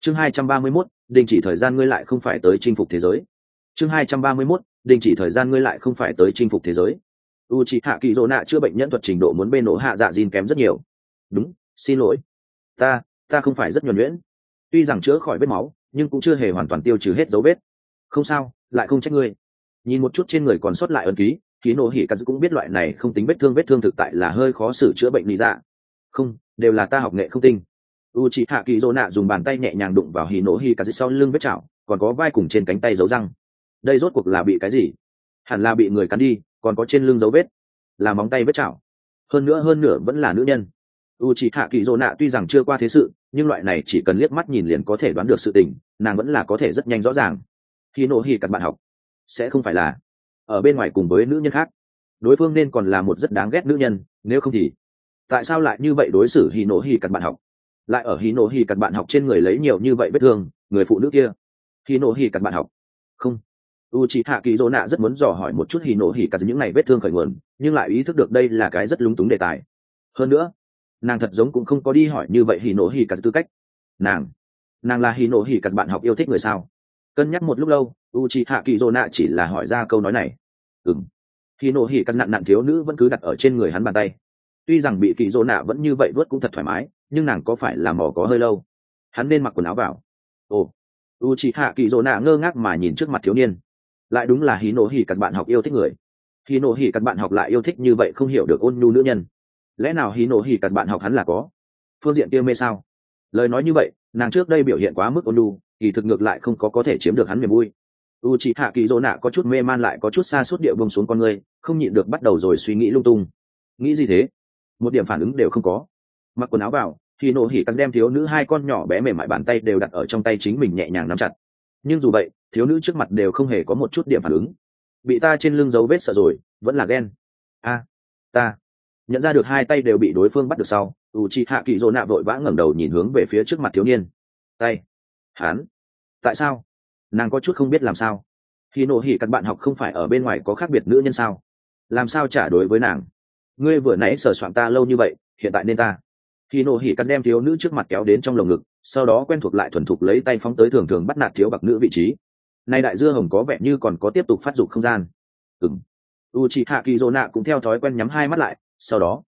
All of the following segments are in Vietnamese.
Chương 231, đình chỉ thời gian ngươi lại không phải tới chinh phục thế giới. Chương 231, đình chỉ thời gian ngươi lại không phải tới chinh phục thế giới. Uchiha Kizuna chữa bệnh nhân thuật trình độ muốn bên nổ hạ dạ Jin kém rất nhiều. Đúng, xin lỗi. Ta không phải rất nhuần nhuyễn. Tuy rằng chữa khỏi vết máu, nhưng cũng chưa hề hoàn toàn tiêu trừ hết dấu vết. Không sao, lại không trách ngươi. Nhìn một chút trên người còn sót lại ấn ký, Kino Hikazu cũng biết loại này không tính vết thương thực tại là hơi khó xử chữa bệnh lý dạ. Không, đều là ta học nghệ không tinh. Uchiha Kizuna dùng bàn tay nhẹ nhàng đụng vào Hino Hikazu sau lưng vết chảo, còn có vai cùng trên cánh tay dấu răng. Đây rốt cuộc là bị cái gì? Hẳn là bị người cắn đi, còn có trên lưng dấu vết, là móng tay vết chảo. Hơn nữa vẫn là nữ nhân. Uchiha Kizuna tuy rằng chưa qua thế sự, nhưng loại này chỉ cần liếc mắt nhìn liền có thể đoán được sự tình, nàng vẫn là có thể rất nhanh rõ ràng. Hino Hikazu bạn học sẽ không phải là ở bên ngoài cùng với nữ nhân khác, đối phương nên còn là một rất đáng ghét nữ nhân, nếu không thì tại sao lại như vậy đối xử Hino Hikazu bạn học, lại ở Hino Hikazu bạn học trên người lấy nhiều như vậy vết thương, người phụ nữ kia. Hino Hikazu bạn học không. Uchiha Kizuna rất muốn dò hỏi một chút Hino Hikazu những này vết thương khởi nguồn, nhưng lại ý thức được đây là cái rất lúng túng đề tài. Hơn nữa, nàng thật giống cũng không có đi hỏi như vậy Hino Hikazu tư cách. Nàng là Hino Hikazu bạn học yêu thích người sao? Cân nhắc một lúc lâu, Uchiha Kizuna chỉ là hỏi ra câu nói này. Hino Hikazu nặn thiếu nữ vẫn cứ đặt ở trên người hắn bàn tay. Tuy rằng bị Kizuna vẫn như vậy vớt cũng thật thoải mái, nhưng nàng có phải là mò có hơi lâu. Hắn nên mặc quần áo vào. Uchiha Kizuna ngơ ngác mà nhìn trước mặt thiếu niên. Lại đúng là Hino Hikazu bạn học yêu thích người. Hino Hikazu bạn học lại yêu thích như vậy không hiểu được ôn nhu nữ nhân. Lẽ nào Hino Hikazu bạn học hắn là có phương diện kia mê sao? Lời nói như vậy, nàng trước đây biểu hiện quá mức ôn nhu, kỳ thực ngược lại không có thể chiếm được hắn niềm vui. Uchiha Kizuna có chút mê man lại có chút xa suốt địa buông xuống con người, không nhịn được bắt đầu rồi suy nghĩ lung tung. Nghĩ gì thế? Một điểm phản ứng đều không có. Mặc quần áo vào, Hino Hikazu đem thiếu nữ hai con nhỏ bé mềm mại bàn tay đều đặt ở trong tay chính mình nhẹ nhàng nắm chặt. Nhưng dù vậy, thiếu nữ trước mặt đều không hề có một chút điểm phản ứng. Bị ta trên lưng dấu vết sợ rồi, vẫn là ghen. Ta nhận ra được hai tay đều bị đối phương bắt được sau, Uchiha Kizuna vội vã ngẩng đầu nhìn hướng về phía trước mặt thiếu niên. Tay, hắn, tại sao? Nàng có chút không biết làm sao. Hino Hikazu bạn học không phải ở bên ngoài có khác biệt nữ nhân sao? Làm sao trả đối với nàng? Ngươi vừa nãy sờ soạng ta lâu như vậy, hiện tại nên ta. Hino Hikazu đem thiếu nữ trước mặt kéo đến trong lồng ngực, sau đó quen thuộc lại thuần thục lấy tay phóng tới thường bắt nạt thiếu bạc nữ vị trí. Nay đại dưa hồng có vẻ như còn có tiếp tục phát dục không gian. Uchiha Kizuna cũng theo thói quen nhắm hai mắt lại, sau đó,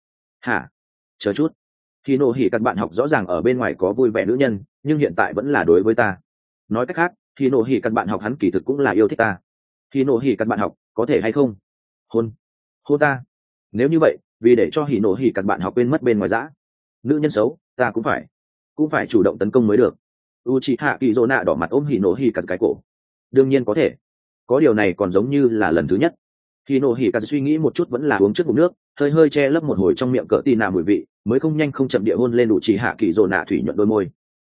chờ chút. Hino Hikazu bạn học rõ ràng ở bên ngoài có vui vẻ nữ nhân, nhưng hiện tại vẫn là đối với ta. Nói cách khác, Hino Hikazu bạn học hắn kỳ thực cũng là yêu thích ta. Hino Hikazu bạn học có thể hay không hôn ta? Nếu như vậy, vì để cho Hino Hikazu bạn học quên mất bên ngoài dã nữ nhân xấu, ta cũng phải chủ động tấn công mới được. Uchiha Kizuna đỏ mặt ôm Hino Hikazu cái cổ. Đương nhiên có thể, có điều này còn giống như là lần thứ nhất. Hino Hikazu suy nghĩ một chút vẫn là uống trước ngụm nước, hơi che lấp một hồi trong miệng cỡ tì nà mùi vị, mới không nhanh không chậm địa hôn lên Uchiha Kizuna thủy nhuận đôi môi.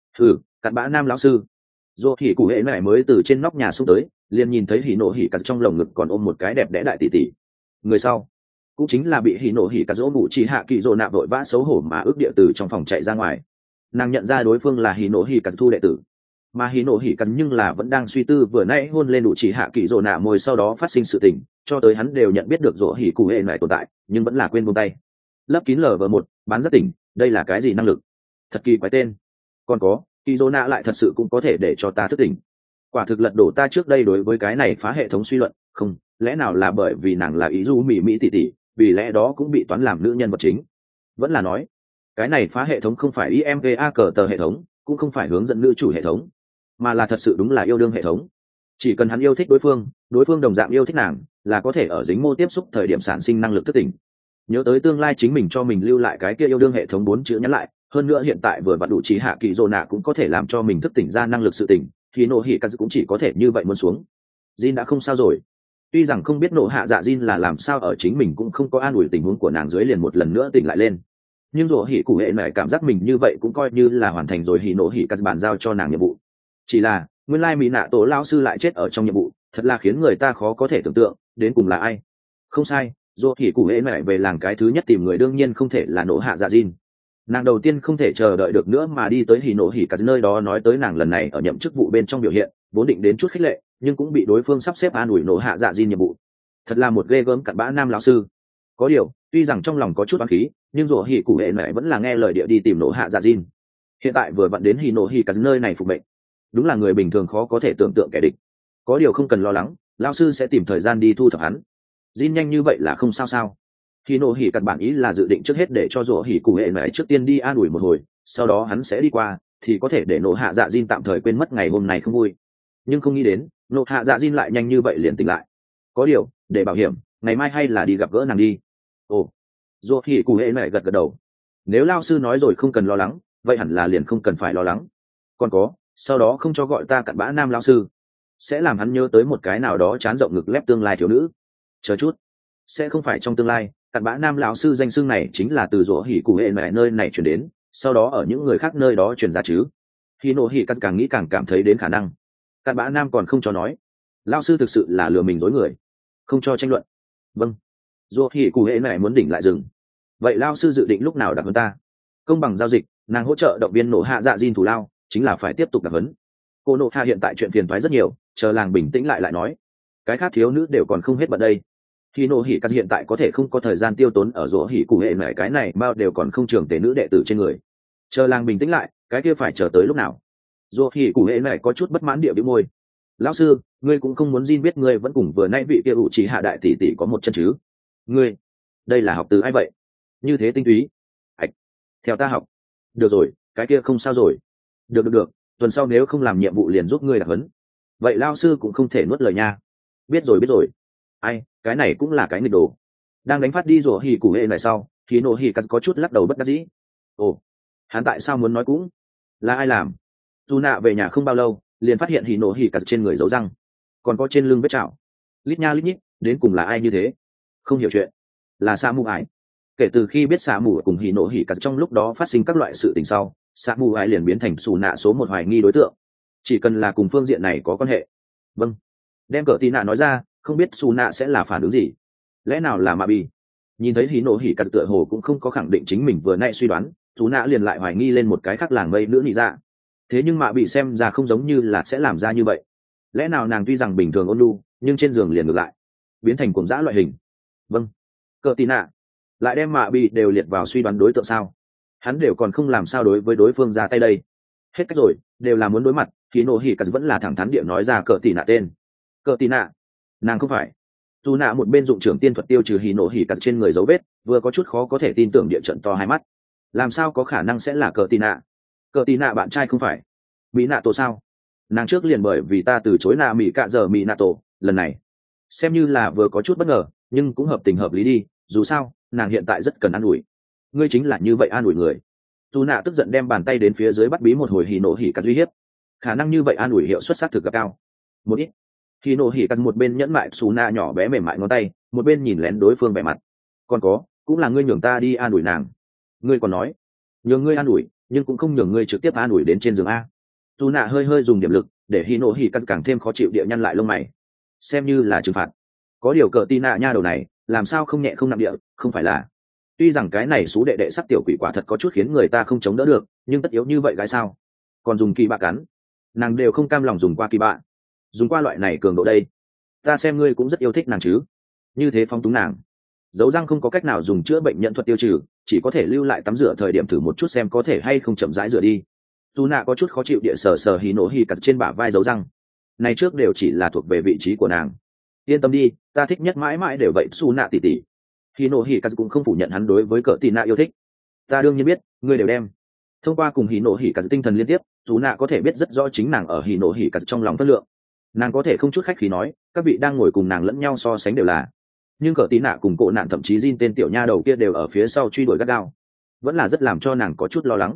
Cặn bã nam lão sư. Dù thì cụ hệ này mới từ trên nóc nhà xuống tới, liền nhìn thấy Hino Hikazu trong lồng ngực còn ôm một cái đẹp đẽ đại tỷ tỷ. Người sau cũng chính là bị Hino Hikazu ôm Uchiha Kizuna vội vã xấu hổ mà ước địa từ trong phòng chạy ra ngoài. Nàng nhận ra đối phương là Hino Hikazu thu đệ tử, mà Hino Hikazu nhưng là vẫn đang suy tư vừa nãy hôn lên Uchiha Kizuna môi sau đó phát sinh sự tình, cho tới hắn đều nhận biết được Dỗ Hỉ Cụ Hệ này tồn tại, nhưng vẫn là quên buông tay. Lấp kín LV1, bán rất tỉnh, đây là cái gì năng lực? Thật kỳ quái tên. Còn có, Kizuna lại thật sự cũng có thể để cho ta thức tỉnh. Quả thực lật đổ ta trước đây đối với cái này phá hệ thống suy luận, không, lẽ nào là bởi vì nàng là ý du mỹ tỷ tỷ, vì lẽ đó cũng bị toán làm nữ nhân vật chính? Vẫn là nói, cái này phá hệ thống không phải IMVA cờ tờ hệ thống, cũng không phải hướng dẫn nữ chủ hệ thống, mà là thật sự đúng là yêu đương hệ thống. Chỉ cần hắn yêu thích đối phương đồng dạng yêu thích nàng, là có thể ở dính mô tiếp xúc thời điểm sản sinh năng lực thức tỉnh. Nhớ tới tương lai chính mình cho mình lưu lại cái kia yêu đương hệ thống 4 chữ nhắn lại, hơn nữa hiện tại vừa vặn đủ trí hạ kỳ nạ cũng có thể làm cho mình thức tỉnh ra năng lực sự tỉnh, thì nộ Hikazu cũng chỉ có thể như vậy muốn xuống. Jin đã không sao rồi. Tuy rằng không biết nộ hạ dạ Jin là làm sao ở chính mình cũng không có an ủi tình huống của nàng dưới liền một lần nữa tỉnh lại lên. Nhưng Dỗ Hỉ Cụ Hệ này cảm giác mình như vậy cũng coi như là hoàn thành rồi Hỉ nộ Hikazu bàn giao cho nàng nhiệm vụ. Chỉ là nguyên lai mỹ nạ tổ lao sư lại chết ở trong nhiệm vụ, thật là khiến người ta khó có thể tưởng tượng đến cùng là ai. Không sai, Dỗ Hỉ Cụ Hệ này về làng cái thứ nhất tìm người đương nhiên không thể là nộ hạ dạ Jin. Nàng đầu tiên không thể chờ đợi được nữa mà đi tới Hỉ nộ Hikazu nơi đó nói tới nàng lần này ở nhậm chức vụ bên trong biểu hiện, vốn định đến chút khích lệ, nhưng cũng bị đối phương sắp xếp an ủi nộ hạ dạ Jin nhiệm vụ. Thật là một ghê gớm cặn bã nam lão sư. Có điều, tuy rằng trong lòng có chút oán khí, nhưng Dỗ Hỉ Cụ Hệ này vẫn là nghe lời địa đi tìm nộ hạ dạ Jin. Hiện tại vừa vặn đến Hỉ nộ Hikazu nơi này phục mệnh, đúng là người bình thường khó có thể tưởng tượng kẻ địch. Có điều không cần lo lắng, lao sư sẽ tìm thời gian đi thu thập hắn. Jin nhanh như vậy là không sao sao. Khi nộ hỉ cắt bản ý là dự định trước hết để cho rủa hỉ cụ hệ mẹ trước tiên đi an ủi một hồi, sau đó hắn sẽ đi qua, thì có thể để nộ hạ dạ Jin tạm thời quên mất ngày hôm nay không vui. Nhưng không nghĩ đến nộ hạ dạ Jin lại nhanh như vậy liền tỉnh lại. Có điều để bảo hiểm, ngày mai hay là đi gặp gỡ nàng đi. Ồ, rủa hỉ cụ hệ mẹ gật gật đầu. Nếu lao sư nói rồi không cần lo lắng, vậy hẳn là liền không cần phải lo lắng. Còn có, sau đó không cho gọi ta cặn bã nam lao sư, sẽ làm hắn nhớ tới một cái nào đó chán rộng ngực lép tương lai thiếu nữ. Chờ chút, sẽ không phải trong tương lai cặn bã nam lão sư danh xưng này chính là từ rủa hỉ cụ hệ mẹ nơi này chuyển đến, sau đó ở những người khác nơi đó truyền ra chứ? Khi nộ hỉ cắt càng nghĩ càng cảm thấy đến khả năng. Cặn bã nam còn không cho nói, lão sư thực sự là lừa mình dối người, không cho tranh luận. Vâng. Rủa hỉ cụ hệ mẹ muốn đỉnh lại rừng. Vậy lão sư dự định lúc nào đặc hơn ta? Công bằng giao dịch, nàng hỗ trợ động viên nổ hạ dạ Jin thủ lao, chính là phải tiếp tục đặc huấn. Cô nộ hạ hiện tại chuyện phiền toái rất nhiều, chờ làng bình tĩnh lại nói. Cái khác thiếu nữ đều còn không hết bận đây. Khi nộ hỉ cắt hiện tại có thể không có thời gian tiêu tốn ở rủa hỉ cụ hệ mẹ cái này bao đều còn không trường tể nữ đệ tử trên người. Chờ làng bình tĩnh lại, cái kia phải chờ tới lúc nào? Rủa hỉ cụ hệ mẹ có chút bất mãn địa bĩu môi. Lão sư, ngươi cũng không muốn Jin biết ngươi vẫn cùng vừa nay vị kia ủ chỉ hạ đại tỷ tỷ có một chân chứ? Ngươi, đây là học từ ai vậy? Như thế tinh túy. Ảch, theo ta học. Được rồi, cái kia không sao rồi. Được, tuần sau nếu không làm nhiệm vụ liền giúp ngươi đặc huấn. Vậy lao sư cũng không thể nuốt lời nha. Biết rồi. Ai, cái này cũng là cái nghịch đồ. Đang đánh phát đi rủa hỉ cụ hệ này sau, thì nộ hỉ cắt có chút lắc đầu bất đắc dĩ. Ồ, hắn tại sao muốn nói cũng là ai làm? Dù nạ về nhà không bao lâu, liền phát hiện hỉ nộ hỉ cắt trên người dấu răng, còn có trên lưng vết chảo. Lít nha lít nhít, đến cùng là ai như thế? Không hiểu chuyện. Là Sa Mù Ải. Kể từ khi biết Sa Mù cùng hỉ nộ hỉ cắt trong lúc đó phát sinh các loại sự tình sau, Sa Mù Ải liền biến thành xù nạ số một hoài nghi đối tượng. Chỉ cần là cùng phương diện này có quan hệ. Vâng. Đem cỡ tí nạ nói ra, không biết xù nạ sẽ là phản ứng gì. Lẽ nào là Mạ Bì? Nhìn thấy hỉ nộ hỉ cắt tựa hồ cũng không có khẳng định chính mình vừa nãy suy đoán, xù nạ liền lại hoài nghi lên một cái khác làng mây nữ nị dạ. Thế nhưng Mạ Bì xem ra không giống như là sẽ làm ra như vậy. Lẽ nào nàng tuy rằng bình thường ôn nhu, nhưng trên giường liền ngược lại, biến thành cuồng dã loại hình. Vâng. Cỡ tí nạ lại đem Mạ Bì đều liệt vào suy đoán đối tượng sao? Hắn đều còn không làm sao đối với đối phương ra tay đây. Hết cách rồi, đều là muốn đối mặt, hỉ nộ hỉ cắt vẫn là thẳng thắn địa nói ra cỡ tí nạ tên. Cỡ tí nạ, nàng không phải. Dù nạ một bên dụng trưởng tiên thuật tiêu trừ hỉ nộ hỉ cắt trên người dấu vết, vừa có chút khó có thể tin tưởng địa trận to hai mắt. Làm sao có khả năng sẽ là cỡ tí nạ? Cỡ tí nạ bạn trai không phải mỹ nạ tổ sao? Nàng trước liền bởi vì ta từ chối nạ mỹ cạ giờ mỹ nạ tổ, lần này xem như là vừa có chút bất ngờ, nhưng cũng hợp tình hợp lý đi, dù sao nàng hiện tại rất cần an ủi. Ngươi chính là như vậy an ủi người. Dù nạ tức giận đem bàn tay đến phía dưới bắt bí một hồi hỉ nộ hỉ cắt uy hiếp. Khả năng như vậy an ủi hiệu suất xác thực gặp cao một ít. Hỉ nộ hỉ cắt một bên nhẫn mại xù nạ nhỏ bé mềm mại ngón tay, một bên nhìn lén đối phương vẻ mặt. Còn có, cũng là ngươi nhường ta đi an ủi nàng. Ngươi còn nói nhường ngươi an ủi, nhưng cũng không nhường ngươi trực tiếp an ủi đến trên giường a. Dù nạ hơi dùng điểm lực, để hỉ nộ hỉ cắt càng thêm khó chịu địa nhăn lại lông mày. Xem như là trừng phạt. Có điều cỡ tí nạ nha đầu này, làm sao không nhẹ không nặng địa, không phải là? Tuy rằng cái này xú đệ đệ sắc tiểu quỷ quả thật có chút khiến người ta không chống đỡ được, nhưng tất yếu như vậy gái sao? Còn dùng kỳ bạ cắn, nàng đều không cam lòng dùng qua kỳ bạ, dùng qua loại này cường độ đây. Ta xem ngươi cũng rất yêu thích nàng chứ? Như thế phong túng nàng, dấu răng không có cách nào dùng chữa bệnh nhận thuật tiêu trừ, chỉ có thể lưu lại tắm rửa thời điểm thử một chút xem có thể hay không chậm rãi rửa đi. Dù nạ có chút khó chịu địa sờ hỉ nộ hỉ cắt trên bả vai dấu răng, này trước đều chỉ là thuộc về vị trí của nàng. Yên tâm đi, ta thích nhất mãi mãi đều vậy su nạ tỉ tỉ. Hỉ nộ hỉ cắt cũng không phủ nhận hắn đối với cỡ tì nạ yêu thích. Ta đương nhiên biết, ngươi đều đem. Thông qua cùng hỉ nộ hỉ cắt tinh thần liên tiếp, dù nạ có thể biết rất rõ chính nàng ở hỉ nộ hỉ cắt trong lòng phân lượng. Nàng có thể không chút khách khí nói, các vị đang ngồi cùng nàng lẫn nhau so sánh đều là. Nhưng cỡ tì nạ cùng cộ nạn thậm chí Jin tên tiểu nha đầu kia đều ở phía sau truy đuổi gắt gao, vẫn là rất làm cho nàng có chút lo lắng.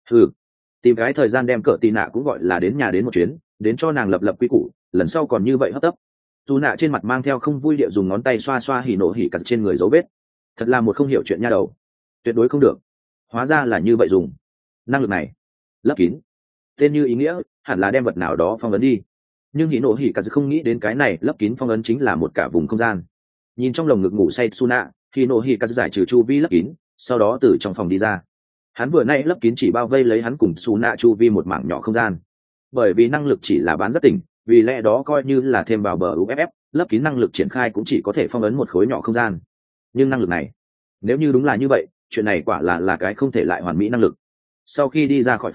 Tìm cái thời gian đem cỡ tì nạ cũng gọi là đến nhà đến một chuyến, đến cho nàng lập quy củ, lần sau còn như vậy hấp tấp. Dù nạ trên mặt mang theo không vui địa dùng ngón tay xoa hỉ nộ hỉ cắt trên người dấu vết. Thật là một không hiểu chuyện nha đầu, tuyệt đối không được. Hóa ra là như vậy dùng năng lực này lấp kín, tên như ý nghĩa hẳn là đem vật nào đó phong ấn đi, nhưng hỉ nộ hỉ cắt không nghĩ đến cái này lấp kín phong ấn chính là một cả vùng không gian. Nhìn trong lồng ngực ngủ say Suna, hỉ nộ hỉ cắt giải trừ chu vi lấp kín, sau đó từ trong phòng đi ra. Hắn vừa nay lấp kín chỉ bao vây lấy hắn cùng Suna chu vi một mảng nhỏ không gian, bởi vì năng lực chỉ là bán rất tỉnh, vì lẽ đó coi như là thêm vào bờ uff, lấp kín năng lực triển khai cũng chỉ có thể phong ấn một khối nhỏ không gian. Nhưng năng lực này, nếu như đúng là như vậy, chuyện này quả là cái không thể lại hoàn mỹ năng lực. Sau khi đi ra khỏi phòng,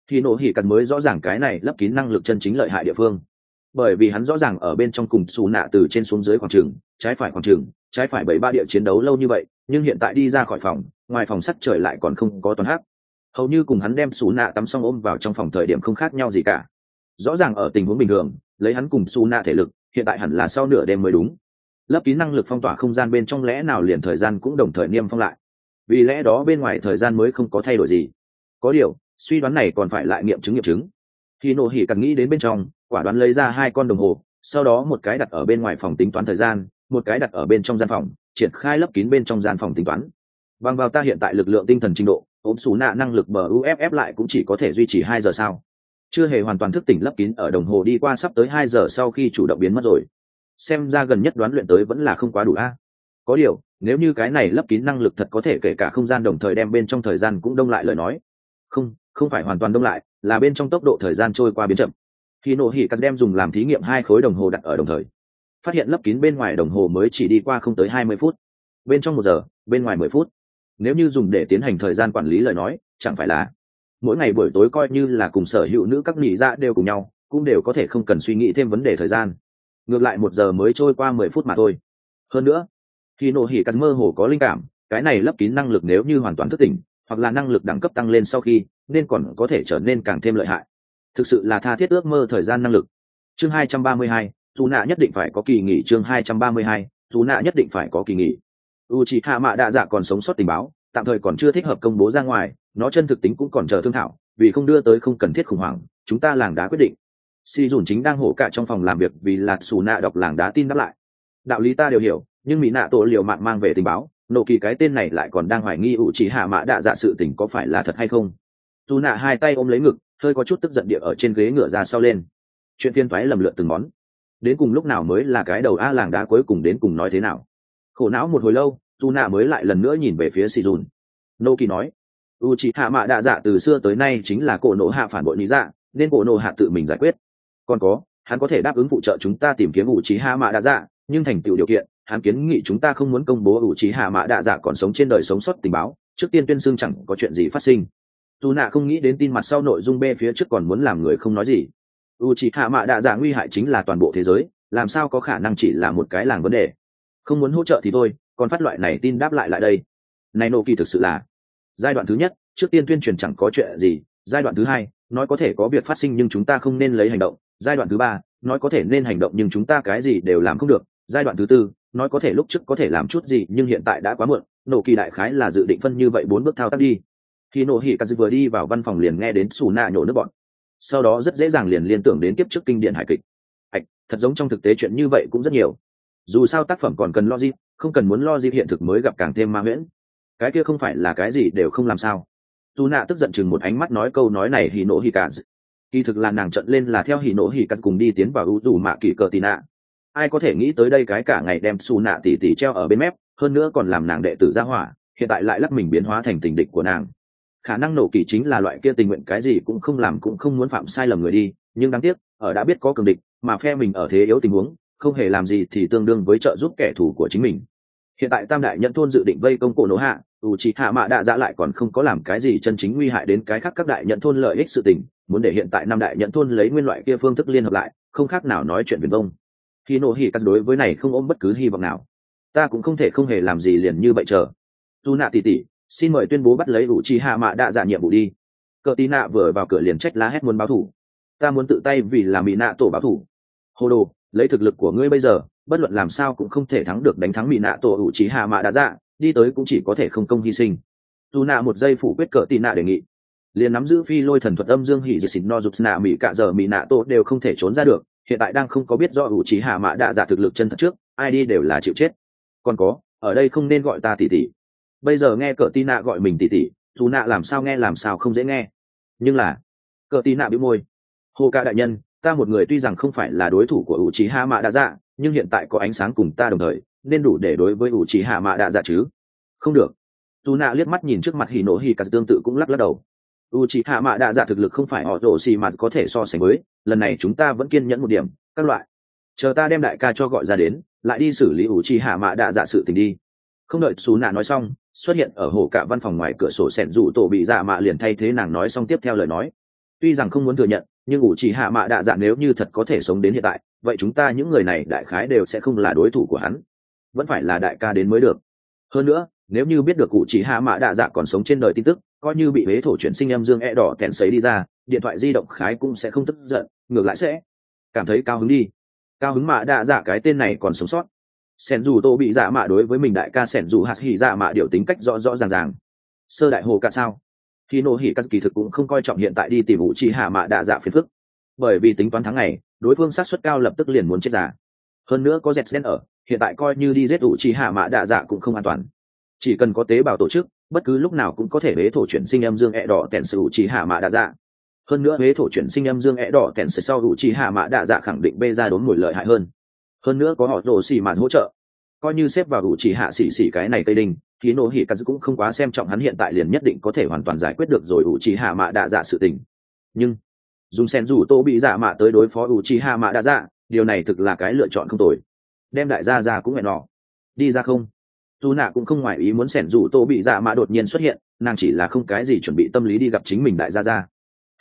Thì nổ hỉ cắt mới rõ ràng cái này lấp kín năng lực chân chính lợi hại địa phương, bởi vì hắn rõ ràng ở bên trong cùng xù nạ từ trên xuống dưới khoảng trường, trái phải khoảng trường, trái phải 7-3 địa chiến đấu lâu như vậy, nhưng hiện tại đi ra khỏi phòng, ngoài phòng sắt trời lại còn không có toàn hắc, hầu như cùng hắn đem xù nạ tắm xong ôm vào trong phòng thời điểm không khác nhau gì cả. Rõ ràng ở tình huống bình thường, lấy hắn cùng xù nạ thể lực, hiện tại hẳn là sau nửa đêm mới đúng. Lấp kín năng lực phong tỏa không gian bên trong, lẽ nào liền thời gian cũng đồng thời niêm phong lại, vì lẽ đó bên ngoài thời gian mới không có thay đổi gì. Có điều suy đoán này còn phải lại nghiệm chứng. Khi nổ hỉ càng nghĩ đến bên trong, quả đoán lấy ra 2 con đồng hồ, sau đó một cái đặt ở bên ngoài phòng tính toán thời gian, một cái đặt ở bên trong gian phòng, triển khai lấp kín bên trong gian phòng tính toán. Bằng vào ta hiện tại lực lượng tinh thần trình độ, ốm xù nạ năng lực bờ uff lại cũng chỉ có thể duy trì 2 giờ sao. Chưa hề hoàn toàn thức tỉnh lấp kín ở đồng hồ đi qua sắp tới 2 giờ sau khi chủ động biến mất rồi. Xem ra gần nhất đoán luyện tới vẫn là không quá đủ a. Có điều nếu như cái này lấp kín năng lực thật có thể kể cả không gian đồng thời đem bên trong thời gian cũng đông lại lời nói, không phải hoàn toàn đông lại, là bên trong tốc độ thời gian trôi qua biến chậm. Khi nổ hỉ cắt đem dùng làm thí nghiệm 2 khối đồng hồ đặt ở đồng thời, phát hiện lấp kín bên ngoài đồng hồ mới chỉ đi qua không tới 20 phút, bên trong 1 giờ, bên ngoài 10 phút. Nếu như dùng để tiến hành thời gian quản lý lời nói, chẳng phải là mỗi ngày buổi tối coi như là cùng sở hữu nữ các nhị dạ đều cùng nhau, cũng đều có thể không cần suy nghĩ thêm vấn đề thời gian. Ngược lại 1 giờ mới trôi qua 10 phút mà thôi. Hơn nữa, khi nổ hỉ cắt mơ hồ có linh cảm, cái này lấp kín năng lực nếu như hoàn toàn thức tỉnh, hoặc là năng lực đẳng cấp tăng lên sau khi, nên còn có thể trở nên càng thêm lợi hại. Thực sự là tha thiết ước mơ thời gian năng lực. Chương 232, dù nạ nhất định phải có kỳ nghỉ. Chương 232, dù nạ nhất định phải có kỳ nghỉ. Uchiha Mạ Đạ Dạ còn sống sót tình báo, tạm thời còn chưa thích hợp công bố ra ngoài, nó chân thực tính cũng còn chờ thương thảo, vì không đưa tới không cần thiết khủng hoảng, chúng ta làng đá quyết định. Si dùn chính đang hổ cả trong phòng làm việc vì là xù nạ đọc làng đá tin đáp lại. Đạo lý ta đều hiểu, nhưng mỹ nạ tổ liều mạng mang về tình báo, nộ kỳ cái tên này lại còn đang hoài nghi Uchiha Mạ Đạ Dạ sự tình có phải là thật hay không. Dù nạ 2 tay ôm lấy ngực, hơi có chút tức giận địa ở trên ghế ngửa ra sau lên. Chuyện phiên toái lầm lượt từng món, đến cùng lúc nào mới là cái đầu a làng đá cuối cùng đến cùng nói thế nào. Khổ não một hồi lâu, dù nạ mới lại lần nữa nhìn về phía Si dùn. Nô kỳ nói, Uchiha Mạ Đạ Dạ từ xưa tới nay chính là cổ nộ hạ phản bội lý dạ, nên cổ nộ hạ tự mình giải quyết. Còn có, hắn có thể đáp ứng phụ trợ chúng ta tìm kiếm Uchiha Mạ Đạ Dạ, nhưng thành tựu điều kiện, hắn kiến nghị chúng ta không muốn công bố Uchiha Mạ Đạ Dạ còn sống trên đời sống sót tình báo, trước tiên tuyên xưng chẳng có chuyện gì phát sinh. Dù nạ không nghĩ đến tin mặt sau nội dung B phía trước còn muốn làm người không nói gì. Uchiha Mạ Đạ Dạ nguy hại chính là toàn bộ thế giới, làm sao có khả năng chỉ là một cái làng vấn đề. Không muốn hỗ trợ thì thôi, còn phát loại này tin đáp lại đây. Này nô kỳ thực sự là giai đoạn thứ nhất, trước tiên tuyên truyền chẳng có chuyện gì. Giai đoạn thứ hai, nói có thể có việc phát sinh nhưng chúng ta không nên lấy hành động. Giai đoạn thứ ba, nói có thể nên hành động nhưng chúng ta cái gì đều làm không được. Giai đoạn thứ tư, nói có thể lúc trước có thể làm chút gì nhưng hiện tại đã quá muộn. Nô kỳ đại khái là dự định phân như vậy 4 bước thao tác đi. Khi nổ hỉ kazu vừa đi vào văn phòng liền nghe đến xù nạ nhổ nước bọn, sau đó rất dễ dàng liền liên tưởng đến kiếp trước kinh điển hài kịch. Thật giống trong thực tế chuyện như vậy cũng rất nhiều. Dù sao tác phẩm còn cần logic, không cần muốn logic hiện thực mới gặp càng thêm ma huyễn. Cái kia không phải là cái gì đều không làm sao. Dù nạ tức giận chừng một ánh mắt nói câu nói này hỉ nổ hỉ kazu. Kỳ thực là nàng trận lên là theo hỉ nổ hỉ kazu cùng đi tiến vào ưu dù mạ kỳ cờ tì nạ. Ai có thể nghĩ tới đây cái cả ngày đem xù nạ tỉ tỉ treo ở bên mép, hơn nữa còn làm nàng đệ tử gia hỏa, hiện tại lại lắc mình biến hóa thành tình địch của nàng. Khả năng nổ kỳ chính là loại kia tình nguyện cái gì cũng không làm cũng không muốn phạm sai lầm người đi, nhưng đáng tiếc ở đã biết có cường địch mà phe mình ở thế yếu tình huống không hề làm gì thì tương đương với trợ giúp kẻ thù của chính mình. Hiện tại tam đại nhận thôn dự định vây công cổ nổ hạ, Uchiha Mạ Đạ Dạ lại còn không có làm cái gì chân chính nguy hại đến cái khác các đại nhận thôn lợi ích sự tình, muốn để hiện tại năm đại nhận thôn lấy nguyên loại kia phương thức liên hợp lại, không khác nào nói chuyện viển vông. Khi nổ hỉ cắt đối với này không ôm bất cứ hy vọng nào. Ta cũng không thể không hề làm gì liền như vậy chờ. Dù nạ tỷ tỷ, xin mời tuyên bố bắt lấy Uchiha Mạ Đạ Dạ nhiệm vụ đi. Cờ tí nạ vừa vào cửa liền trách lá hét muốn báo thủ. Ta muốn tự tay vì là mỹ nạ tổ báo thủ. Hồ đồ, lấy thực lực của ngươi bây giờ, bất luận làm sao cũng không thể thắng được đánh thắng mỹ nạ tổ Uchiha Mạ Đạ Dạ, đi tới cũng chỉ có thể không công hy sinh. Dù nạ một giây phủ quyết cờ tí nạ đề nghị. Liền nắm giữ phi lôi thần thuật âm dương hỉ diệt xịn no dục nạ mỹ cả giờ mỹ nạ tổ đều không thể trốn ra được, hiện tại đang không có biết rõ Uchiha Mạ Đạ Dạ thực lực chân thật trước, ai đi đều là chịu chết. Còn có, ở đây không nên gọi ta tỷ tỷ. Bây giờ nghe cờ tí nạ gọi mình tỷ tỷ, dù nạ làm sao nghe làm sao không dễ nghe. Nhưng là cờ tí nạ bĩu môi. Hồ ca đại nhân, ta một người tuy rằng không phải là đối thủ của Uchiha Mạ Đạ Dạ, nhưng hiện tại có ánh sáng cùng ta đồng thời, nên đủ để đối với Uchiha Mạ Đạ Dạ chứ. Không được. Dù nạ liếc mắt nhìn trước mặt hỉ nổ hỉ cả tương tự cũng lắc lắc đầu. Uchiha Mạ Đạ Dạ thực lực không phải họ rổ xì mà có thể so sánh với, lần này chúng ta vẫn kiên nhẫn một điểm, các loại. Chờ ta đem đại ca cho gọi ra đến, lại đi xử lý Uchiha Mạ Đạ Dạ sự tình đi. Không đợi Sú nạ nói xong, xuất hiện ở hồ cả văn phòng ngoài cửa sổ sẹn rủ tổ bị dạ mạ liền thay thế nàng nói xong tiếp theo lời nói. Tuy rằng không muốn thừa nhận, nhưng ủ trì hạ mạ đạ dạ nếu như thật có thể sống đến hiện tại, vậy chúng ta những người này đại khái đều sẽ không là đối thủ của hắn, vẫn phải là đại ca đến mới được. Hơn nữa, nếu như biết được ủ trì hạ mạ đạ dạ còn sống trên đời tin tức, coi như bị huế thổ chuyển sinh em dương e đỏ kẹn sấy đi ra, điện thoại di động khái cũng sẽ không tức giận, ngược lại sẽ cảm thấy cao hứng đi. Cao hứng mạ đạ dạ cái tên này còn sống sót. Sẻn dù tô bị dạ mạ đối với mình đại ca sẻn dù hạt hỉ dạ mạ điều tính cách rõ rõ ràng ràng. Sơ đại hồ cả sao? Khi nô hỉ cắt kỳ thực cũng không coi trọng hiện tại đi tìm ủ trì hạ mạ đạ dạ phiền phức, bởi vì tính toán tháng ngày đối phương sát suất cao lập tức liền muốn chết già. Hơn nữa có dẹt đen ở, hiện tại coi như đi giết ủ trì hạ mạ đạ dạ cũng không an toàn. Chỉ cần có tế bào tổ chức, bất cứ lúc nào cũng có thể huế thổ chuyển sinh em dương ẹ đỏ tèn sự ủ trì hạ mạ đạ dạ. Hơn nữa huế thổ chuyển sinh em dương ẹ đỏ tèn sự sau ủ trì hạ mạ đạ dạ khẳng định bê ra đốn mùi lợi hại hơn. Hơn nữa có họ rồ xì mà hỗ trợ, coi như xếp vào ủ trì hạ xỉ cái này tây đinh, khí nổ hỉ cắt cũng không quá xem trọng hắn hiện tại liền nhất định có thể hoàn toàn giải quyết được rồi ủ trì hạ mạ đạ dạ sự tình. Nhưng dùng sen rủ tô bị dạ mạ tới đối phó ủ trì hạ mạ đạ dạ, điều này thực là cái lựa chọn không tồi. Đem đại gia ra cũng hẹn nọ đi ra không. Dù nạ cũng không ngoài ý muốn sẻn rủ tô bị dạ mạ đột nhiên xuất hiện, nàng chỉ là không cái gì chuẩn bị tâm lý đi gặp chính mình đại gia ra.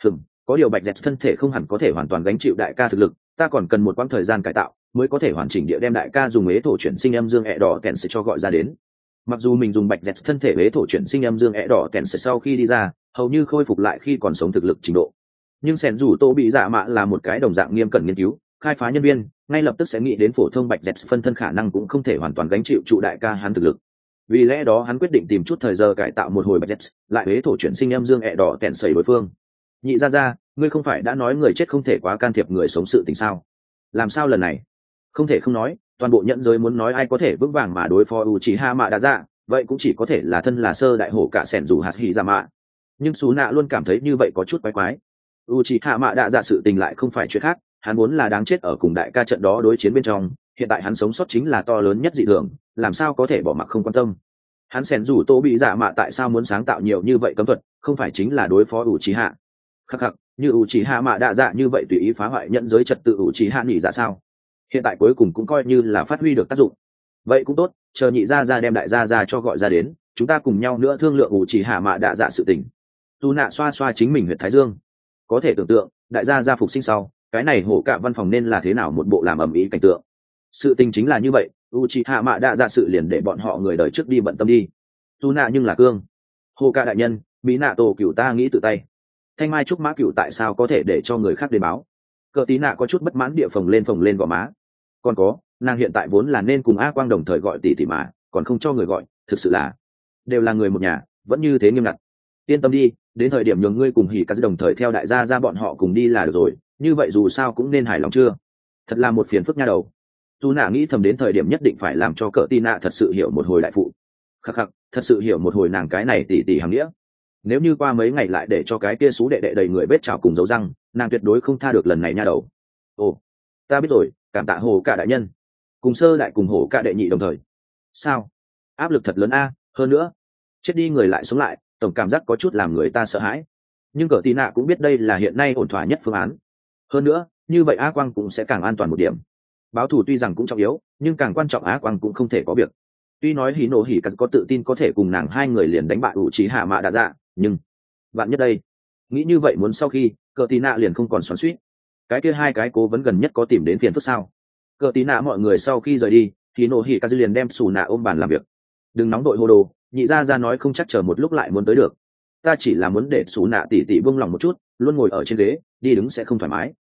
Có điều bạch dẹt thân thể không hẳn có thể hoàn toàn gánh chịu đại ca thực lực, ta còn cần một quãng thời gian cải tạo mới có thể hoàn chỉnh địa đem đại ca dùng ế thổ chuyển sinh em dương ẹ đỏ kèn sẽ cho gọi ra đến. Mặc dù mình dùng bạch dẹt thân thể ế thổ chuyển sinh em dương ẹ đỏ kèn sẽ sau khi đi ra hầu như khôi phục lại khi còn sống thực lực trình độ, nhưng sẻn rủ tô bị dạ mạ là một cái đồng dạng nghiêm cẩn nghiên cứu khai phá nhân viên, ngay lập tức sẽ nghĩ đến phổ thông bạch dẹt phân thân khả năng cũng không thể hoàn toàn gánh chịu trụ đại ca hắn thực lực. Vì lẽ đó hắn quyết định tìm chút thời giờ cải tạo một hồi bạch dẹt, lại ế thổ chuyển sinh em dương ẹ đỏ kèn sẩy đối phương. Nhị ra ngươi không phải đã nói người chết không thể quá can thiệp người sống sự tình sao? Làm sao lần này? Không thể không nói, toàn bộ nhận giới muốn nói ai có thể vững vàng mà đối phó Uchiha Mạ Đa Dạ, vậy cũng chỉ có thể là thân là sơ đại hổ cả sẻn dù hạt hỉ dạ mạ. Nhưng Sú Nạ luôn cảm thấy như vậy có chút quái quái. Uchiha Mạ Đa Dạ sự tình lại không phải chuyện khác, hắn vốn là đáng chết ở cùng đại ca trận đó đối chiến bên trong, hiện tại hắn sống sót chính là to lớn nhất dị thường, làm sao có thể bỏ mặc không quan tâm. Hắn sẻn dù tô bị dạ mạ tại sao muốn sáng tạo nhiều như vậy cấm thuật, không phải chính là đối phó Uchiha. Khắc khắc, như Uchiha Mạ Đa Dạ như vậy tùy ý phá hoại nhận giới trật tự Uchiha nhị dạ sao? Hiện tại cuối cùng cũng coi như là phát huy được tác dụng. Vậy cũng tốt, chờ nhị gia gia đem đại gia gia cho gọi ra đến, chúng ta cùng nhau nữa thương lượng Uchiha Mạ Đa Dạ sự tình. Tu Nạ xoa xoa chính mình huyệt thái dương, có thể tưởng tượng đại gia gia phục sinh sau, cái này hổ cả văn phòng nên là thế nào một bộ làm ầm ĩ cảnh tượng. Sự tình chính là như vậy, Uchiha Mạ Đa Dạ sự liền để bọn họ người đời trước đi bận tâm đi. Tu Nạ nhưng là cương. Hổ cả đại nhân, Mỹ Nạ tổ cửu ta nghĩ tự tay. Thanh mai trúc mã cửu tại sao có thể để cho người khác đến báo? Cờ Tí Nạ có chút bất mãn địa phồng lên gò má. Còn có, nàng hiện tại vốn là nên cùng A Quang đồng thời gọi tỷ tỷ mà, còn không cho người gọi, thực sự là đều là người một nhà, vẫn như thế nghiêm ngặt. Yên tâm đi, đến thời điểm nhường ngươi cùng Hỉ Cát đồng thời theo đại gia ra bọn họ cùng đi là được rồi, như vậy dù sao cũng nên hài lòng chưa? Thật là một phiền phức nha đầu. Tu Nạ nghĩ thầm đến thời điểm nhất định phải làm cho Cờ Tí Nạ thật sự hiểu một hồi đại phụ. Khắc khắc, thật sự hiểu một hồi nàng cái này tỷ tỷ hàng nghĩa. Nếu như qua mấy ngày lại để cho cái kia xú đệ đệ đầy người vết chảo cùng dấu răng, nàng tuyệt đối không tha được lần này nha đầu. Ồ, ta biết rồi, cảm tạ hồ cả đại nhân. Cùng sơ đại cùng hổ cả đệ nhị đồng thời. Sao? Áp lực thật lớn a, hơn nữa chết đi người lại sống lại, tổng cảm giác có chút làm người ta sợ hãi. Nhưng Cờ Tí Nạ cũng biết đây là hiện nay ổn thỏa nhất phương án. Hơn nữa, như vậy Á Quang cũng sẽ càng an toàn một điểm. Báo thù tuy rằng cũng trọng yếu, nhưng càng quan trọng Á Quang cũng không thể có việc. Tuy nói Hỉ Nộ Hỉ Cát có tự tin có thể cùng nàng hai người liền đánh bại Uchiha Mạ Đa Dạ, nhưng vạn nhất đây. Nghĩ như vậy muốn sau khi, Cờ Tí Nạ liền không còn xoắn xuýt. Cái kia hai cái cố vấn gần nhất có tìm đến phiền phức sao? Cờ Tí Nạ mọi người sau khi rời đi, thì Nộ Hỉ Cát liền đem Sủ Nạ ôm bàn làm việc. Đừng nóng đội hô đồ, nhị gia ra nói không chắc chờ một lúc lại muốn tới được. Ta chỉ là muốn để Sủ Nạ tỉ buông lòng một chút, luôn ngồi ở trên ghế, đi đứng sẽ không thoải mái.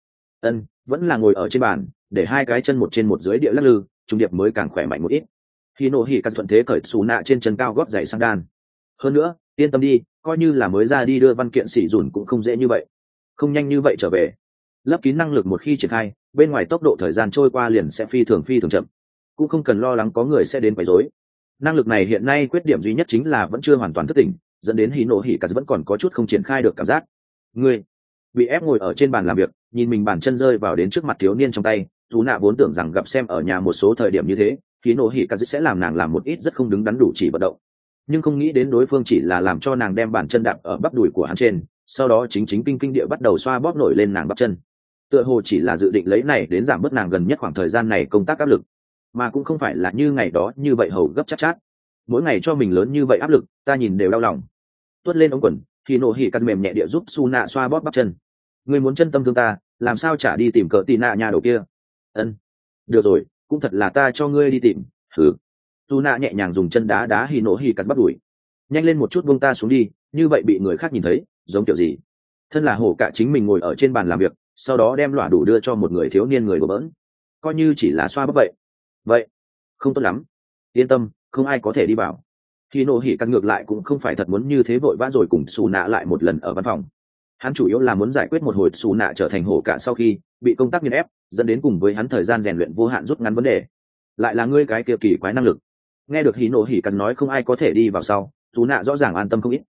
Vẫn là ngồi ở trên bàn, để hai cái chân một trên một dưới địa lắc lư, trung điệp mới càng khỏe mạnh một ít. Thì Nộ Hỉ Cát thuận thế cởi Sủ Nạ trên chân cao gót giày sang đan. Hơn nữa, yên tâm đi, coi như là mới ra đi đưa văn kiện xỉ dùn cũng không dễ như vậy, không nhanh như vậy trở về. Lấp kín năng lực một khi triển khai, bên ngoài tốc độ thời gian trôi qua liền sẽ phi thường chậm, cũng không cần lo lắng có người sẽ đến quấy rối. Năng lực này hiện nay khuyết điểm duy nhất chính là vẫn chưa hoàn toàn thức tỉnh, dẫn đến Hỉ Nộ Hỉ Cát vẫn còn có chút không triển khai được cảm giác. Ngươi bị ép ngồi ở trên bàn làm việc, nhìn mình bàn chân rơi vào đến trước mặt thiếu niên trong tay, Tú Nạ vốn tưởng rằng gặp xem ở nhà một số thời điểm như thế, Hỉ Nộ Hỉ Cát sẽ làm nàng làm một ít rất không đứng đắn đủ chỉ vận động, nhưng không nghĩ đến đối phương chỉ là làm cho nàng đem bàn chân đạp ở bắp đùi của hắn trên, sau đó chính kinh địa bắt đầu xoa bóp nổi lên nàng bắp chân. Tựa hồ chỉ là dự định lấy này đến giảm bớt nàng gần nhất khoảng thời gian này công tác áp lực, mà cũng không phải là như ngày đó như vậy hầu gấp chát. Mỗi ngày cho mình lớn như vậy áp lực, ta nhìn đều đau lòng. Tuốt lên ống quần, thì Nộ Hỉ Cát mềm nhẹ địa giúp Su Nạ xoa bóp bắp chân. ngươi muốn chân tâm thương ta làm sao trả đi tìm cỡ tì nạ nhà đầu kia. Ân, được rồi, cũng thật là ta cho ngươi đi tìm. Thử. Dù nạ nhẹ nhàng dùng chân đá đá hì nổ hì cắt bắt đuổi. Nhanh lên một chút buông ta xuống đi, như vậy bị người khác nhìn thấy giống kiểu gì. Thân là hổ cả chính mình ngồi ở trên bàn làm việc, sau đó đem lỏa đủ đưa cho một người thiếu niên người đùa bỡn, coi như chỉ là xoa bắp vậy. Vậy không tốt lắm, yên tâm, không ai có thể đi vào. Khi nổ hỉ cắt ngược lại cũng không phải thật muốn như thế vội vã rồi cùng xù nạ lại một lần ở văn phòng. Hắn chủ yếu là muốn giải quyết một hồi xù nạ trở thành hổ cả sau khi bị công tác nghiền ép dẫn đến cùng với hắn thời gian rèn luyện vô hạn rút ngắn vấn đề. Lại là ngươi cái kia kỳ quái năng lực. Nghe được hỉ nổ hỉ cắt nói không ai có thể đi vào sau, xù nạ rõ ràng an tâm không ít.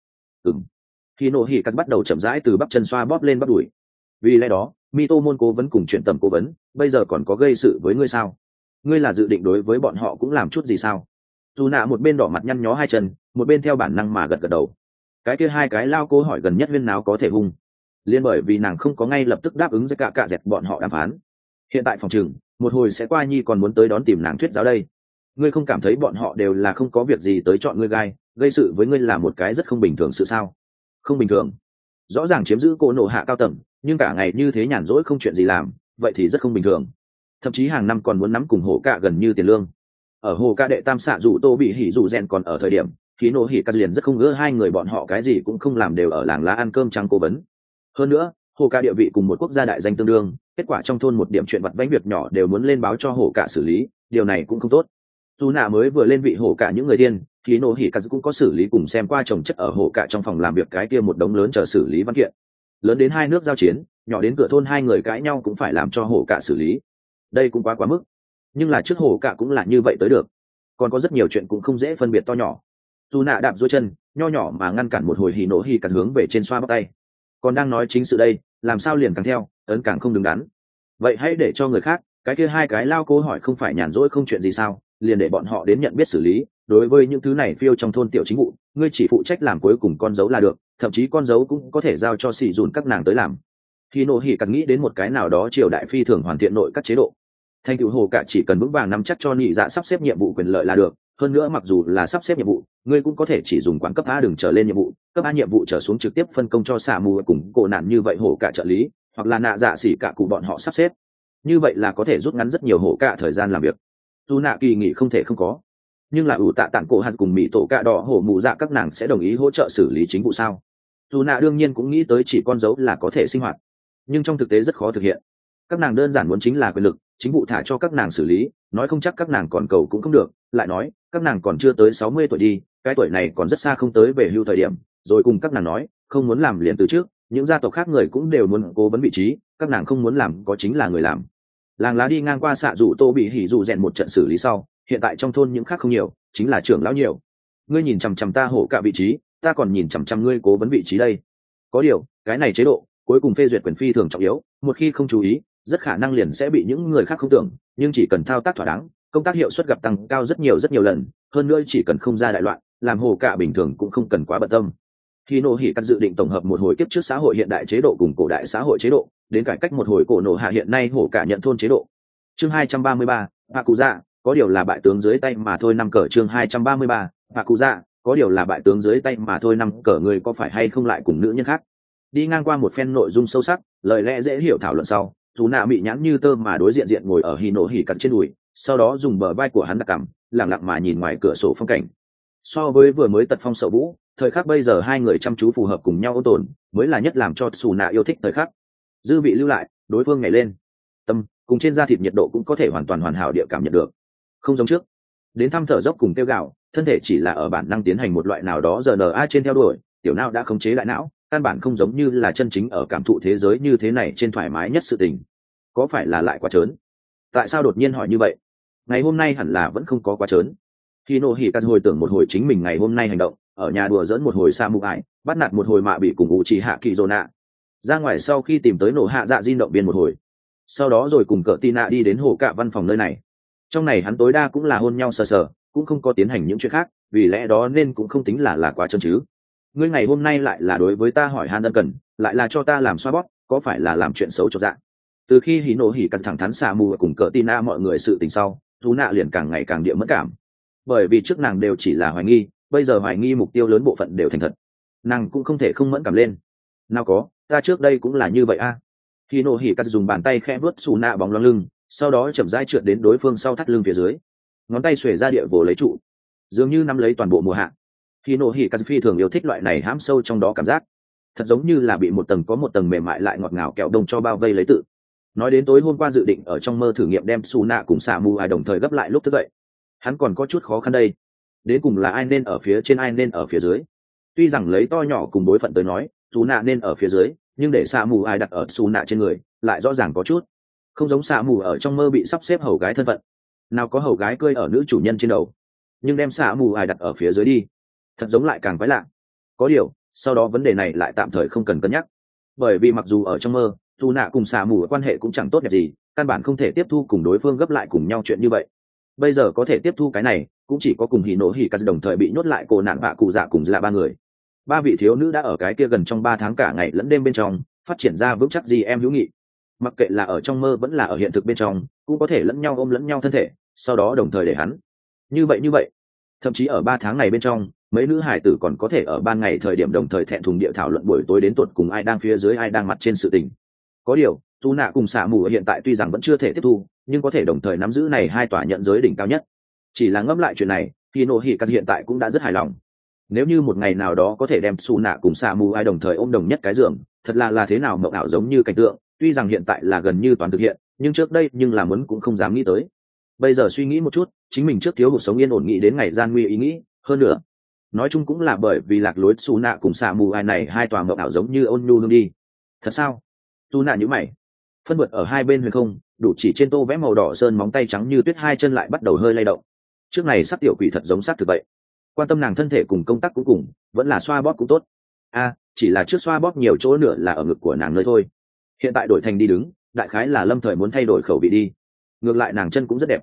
Hỉ nổ hỉ cắt bắt đầu chậm rãi từ bắp chân xoa bóp lên bắp đùi. Vì lẽ đó Mito môn cố vấn cùng chuyện tầm cố vấn bây giờ còn có gây sự với ngươi sao? Ngươi là dự định đối với bọn họ cũng làm chút gì sao? Dù nạ một bên đỏ mặt nhăn nhó hai chân, một bên theo bản năng mà gật gật đầu. Cái kia hai cái lao cố hỏi gần nhất viên nào có thể hung, liên bởi vì nàng không có ngay lập tức đáp ứng với cả dẹp bọn họ đàm phán. Hiện tại phòng trường một hồi sẽ qua nhi còn muốn tới đón tìm nàng thuyết giáo đây. Ngươi không cảm thấy bọn họ đều là không có việc gì tới chọn ngươi gai gây sự với ngươi là một cái rất không bình thường sự sao? Không bình thường? Rõ ràng chiếm giữ cô nộ hạ cao tầng, nhưng cả ngày như thế nhàn rỗi không chuyện gì làm, vậy thì rất không bình thường. Thậm chí hàng năm còn muốn nắm cùng hổ cạ gần như tiền lương. Ở hồ ca đệ tam xạ dù tô bị hỉ dù rèn còn ở thời điểm khí nổ hỉ cắt liền rất không ngỡ hai người bọn họ cái gì cũng không làm đều ở làng lá ăn cơm trắng cố vấn. Hơn nữa hồ ca địa vị cùng một quốc gia đại danh tương đương, kết quả trong thôn một điểm chuyện vặt vãnh việc nhỏ đều muốn lên báo cho hồ ca xử lý, điều này cũng không tốt. Dù nạ mới vừa lên vị hồ ca những người tiên, khí nổ hỉ cắt cũng có xử lý cùng xem qua trồng chất ở hồ ca trong phòng làm việc cái kia một đống lớn chờ xử lý văn kiện, lớn đến hai nước giao chiến, nhỏ đến cửa thôn hai người cãi nhau cũng phải làm cho hồ ca xử lý. Đây cũng quá mức, nhưng là trước hồ ca cũng là như vậy tới được. Còn có rất nhiều chuyện cũng không dễ phân biệt to nhỏ. Dù nạ đạp dối chân nho nhỏ mà ngăn cản một hồi hỉ nổ hỉ cắt hướng về trên xoa bắp tay. Còn đang nói chính sự đây, làm sao liền càng theo ấn càng không đứng đắn. Vậy hãy để cho người khác, cái kia hai cái lao cố hỏi không phải nhàn rỗi không chuyện gì sao, liền để bọn họ đến nhận biết xử lý. Đối với những thứ này phiêu trong thôn tiểu chính vụ, ngươi chỉ phụ trách làm cuối cùng con dấu là được, thậm chí con dấu cũng có thể giao cho xì dùn các nàng tới làm. Hỉ nổ hỉ cắt nghĩ đến một cái nào đó triều đại phi thường hoàn thiện nội các chế độ. Thành tựu hồ cả chỉ cần vững vàng nắm chắc cho nhị dạ sắp xếp nhiệm vụ quyền lợi là được. Hơn nữa mặc dù là sắp xếp nhiệm vụ, ngươi cũng có thể chỉ dùng quán cấp A đừng trở lên nhiệm vụ, cấp A nhiệm vụ trở xuống trực tiếp phân công cho xạ mù cùng cổ nạn như vậy hổ cả trợ lý, hoặc là nạ dạ xỉ cả cụ bọn họ sắp xếp. Như vậy là có thể rút ngắn rất nhiều hổ cả thời gian làm việc. Dù nạ kỳ nghỉ không thể không có, nhưng là ủ tạ tản cổ hạt cùng mỹ tổ cạ đỏ hổ mù dạ các nàng sẽ đồng ý hỗ trợ xử lý chính vụ sao? Dù nạ đương nhiên cũng nghĩ tới chỉ con dấu là có thể sinh hoạt, nhưng trong thực tế rất khó thực hiện. Các nàng đơn giản muốn chính là quyền lực, chính vụ thả cho các nàng xử lý, nói không chắc các nàng còn cầu cũng không được. Lại nói các nàng còn chưa tới 60 tuổi đi, cái tuổi này còn rất xa không tới về hưu thời điểm. Rồi cùng các nàng nói không muốn làm liền từ trước, những gia tộc khác người cũng đều muốn cố vấn vị trí, các nàng không muốn làm có chính là người làm. Làng lá đi ngang qua xạ rủ tô bị hỉ rủ rèn một trận xử lý sau, hiện tại trong thôn những khác không nhiều, chính là trưởng lão nhiều. Ngươi nhìn chằm chằm ta hổ cả vị trí, ta còn nhìn chằm chằm ngươi cố vấn vị trí đây. Có điều cái này chế độ cuối cùng phê duyệt quyền phi thường trọng yếu, một khi không chú ý rất khả năng liền sẽ bị những người khác không tưởng, nhưng chỉ cần thao tác thỏa đáng, công tác hiệu suất gặp tăng cao rất nhiều lần. Hơn nữa chỉ cần không ra đại loạn, làm hồ cả bình thường cũng không cần quá bận tâm. Khi nổ hỉ cắt dự định tổng hợp một hồi kiếp trước xã hội hiện đại chế độ cùng cổ đại xã hội chế độ, đến cải cách một hồi cổ nổ hạ hiện nay hổ cả nhận thôn chế độ. Chương 233, Hạ Cụ Dạ, có điều là bại tướng dưới tay mà thôi. Năm cờ. Chương 233, Hạ Cụ Dạ, có điều là bại tướng dưới tay mà thôi. Năm cờ. Người có phải hay không lại cùng nữ nhân khác? Đi ngang qua một phen nội dung sâu sắc, lời lẽ dễ hiểu thảo luận sau, dù nạ bị nhãn như tơ mà đối diện ngồi ở hì nổ hỉ cắt trên đùi, sau đó dùng bờ vai của hắn đặt cằm, lặng lặng mà nhìn ngoài cửa sổ phong cảnh. So với vừa mới tật phong sợ vũ, thời khắc bây giờ hai người chăm chú phù hợp cùng nhau ôn tồn, mới là nhất làm cho xù nạ yêu thích thời khắc. Dư vị lưu lại, đối phương nhảy lên, tâm cùng trên da thịt nhiệt độ cũng có thể hoàn toàn hoàn hảo địa cảm nhận được, không giống trước đến thăm thở dốc cùng tiêu gạo, thân thể chỉ là ở bản năng tiến hành một loại nào đó rna trên theo đuổi, tiểu não đã khống chế lại não, căn bản không giống như là chân chính ở cảm thụ thế giới như thế này trên thoải mái nhất sự tình. Có phải là lại quá trớn? Tại sao đột nhiên hỏi như vậy? Ngày hôm nay hẳn là vẫn không có quá trớn. Khi nô hỉ cắt hồi tưởng một hồi chính mình ngày hôm nay hành động, ở nhà đùa dẫn một hồi sa mụ ải, bắt nạt một hồi mạ bị cùng ủ trì hạ kỳ dô nạ, ra ngoài sau khi tìm tới nổ hạ dạ di động biên một hồi, sau đó rồi cùng cỡ tì nạ đi đến hồ cạ văn phòng nơi này. Trong này hắn tối đa cũng là hôn nhau sờ sờ, cũng không có tiến hành những chuyện khác, vì lẽ đó nên cũng không tính là quá trơn chứ. Ngươi ngày hôm nay lại là đối với ta hỏi han ân cần, lại là cho ta làm xoa bóp, có phải là làm chuyện xấu cho dạ? Từ khi hỉ nổ hỉ cắt thẳng thắn xà mù cùng cỡ tì nạ mọi người sự tình sau, dù nạ liền càng ngày càng địa mất cảm, bởi vì trước nàng đều chỉ là hoài nghi, bây giờ hoài nghi mục tiêu lớn bộ phận đều thành thật, nàng cũng không thể không mẫn cảm lên. Nào có, ta trước đây cũng là như vậy a. Khi nổ hỉ cắt dùng bàn tay khẽ vuốt xù nạ bóng loáng lưng, sau đó chậm rãi trượt đến đối phương sau thắt lưng phía dưới, ngón tay xuề ra địa vồ lấy trụ, dường như nắm lấy toàn bộ mùa hạ. Khi nổ hỉ cắt phi thường yêu thích loại này hãm sâu trong đó cảm giác, thật giống như là bị một tầng mềm mại lại ngọt ngào kẹo đông cho bao vây lấy tự. Nói đến tối hôm qua dự định ở trong mơ thử nghiệm đem xù nạ cùng xạ mù ai đồng thời gấp lại lúc thức dậy, hắn còn có chút khó khăn đây. Đến cùng là ai nên ở phía trên ai nên ở phía dưới? Tuy rằng lấy to nhỏ cùng bối phận tới nói, xù nạ nên ở phía dưới, nhưng để xạ mù ai đặt ở xù nạ trên người lại rõ ràng có chút không giống xạ mù ở trong mơ bị sắp xếp hầu gái thân phận, nào có hầu gái cơi ở nữ chủ nhân trên đầu, nhưng đem xạ mù ai đặt ở phía dưới đi, thật giống lại càng quái lạ. Có điều sau đó vấn đề này lại tạm thời không cần cân nhắc, bởi vì mặc dù ở trong mơ dù nạ cùng xạ mù quan hệ cũng chẳng tốt đẹp gì, căn bản không thể tiếp thu cùng đối phương gấp lại cùng nhau chuyện như vậy. Bây giờ có thể tiếp thu cái này cũng chỉ có cùng hỉ nổ hỉ cắt đồng thời bị nhốt lại cô nạn bạ cụ dạ cùng là ba người. Ba vị thiếu nữ đã ở cái kia gần trong 3 tháng cả ngày lẫn đêm bên trong phát triển ra vững chắc gì em hữu nghị, mặc kệ là ở trong mơ vẫn là ở hiện thực bên trong cũng có thể lẫn nhau ôm lẫn nhau thân thể, sau đó đồng thời để hắn như vậy. Thậm chí ở 3 tháng này bên trong mấy nữ hải tử còn có thể ở ban ngày thời điểm đồng thời thẹn thùng địa thảo luận buổi tối đến tuột cùng ai đang phía dưới ai đang mặt trên sự tình. Có điều dù nạ cùng xạ mù hiện tại tuy rằng vẫn chưa thể tiếp thu, nhưng có thể đồng thời nắm giữ này hai tòa nhận giới đỉnh cao nhất. Chỉ là ngẫm lại chuyện này thì nổ hỉ cắt hiện tại cũng đã rất hài lòng. Nếu như một ngày nào đó có thể đem xù nạ cùng xạ mù ai đồng thời ôm đồng nhất cái giường, thật là thế nào mộng ảo giống như cảnh tượng. Tuy rằng hiện tại là gần như toàn thực hiện, nhưng trước đây nhưng là muốn cũng không dám nghĩ tới. Bây giờ suy nghĩ một chút, chính mình trước thiếu hụt sống yên ổn nghĩ đến ngày gian nguy ý nghĩ hơn nữa, nói chung cũng là bởi vì lạc lối xù nạ cùng xạ mù ai này hai tòa mộng ảo giống như ôn nhu hương đi. Thật sao? Xù nạ nhíu mày, phân vượt ở hai bên huyền không đủ chỉ trên tô vẽ màu đỏ sơn móng tay trắng như tuyết, hai chân lại bắt đầu hơi lay động. Trước này sắc tiểu quỷ thật giống sắc thực vậy, quan tâm nàng thân thể cùng công tác cuối cùng vẫn là xoa bóp cũng tốt. Chỉ là trước xoa bóp nhiều chỗ nữa là ở ngực của nàng nơi thôi, hiện tại đổi thành đi đứng, đại khái là lâm thời muốn thay đổi khẩu vị đi. Ngược lại nàng chân cũng rất đẹp.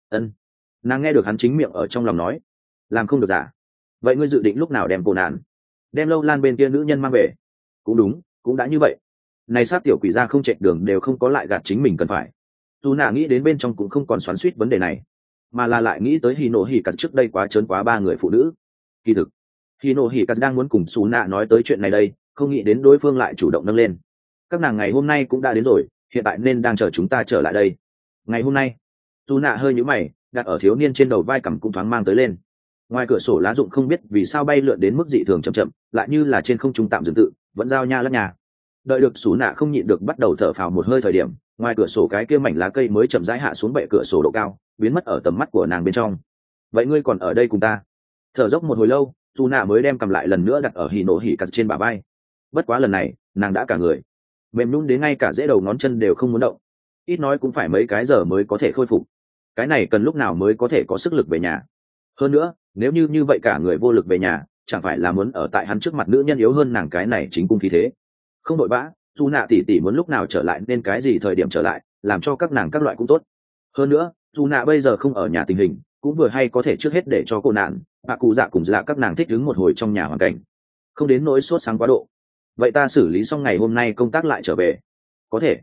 Nàng nghe được hắn chính miệng ở trong lòng nói, làm không được giả. Vậy ngươi dự định lúc nào đem cô nạn đem lâu lan bên kia nữ nhân mang về? Cũng đúng, cũng đã như vậy. Này sát tiểu quỷ ra không chạy đường đều không có lại gạt chính mình cần phải. Dù nạ nghĩ đến bên trong cũng không còn xoắn xuýt vấn đề này, mà là lại nghĩ tới Hino Hikazu trước đây quá trớn quá 3 người phụ nữ. Kỳ thực Hino Hikazu đang muốn cùng Sú nạ nói tới chuyện này đây, không nghĩ đến đối phương lại chủ động nâng lên. Các nàng ngày hôm nay cũng đã đến rồi, hiện tại nên đang chờ chúng ta trở lại đây. Ngày hôm nay? Sú nạ hơi nhíu mày, đặt ở thiếu niên trên đầu vai cằm cũng thoáng mang tới lên. Ngoài cửa sổ lá rụng không biết vì sao bay lượn đến mức dị thường chậm, lại như là trên không trung tạm dừng tự, vẫn giao nha lắc nhà. Đợi được Sú nạ không nhịn được bắt đầu thở phào một hơi thời điểm, ngoài cửa sổ cái kia mảnh lá cây mới chậm rãi hạ xuống bệ cửa sổ độ cao, biến mất ở tầm mắt của nàng bên trong. Vậy ngươi còn ở đây cùng ta? Thở dốc một hồi lâu, Sú nạ mới đem cầm lại lần nữa đặt ở Hino Hikazu trên bả vai. Bất quá lần này nàng đã cả người mềm nhũn đến ngay cả rễ đầu ngón chân đều không muốn động, ít nói cũng phải mấy cái giờ mới có thể khôi phục. Cái này cần lúc nào mới có thể có sức lực về nhà? Hơn nữa nếu như vậy cả người vô lực về nhà, chẳng phải là muốn ở tại hắn trước mặt nữ nhân yếu hơn nàng cái này chính cung khí thế. Không đội vã, Sú nạ tỷ muốn lúc nào trở lại nên cái gì thời điểm trở lại, làm cho các nàng các loại cũng tốt. Hơn nữa Sú nạ bây giờ không ở nhà tình hình cũng vừa hay có thể trước hết để cho cô nạn bà cụ dạ cùng dạ các nàng thích ứng một hồi trong nhà hoàn cảnh, không đến nỗi sốt sáng quá độ. Vậy ta xử lý xong ngày hôm nay công tác lại trở về có thể?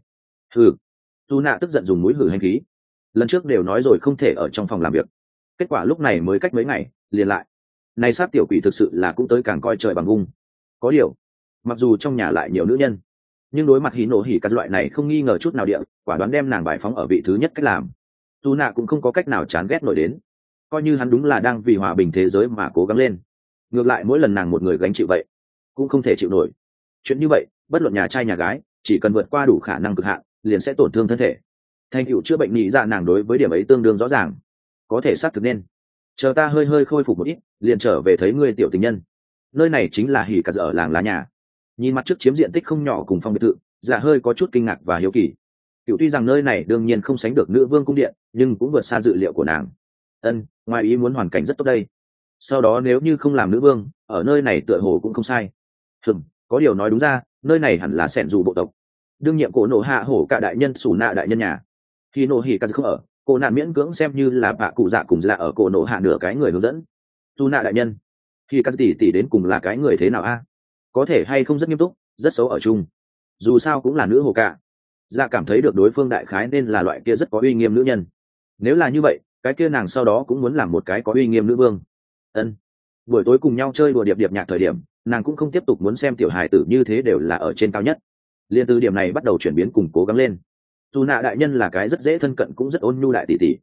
Sú nạ tức giận dùng mũi hử hành khí. Lần trước đều nói rồi không thể ở trong phòng làm việc, kết quả lúc này mới cách mấy ngày liền lại. Này sát tiểu quỷ thực sự là cũng tới càng coi trời bằng vung. Có điều mặc dù trong nhà lại nhiều nữ nhân, nhưng đối mặt Hino Hikazu loại này không nghi ngờ chút nào địa quả đoán đem nàng bài phóng ở vị thứ nhất cách làm, Sú nạ cũng không có cách nào chán ghét nổi đến. Coi như hắn đúng là đang vì hòa bình thế giới mà cố gắng lên, ngược lại mỗi lần nàng một người gánh chịu vậy cũng không thể chịu nổi. Chuyện như vậy bất luận nhà trai nhà gái, chỉ cần vượt qua đủ khả năng cực hạn liền sẽ tổn thương thân thể. Thành tựu chữa bệnh nhị dạ nàng đối với điểm ấy tương đương rõ ràng. Có thể xác thực nên chờ ta hơi khôi phục một ít liền trở về thấy ngươi tiểu tình nhân. Nơi này chính là Hikazu ở làng lá nhà. Nhìn mặt trước chiếm diện tích không nhỏ cùng phong biệt thự, dạ hơi có chút kinh ngạc và hiếu kỳ. Cựu tuy rằng nơi này đương nhiên không sánh được nữ vương cung điện, nhưng cũng vượt xa dự liệu của nàng. Ngoài ý muốn hoàn cảnh rất tốt đây. Sau đó nếu như không làm nữ vương ở nơi này tựa hồ cũng không sai. Có điều nói đúng ra nơi này hẳn là sẻn dù bộ tộc đương nhiệm cổ nổ hạ hổ cả đại nhân Sú nạ đại nhân nhà. Khi nổ Hikazu không ở, cô nạn miễn cưỡng xem như là bà cụ dạ cùng dạ ở cổ nổ hạ nửa cái người hướng dẫn. Sú nạ đại nhân, Hikazu tỷ đến cùng là cái người thế nào a? Có thể hay không rất nghiêm túc, rất xấu ở chung. Dù sao cũng là nữ hổ cả. Dạ cảm thấy được đối phương đại khái nên là loại kia rất có uy nghiêm nữ nhân. Nếu là như vậy, cái kia nàng sau đó cũng muốn làm một cái có uy nghiêm nữ vương. Buổi tối cùng nhau chơi đùa điệp nhạc thời điểm, nàng cũng không tiếp tục muốn xem tiểu hài tử như thế đều là ở trên cao nhất. Liên từ điểm này bắt đầu chuyển biến cùng cố gắng lên. Dù nạ đại nhân là cái rất dễ thân cận cũng rất ôn nhu đại tỷ tỷ,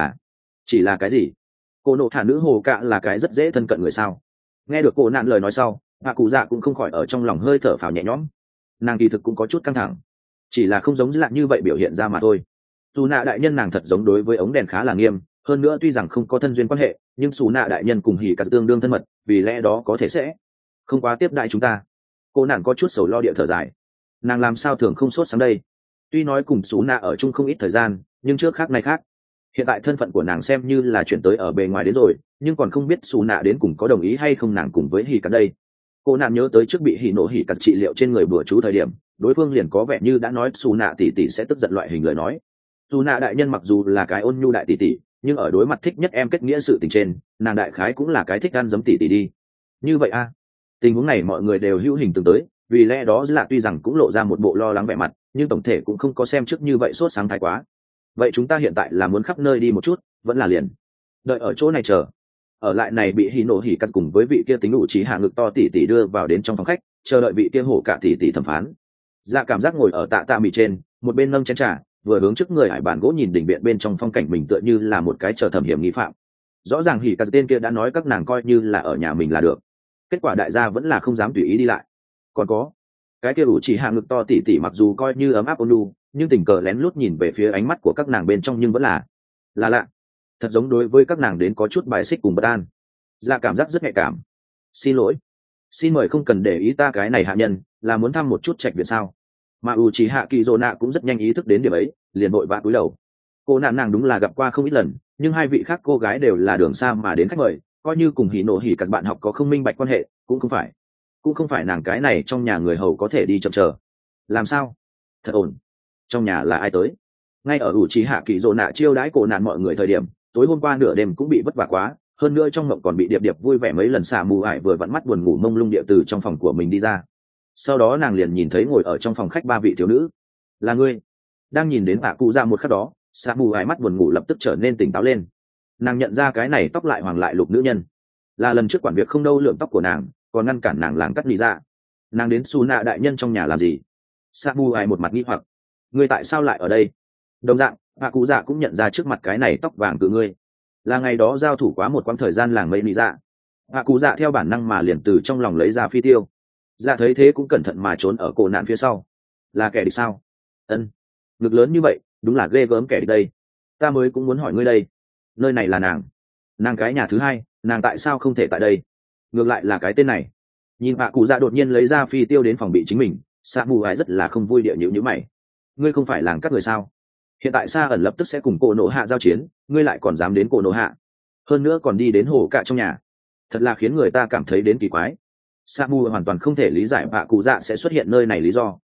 chỉ là cái gì? Cô nộ hạ nữ hồ cạ là cái rất dễ thân cận người sao? Nghe được cô nạn lời nói sau, hạ cụ dạ cũng không khỏi ở trong lòng hơi thở phào nhẹ nhõm. Nàng kỳ thực cũng có chút căng thẳng, chỉ là không giống lạ như vậy biểu hiện ra mà thôi. Dù nạ đại nhân nàng thật giống đối với ống đèn khá là nghiêm, hơn nữa tuy rằng không có thân duyên quan hệ, nhưng xù nạ đại nhân cùng hỉ cả tương đương thân mật, vì lẽ đó có thể sẽ không quá tiếp đại chúng ta. Cô nàng có chút sầu lo địa thở dài. Nàng làm sao thường không sốt sáng đây? Tuy nói cùng xù nạ ở chung không ít thời gian, nhưng trước khác nay khác. Hiện tại thân phận của nàng xem như là chuyển tới ở bề ngoài đến rồi, nhưng còn không biết xù nạ đến cùng có đồng ý hay không nàng cùng với hỉ cả đây. Cô nàng nhớ tới trước bị hỉ nổ hỉ cả trị liệu trên người bùa chú thời điểm, đối phương liền có vẻ như đã nói xù nạ tỷ tỷ sẽ tức giận loại hình lời nói. Xù nạ đại nhân mặc dù là cái ôn nhu đại tỷ tỷ, nhưng ở đối mặt thích nhất em kết nghĩa sự tình trên, nàng đại khái cũng là cái thích ăn giấm tỷ tỷ đi. Như vậy a, tình huống này mọi người đều hữu hình tương tới, vì lẽ đó là tuy rằng cũng lộ ra một bộ lo lắng vẻ mặt, nhưng tổng thể cũng không có xem trước như vậy sốt sáng thái quá. Vậy chúng ta hiện tại là muốn khắp nơi đi một chút, vẫn là liền đợi ở chỗ này chờ? Ở lại này bị hỉ nổ hỉ cắt cùng với vị kia tính đủ trí hạ ngực to tỷ tỷ đưa vào đến trong phòng khách, chờ đợi vị kia hổ cả tỷ tỷ thẩm phán. Dạ cảm giác ngồi ở tạ tạ mì trên, một bên nâng chén trà, vừa hướng trước người hải bàn gỗ nhìn đỉnh viện bên trong phong cảnh mình tựa như là một cái chờ thẩm hiểm nghi phạm. Rõ ràng hỉ cắt tên kia đã nói các nàng coi như là ở nhà mình là được, kết quả đại gia vẫn là không dám tùy ý đi lại. Còn có cái kia đủ chỉ hạ ngực to tỷ tỷ mặc dù coi như ấm áp ôn nhu, nhưng tình cờ lén lút nhìn về phía ánh mắt của các nàng bên trong nhưng vẫn là lạ, thật giống đối với các nàng đến có chút bài xích cùng bất an. Dạ cảm giác rất nhạy cảm. Xin lỗi, xin mời không cần để ý ta cái này hạ nhân, là muốn thăm một chút trạch viện sao? Mà u chỉ hạ kỳ dỗ nạ cũng rất nhanh ý thức đến điểm ấy, liền vội vã cúi đầu. Cô nạn nàng đúng là gặp qua không ít lần, nhưng hai vị khác cô gái đều là đường xa mà đến khách mời, coi như cùng hỉ nộ hỉ các bạn học có không minh bạch quan hệ, cũng không phải nàng cái này trong nhà người hầu có thể đi chậm chờ. Làm sao? Thật ổn. Trong nhà là ai tới? Ngay ở ủ trí hạ kỳ dỗ nạ chiêu đãi cổ nạn mọi người thời điểm, tối hôm qua nửa đêm cũng bị vất vả quá, hơn nữa trong mộng còn bị điệp điệp vui vẻ mấy lần. Xả mù ải vừa vặn mắt buồn ngủ mông lung địa từ trong phòng của mình đi ra. Sau đó nàng liền nhìn thấy ngồi ở trong phòng khách ba vị thiếu nữ. Là ngươi? Đang nhìn đến bà cụ ra một khắc đó, xả mù ải mắt buồn ngủ lập tức trở nên tỉnh táo lên. Nàng nhận ra cái này tóc lại hoàng lại lục nữ nhân, là lần trước quản việc không đâu lượng tóc của nàng, còn ngăn cản nàng làng cắt lý ra. Nàng đến xù nạ đại nhân trong nhà làm gì? Xả mù ải một mặt nghi hoặc. Ngươi tại sao lại ở đây? Đồng dạng, bà cụ dạ cũng nhận ra trước mặt cái này tóc vàng cự ngươi, là ngày đó giao thủ quá một quãng thời gian làng mây lý dạ. Bà cụ dạ theo bản năng mà liền từ trong lòng lấy ra phi tiêu. Dạ thấy thế cũng cẩn thận mà trốn ở cổ nạn phía sau. Là kẻ địch sao? Ân, ngực lớn như vậy, đúng là ghê gớm kẻ địch đây. Ta mới cũng muốn hỏi ngươi đây, nơi này là nàng cái nhà thứ hai, nàng tại sao không thể tại đây? Ngược lại là cái tên này. Nhìn bà cụ dạ đột nhiên lấy ra phi tiêu đến phòng bị chính mình, Sa mù ải rất là không vui địa nhíu mày. Ngươi không phải làng các người sao? Hiện tại Sa ẩn lập tức sẽ cùng cổ nổ hạ giao chiến, ngươi lại còn dám đến cổ nổ hạ, hơn nữa còn đi đến hồ cạ trong nhà, thật là khiến người ta cảm thấy đến kỳ quái. Sa mù hoàn toàn không thể lý giải bà cụ dạ sẽ xuất hiện nơi này lý do.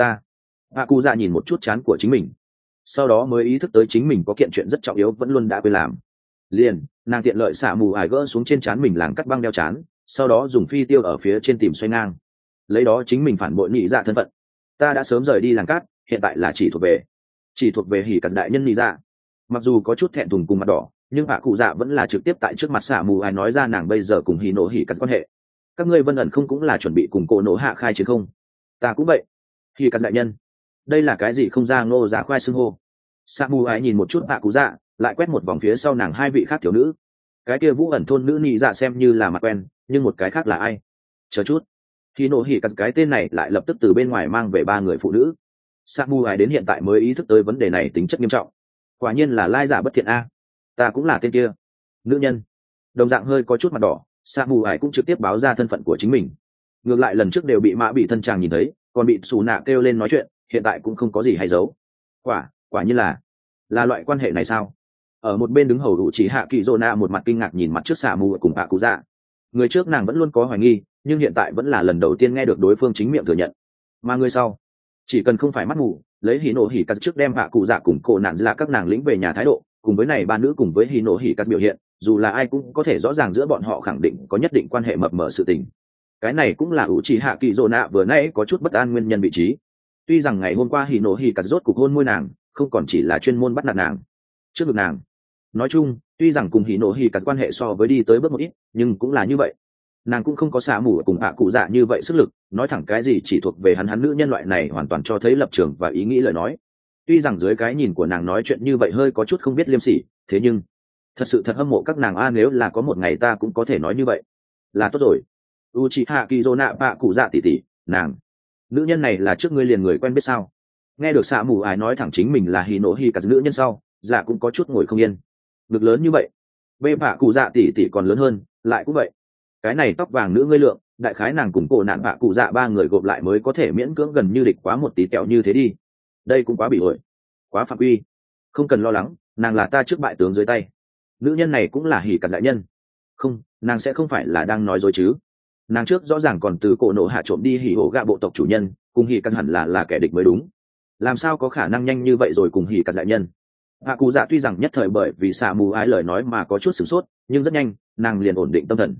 Bà cụ dạ nhìn một chút chán của chính mình, sau đó mới ý thức tới chính mình có kiện chuyện rất trọng yếu vẫn luôn đã quên làm. Liền nàng tiện lợi xả mù ải gỡ xuống trên chán mình làng cắt băng đeo chán, sau đó dùng phi tiêu ở phía trên tìm xoay ngang, lấy đó chính mình phản bội nhị dạ thân phận. Ta đã sớm rời đi làng cát, hiện tại là chỉ thuộc về hỉ cắt đại nhân nhị dạ. Mặc dù có chút thẹn thùng cùng mặt đỏ, nhưng bà cụ dạ vẫn là trực tiếp tại trước mặt xả mù ải nói ra nàng bây giờ cùng hỉ nổ hỉ cắt quan hệ. Các ngươi Vân ẩn không cũng là chuẩn bị cùng cổ nổ hạ khai chiến không? Ta cũng vậy. Hỉ cắt đại nhân, đây là cái gì không ra ngô giả khoai xưng hô? Xả mù ải nhìn một chút bà cụ dạ, lại quét một vòng phía sau nàng hai vị khác thiếu nữ. Cái kia Vũ ẩn thôn nữ nhị dạ xem như là mặt quen, nhưng một cái khác là ai? Chờ chút, khi nổ hỉ cắt cái tên này lại lập tức từ bên ngoài mang về ba người phụ nữ. Samu ai đến hiện tại mới ý thức tới vấn đề này tính chất nghiêm trọng. Quả nhiên là lai giả bất thiện a. Ta cũng là tên kia nữ nhân. Đồng dạng hơi có chút mặt đỏ, Samu ai cũng trực tiếp báo ra thân phận của chính mình. Ngược lại lần trước đều bị mã bị thân chàng nhìn thấy, còn bị xù nạ kêu lên nói chuyện, hiện tại cũng không có gì hay giấu. Quả nhiên là loại quan hệ này sao? Ở một bên đứng hầu đủ chỉ hạ kỳ dô nạ một mặt kinh ngạc nhìn mặt trước Samu cùng bà cụ dạ. Người trước nàng vẫn luôn có hoài nghi, nhưng hiện tại vẫn là lần đầu tiên nghe được đối phương chính miệng thừa nhận. Mà người sau, chỉ cần không phải mắt mù, lấy hỉ nổ hỉ cắt trước đem bà cụ dạ cùng cổ nạn là các nàng lĩnh về nhà thái độ, cùng với này ba nữ cùng với hỉ nổ hỉ cắt biểu hiện, dù là ai cũng có thể rõ ràng giữa bọn họ khẳng định có nhất định quan hệ mập mờ sự tình. Cái này cũng là ủ trì hạ kỳ dô nạ vừa nãy có chút bất an nguyên nhân vị trí. Tuy rằng ngày hôm qua hỉ nổ hỉ cắt rốt cục hôn môi nàng, không còn chỉ là chuyên môn bắt nạt nàng, trước ngực nàng. Nói chung, tuy rằng cùng hỉ nổ hỉ cắt quan hệ so với đi tới bước một ít, nhưng cũng là như vậy. nàng cũng không có xạ mù cùng ạ cụ dạ như vậy sức lực nói thẳng cái gì chỉ thuộc về hắn nữ nhân loại này hoàn toàn cho thấy lập trường và ý nghĩ lời nói. Tuy rằng dưới cái nhìn của nàng nói chuyện như vậy hơi có chút không biết liêm sỉ, thế nhưng thật sự thật hâm mộ các nàng nếu là có một ngày ta cũng có thể nói như vậy là tốt rồi. Uchiha Kizona bạ cụ dạ tỷ tỷ, nàng nữ nhân này là trước ngươi liền người quen biết sao? Nghe được xạ mù ái nói thẳng chính mình là Hinohikazu nữ nhân sau, dạ cũng có chút ngồi không yên. Ngực lớn như vậy, bê bạ cụ dạ tỷ tỷ còn lớn hơn, lại cũng vậy. Cái này tóc vàng nữ ngươi lượng, đại khái nàng cùng cổ nạn bạ cụ dạ ba người gộp lại mới có thể miễn cưỡng gần như địch quá một tí tẹo như thế đi. Đây cũng quá bị ổi, quá phạm quy. Không cần lo lắng, nàng là ta trước bại tướng dưới tay. Nữ nhân này cũng là hỉ cả đại nhân. Không, nàng sẽ không phải là đang nói dối chứ? Nàng trước rõ ràng còn từ cổ nổ hạ trộm đi hỉ hổ gạ bộ tộc chủ nhân, cùng hỉ căn hẳn là kẻ địch mới đúng. Làm sao có khả năng nhanh như vậy rồi cùng hỉ cả đại nhân? Hạ cụ dạ tuy rằng nhất thời bởi vì xạ mù ái lời nói mà có chút sửng sốt, nhưng rất nhanh nàng liền ổn định tâm thần.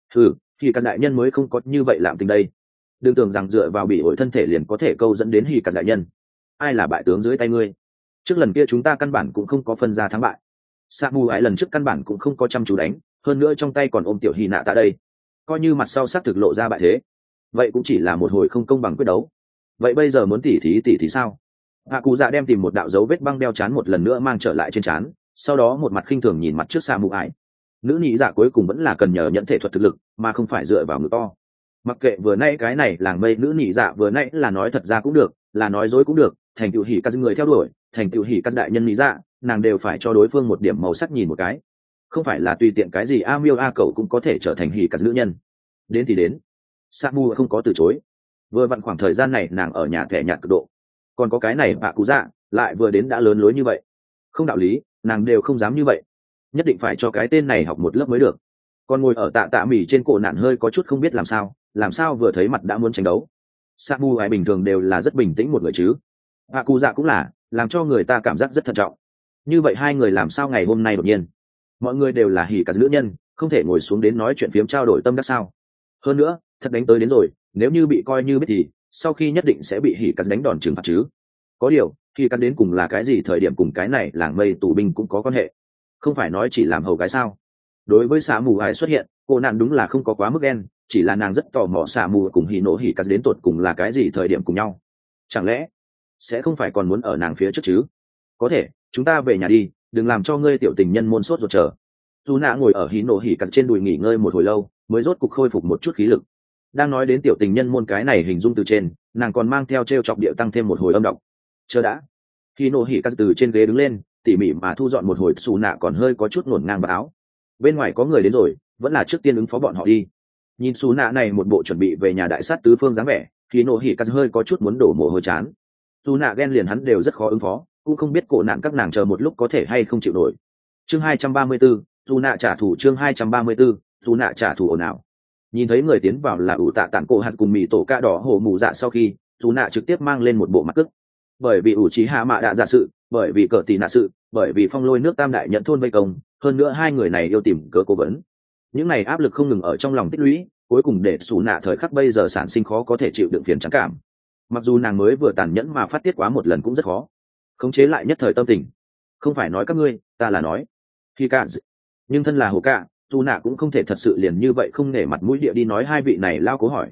Hỉ cả đại nhân mới không có như vậy làm tình đây. Đừng tưởng rằng dựa vào bị ổi thân thể liền có thể câu dẫn đến hỉ cả đại nhân. Ai là bại tướng dưới tay ngươi? Trước lần kia chúng ta căn bản cũng không có phân ra thắng bại. Xạ mù ái lần trước căn bản cũng không có chăm chú đánh, hơn nữa trong tay còn ôm tiểu hỉ nạ tại đây, coi như mặt sau xác thực lộ ra bại thế, vậy cũng chỉ là một hồi không công bằng quyết đấu. Vậy bây giờ muốn tỉ thí sao? Hạ cụ dạ đem tìm một đạo dấu vết băng đeo chán một lần nữa mang trở lại trên chán, sau đó một mặt khinh thường nhìn mặt trước xạ mù ái. Nữ nhị dạ cuối cùng vẫn là cần nhờ nhận thể thuật thực lực mà không phải dựa vào ngực to. Mặc kệ vừa nay cái này làng mây nữ nhị dạ vừa nay là nói thật ra cũng được, là nói dối cũng được, thành tựu hỉ các người theo đuổi, thành tựu hỉ các đại nhân nhị dạ, nàng đều phải cho đối phương một điểm màu sắc nhìn một cái, không phải là tùy tiện cái gì a miêu a cậu cũng có thể trở thành hỉ các nữ nhân. Đến thì đến, Samu không có từ chối. Vừa vặn khoảng thời gian này nàng ở nhà kẻ nhạt cực độ, còn có cái này bạ cụ dạ lại vừa đến đã lớn lối như vậy, không đạo lý nàng đều không dám như vậy, nhất định phải cho cái tên này học một lớp mới được. Còn ngồi ở tạ tạ mỉ trên cổ nạn hơi có chút không biết làm sao vừa thấy mặt đã muốn tranh đấu. Samu ai bình thường đều là rất bình tĩnh một người chứ, bạ cụ dạ cũng là làm cho người ta cảm giác rất thận trọng. Như vậy hai người làm sao ngày hôm nay đột nhiên mọi người đều là hỉ cả nữ nhân, không thể ngồi xuống đến nói chuyện phiếm trao đổi tâm đắc sao? Hơn nữa thật đánh tới đến rồi, nếu như bị coi như biết thì sau khi nhất định sẽ bị hỉ cả đánh đòn trừng phạt chứ. Có điều khi cắt đến cùng là cái gì thời điểm cùng cái này làng mây tù binh cũng có quan hệ, không phải nói chỉ làm hầu gái sao? Đối với xạ mù ải xuất hiện, cô nạn đúng là không có quá mức ghen, chỉ là nàng rất tò mò xạ mù cùng hỉ nổ hỉ cắt đến tột cùng là cái gì thời điểm cùng nhau. Chẳng lẽ sẽ không phải còn muốn ở nàng phía trước chứ? Có thể chúng ta về nhà đi, đừng làm cho ngươi tiểu tình nhân môn sốt ruột chờ. Dù nạ ngồi ở hỉ nổ hỉ cắt trên đùi nghỉ ngơi một hồi lâu mới rốt cục khôi phục một chút khí lực. Đang nói đến tiểu tình nhân môn cái này hình dung từ trên, nàng còn mang theo t r e o chọc điệu tăng thêm một hồi âm động. Chờ đã. Hỉ nổ hỉ cắt từ trên ghế đứng lên, tỉ mỉ mà thu dọn một hồi, xù nạ còn hơi có chút ngổn ngang vào áo. Bên ngoài có người đến rồi, vẫn là trước tiên ứng phó bọn họ đi. Nhìn xù nạ này một bộ chuẩn bị về nhà đại sát tứ phương dáng vẻ, hỉ nổ hỉ cắt hơi có chút muốn đổ mồ hôi chán. Xù nạ ghen liền hắn đều rất khó ứng phó, cũng không biết cổ nạn các nàng chờ một lúc có thể hay không chịu nổi. Chương 234, dù nạ trả thù. Chương 234, dù nạ trả thù ồn ào. Nhìn thấy người tiến vào là ủ tạ tản cổ hạt cùng mì tổ ca đỏ hổ mù dạ sau khi, dù nạ trực tiếp mang lên một bộ mặt cức. Bởi vì ủ trí hạ mạ đã giả sự, bởi vì cờ tì nạ sự, bởi vì phong lôi nước tam đại nhận thôn vây công, hơn nữa hai người này yêu tìm cớ cố vấn. Những này áp lực không ngừng ở trong lòng tích lũy, cuối cùng để xù nạ thời khắc bây giờ sản sinh khó có thể chịu đựng phiền trắng cảm. Mặc dù nàng mới vừa tàn nhẫn mà phát tiết quá một lần cũng rất khó khống chế lại nhất thời tâm tình. Không phải nói các ngươi, ta là nói khi cả, nhưng thân là hồ cả, dù nạ cũng không thể thật sự liền như vậy không nể mặt mũi địa đi nói hai vị này lao cố hỏi.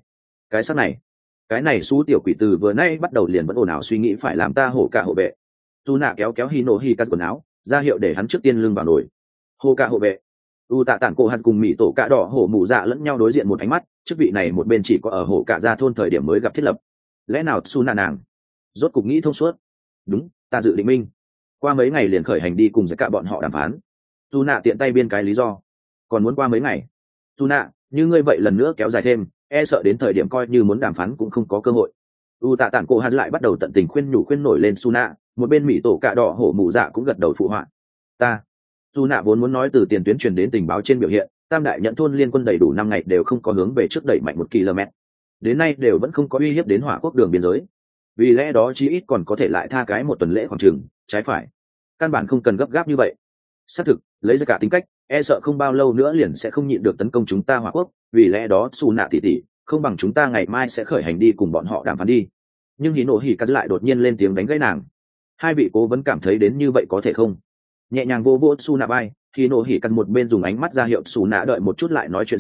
Cái này xú tiểu quỷ từ vừa nay bắt đầu liền vẫn ồn ào suy nghĩ phải làm ta hổ cả hộ vệ. Dù nạ kéo kéo Hino Hikazu quần áo ra hiệu để hắn trước tiên lưng vào nồi. Hổ cả hộ vệ. U tạ tản cổ hạt cùng mỹ tổ cạ đỏ hổ mù dạ lẫn nhau đối diện một ánh mắt, chức vị này một bên chỉ có ở hổ cả gia thôn thời điểm mới gặp thiết lập. Lẽ nào su nạ nàng rốt cục nghĩ thông suốt? Đúng, ta dự định minh qua mấy ngày liền khởi hành đi cùng với cả bọn họ đàm phán. Su nạ tiện tay biên cái lý do, còn muốn qua mấy ngày. Su nạ, như ngươi vậy lần nữa kéo dài thêm, e sợ đến thời điểm coi như muốn đàm phán cũng không có cơ hội. U tạ tản cổ hạt lại bắt đầu tận tình khuyên nhủ khuyên nổi lên su nạ, một bên mỹ tổ cạ đỏ hổ mù dạ cũng gật đầu phụ họa. Su nạ vốn muốn nói từ tiền tuyến truyền đến tình báo trên biểu hiện, tam đại nhận thôn liên quân đầy đủ 5 ngày đều không có hướng về trước đẩy mạnh 1 km, đến nay đều vẫn không có uy hiếp đến hỏa quốc đường biên giới, vì lẽ đó chí ít còn có thể lại tha cái một tuần lễ khoảng chừng, trái phải căn bản không cần gấp gáp như vậy. Xác thực lấy ra cả tính cách, e sợ không bao lâu nữa liền sẽ không nhịn được tấn công chúng ta hỏa quốc, vì lẽ đó Su nạ tỷ tỷ, không bằng chúng ta ngày mai sẽ khởi hành đi cùng bọn họ đàm phán đi. Nhưng Hino Hikazu lại đột nhiên lên tiếng đánh gãy nàng. Hai vị cố vấn cảm thấy đến như vậy có thể không? Nhẹ nhàng vô vô Su nạ bay, Hino Hikazu một bên dùng ánh mắt ra hiệu Su nạ đợi một chút lại nói chuyện riêng,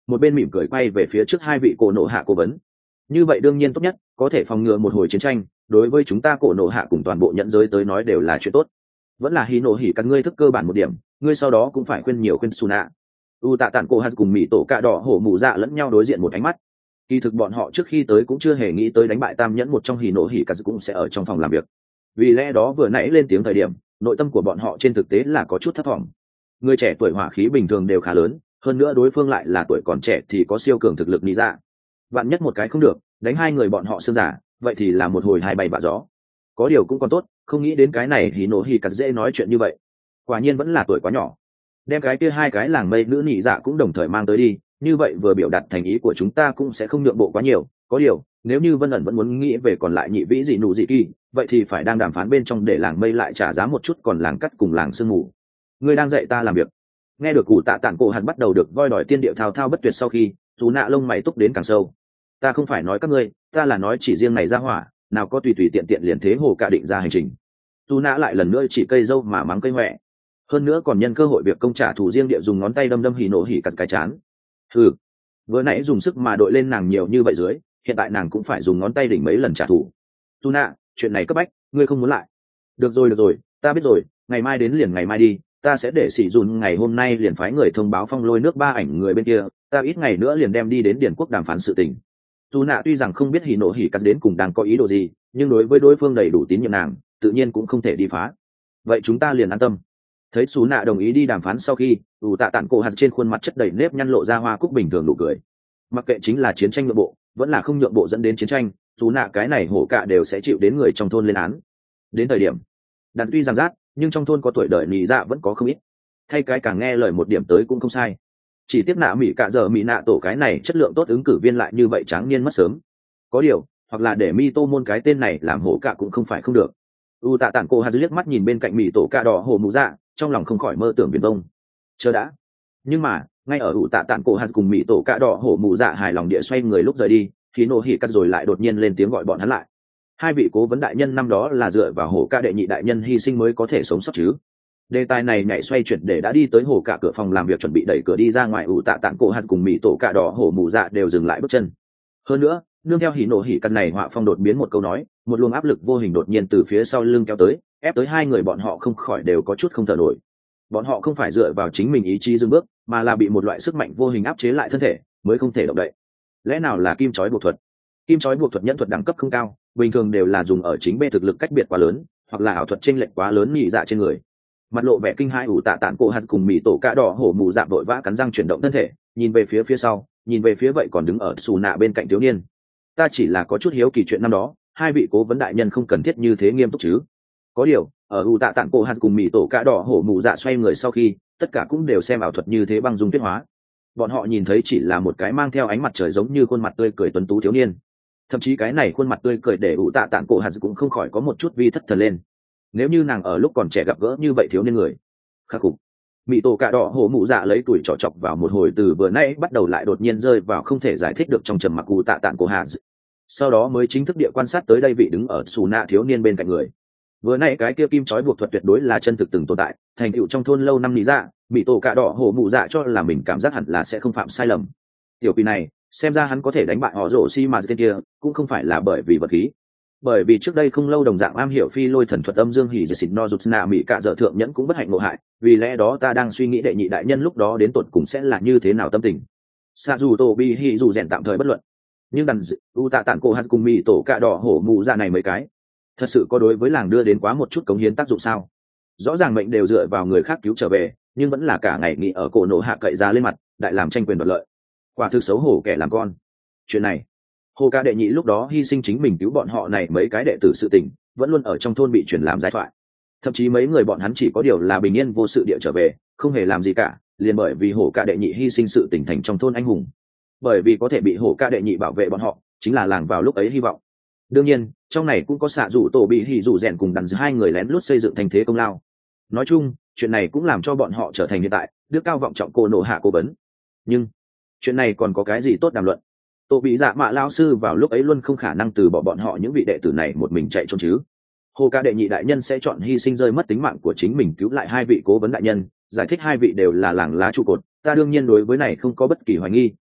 một bên mỉm cười quay về phía trước hai vị cổ nộ hạ cố vấn. Như vậy đương nhiên tốt nhất, có thể phòng ngừa một hồi chiến tranh, đối với chúng ta cổ nộ hạ cùng toàn bộ nhận giới tới nói đều là chuyện tốt. Vẫn là hỉ nộ hỉ cắt ngươi thức cơ bản một điểm, ngươi sau đó cũng phải khuyên nhiều khuyên Suna. U tạ tản cổ hạt cùng mỹ tổ cạ đỏ hổ mù dạ lẫn nhau đối diện một ánh mắt. Kỳ thực bọn họ trước khi tới cũng chưa hề nghĩ tới đánh bại tam nhẫn một trong hỉ nộ hỉ cắt cũng sẽ ở trong phòng làm việc. Vì lẽ đó vừa nãy lên tiếng thời điểm, nội tâm của bọn họ trên thực tế là có chút thất vọng. Người trẻ tuổi hỏa khí bình thường đều khá lớn, hơn nữa đối phương lại là tuổi còn trẻ thì có siêu cường thực lực lý dạ. Vạn nhất một cái không được, đánh hai người bọn họ xương giả, vậy thì là một hồi hai bay bạ gió. Có điều cũng còn tốt, không nghĩ đến cái này hỉ nộ hỉ cắt dễ nói chuyện như vậy. Quả nhiên vẫn là tuổi quá nhỏ. Đem cái kia hai cái làng mây nữ nhị dạ cũng đồng thời mang tới đi, như vậy vừa biểu đạt thành ý của chúng ta cũng sẽ không nhượng bộ quá nhiều. Có điều, nếu như Vân ẩn vẫn muốn nghĩ về còn lại nhị vĩ dị nụ dị kỳ, vậy thì phải đang đàm phán bên trong để làng mây lại trả giá một chút còn làng cắt cùng làng sương mù. Ngươi đang dạy ta làm việc. Nghe được cụ tạ tản cổ hạt bắt đầu được voi đòi tiên điệu thao thao bất tuyệt sau khi, chú nạ lông mày túc đến càng sâu. Ta không phải nói các ngươi, ta là nói chỉ riêng này ra hỏa, nào có tùy tùy tiện tiện liền thế hồ cả định ra hành trình. Chú nạ lại lần nữa chỉ cây dâu mà mắng cây hoẹ. Hơn nữa còn nhân cơ hội việc công trả thù riêng địa dùng ngón tay đâm đâm hỉ nộ hỉ cắt cái chán. Ừ, vừa nãy dùng sức mà đội lên nàng nhiều như vậy dưới, hiện tại nàng cũng phải dùng ngón tay đỉnh mấy lần trả thù. Tu nạ, chuyện này cấp bách, ngươi không muốn lại. Được rồi, ta biết rồi, ngày mai đến liền ngày mai đi, ta sẽ để sĩ dùn ngày hôm nay liền phái người thông báo phong lôi nước ba ảnh người bên kia, ta ít ngày nữa liền đem đi đến điển quốc đàm phán sự tình. Tu nạ tuy rằng không biết hỉ nộ hỉ cắt đến cùng đang có ý đồ gì, nhưng đối với đối phương đầy đủ tín nhiệm nàng, tự nhiên cũng không thể đi phá. Vậy chúng ta liền an tâm. Thấy xú nạ đồng ý đi đàm phán sau khi, ủ tạ tản cổ hạt trên khuôn mặt chất đầy nếp nhăn lộ ra hoa cúc bình thường nụ cười. Mặc kệ chính là chiến tranh nhượng bộ vẫn là không nhượng bộ dẫn đến chiến tranh, xú nạ cái này hổ cạ đều sẽ chịu đến người trong thôn lên án. Đến thời điểm đàn tuy giang rát, nhưng trong thôn có tuổi đời nị dạ vẫn có không ít, thay cái càng nghe lời một điểm tới cũng không sai. Chỉ tiếc nạ mỹ cạ giờ mỹ nạ tổ cái này chất lượng tốt ứng cử viên lại như vậy tráng niên mất sớm. Có điều hoặc là để mi tô môn cái tên này làm hổ cạ cũng không phải không được. U tạ tản cổ hạt liếc mắt nhìn bên cạnh mỹ tổ cạ đỏ hổ mù dạ, trong lòng không khỏi mơ tưởng viễn vông. Chờ đã. Nhưng mà ngay ở ủ tạ tản cổ hạt cùng mỹ tổ cạ đỏ hổ mù dạ hài lòng địa xoay người lúc rời đi, thì nổ hỉ cắt rồi lại đột nhiên lên tiếng gọi bọn hắn lại. Hai vị cố vấn đại nhân năm đó là dựa vào hổ ca đệ nhị đại nhân hy sinh mới có thể sống sót chứ. Đề tài này nhảy xoay chuyển để đã đi tới hổ cả cửa phòng làm việc chuẩn bị đẩy cửa đi ra ngoài, ủ tạ tản cổ hạt cùng mỹ tổ cạ đỏ hổ mù dạ đều dừng lại bước chân. Hơn nữa nương theo hỉ nổ hỉ cắt này họa phong đột biến một câu nói, một luồng áp lực vô hình đột nhiên từ phía sau lưng kéo tới, ép tới hai người bọn họ không khỏi đều có chút không thở nổi. Bọn họ không phải dựa vào chính mình ý chí dừng bước, mà là bị một loại sức mạnh vô hình áp chế lại thân thể mới không thể động đậy. Lẽ nào là kim chói buộc thuật? Kim chói buộc thuật nhẫn thuật đẳng cấp không cao, bình thường đều là dùng ở chính bê thực lực cách biệt quá lớn, hoặc là ảo thuật chênh lệch quá lớn nhị dạ trên người. Mặt lộ vẻ kinh hãi ủ tạ tản cổ hạt cùng mỹ tổ cạ đỏ hổ mù dạ vội vã cắn răng chuyển động thân thể, nhìn về phía sau, nhìn về phía vậy còn đứng ở xù nạ bên cạnh thiếu niên. Ta chỉ là có chút hiếu kỳ chuyện năm đó, hai vị cố vấn đại nhân không cần thiết như thế nghiêm túc chứ. Có điều ở ủ tạ tản cổ hạt cùng mỹ tổ cạ đỏ hổ mù dạ xoay người sau khi, tất cả cũng đều xem ảo thuật như thế băng dung tuyết hóa. Bọn họ nhìn thấy chỉ là một cái mang theo ánh mặt trời giống như khuôn mặt tươi cười tuấn tú thiếu niên. Thậm chí cái này khuôn mặt tươi cười để ủ tạ tản cổ hạt cũng không khỏi có một chút vi thất thần lên. Nếu như nàng ở lúc còn trẻ gặp gỡ như vậy thiếu niên người khắc phục. Mỹ tổ cạ đỏ hổ mụ dạ lấy tuổi trọ chọc vào một hồi từ vừa nãy bắt đầu lại đột nhiên rơi vào không thể giải thích được trong trầm mặc ủ tạ tản cổ hạt, sau đó mới chính thức địa quan sát tới đây vị đứng ở xù nạ thiếu niên bên cạnh người. Vừa nãy cái kia kim chói buộc thuật tuyệt đối là chân thực từng tồn tại, thành tựu trong thôn lâu năm lý dạ, Mỹ tổ cạ đỏ hổ mụ dạ cho là mình cảm giác hẳn là sẽ không phạm sai lầm. Tiểu quỷ này xem ra hắn có thể đánh bại họ rổ xi mà tên kia cũng không phải là bởi vì vật khí, bởi vì trước đây không lâu đồng dạng am hiểu phi lôi thần thuật âm dương hỉ dệt xịt no rụt nạ mỹ cạ dở thượng nhẫn cũng bất hạnh ngộ hại, vì lẽ đó ta đang suy nghĩ đệ nhị đại nhân lúc đó đến tột cùng sẽ là như thế nào tâm tình. Sa dù tổ bi hỉ dù rèn tạm thời bất luận, nhưng đàn u tạ tản cổ hạt cùng mỹ tổ cạ đỏ hổ mụ dạ này mấy cái thật sự có đối với làng đưa đến quá một chút cống hiến tác dụng sao? Rõ ràng mệnh đều dựa vào người khác cứu trở về, nhưng vẫn là cả ngày nghĩ ở cổ nổ hạ cậy ra lên mặt, đại làm tranh quyền đoạt lợi, quả thực xấu hổ kẻ làm con. Chuyện này hồ ca đệ nhị lúc đó hy sinh chính mình cứu bọn họ này mấy cái đệ tử sự tình vẫn luôn ở trong thôn bị truyền làm giai thoại, thậm chí mấy người bọn hắn chỉ có điều là bình yên vô sự địa trở về, không hề làm gì cả, liền bởi vì hổ ca đệ nhị hy sinh sự tỉnh thành trong thôn anh hùng, bởi vì có thể bị hổ ca đệ nhị bảo vệ bọn họ chính là làng vào lúc ấy hy vọng. Đương nhiên trong này cũng có xạ rủ tổ bị hỉ rủ rèn cùng đàn hai người lén lút xây dựng thành thế công lao. Nói chung chuyện này cũng làm cho bọn họ trở thành hiện tại đức cao vọng trọng cô nộ hạ cố vấn. Nhưng chuyện này còn có cái gì tốt đàm luận? Tổ bị dạ mạ lao sư vào lúc ấy luôn không khả năng từ bỏ bọn họ những vị đệ tử này một mình chạy trốn chứ. Hồ ca đệ nhị đại nhân sẽ chọn hy sinh rơi mất tính mạng của chính mình cứu lại hai vị cố vấn đại nhân, giải thích hai vị đều là làng lá trụ cột, ta đương nhiên đối với này không có bất kỳ hoài nghi,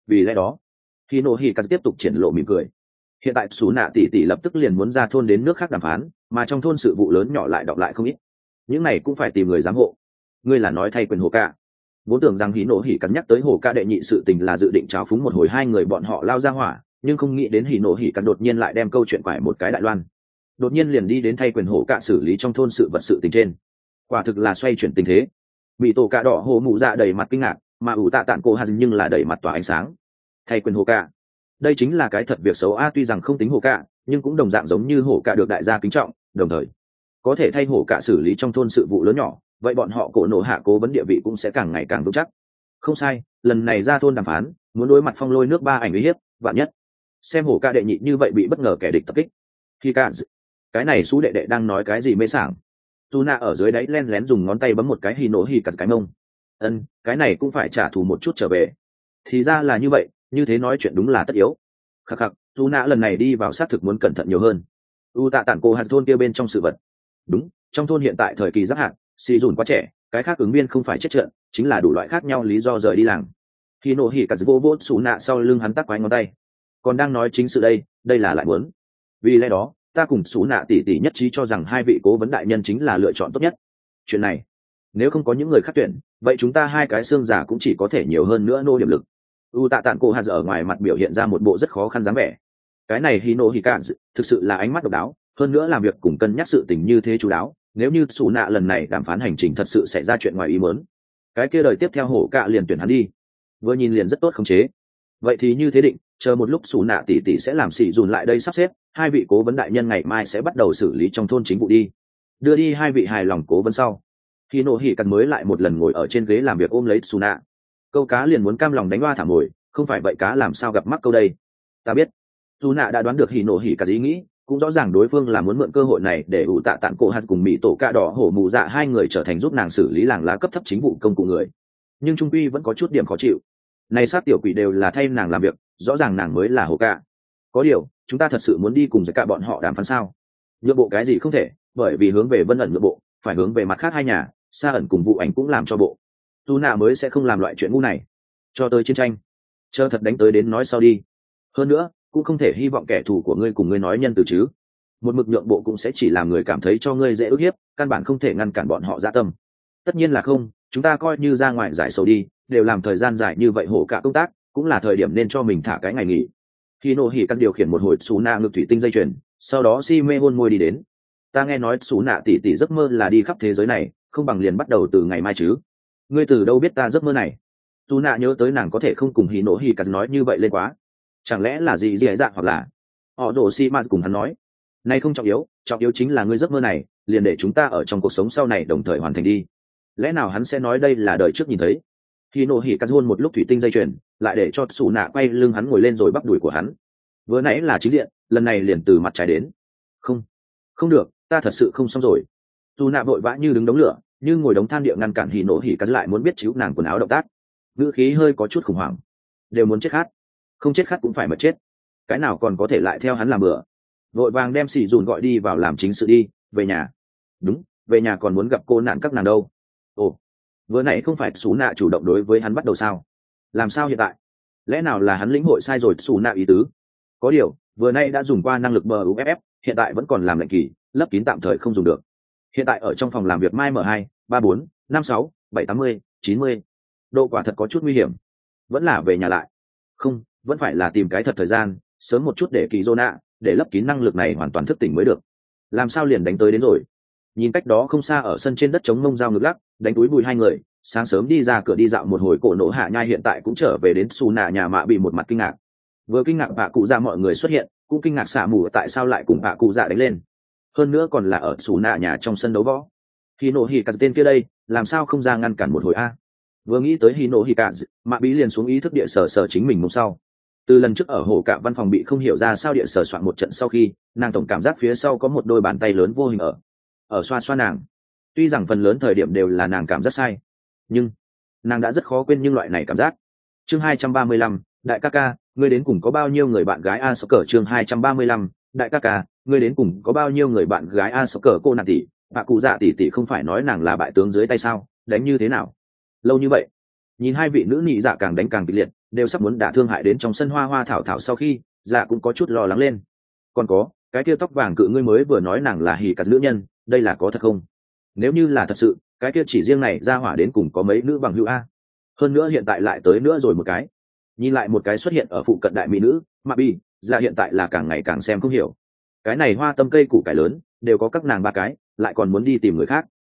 vì lẽ đó khi nổ hỉ cắt tiếp tục triển lộ mỉm cười. Hiện tại xù nạ tỷ tỷ lập tức liền muốn ra thôn đến nước khác đàm phán, mà trong thôn sự vụ lớn nhỏ lại đọc lại không ít, những này cũng phải tìm người giám hộ. Ngươi là nói thay quyền hồ ca? Vốn tưởng rằng hí nổ hỉ cắt nhắc tới hồ ca đệ nhị sự tình là dự định tráo phúng một hồi hai người bọn họ lao ra hỏa, nhưng không nghĩ đến hí nổ hỉ cắt đột nhiên lại đem câu chuyện quải một cái đại loan, đột nhiên liền đi đến thay quyền hồ ca xử lý trong thôn sự vật sự tình trên. Quả thực là xoay chuyển tình thế. Bị tổ cạ đỏ hồ mụ dạ đầy mặt kinh ngạc, mà ủ tạ tản cô hà nhưng là đầy mặt tỏa ánh sáng. Thay quyền hồ ca, đây chính là cái thật việc xấu a, tuy rằng không tính hồ ca nhưng cũng đồng dạng giống như hổ cả được đại gia kính trọng, đồng thời có thể thay hổ cả xử lý trong thôn sự vụ lớn nhỏ, vậy bọn họ cổ nổ hạ cố vấn địa vị cũng sẽ càng ngày càng vững chắc. Không sai, lần này ra thôn đàm phán muốn đối mặt phong lôi nước ba ảnh uy hiếp vạn nhất, xem hổ cả đệ nhị như vậy bị bất ngờ kẻ địch tập kích. Khi cả cái này xú đệ đệ đang nói cái gì mê sảng. Tuna ở dưới đáy len lén dùng ngón tay bấm một cái hì nổ hì cặt cái mông. Cái này cũng phải trả thù một chút trở về. Thì ra là như vậy, như thế nói chuyện đúng là tất yếu. Khắc khắc, Tuna lần này đi vào xác thực muốn cẩn thận nhiều hơn. Tạ tản cô hạt thôn kia bên trong sự vật. Đúng, trong thôn hiện tại thời kỳ giáp hạn, xì dùn quá trẻ, cái khác ứng viên không phải chết trận, chính là đủ loại khác nhau lý do rời đi làng. Khi nổ hỉ cả vô vô xù nạ sau lưng hắn tắc quái ngón tay, còn đang nói chính sự đây là lại muốn. Vì lẽ đó ta cùng xù nạ tỷ tỷ nhất trí cho rằng hai vị cố vấn đại nhân chính là lựa chọn tốt nhất. Chuyện này nếu không có những người khác tuyển, vậy chúng ta hai cái xương giả cũng chỉ có thể nhiều hơn nữa nô điểm lực. Tạ tản cô hạt ở ngoài mặt biểu hiện ra một bộ rất khó khăn dáng vẻ. Cái này Hino Hikazu thực sự là ánh mắt độc đáo, hơn nữa làm việc cùng cân nhắc sự tình như thế chú đáo. Nếu như Sủ Nạ lần này đàm phán hành trình thật sự xảy ra chuyện ngoài ý muốn, cái kia đời tiếp theo hổ cạ liền tuyển hắn đi, vừa nhìn liền rất tốt khống chế. Vậy thì như thế định, chờ một lúc Sủ Nạ tỷ tỷ sẽ làm xỉ dùn lại đây sắp xếp, hai vị cố vấn đại nhân ngày mai sẽ bắt đầu xử lý trong thôn chính vụ đi. Đưa đi hai vị hài lòng cố vấn sau, Hino Hikazu mới lại một lần ngồi ở trên ghế làm việc ôm lấy Sủ Nạ. Câu cá liền muốn cam lòng đánh hoa thả mồi, không phải vậy cá làm sao gặp mắc câu đây. Ta biết dù nạ đã đoán được hỉ nổ hỉ cả ý nghĩ, cũng rõ ràng đối phương là muốn mượn cơ hội này để ủ tạ tản cổ hạt cùng mỹ tổ cạ đỏ hổ mù dạ hai người trở thành giúp nàng xử lý làng lá cấp thấp chính vụ công cụ người, nhưng trung quy vẫn có chút điểm khó chịu. Này sát tiểu quỷ đều là thay nàng làm việc, rõ ràng nàng mới là hồ cạ. Có điều chúng ta thật sự muốn đi cùng với cả bọn họ đàm phán sao? Nhượng bộ cái gì không thể, bởi vì hướng về Vân ẩn nhượng bộ phải hướng về mặt khác hai nhà, Sa ẩn cùng vụ ảnh cũng làm cho bộ. Tu nạ mới sẽ không làm loại chuyện ngu này. Cho tới chiến tranh, chờ thật đánh tới đến nói sau đi. Hơn nữa cũng không thể hy vọng kẻ thù của ngươi cùng ngươi nói nhân từ chứ. Một mực nhượng bộ cũng sẽ chỉ làm người cảm thấy cho ngươi dễ ức hiếp, căn bản không thể ngăn cản bọn họ dạ tâm. Tất nhiên là không, chúng ta coi như ra ngoài giải sầu đi, đều làm thời gian dài như vậy hổ cả công tác, cũng là thời điểm nên cho mình thả cái ngày nghỉ. Hino hỉ cắt điều khiển một hồi xú nạ ngực thủy tinh dây chuyền, sau đó si mê hôn môi đi đến. Ta nghe nói xú nạ tỷ tỷ giấc mơ là đi khắp thế giới này, không bằng liền bắt đầu từ ngày mai chứ. Ngươi từ đâu biết ta giấc mơ này? Xú nạ nhớ tới nàng có thể không cùng Hino hỉ cắt nói như vậy lên quá. Chẳng lẽ là gì dạ hoặc là họ đổ si ma cùng hắn nói. Này không trọng yếu chính là ngươi giấc mơ này liền để chúng ta ở trong cuộc sống sau này đồng thời hoàn thành đi. Lẽ nào hắn sẽ nói đây là đời trước nhìn thấy? Khi nổ hỉ cắt hôn một lúc thủy tinh dây chuyền, lại để cho Sủ Nạ quay lưng hắn ngồi lên rồi bắp đùi của hắn. Vừa nãy là chính diện, lần này liền từ mặt trái đến. Không được, ta thật sự không xong rồi. Sủ Nạ vội vã như đứng đống lửa, như ngồi đống than địa ngăn cản hỉ nổ hỉ cắt lại muốn biết chiếu nàng quần áo động tác. Ngữ khí hơi có chút khủng hoảng. Đều muốn chết khát, không chết khát cũng phải mà chết, cái nào còn có thể lại theo hắn làm bừa. Vội vàng đem xì dùn gọi đi vào làm chính sự đi, về nhà. Đúng, về nhà còn muốn gặp cô nạn các nàng đâu. Ồ, vừa nãy không phải Sủ Nạ chủ động đối với hắn bắt đầu sao? Làm sao hiện tại? Lẽ nào là hắn lĩnh hội sai rồi Sủ Nạ ý tứ? Có điều vừa nãy đã dùng qua năng lực buff, hiện tại vẫn còn làm lệnh kỳ, lấp kín tạm thời không dùng được. Hiện tại ở trong phòng làm việc mai M2, 34, 56, 780, 90. Độ quả thật có chút nguy hiểm, vẫn là về nhà lại. Không, vẫn phải là tìm cái thật thời gian sớm một chút để kỳ dô nạ để lấp kín năng lực này hoàn toàn thức tỉnh mới được. Làm sao liền đánh tới đến rồi? Nhìn cách đó không xa ở sân trên đất chống mông dao ngực lắc đánh túi bùi hai người, sáng sớm đi ra cửa đi dạo một hồi cổ nổ hạ nhai hiện tại cũng trở về đến xù nạ nhà mạ bị một mặt kinh ngạc. Vừa kinh ngạc bạ cụ dạ mọi người xuất hiện, cũng kinh ngạc xả mù tại sao lại cùng bạ cụ dạ đánh lên, hơn nữa còn là ở xù nạ nhà trong sân đấu võ. Hino Hikazu tên kia đây làm sao không ra ngăn cản một hồi a? Vừa nghĩ tới Hino Hikazu, mạ bí liền xuống ý thức địa sở chính mình mông sau. Từ lần trước ở hồ cạ văn phòng bị không hiểu ra sao địa sở soạn một trận sau khi, nàng tổng cảm giác phía sau có một đôi bàn tay lớn vô hình ở xoa xoa nàng. Tuy rằng phần lớn thời điểm đều là nàng cảm giác sai, nhưng nàng đã rất khó quên những loại này cảm giác. Chương 235, đại ca ca, ngươi đến cùng có bao nhiêu người bạn gái a soccer? Chương 235, đại ca ca, ngươi đến cùng có bao nhiêu người bạn gái a soccer? Cô nàng tỷ, bà cụ dạ tỷ không phải nói nàng là bại tướng dưới tay sao? Đánh như thế nào? Lâu như vậy, nhìn hai vị nữ nhị dạ càng đánh càng kịch liệt, đều sắp muốn đả thương hại đến trong sân hoa hoa thảo thảo sau khi dạ cũng có chút lo lắng lên. Còn có cái kia tóc vàng cự ngươi mới vừa nói nàng là hỉ cắt nữ nhân, đây là có thật không? Nếu như là thật sự, cái kia chỉ riêng này ra hỏa đến cùng có mấy nữ bằng hữu a? Hơn nữa hiện tại lại tới nữa rồi một cái. Nhìn lại một cái xuất hiện ở phụ cận đại mỹ nữ mà bi dạ hiện tại là càng ngày càng xem không hiểu. Cái này hoa tâm cây củ cải lớn đều có các nàng ba cái, lại còn muốn đi tìm người khác.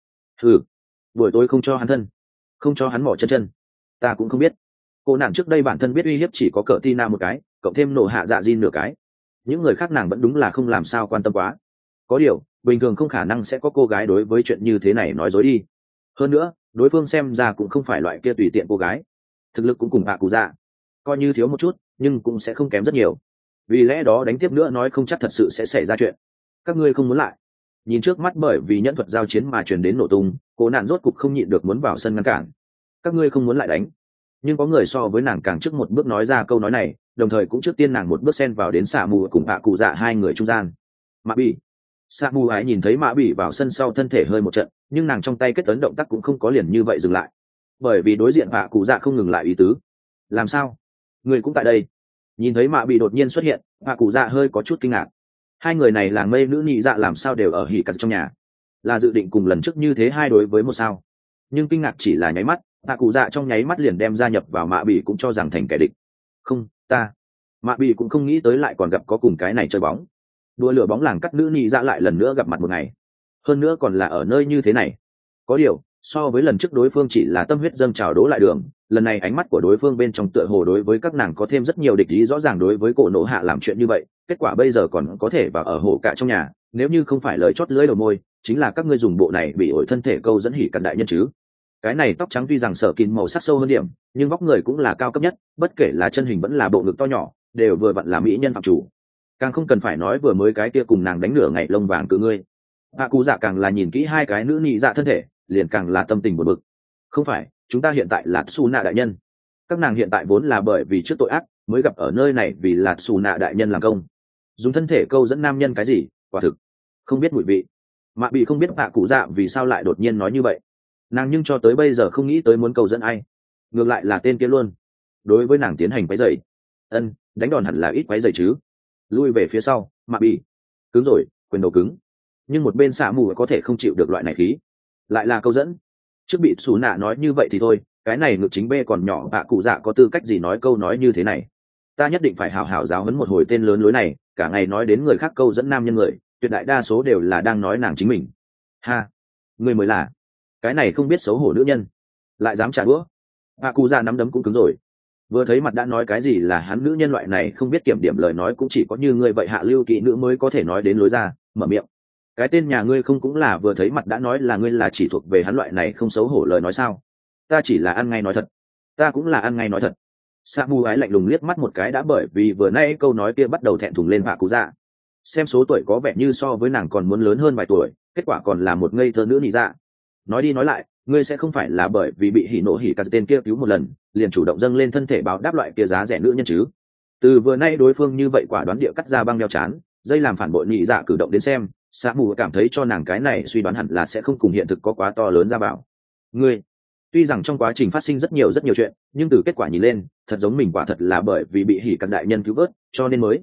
Buổi tối không cho hắn thân, không cho hắn mỏ chân chân, ta cũng không biết. Cô nàng trước đây bản thân biết uy hiếp chỉ có cỡ Tina một cái, cộng thêm nổ hạ dạ Jin nửa cái. Những người khác nàng vẫn đúng là không làm sao quan tâm quá. Có điều bình thường không khả năng sẽ có cô gái đối với chuyện như thế này nói dối đi. Hơn nữa đối phương xem ra cũng không phải loại kia tùy tiện cô gái, thực lực cũng cùng hạ cụ dạ coi như thiếu một chút nhưng cũng sẽ không kém rất nhiều. Vì lẽ đó đánh tiếp nữa nói không chắc thật sự sẽ xảy ra chuyện. Các ngươi không muốn lại? Nhìn trước mắt bởi vì nhẫn thuật giao chiến mà truyền đến nổ tung, cô nạn rốt cục không nhịn được muốn vào sân ngăn cản. Các ngươi không muốn lại đánh? Nhưng có người so với nàng càng trước một bước nói ra câu nói này, đồng thời cũng trước tiên nàng một bước xen vào đến xạ mù cùng hạ cụ dạ hai người trung gian. Mạ bỉ. Xạ mù ái nhìn thấy mạ bỉ vào sân sau thân thể hơi một trận, nhưng nàng trong tay kết tấn động tác cũng không có liền như vậy dừng lại, bởi vì đối diện hạ cụ dạ không ngừng lại ý tứ. Làm sao? Người cũng tại đây? Nhìn thấy mạ bỉ đột nhiên xuất hiện, hạ cụ dạ hơi có chút kinh ngạc. Hai người này là mây nữ nhị dạ làm sao đều ở hỉ cắt trong nhà? Là dự định cùng lần trước như thế hai đối với một sao? Nhưng kinh ngạc chỉ là nháy mắt, hạ cụ dạ trong nháy mắt liền đem gia nhập vào mạ bỉ cũng cho rằng thành kẻ địch. Không, ta. Mạ bỉ cũng không nghĩ tới lại còn gặp có cùng cái này chơi bóng. Đua lửa bóng làng cắt nữ nhị dạ lại lần nữa gặp mặt một ngày, hơn nữa còn là ở nơi như thế này. Có điều so với lần trước đối phương chỉ là tâm huyết dâng trào đố lại đường, lần này ánh mắt của đối phương bên trong tựa hồ đối với các nàng có thêm rất nhiều địch ý rõ ràng. Đối với cổ nổ hạ làm chuyện như vậy, kết quả bây giờ còn có thể vào ở hộ cả trong nhà, nếu như không phải lời chót lưỡi đầu môi chính là các ngươi dùng bộ này bị ổi thân thể câu dẫn hỉ cắt đại nhân chứ. Cái này tóc trắng tuy rằng sở kín màu sắc sâu hơn điểm, nhưng vóc người cũng là cao cấp nhất, bất kể là chân hình vẫn là bộ ngực to nhỏ đều vừa vặn là mỹ nhân phạm chủ. Càng không cần phải nói vừa mới cái kia cùng nàng đánh nửa ngày lông vàng cự ngươi. Hạ cụ dạ càng là nhìn kỹ hai cái nữ nhị dạ thân thể liền càng là tâm tình buồn bực. Không phải, chúng ta hiện tại là Su nạ đại nhân, các nàng hiện tại vốn là bởi vì trước tội ác mới gặp ở nơi này vì là Su nạ đại nhân làm công, dùng thân thể câu dẫn nam nhân cái gì, quả thực không biết mùi vị. Mạ bị không biết hạ cụ dạ vì sao lại đột nhiên nói như vậy, nàng nhưng cho tới bây giờ không nghĩ tới muốn câu dẫn ai, ngược lại là tên kia luôn đối với nàng tiến hành quấy rầy. Đánh đòn hẳn là ít quấy rầy chứ. Lui về phía sau, Mạ bị cứng rồi, quyền đầu cứng, nhưng một bên xạ mù có thể không chịu được loại này khí, lại là câu dẫn. Trước bị xù nạ nói như vậy thì thôi, cái này ngược chính bê còn nhỏ, hạ cụ dạ có tư cách gì nói câu nói như thế này. Ta nhất định phải hào hào giáo huấn một hồi tên lớn lối này, cả ngày nói đến người khác câu dẫn nam nhân người, tuyệt đại đa số đều là đang nói nàng chính mình. Ha, người mới là cái này không biết xấu hổ nữ nhân lại dám trả đũa. Hạ cụ dạ nắm đấm cũng cứng rồi, vừa thấy mặt đã nói cái gì là hắn nữ nhân loại này không biết kiểm điểm lời nói cũng chỉ có như ngươi vậy hạ lưu kỵ nữ mới có thể nói đến lối ra mở miệng. Cái tên nhà ngươi không cũng là vừa thấy mặt đã nói là ngươi là chỉ thuộc về hắn loại này không xấu hổ lời nói sao? Ta chỉ là ăn ngay nói thật, ta cũng là ăn ngay nói thật. Sa mu ái lạnh lùng liếc mắt một cái đã bởi vì vừa nãy câu nói kia bắt đầu thẹn thùng lên hạ cụ dạ. Xem số tuổi có vẻ như so với nàng còn muốn lớn hơn vài tuổi, kết quả còn là một ngây thơ nữ nị dạ. Nói đi nói lại, ngươi sẽ không phải là bởi vì bị hỉ nộ hỉ cả tên kia cứu một lần liền chủ động dâng lên thân thể báo đáp loại kia giá rẻ nữ nhân chứ? Từ vừa nay đối phương như vậy quả đoán địa cắt ra băng đeo chán dây làm phản bội nị dạ cử động đến xem, Sa mù cảm thấy cho nàng cái này suy đoán hẳn là sẽ không cùng hiện thực có quá to lớn ra bảo. Ngươi tuy rằng trong quá trình phát sinh rất nhiều chuyện, nhưng từ kết quả nhìn lên thật giống mình quả thật là bởi vì bị hỉ các đại nhân cứu vớt cho nên mới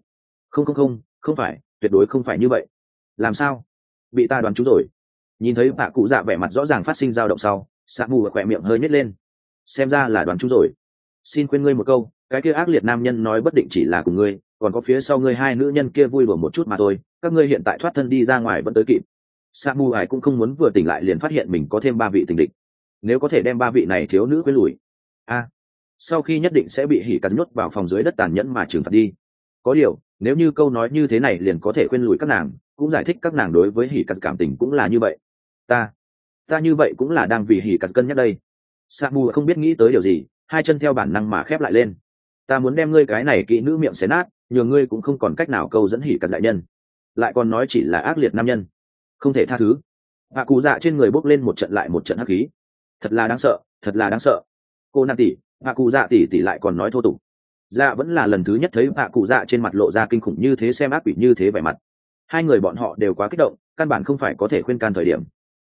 không phải, tuyệt đối không phải như vậy. Làm sao bị ta đoán trúng rồi? Nhìn thấy bà cụ dạ vẻ mặt rõ ràng phát sinh dao động sau, Sa mù khỏe miệng hơi nhếch lên. Xem ra là đoán trúng rồi. Xin khuyên ngươi một câu, cái kia ác liệt nam nhân nói bất định chỉ là cùng ngươi, còn có phía sau ngươi hai nữ nhân kia vui đùa một chút mà thôi, các ngươi hiện tại thoát thân đi ra ngoài vẫn tới kịp. Sa mù ải cũng không muốn vừa tỉnh lại liền phát hiện mình có thêm 3 vị tình địch, nếu có thể đem 3 vị này thiếu nữ quên lùi, sau khi nhất định sẽ bị hỉ cắn nhốt vào phòng dưới đất tàn nhẫn mà trừng phạt đi. Có điều nếu như câu nói như thế này liền có thể quên lùi các nàng, cũng giải thích các nàng đối với hỉ cắn cảm tình cũng là như vậy. Ta như vậy cũng là đang vì hỉ cắn cân nhắc đây. Sa mù không biết nghĩ tới điều gì, hai chân theo bản năng mà khép lại lên. Ta muốn đem ngươi cái này kỹ nữ miệng xé nát, nhường ngươi cũng không còn cách nào câu dẫn hỉ cắn đại nhân, lại còn nói chỉ là ác liệt nam nhân, không thể tha thứ. Hạ cụ dạ trên người bốc lên một trận lại một trận hắc khí, thật là đáng sợ. Cô nam tỷ, hạ cụ dạ tỷ lại còn nói thô tục. Dạ vẫn là lần thứ nhất thấy hạ cụ dạ trên mặt lộ ra kinh khủng như thế, xem ác quỷ như thế vẻ mặt. Hai người bọn họ đều quá kích động, căn bản không phải có thể khuyên can thời điểm.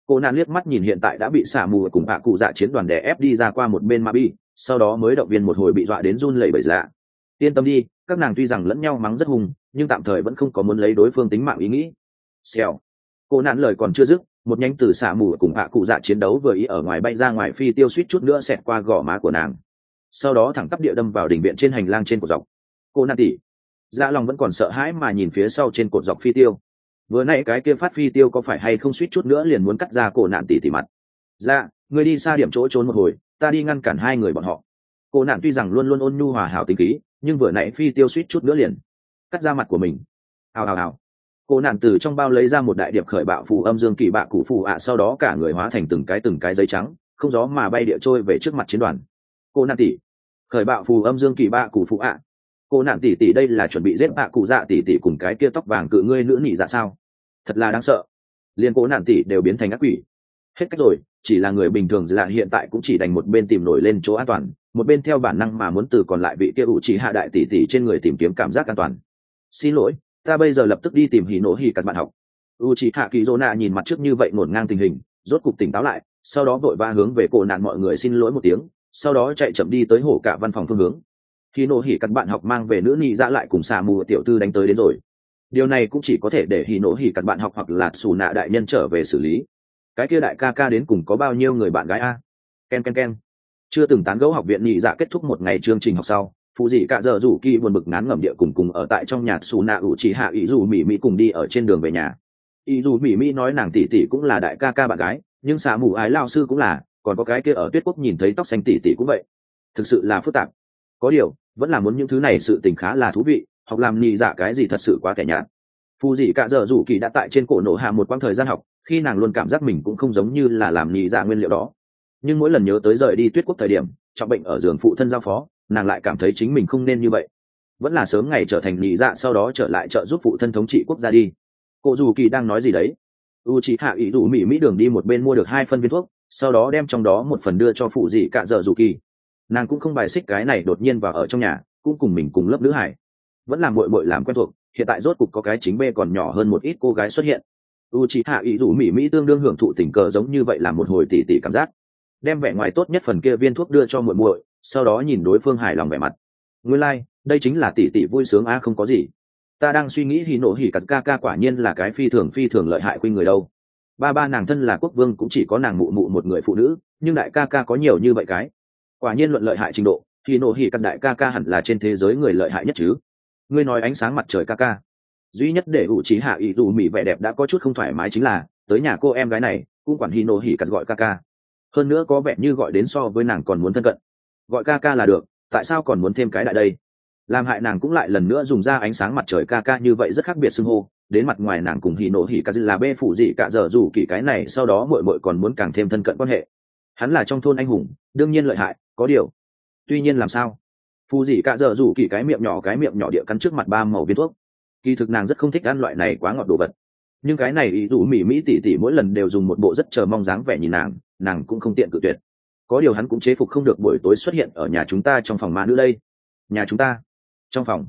Cô nạn liếc mắt nhìn hiện tại đã bị xả mù cùng hạ cụ dạ chiến đoàn đè ép đi ra qua một bên Mabi, sau đó mới động viên một hồi bị dọa đến run lẩy bẩy dạ. Yên tâm đi, các nàng tuy rằng lẫn nhau mắng rất hung, nhưng tạm thời vẫn không có muốn lấy đối phương tính mạng ý nghĩ. Xèo. Cô nạn lời còn chưa dứt, một nhánh từ xả mù cùng hạ cụ dạ chiến đấu vừa ý ở ngoài bay ra ngoài phi tiêu suýt chút nữa xẹt qua gò má của nàng. Sau đó thẳng tắp địa đâm vào đỉnh viện trên hành lang trên cột dọc. Cô nạn tỷ. Dạ lòng vẫn còn sợ hãi mà nhìn phía sau trên cột dọc phi tiêu. Vừa nãy cái kia phát phi tiêu có phải hay không suýt chút nữa liền muốn cắt ra cổ nạn tỷ mặt. Dạ, người đi xa điểm chỗ trốn một hồi, ta đi ngăn cản hai người bọn họ. Cô nạn tuy rằng luôn luôn ôn nhu hòa hảo tính khí, nhưng vừa nãy phi tiêu suýt chút nữa liền cắt ra mặt của mình. Hào. Cô nạn từ trong bao lấy ra một đại điệp khởi bạo phù âm dương kỳ bạ cụ phù ạ, sau đó cả người hóa thành từng cái giấy trắng, không gió mà bay địa trôi về trước mặt chiến đoàn. Cô nạn tỷ, khởi bạo phù âm dương kỳ bạ cụ phù ạ. Cô nạn tỷ đây là chuẩn bị giết bạ cụ dạ tỷ cùng cái kia tóc vàng cự ngươi nữ nhị dạ sao? Thật là đáng sợ. Liên cô nạn tỷ đều biến thành ác quỷ. Hết cách rồi, chỉ là người bình thường là hiện tại cũng chỉ đành một bên tìm nổi lên chỗ an toàn, một bên theo bản năng mà muốn từ còn lại vị kia ủ chỉ hạ đại tỷ trên người tìm kiếm cảm giác an toàn. Xin lỗi, ta bây giờ lập tức đi tìm hỉ nổ hỉ các bạn học. Uchiha Kizona nhìn mặt trước như vậy ngổn ngang tình hình, rốt cục tỉnh táo lại, sau đó vội vã hướng về cổ nạn mọi người xin lỗi một tiếng, sau đó chạy chậm đi tới hổ cả văn phòng phương hướng. Hỉ nổ hỉ các bạn học mang về nữ nhị dạ lại cùng xà mù tiểu tư đánh tới đến rồi. Điều này cũng chỉ có thể để hỉ nổ hỉ các bạn học hoặc là xù nạ đại nhân trở về xử lý. Cái kia đại ca ca đến cùng có bao nhiêu người bạn gái a? Ken. Chưa từng tán gẫu học viện nhị dạ kết thúc một ngày chương trình học sau, phụ dị cả giờ rủ kỳ buồn bực ngán ngẩm địa cùng ở tại trong nhà xù nạ ủ chỉ hạ ý dù mỹ mỹ cùng đi ở trên đường về nhà. Ý dù mỹ mỹ nói nàng tỷ tỷ cũng là đại ca ca bạn gái, nhưng xà mù ái lao sư cũng là, còn có cái kia ở tuyết quốc nhìn thấy tóc xanh tỷ tỷ cũng vậy. Thực sự là phức tạp. Có điều vẫn là muốn những thứ này sự tình khá là thú vị, học làm nhị dạ cái gì thật sự quá kẻ nhạt. Phụ dị cả giờ rủ kỳ đã tại trên cổ nổ hạ một quãng thời gian học, khi nàng luôn cảm giác mình cũng không giống như là làm nhị dạ nguyên liệu đó, nhưng mỗi lần nhớ tới rời đi tuyết quốc thời điểm trọng bệnh ở giường phụ thân giao phó, nàng lại cảm thấy chính mình không nên như vậy, vẫn là sớm ngày trở thành nhị dạ sau đó trở lại trợ giúp phụ thân thống trị quốc gia đi. Cô dù kỳ đang nói gì đấy? Uchiha ý dù mỹ đường đi một bên mua được 2 phân viên thuốc, sau đó đem trong đó một phần đưa cho phụ dị cả giờ dù kỳ. Nàng cũng không bài xích cái này đột nhiên vào ở trong nhà, cũng cùng mình cùng lớp nữ hải, vẫn là muội làm quen thuộc. Hiện tại rốt cục có cái chính bê còn nhỏ hơn một ít cô gái xuất hiện. Uchiha ý dù mỹ tương đương hưởng thụ tình cờ giống như vậy, làm một hồi tỉ cảm giác, đem vẻ ngoài tốt nhất phần kia viên thuốc đưa cho muội, sau đó nhìn đối phương hài lòng vẻ mặt. Nguyên lai, đây chính là tỷ vui sướng a, không có gì. Ta đang suy nghĩ hỉ nổ hỉ cả ca quả nhiên là cái phi thường lợi hại khuynh người đâu. Ba nàng thân là quốc vương cũng chỉ có nàng mụ một người phụ nữ, nhưng đại ca có nhiều như vậy cái. Quả nhiên luận lợi hại trình độ, hỉ nổ hỉ cả đại ca hẳn là trên thế giới người lợi hại nhất chứ. Ngươi nói ánh sáng mặt trời ca. Duy nhất để ủ trí hạ ý dù mỹ vẻ đẹp đã có chút không thoải mái chính là tới nhà cô em gái này cũng quản hỉ nổ hỉ cả gọi ca. Hơn nữa có vẻ như gọi đến so với nàng còn muốn thân cận. Gọi ca là được, tại sao còn muốn thêm cái đại đây? Làm hại nàng cũng lại lần nữa dùng ra ánh sáng mặt trời ca như vậy rất khác biệt xưng hô, đến mặt ngoài nàng cùng hỉ nổ hỉ ca là bê phụ dị cả giờ rủ kỳ cái này, sau đó muội còn muốn càng thêm thân cận quan hệ. Hắn là trong thôn anh hùng, đương nhiên lợi hại, có điều. Tuy nhiên làm sao? Phụ dị cả giờ rủ kỳ cái miệng nhỏ địa cắn trước mặt 3 màu viên thuốc. Kỳ thực nàng rất không thích ăn loại này quá ngọt đồ vật. Nhưng cái này ý dù mỹ tỷ mỗi lần đều dùng một bộ rất chờ mong dáng vẻ nhìn nàng cũng không tiện cự tuyệt. Có điều hắn cũng chế phục không được buổi tối xuất hiện ở nhà chúng ta trong phòng ma nữ đây. Nhà chúng ta trong phòng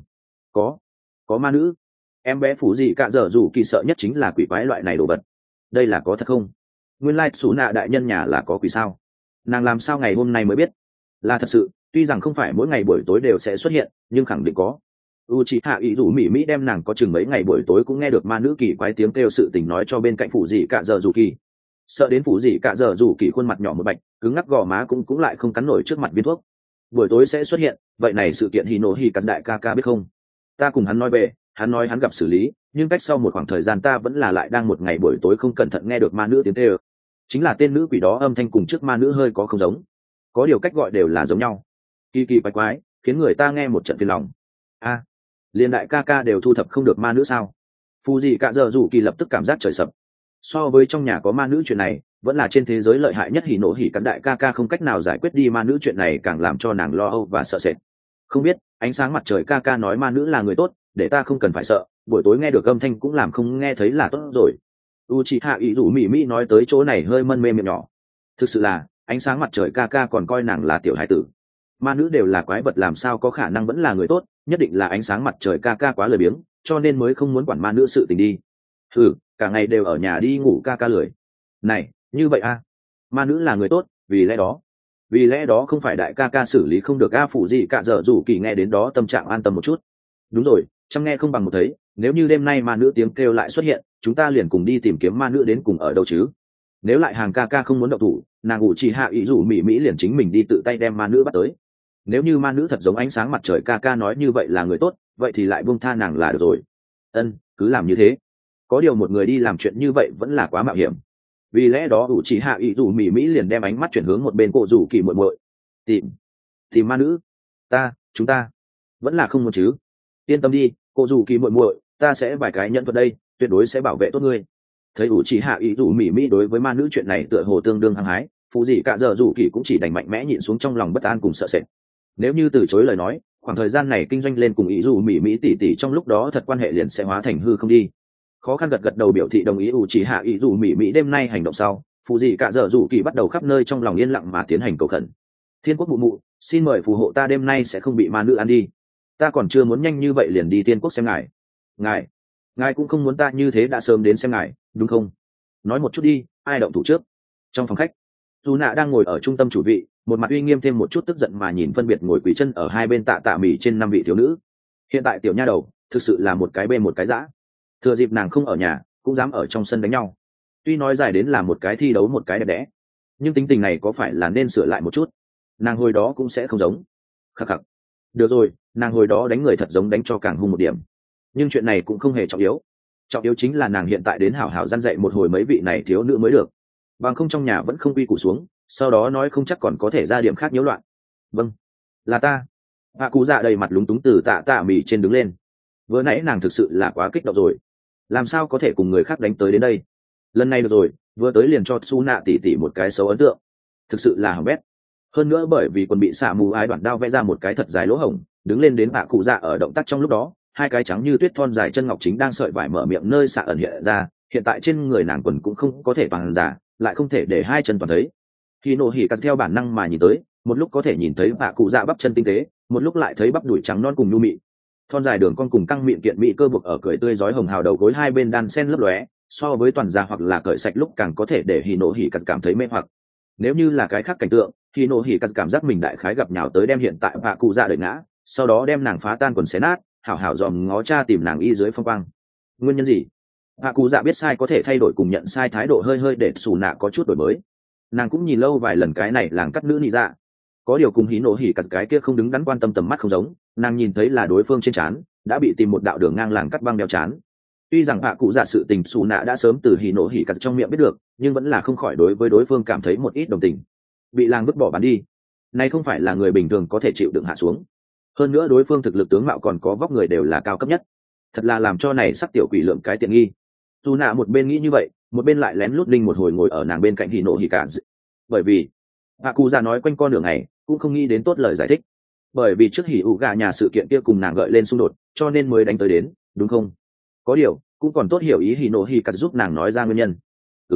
có ma nữ? Em bé phủ gì cả giờ dù kỳ sợ nhất chính là quỷ quái loại này đồ vật. Đây là có thật không? Nguyên lai xú nạ đại nhân nhà là có quỷ sao? Nàng làm sao ngày hôm nay mới biết? Là thật sự, tuy rằng không phải mỗi ngày buổi tối đều sẽ xuất hiện, nhưng khẳng định có. Uchiha ý dù mỹ đem nàng có chừng mấy ngày buổi tối cũng nghe được ma nữ kỳ quái tiếng kêu sự tình nói cho bên cạnh phủ gì cả giờ dù kỳ. Sợ đến phủ gì cả giờ dù kỳ khuôn mặt nhỏ một bạch, cứng ngắc gò má cũng lại không cắn nổi trước mặt viên thuốc. Buổi tối sẽ xuất hiện, vậy này sự kiện hỉ nổ hỉ cắn đại ca biết không? Ta cùng hắn nói về, hắn nói hắn gặp xử lý, nhưng cách sau một khoảng thời gian ta vẫn là lại đang một ngày buổi tối không cẩn thận nghe được ma nữ tiếng kêu. Chính là tên nữ quỷ đó, âm thanh cùng trước ma nữ hơi có không giống, có điều cách gọi đều là giống nhau. Kỳ quái, khiến người ta nghe một trận phiền lòng. Liên đại ca đều thu thập không được ma nữ sao? Phù gì cả giờ rủ kỳ lập tức cảm giác trời sập. So với trong nhà có ma nữ chuyện này, vẫn là trên thế giới lợi hại nhất hỉ nổ hỉ cắn đại ca không cách nào giải quyết đi ma nữ chuyện này càng làm cho nàng lo âu và sợ sệt. Không biết, ánh sáng mặt trời ca nói ma nữ là người tốt, để ta không cần phải sợ, buổi tối nghe được âm thanh cũng làm không nghe thấy là tốt rồi. Uchiha ý rủ mỹ nói tới chỗ này hơi mân mê miệng nhỏ. Thực sự là, ánh sáng mặt trời ca còn coi nàng là tiểu hải tử. Ma nữ đều là quái vật, làm sao có khả năng vẫn là người tốt, nhất định là ánh sáng mặt trời ca quá lười biếng, cho nên mới không muốn quản ma nữ sự tình đi. Cả ngày đều ở nhà đi ngủ ca lười. Này, như vậy a, ma nữ là người tốt, vì lẽ đó không phải đại ca ca xử lý không được a phụ gì cả dở dù kỳ nghe đến đó tâm trạng an tâm một chút. Đúng rồi, chăm nghe không bằng một thấy, nếu như đêm nay ma nữ tiếng kêu lại xuất hiện, chúng ta liền cùng đi tìm kiếm ma nữ đến cùng ở đâu chứ. Nếu lại hàng ca ca không muốn động thủ, nàng ủ chỉ hạ ý rủ mỹ mỹ liền chính mình đi tự tay đem ma nữ bắt tới. Nếu như ma nữ thật giống ánh sáng mặt trời ca ca nói như vậy là người tốt, vậy thì lại buông tha nàng là được rồi. Ân, cứ làm như thế. Có điều một người đi làm chuyện như vậy vẫn là quá mạo hiểm. Vì lẽ đó ủ chỉ hạ ý rủ mỹ mỹ liền đem ánh mắt chuyển hướng một bên cổ rủ kỳ muội muội. Tìm ma nữ? Chúng ta vẫn là không muốn chứ. Yên tâm đi, cổ rủ kỳ muội muội, ta sẽ vài cái nhận thuật đây, tuyệt đối sẽ bảo vệ tốt ngươi. Thấy ủ chỉ hạ ý rủ mỹ mỹ đối với ma nữ chuyện này tựa hồ tương đương hăng hái, phụ gì cả giờ rủ kỳ cũng chỉ đành mạnh mẽ nhịn xuống trong lòng bất an cùng sợ sệt. Nếu như từ chối lời nói, khoảng thời gian này kinh doanh lên cùng ý rủ mỹ mỹ tỷ tỷ trong lúc đó thật quan hệ liền sẽ hóa thành hư không đi. Khó khăn gật đầu biểu thị đồng ý ủ chỉ hạ ý rủ mỹ mỹ đêm nay hành động sau, phụ gì cả giờ rủ kỳ bắt đầu khắp nơi trong lòng yên lặng mà tiến hành cầu khẩn. Thiên quốc mụ mụ, xin mời phù hộ ta đêm nay sẽ không bị ma nữ ăn đi. Ta còn chưa muốn nhanh như vậy liền đi Thiên quốc xem ngài cũng không muốn ta như thế đã sớm đến xem ngài, đúng không? Nói một chút đi, ai động thủ trước? Trong phòng khách, dù nạ đang ngồi ở trung tâm chủ vị, một mặt uy nghiêm thêm một chút tức giận mà nhìn phân biệt ngồi quỳ chân ở hai bên tạ tạ mỉ trên 5 vị thiếu nữ. Hiện tại tiểu nha đầu thực sự là một cái bên một cái dã. Thừa dịp nàng không ở nhà cũng dám ở trong sân đánh nhau. Tuy nói dài đến là một cái thi đấu một cái đẹp đẽ, nhưng tính tình này có phải là nên sửa lại một chút? Nàng hồi đó cũng sẽ không giống. Khắc khắc. Được rồi, nàng hồi đó đánh người thật giống đánh cho càng hung một điểm, nhưng chuyện này cũng không hề trọng yếu. Trọng yếu chính là nàng hiện tại đến hảo hảo răn dạy một hồi mấy vị này thiếu nữ mới được, bằng không trong nhà vẫn không quy củ xuống, sau đó nói không chắc còn có thể ra điểm khác nhiễu loạn. Vâng, là ta. Hạ cụ dạ đầy mặt lúng túng từ tạ tạ mì trên đứng lên. Vừa nãy nàng thực sự là quá kích động rồi, làm sao có thể cùng người khác đánh tới đến đây. Lần này được rồi, vừa tới liền cho su nạ tỉ tỉ một cái xấu ấn tượng, thực sự là hỏng bét. Hơn nữa bởi vì quần bị xả mù ái đoạn đao vẽ ra một cái thật dài lỗ hổng, đứng lên đến hạ cụ dạ ở động tác trong lúc đó, hai cái trắng như tuyết thon dài chân ngọc chính đang sợi vải mở miệng nơi xạ ẩn hiện ra. Hiện tại trên người nàng quần cũng không có thể toàn giả, lại không thể để hai chân toàn thấy. Khi nổ hỉ cắt theo bản năng mà nhìn tới, một lúc có thể nhìn thấy hạ cụ dạ bắp chân tinh tế, một lúc lại thấy bắp đùi trắng non cùng nhu mị, thon dài đường con cùng căng miệng kiện mỹ cơ buộc ở cười tươi rói hồng hào đầu gối hai bên đan sen lấp lóe, so với toàn da hoặc là cởi sạch lúc càng có thể để hỉ nổ hỉ cắt cảm thấy mê hoặc. Nếu như là cái khác cảnh tượng, hỉ nổ hỉ cắt cảm giác mình đại khái gặp nhào tới đem hiện tại hạ cụ dạ đợi ngã, sau đó đem nàng phá tan quần xé nát, hảo hảo dòm ngó cha tìm nàng y dưới phong quang. Nguyên nhân gì? Hạ cụ dạ biết sai có thể thay đổi cùng nhận sai thái độ hơi hơi để xù nạ có chút đổi mới. Nàng cũng nhìn lâu vài lần cái này làng cắt nữ nị dạ, có điều cùng hí nổ hỉ cắt cái kia không đứng đắn quan tâm tầm mắt không giống. Nàng nhìn thấy là đối phương trên trán đã bị tìm một đạo đường ngang làng cắt băng đeo chán. Tuy rằng hạ cụ dạ sự tình xù nạ đã sớm từ hí nổ hỉ cắt trong miệng biết được, nhưng vẫn là không khỏi đối với đối phương cảm thấy một ít đồng tình. Bị làng vứt bỏ bán đi, này không phải là người bình thường có thể chịu đựng hạ xuống. Hơn nữa đối phương thực lực tướng mạo còn có vóc người đều là cao cấp nhất, thật là làm cho này sắc tiểu quỷ lượng cái tiện nghi. Dù nạ một bên nghĩ như vậy, một bên lại lén lút linh một hồi ngồi ở nàng bên cạnh hỉ nổ hỉ cả. Bởi vì hạ cụ dạ nói quanh con đường này cũng không nghĩ đến tốt lời giải thích, bởi vì trước hỉ ủ gà nhà sự kiện kia cùng nàng gợi lên xung đột, cho nên mới đánh tới đến, đúng không? Có điều cũng còn tốt hiểu ý hỉ nổ hỉ cả giúp nàng nói ra nguyên nhân.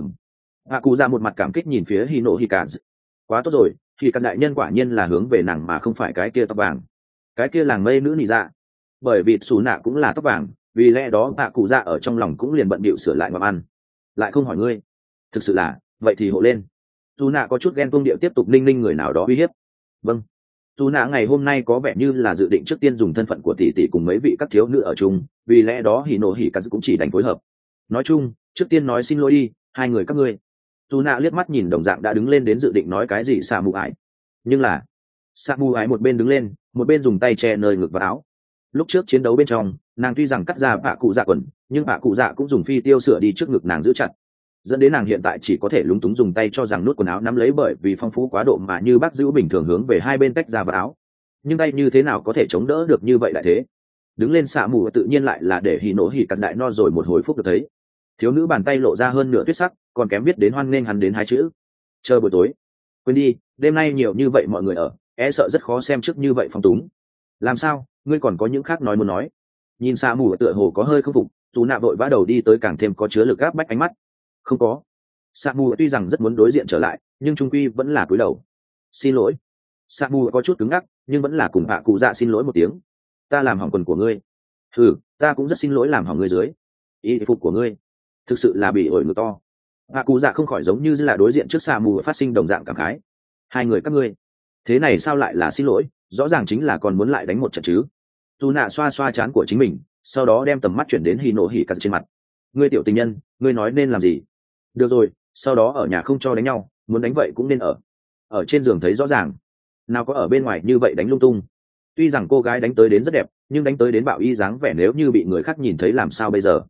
Hạ cụ dạ một mặt cảm kích nhìn phía hỉ nổ hỉ cả. Quá tốt rồi, thì các đại nhân quả nhiên là hướng về nàng mà không phải cái kia tóc vàng, cái kia làng mây nữ nị dạ. Bởi vì xù nạ cũng là tóc vàng, vì lẽ đó hạ cụ dạ ở trong lòng cũng liền bận bịu sửa lại ngọc ăn, lại không hỏi ngươi. Thực sự là vậy thì hộ lên. Dù nạ có chút ghen tuông điệu tiếp tục ninh ninh người nào đó uy hiếp. Vâng. Dù nạ ngày hôm nay có vẻ như là dự định trước tiên dùng thân phận của tỷ tỷ cùng mấy vị các thiếu nữ ở chung, vì lẽ đó hỉ nổ hỉ cắt cũng chỉ đành phối hợp. Nói chung trước tiên nói xin lỗi đi, hai người các ngươi. Dù nạ liếc mắt nhìn đồng dạng đã đứng lên đến dự định nói cái gì xạ mù ải, nhưng là xạ mù ải một bên đứng lên một bên dùng tay che nơi ngực và áo. Lúc trước chiến đấu bên trong, nàng tuy rằng cắt ra bạ cụ dạ quần, nhưng bạ cụ dạ cũng dùng phi tiêu sửa đi trước ngực nàng giữ chặt, dẫn đến nàng hiện tại chỉ có thể lúng túng dùng tay cho rằng nút quần áo nắm lấy, bởi vì phong phú quá độ mà như bác giữ bình thường hướng về hai bên tách ra vào áo. Nhưng tay như thế nào có thể chống đỡ được như vậy lại thế? Đứng lên xạ mù tự nhiên lại là để hỉ nổ hỉ cắt đại no rồi một hồi phúc được thấy. Thiếu nữ bàn tay lộ ra hơn nửa tuyết sắc, còn kém biết đến hoan nghênh hắn đến hai chữ. Chờ buổi tối. Quên đi, đêm nay nhiều như vậy mọi người ở, sợ rất khó xem trước như vậy phong túng. Làm sao, ngươi còn có những khác nói muốn nói? Nhìn xạ mù tựa hồ có hơi không phục, dù nạ vội vã đầu đi tới càng thêm có chứa lực gáp bách ánh mắt. Không có. Xạ mù tuy rằng rất muốn đối diện trở lại, nhưng trung quy vẫn là cúi đầu. Xin lỗi. Xạ mù có chút cứng ngắc, nhưng vẫn là cùng hạ cụ dạ xin lỗi một tiếng. Ta làm hỏng quần của ngươi. Ta cũng rất xin lỗi làm hỏng ngươi dưới y phục của ngươi. Thực sự là bị ổi ngực to. hạ cụ dạ không khỏi giống như là đối diện trước xạ mù phát sinh đồng dạng cảm khái. Hai người các ngươi thế này sao lại là xin lỗi, rõ ràng chính là còn muốn lại đánh một trận chứ. Dù nạ xoa xoa chán của chính mình, sau đó đem tầm mắt chuyển đến hì nổ hỉ cắt trên mặt. Ngươi tiểu tình nhân, ngươi nói nên làm gì? Được rồi, sau đó ở nhà không cho đánh nhau, muốn đánh vậy cũng nên ở trên giường thấy rõ ràng, nào có ở bên ngoài như vậy đánh lung tung. Tuy rằng cô gái đánh tới đến rất đẹp, nhưng đánh tới đến bạo y dáng vẻ nếu như bị người khác nhìn thấy làm sao bây giờ.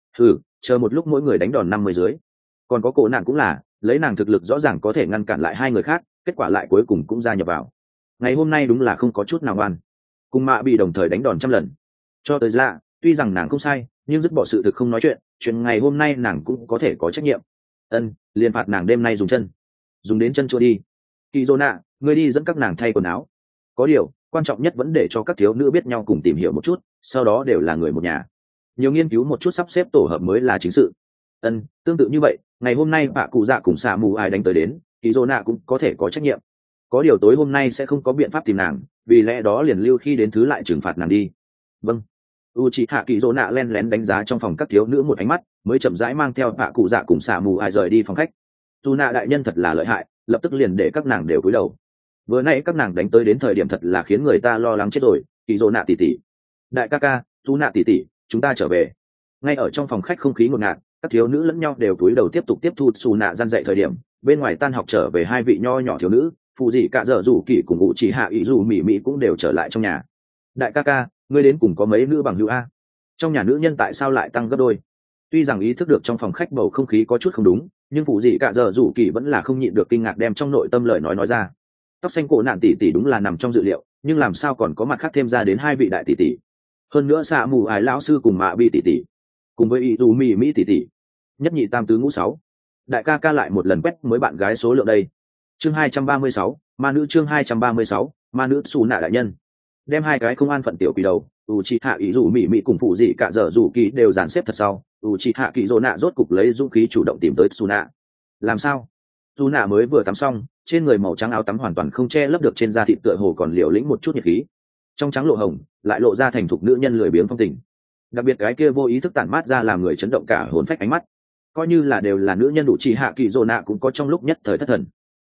Chờ một lúc mỗi người đánh đòn 50 dưới. Còn có cổ nạn cũng là lấy nàng thực lực rõ ràng có thể ngăn cản lại hai người khác, kết quả lại cuối cùng cũng gia nhập vào. Ngày hôm nay đúng là không có chút nào ngoan, cùng mạ bị đồng thời đánh đòn 100 lần. Cho tới ra tuy rằng nàng không sai, nhưng dứt bỏ sự thực không nói chuyện ngày hôm nay nàng cũng có thể có trách nhiệm. Liền phạt nàng đêm nay dùng đến chân chua đi. Kỳ dô nạ, ngươi đi dẫn các nàng thay quần áo. Có điều quan trọng nhất vẫn để cho các thiếu nữ biết nhau cùng tìm hiểu một chút, sau đó đều là người một nhà, nhiều nghiên cứu một chút sắp xếp tổ hợp mới là chính sự. Tương tự như vậy, ngày hôm nay bạ cụ dạ cùng xạ mù ai đánh tới đến, kỳ dô nạ cũng có thể có trách nhiệm. Có điều tối hôm nay sẽ không có biện pháp tìm nàng, vì lẽ đó liền lưu khi đến thứ lại trừng phạt nàng đi. Vâng. Uchiha kỳ dô nạ len lén đánh giá trong phòng các thiếu nữ một ánh mắt, mới chậm rãi mang theo bạ cụ dạ cùng xạ mù ai rời đi phòng khách. Dù nạ đại nhân thật là lợi hại, lập tức liền để các nàng đều cúi đầu. Vừa nãy các nàng đánh tới đến thời điểm thật là khiến người ta lo lắng chết rồi. Kỳ dô nạ tỉ tỉ, đại ca ca, dù nạ tỉ tỉ, chúng ta trở về. Ngay ở trong phòng khách không khí ngột ngạt, các thiếu nữ lẫn nhau đều cúi đầu tiếp tục tiếp thu xù nạ gian dạy thời điểm, bên ngoài tan học trở về hai vị nho nhỏ thiếu nữ, phụ dị cả dở rủ kỳ cùng ngụ chỉ hạ ý dù mỉ mỉ cũng đều trở lại trong nhà. Đại ca ca, ngươi đến cùng có mấy nữ bằng hữu a? Trong nhà nữ nhân tại sao lại tăng gấp đôi? Tuy rằng ý thức được trong phòng khách bầu không khí có chút không đúng, nhưng phụ dị cả dở rủ kỳ vẫn là không nhịn được kinh ngạc đem trong nội tâm lời nói ra. Tóc xanh cổ nạn tỷ tỷ đúng là nằm trong dự liệu, nhưng làm sao còn có mặt khác thêm ra đến hai vị đại tỷ tỷ? Hơn nữa xạ mù ải lão sư cùng mạ bị tỷ tỷ, cùng với ý dù mỉ mỹ tỷ tỷ, nhất nhị tam tứ ngũ sáu. Đại ca ca lại một lần quét mới bạn gái số lượng đây. Chương 236, ma nữ. Chương 236, ma nữ. Xù nạ đại nhân đem hai cái không an phận tiểu quỷ đầu Uchiha ý dù mỉ mỉ cùng phụ dị cả dở rủ kỳ đều dàn xếp thật sau. Uchiha kỳ dỗ nạ rốt cục lấy dũng khí chủ động tìm tới Suna. Làm sao? Suna mới vừa tắm xong, trên người màu trắng áo tắm hoàn toàn không che lấp được trên da thịt tựa hồ còn liều lĩnh một chút nhiệt khí, trong trắng lộ hồng lại lộ ra thành thục nữ nhân lười biếng phong tình. Đặc biệt cái kia vô ý thức tản mát ra làm người chấn động cả hồn phách ánh mắt, coi như là đều là nữ nhân Uchiha kỳ dỗ nạ cũng có trong lúc nhất thời thất thần.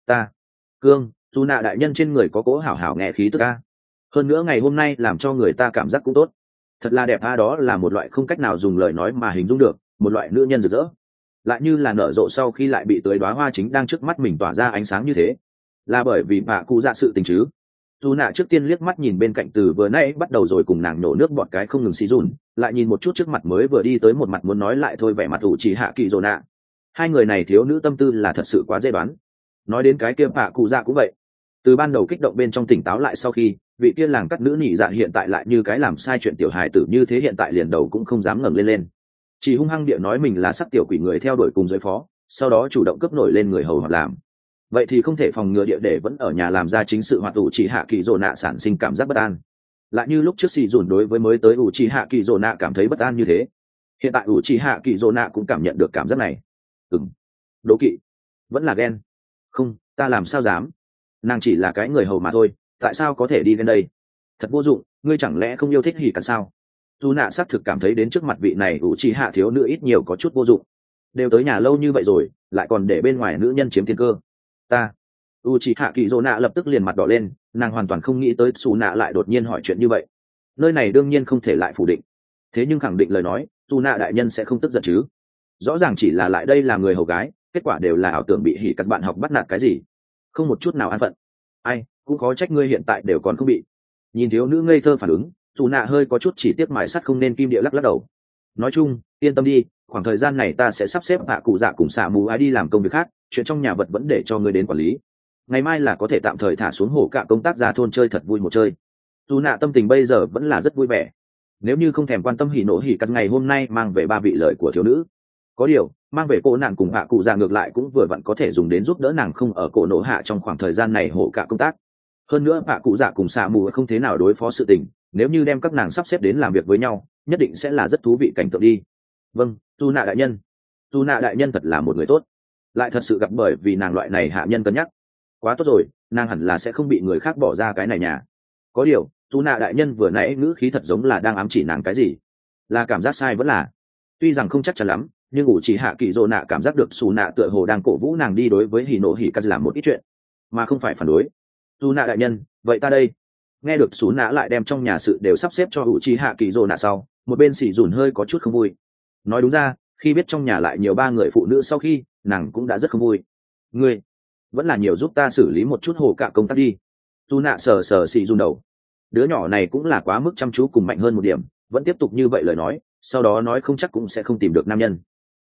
Suna đại nhân trên người có cố hảo hảo nghe khí tức a. Hơn nữa ngày hôm nay làm cho người ta cảm giác cũng tốt, thật là đẹp a. Đó là một loại không cách nào dùng lời nói mà hình dung được, một loại nữ nhân rực rỡ, lại như là nở rộ sau khi lại bị tưới đóa hoa chính đang trước mắt mình tỏa ra ánh sáng như thế. Là bởi vì bà cụ dạ sự tình chứ? Dù nạ trước tiên liếc mắt nhìn bên cạnh từ vừa nãy bắt đầu rồi cùng nàng nổ nước bọt cái không ngừng xì dùn, lại nhìn một chút trước mặt mới vừa đi tới một mặt muốn nói lại thôi vẻ mặt ủ chỉ hạ kỳ dồ nạ. Hai người này thiếu nữ tâm tư là thật sự quá dễ đoán. Nói đến cái kia bà cụ dạ cũng vậy, từ ban đầu kích động bên trong tỉnh táo lại sau khi vị kia làng cắt nữ nhị dạ hiện tại lại như cái làm sai chuyện tiểu hài tử như thế, hiện tại liền đầu cũng không dám ngẩng lên, chỉ hung hăng địa nói mình là sắc tiểu quỷ người theo đuổi cùng giới phó, sau đó chủ động cấp nổi lên người hầu hoặc làm. Vậy thì không thể phòng ngừa địa để vẫn ở nhà làm ra chính sự hoạt ủ chỉ hạ kỳ dỗ nạ sản sinh cảm giác bất an, lại như lúc trước xì dùn đối với mới tới ủ chỉ hạ kỳ dỗ nạ cảm thấy bất an như thế, hiện tại ủ chỉ hạ kỳ dỗ nạ cũng cảm nhận được cảm giác này. Đố kỵ, vẫn là ghen? Không, ta làm sao dám, nàng chỉ là cái người hầu mà thôi, tại sao có thể đi ghen đây? Thật vô dụng, ngươi chẳng lẽ không yêu thích hỉ cả sao? Dù nạ xác thực cảm thấy đến trước mặt vị này ủ chỉ hạ thiếu nữ ít nhiều có chút vô dụng, đều tới nhà lâu như vậy rồi lại còn để bên ngoài nữ nhân chiếm thiên cơ. Uchiha kỳ dỗ nạ lập tức liền mặt đỏ lên, nàng hoàn toàn không nghĩ tới Su nạ lại đột nhiên hỏi chuyện như vậy. Nơi này đương nhiên không thể lại phủ định, thế nhưng khẳng định lời nói Su nạ đại nhân sẽ không tức giận chứ? Rõ ràng chỉ là lại đây làm người hầu gái, kết quả đều là ảo tưởng bị hỉ các bạn học bắt nạt cái gì, không một chút nào an phận. Ai cũng khó trách ngươi hiện tại đều còn không bị. Nhìn thiếu nữ ngây thơ phản ứng, Su nạ hơi có chút chỉ tiếc mài sắt không nên kim địa lắc đầu. Nói chung yên tâm đi, khoảng thời gian này ta sẽ sắp xếp hạ cụ dạ cùng xạ mù ái đi làm công việc khác, chuyện trong nhà vật vẫn để cho ngươi đến quản lý. Ngày mai là có thể tạm thời thả xuống hổ cả công tác ra thôn chơi thật vui một chơi. Dù nạ tâm tình bây giờ vẫn là rất vui vẻ, nếu như không thèm quan tâm hỉ nổ hỉ cắt ngày hôm nay mang về ba vị lời của thiếu nữ. Có điều mang về cô nàng cùng hạ cụ dạ ngược lại cũng vừa vặn có thể dùng đến giúp đỡ nàng không ở cổ nổ hạ trong khoảng thời gian này hổ cả công tác. Hơn nữa hạ cụ dạ cùng xạ mù không thế nào đối phó sự tình, nếu như đem các nàng sắp xếp đến làm việc với nhau nhất định sẽ là rất thú vị cảnh tượng đi. Vâng, dù nạ đại nhân. Dù nạ đại nhân thật là một người tốt, lại thật sự gặp bởi vì nàng loại này hạ nhân cân nhắc. Quá tốt rồi, nàng hẳn là sẽ không bị người khác bỏ ra cái này nhà. Có điều dù nạ đại nhân vừa nãy ngữ khí thật giống là đang ám chỉ nàng cái gì, là cảm giác sai vẫn là? Tuy rằng không chắc chắn lắm, nhưng ủ chỉ hạ kỳ dỗ nạ cảm giác được xù nạ tựa hồ đang cổ vũ nàng đi đối với hì nổ hỉ cắt làm một ít chuyện mà không phải phản đối. Dù nạ đại nhân, vậy ta đây. Nghe được xù nạ lại đem trong nhà sự đều sắp xếp cho ủ chỉ hạ kỳ dỗ nạ sau, một bên xì dùn hơi có chút không vui. Nói đúng ra, khi biết trong nhà lại nhiều 3 người phụ nữ sau khi, nàng cũng đã rất không vui. Ngươi vẫn là nhiều giúp ta xử lý một chút hồ cả công tác đi. Dù nạ sờ sờ xì dùn đầu. Đứa nhỏ này cũng là quá mức chăm chú cùng mạnh hơn một điểm, vẫn tiếp tục như vậy lời nói, sau đó nói không chắc cũng sẽ không tìm được nam nhân.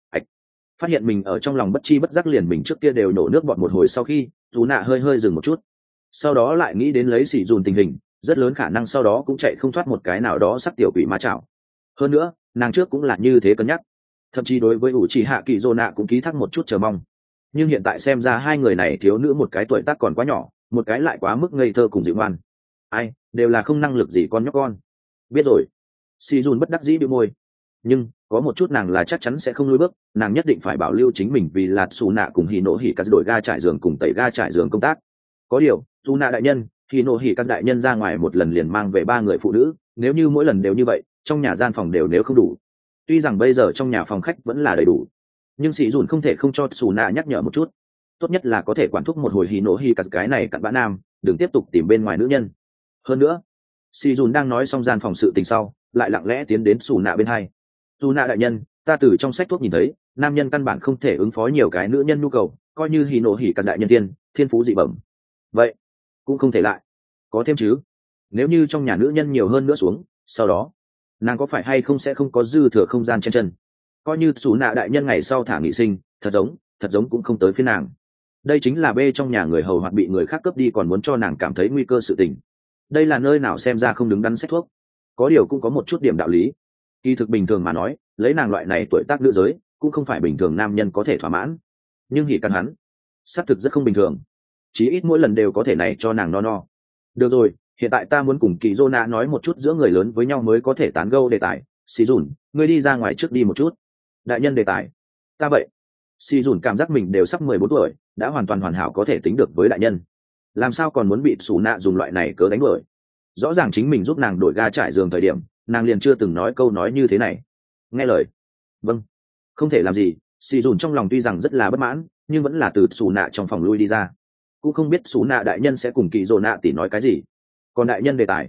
Phát hiện mình ở trong lòng bất chi bất giác liền mình trước kia đều nổ nước bọt một hồi sau khi dù nạ hơi hơi dừng một chút, sau đó lại nghĩ đến lấy xỉ dùn tình hình rất lớn khả năng sau đó cũng chạy không thoát một cái nào đó sắc tiểu quỷ ma chảo. Hơn nữa nàng trước cũng là như thế cân nhắc, thậm chí đối với ủ trì hạ kỳ dô nạ cũng ký thác một chút chờ mong. Nhưng hiện tại xem ra hai người này thiếu nữ một cái tuổi tác còn quá nhỏ, một cái lại quá mức ngây thơ cùng dịu ngoan, ai đều là không năng lực gì con nhóc con. Biết rồi, xì dùn bất đắc dĩ bị môi, nhưng có một chút nàng là chắc chắn sẽ không lùi bước, nàng nhất định phải bảo lưu chính mình vì lạt xù nạ cùng hì nổ hỉ cắt đổi ga trải giường cùng tẩy ga trải giường công tác. Có điều dù nạ đại nhân, hì nổ hỉ cắt đại nhân ra ngoài một lần liền mang về 3 người phụ nữ, nếu như mỗi lần đều như vậy trong nhà gian phòng đều nếu không đủ. Tuy rằng bây giờ trong nhà phòng khách vẫn là đầy đủ, nhưng sĩ dùn không thể không cho xù nạ nhắc nhở một chút, tốt nhất là có thể quản thúc một hồi hì nổ hỉ cắt cái này cặn bã nam, đừng tiếp tục tìm bên ngoài nữ nhân. Hơn nữa sĩ dùn đang nói xong gian phòng sự tình sau lại lặng lẽ tiến đến xù nạ bên hai. Dù nạ đại nhân, ta từ trong sách thuốc nhìn thấy nam nhân căn bản không thể ứng phó nhiều cái nữ nhân nhu cầu, coi như hì nổ hỉ cắt đại nhân thiên phú dị bẩm vậy cũng không thể lại có thêm chứ. Nếu như trong nhà nữ nhân nhiều hơn nữa xuống, sau đó nàng có phải hay không sẽ không có dư thừa không gian chen chân, coi như xù nạ đại nhân ngày sau thả nghị sinh, thật giống cũng không tới phía nàng. Đây chính là bê trong nhà người hầu hoặc bị người khác cướp đi còn muốn cho nàng cảm thấy nguy cơ sự tình. Đây là nơi nào xem ra không đứng đắn sách thuốc. Có điều cũng có một chút điểm đạo lý. Kỳ thực bình thường mà nói, lấy nàng loại này tuổi tác nữ giới cũng không phải bình thường nam nhân có thể thỏa mãn, nhưng hỉ căn hắn xác thực rất không bình thường, chí ít mỗi lần đều có thể này cho nàng no no. Được rồi, hiện tại ta muốn cùng kỳ Zona nói một chút giữa người lớn với nhau mới có thể tán gẫu đề tài. Xì dùn, ngươi đi ra ngoài trước đi một chút. Đại nhân đề tài. Ta vậy. Xì dùn cảm giác mình đều sắp 14 tuổi, đã hoàn toàn hoàn hảo có thể tính được với đại nhân, làm sao còn muốn bị xù nạ dùng loại này cớ đánh đuổi. Rõ ràng chính mình giúp nàng đổi ga trải giường thời điểm nàng liền chưa từng nói câu nói như thế này. Nghe lời. Vâng. Không thể làm gì. Xì dùn trong lòng tuy rằng rất là bất mãn, nhưng vẫn là từ xù nạ trong phòng lui đi ra. Cũng không biết xù nạ đại nhân sẽ cùng kỳ dồ nạ tỉ nói cái gì. Còn đại nhân đề tài.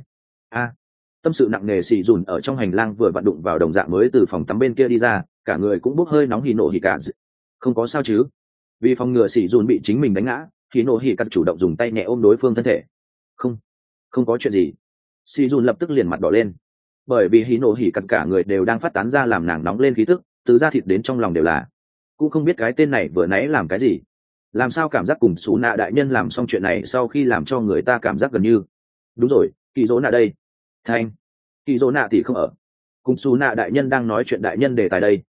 Tâm sự nặng nề xì dùn ở trong hành lang vừa vặn đụng vào đồng dạng mới từ phòng tắm bên kia đi ra, cả người cũng bốc hơi nóng hì nổ hì cả. Không có sao chứ? Vì phòng ngừa xì dùn bị chính mình đánh ngã, hì nổ hì cả chủ động dùng tay nhẹ ôm đối phương thân thể. Không có chuyện gì. Xì dùn lập tức liền mặt đỏ lên, bởi vì hì nổ hì cả người đều đang phát tán ra làm nàng nóng lên khí tức, từ da thịt đến trong lòng đều là. Cũng không biết cái tên này vừa nãy làm cái gì, làm sao cảm giác cùng xù nạ đại nhân làm xong chuyện này sau khi làm cho người ta cảm giác gần như. Đúng rồi, kỳ dỗ nạ đây. Thanh, kỳ dỗ nạ thì không ở, cùng xù nạ đại nhân đang nói chuyện đại nhân đề tài đây.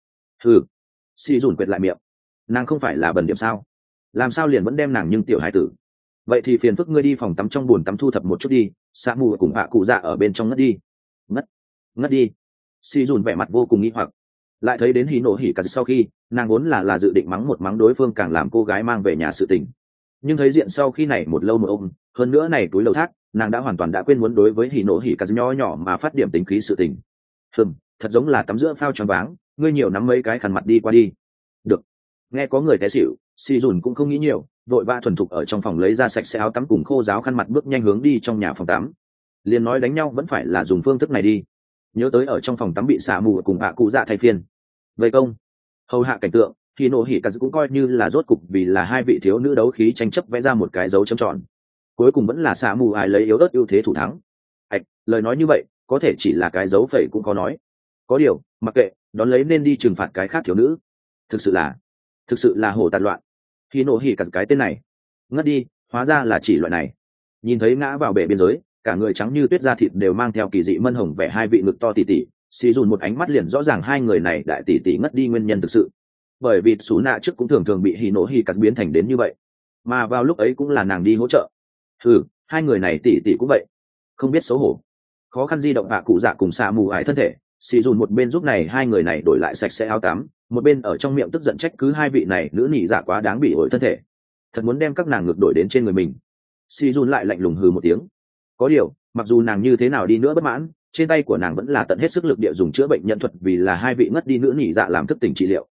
Xì dùn quệt lại miệng, nàng không phải là bần điểm sao, làm sao liền vẫn đem nàng nhưng tiểu hải tử. Vậy thì phiền phức ngươi đi phòng tắm trong bồn tắm thu thập một chút đi, sa mù cùng hạ cụ dạ ở bên trong ngất đi. Ngất đi. Xì dùn vẻ mặt vô cùng nghi hoặc, lại thấy đến hì nổ hỉ cả sau khi nàng vốn là dự định mắng một mắng đối phương càng làm cô gái mang về nhà sự tình, nhưng thấy diện sau khi này một lâu một ôm, hơn nữa này túi lầu thác, nàng đã hoàn toàn đã quên muốn đối với hì nổ hỉ cả nho nhỏ mà phát điểm tính khí sự tình. Thật giống là tắm giữa phao tròn váng, ngươi nhiều nắm mấy cái khăn mặt đi qua đi. Được. Nghe có người té xỉu, xì dùn cũng không nghĩ nhiều, vội vã thuần thục ở trong phòng lấy ra sạch sẽ áo tắm cùng khô ráo khăn mặt bước nhanh hướng đi trong nhà phòng tắm. Liền nói đánh nhau vẫn phải là dùng phương thức này đi. Nhớ tới ở trong phòng tắm bị xả mù cùng hạ cụ dạ thay phiên vây công hầu hạ cảnh tượng, thì nổ hỉ cả cũng coi như là rốt cục vì là hai vị thiếu nữ đấu khí tranh chấp vẽ ra một cái dấu chấm tròn. Cuối cùng vẫn là xả mù ai lấy yếu ớt ưu thế thủ thắng. Lời nói như vậy có thể chỉ là cái dấu phẩy cũng có nói. Có điều mặc kệ, đón lấy nên đi trừng phạt cái khác thiếu nữ. Thực sự là hổ tạt loạn. Thì nổ hỉ cả cái tên này ngất đi, hóa ra là chỉ loại này. Nhìn thấy ngã vào bể biên giới, cả người trắng như tuyết da thịt đều mang theo kỳ dị mân hồng vẻ hai vị ngực to tỉ tỉ, xì dùn một ánh mắt liền rõ ràng hai người này đại tỷ tỷ ngất đi nguyên nhân thực sự. Bởi vì xú nạ trước cũng thường thường bị hì nổ hì cắt biến thành đến như vậy, mà vào lúc ấy cũng là nàng đi hỗ trợ. Hai người này tỷ tỷ cũng vậy, không biết xấu hổ. Khó khăn di động hạ cụ dạ cùng xạ mù ải thân thể, xì dùn một bên giúp này hai người này đổi lại sạch sẽ áo tắm, một bên ở trong miệng tức giận trách cứ hai vị này nữ nỉ dạ quá đáng bị ổi thân thể, thật muốn đem các nàng ngược đổi đến trên người mình. Xì dùn lại lạnh lùng hừ một tiếng. Có điều mặc dù nàng như thế nào đi nữa bất mãn, trên tay của nàng vẫn là tận hết sức lực địa dùng chữa bệnh nhân thuật vì là hai vị ngất đi nữ nhị dạ làm thức tỉnh trị liệu.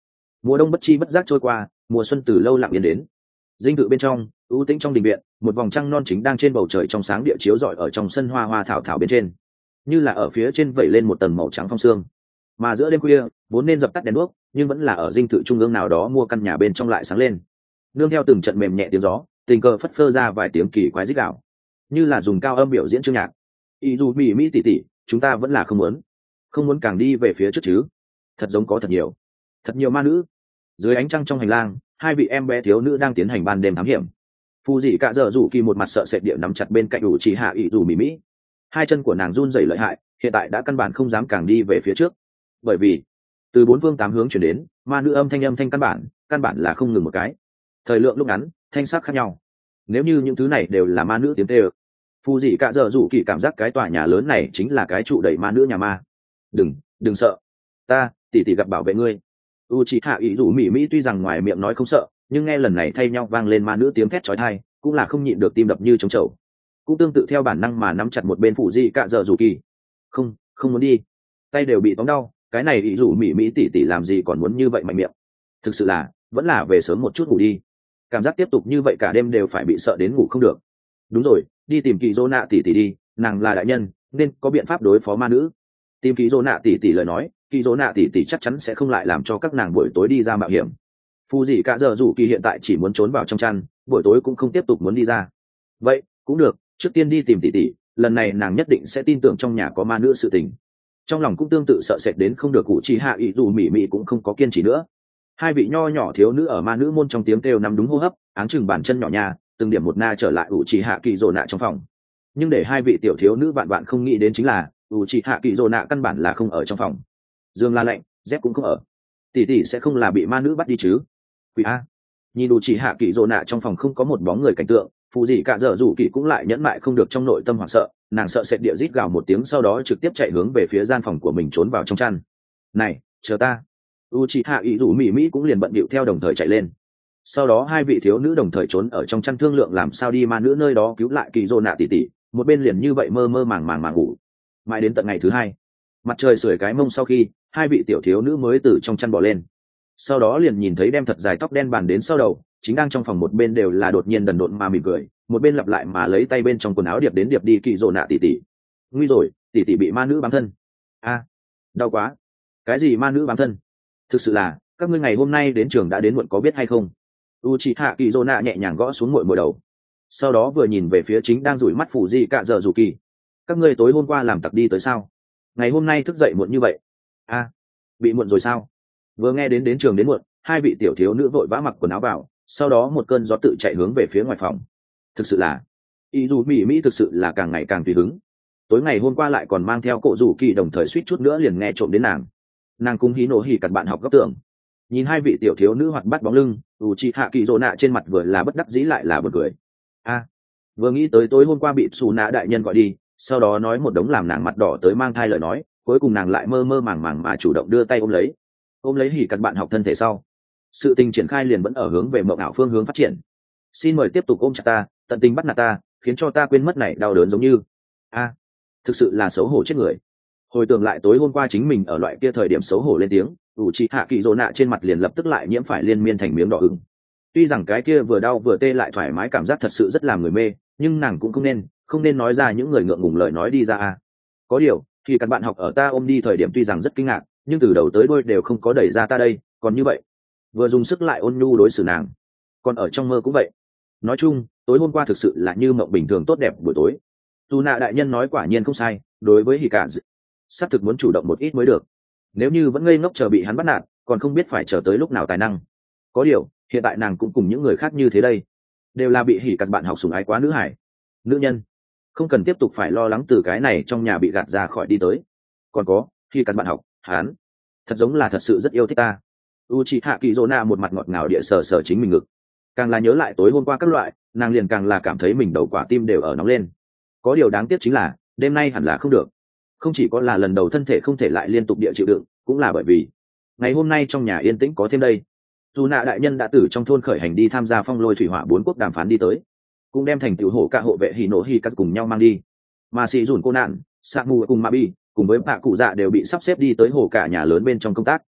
Mùa đông bất chi bất giác trôi qua, mùa xuân từ lâu lặng yên đến. Dinh thự bên trong, ưu tĩnh trong đình viện, một vòng trăng non chính đang trên bầu trời trong sáng địa chiếu rọi ở trong sân hoa hoa thảo thảo bên trên, như là ở phía trên vẩy lên một tầng màu trắng phong sương. Mà giữa đêm khuya, vốn nên dập tắt đèn đuốc, nhưng vẫn là ở dinh thự trung ương nào đó mua căn nhà bên trong lại sáng lên. Nương theo từng trận mềm nhẹ tiếng gió, tình cờ phất phơ ra vài tiếng kỳ quái rít gào, như là dùng cao âm biểu diễn chương nhạc. Ý dù mỹ tỷ tỷ, chúng ta vẫn là không muốn càng đi về phía trước chứ? Thật giống có thật nhiều ma nữ. Dưới ánh trăng trong hành lang, hai vị em bé thiếu nữ đang tiến hành ban đêm thám hiểm. Phù dị cả giờ rủ kỳ một mặt sợ sệt địa nắm chặt bên cạnh ủ trì hạ ý dù mỹ, hai chân của nàng run rẩy lợi hại, hiện tại đã căn bản không dám càng đi về phía trước, bởi vì từ bốn phương tám hướng chuyển đến ma nữ âm thanh căn bản là không ngừng một cái, thời lượng lúc ngắn thanh sắc khác nhau. Nếu như những thứ này đều là ma nữ tiếng tê ơ, phù dị cả giờ rủ kỳ cảm giác cái tòa nhà lớn này chính là cái trụ đẩy ma nữ nhà ma. Đừng sợ, ta tỷ gặp bảo vệ ngươi. Uchiha ý rủ mỹ tuy rằng ngoài miệng nói không sợ, nhưng nghe lần này thay nhau vang lên ma nữ tiếng thét chói tai, cũng là không nhịn được tim đập như trống trầu, cũng tương tự theo bản năng mà nắm chặt một bên phụ dị cả giờ rủ kỳ. Không muốn đi, tay đều bị tóm đau, cái này ý rủ mỹ tỷ làm gì còn muốn như vậy mạnh miệng. Thực sự là vẫn là về sớm một chút ngủ đi, cảm giác tiếp tục như vậy cả đêm đều phải bị sợ đến ngủ không được. Đúng rồi, đi tìm kỳ dô nạ tỷ đi, nàng là đại nhân nên có biện pháp đối phó ma nữ. Tìm kỳ dô nạ tỷ lời nói, kỳ dô nạ tỷ chắc chắn sẽ không lại làm cho các nàng buổi tối đi ra mạo hiểm. Phù dị cả giờ rủ kỳ hiện tại chỉ muốn trốn vào trong chăn, buổi tối cũng không tiếp tục muốn đi ra. Vậy cũng được, trước tiên đi tìm tỷ, lần này nàng nhất định sẽ tin tưởng trong nhà có ma nữ sự tình. Trong lòng cũng tương tự sợ sệt đến không được, cụ chi hạ ý dù mỹ cũng không có kiên trì nữa. Hai vị nho nhỏ thiếu nữ ở ma nữ môn trong tiếng kêu nằm đúng hô hấp, áng chừng bàn chân nhỏ nhà, từng điểm một na trở lại ủ trì hạ kỳ dỗ nạ trong phòng. Nhưng để hai vị tiểu thiếu nữ vạn không nghĩ đến chính là ủ trì hạ kỳ dỗ nạ căn bản là không ở trong phòng. Dương la lạnh, dép cũng không ở. Tỷ sẽ không là bị ma nữ bắt đi chứ? Quỷ a! Nhìn ủ trì hạ kỳ dỗ nạ trong phòng không có một bóng người cảnh tượng, phù dị cả giờ rủ kỳ cũng lại nhẫn mại không được trong nội tâm hoảng sợ, nàng sợ sệt địa rít gào một tiếng, sau đó trực tiếp chạy hướng về phía gian phòng của mình trốn vào trong chăn. Này, chờ ta! Uchiha ý rủ mỹ cũng liền bận bịu theo đồng thời chạy lên. Sau đó hai vị thiếu nữ đồng thời trốn ở trong chăn thương lượng làm sao đi ma nữ nơi đó cứu lại kỳ dô nạ tỷ, một bên liền như vậy mơ màng màng ngủ. Mãi đến tận ngày thứ hai, mặt trời sưởi cái mông sau khi hai vị tiểu thiếu nữ mới từ trong chăn bỏ lên, sau đó liền nhìn thấy đem thật dài tóc đen bàn đến sau đầu, chính đang trong phòng một bên đều là đột nhiên đần độn mà mỉm cười, một bên lặp lại mà lấy tay bên trong quần áo điệp đến điệp đi kỳ dô nạ tỷ. Nguy rồi, tỷ bị ma nữ bám thân. A, đau quá. Cái gì ma nữ bám thân? Thực sự là các ngươi ngày hôm nay đến trường đã đến muộn có biết hay không? Uchiha Kizona nhẹ nhàng gõ xuống muội đầu, sau đó vừa nhìn về phía chính đang dụi mắt phủ gì cả giờ dù kỳ. Các ngươi tối hôm qua làm tặc đi tới sao? Ngày hôm nay thức dậy muộn như vậy? A, bị muộn rồi sao? Vừa nghe đến trường đến muộn, hai vị tiểu thiếu nữ vội vã mặc quần áo vào, sau đó một cơn gió tự chạy hướng về phía ngoài phòng. Thực sự là, ý dù mỹ thực sự là càng ngày càng tùy hứng. Tối ngày hôm qua lại còn mang theo cổ rủ kỳ, đồng thời suýt chút nữa liền nghe trộm đến nàng cùng hí nổ hỉ cặt bạn học góc tưởng. Nhìn hai vị tiểu thiếu nữ hoạt bát bóng lưng, Uchiha Kizona trên mặt vừa là bất đắc dĩ lại là buồn cười. A, vừa nghĩ tới tối hôm qua bị Sù Nạ đại nhân gọi đi, sau đó nói một đống làm nàng mặt đỏ tới mang thai lời nói, cuối cùng nàng lại mơ màng mà chủ động đưa tay ôm lấy hỉ cặt bạn học thân thể sau. Sự tình triển khai liền vẫn ở hướng về mộng ảo phương hướng phát triển. Xin mời tiếp tục ôm chặt ta, tận tình bắt nạt ta, khiến cho ta quên mất này đau đớn giống như. A, thực sự là xấu hổ chết người. Hồi tưởng lại tối hôm qua chính mình ở loại kia thời điểm xấu hổ lên tiếng, Uchiha Kizona trên mặt liền lập tức lại nhiễm phải liên miên thành miếng đỏ ửng. Tuy rằng cái kia vừa đau vừa tê lại thoải mái cảm giác thật sự rất làm người mê, nhưng nàng cũng không nên nói ra những người ngượng ngùng lời nói đi ra a. Có điều, khi các bạn học ở ta ôm đi thời điểm tuy rằng rất kinh ngạc, nhưng từ đầu tới đuôi đều không có đẩy ra ta đây, còn như vậy, vừa dùng sức lại ôn nhu đối xử nàng. Còn ở trong mơ cũng vậy. Nói chung, tối hôm qua thực sự là như mộng bình thường tốt đẹp buổi tối. Tu nạ đại nhân nói quả nhiên không sai, đối với Hikaze, xác thực muốn chủ động một ít mới được. Nếu như vẫn ngây ngốc chờ bị hắn bắt nạt, còn không biết phải chờ tới lúc nào tài năng. Có điều, hiện tại nàng cũng cùng những người khác như thế đây, đều là bị hỉ cặt bạn học sủng ái quá nữ hải, nữ nhân, không cần tiếp tục phải lo lắng từ cái này trong nhà bị gạt ra khỏi đi tới. Còn có, khi cặt bạn học, hắn thật giống là thật sự rất yêu thích ta. Uchiha Kizona một mặt ngọt ngào địa sờ chính mình ngực, càng là nhớ lại tối hôm qua các loại, nàng liền càng là cảm thấy mình đầu quả tim đều ở nóng lên. Có điều đáng tiếc chính là đêm nay hẳn là không được. Không chỉ có là lần đầu thân thể không thể lại liên tục địa chịu đựng, cũng là bởi vì ngày hôm nay trong nhà yên tĩnh có thêm đây. Dù nạ đại nhân đã từ trong thôn khởi hành đi tham gia phong lôi thủy hỏa 4 quốc đàm phán đi tới, cũng đem thành tiểu hổ cả hộ vệ hỉ nổ hỉ cắt cùng nhau mang đi. Mà sĩ dùn cô nạn, Samu cùng Mabi cùng với bạ cụ dạ đều bị sắp xếp đi tới hồ cả nhà lớn bên trong công tác.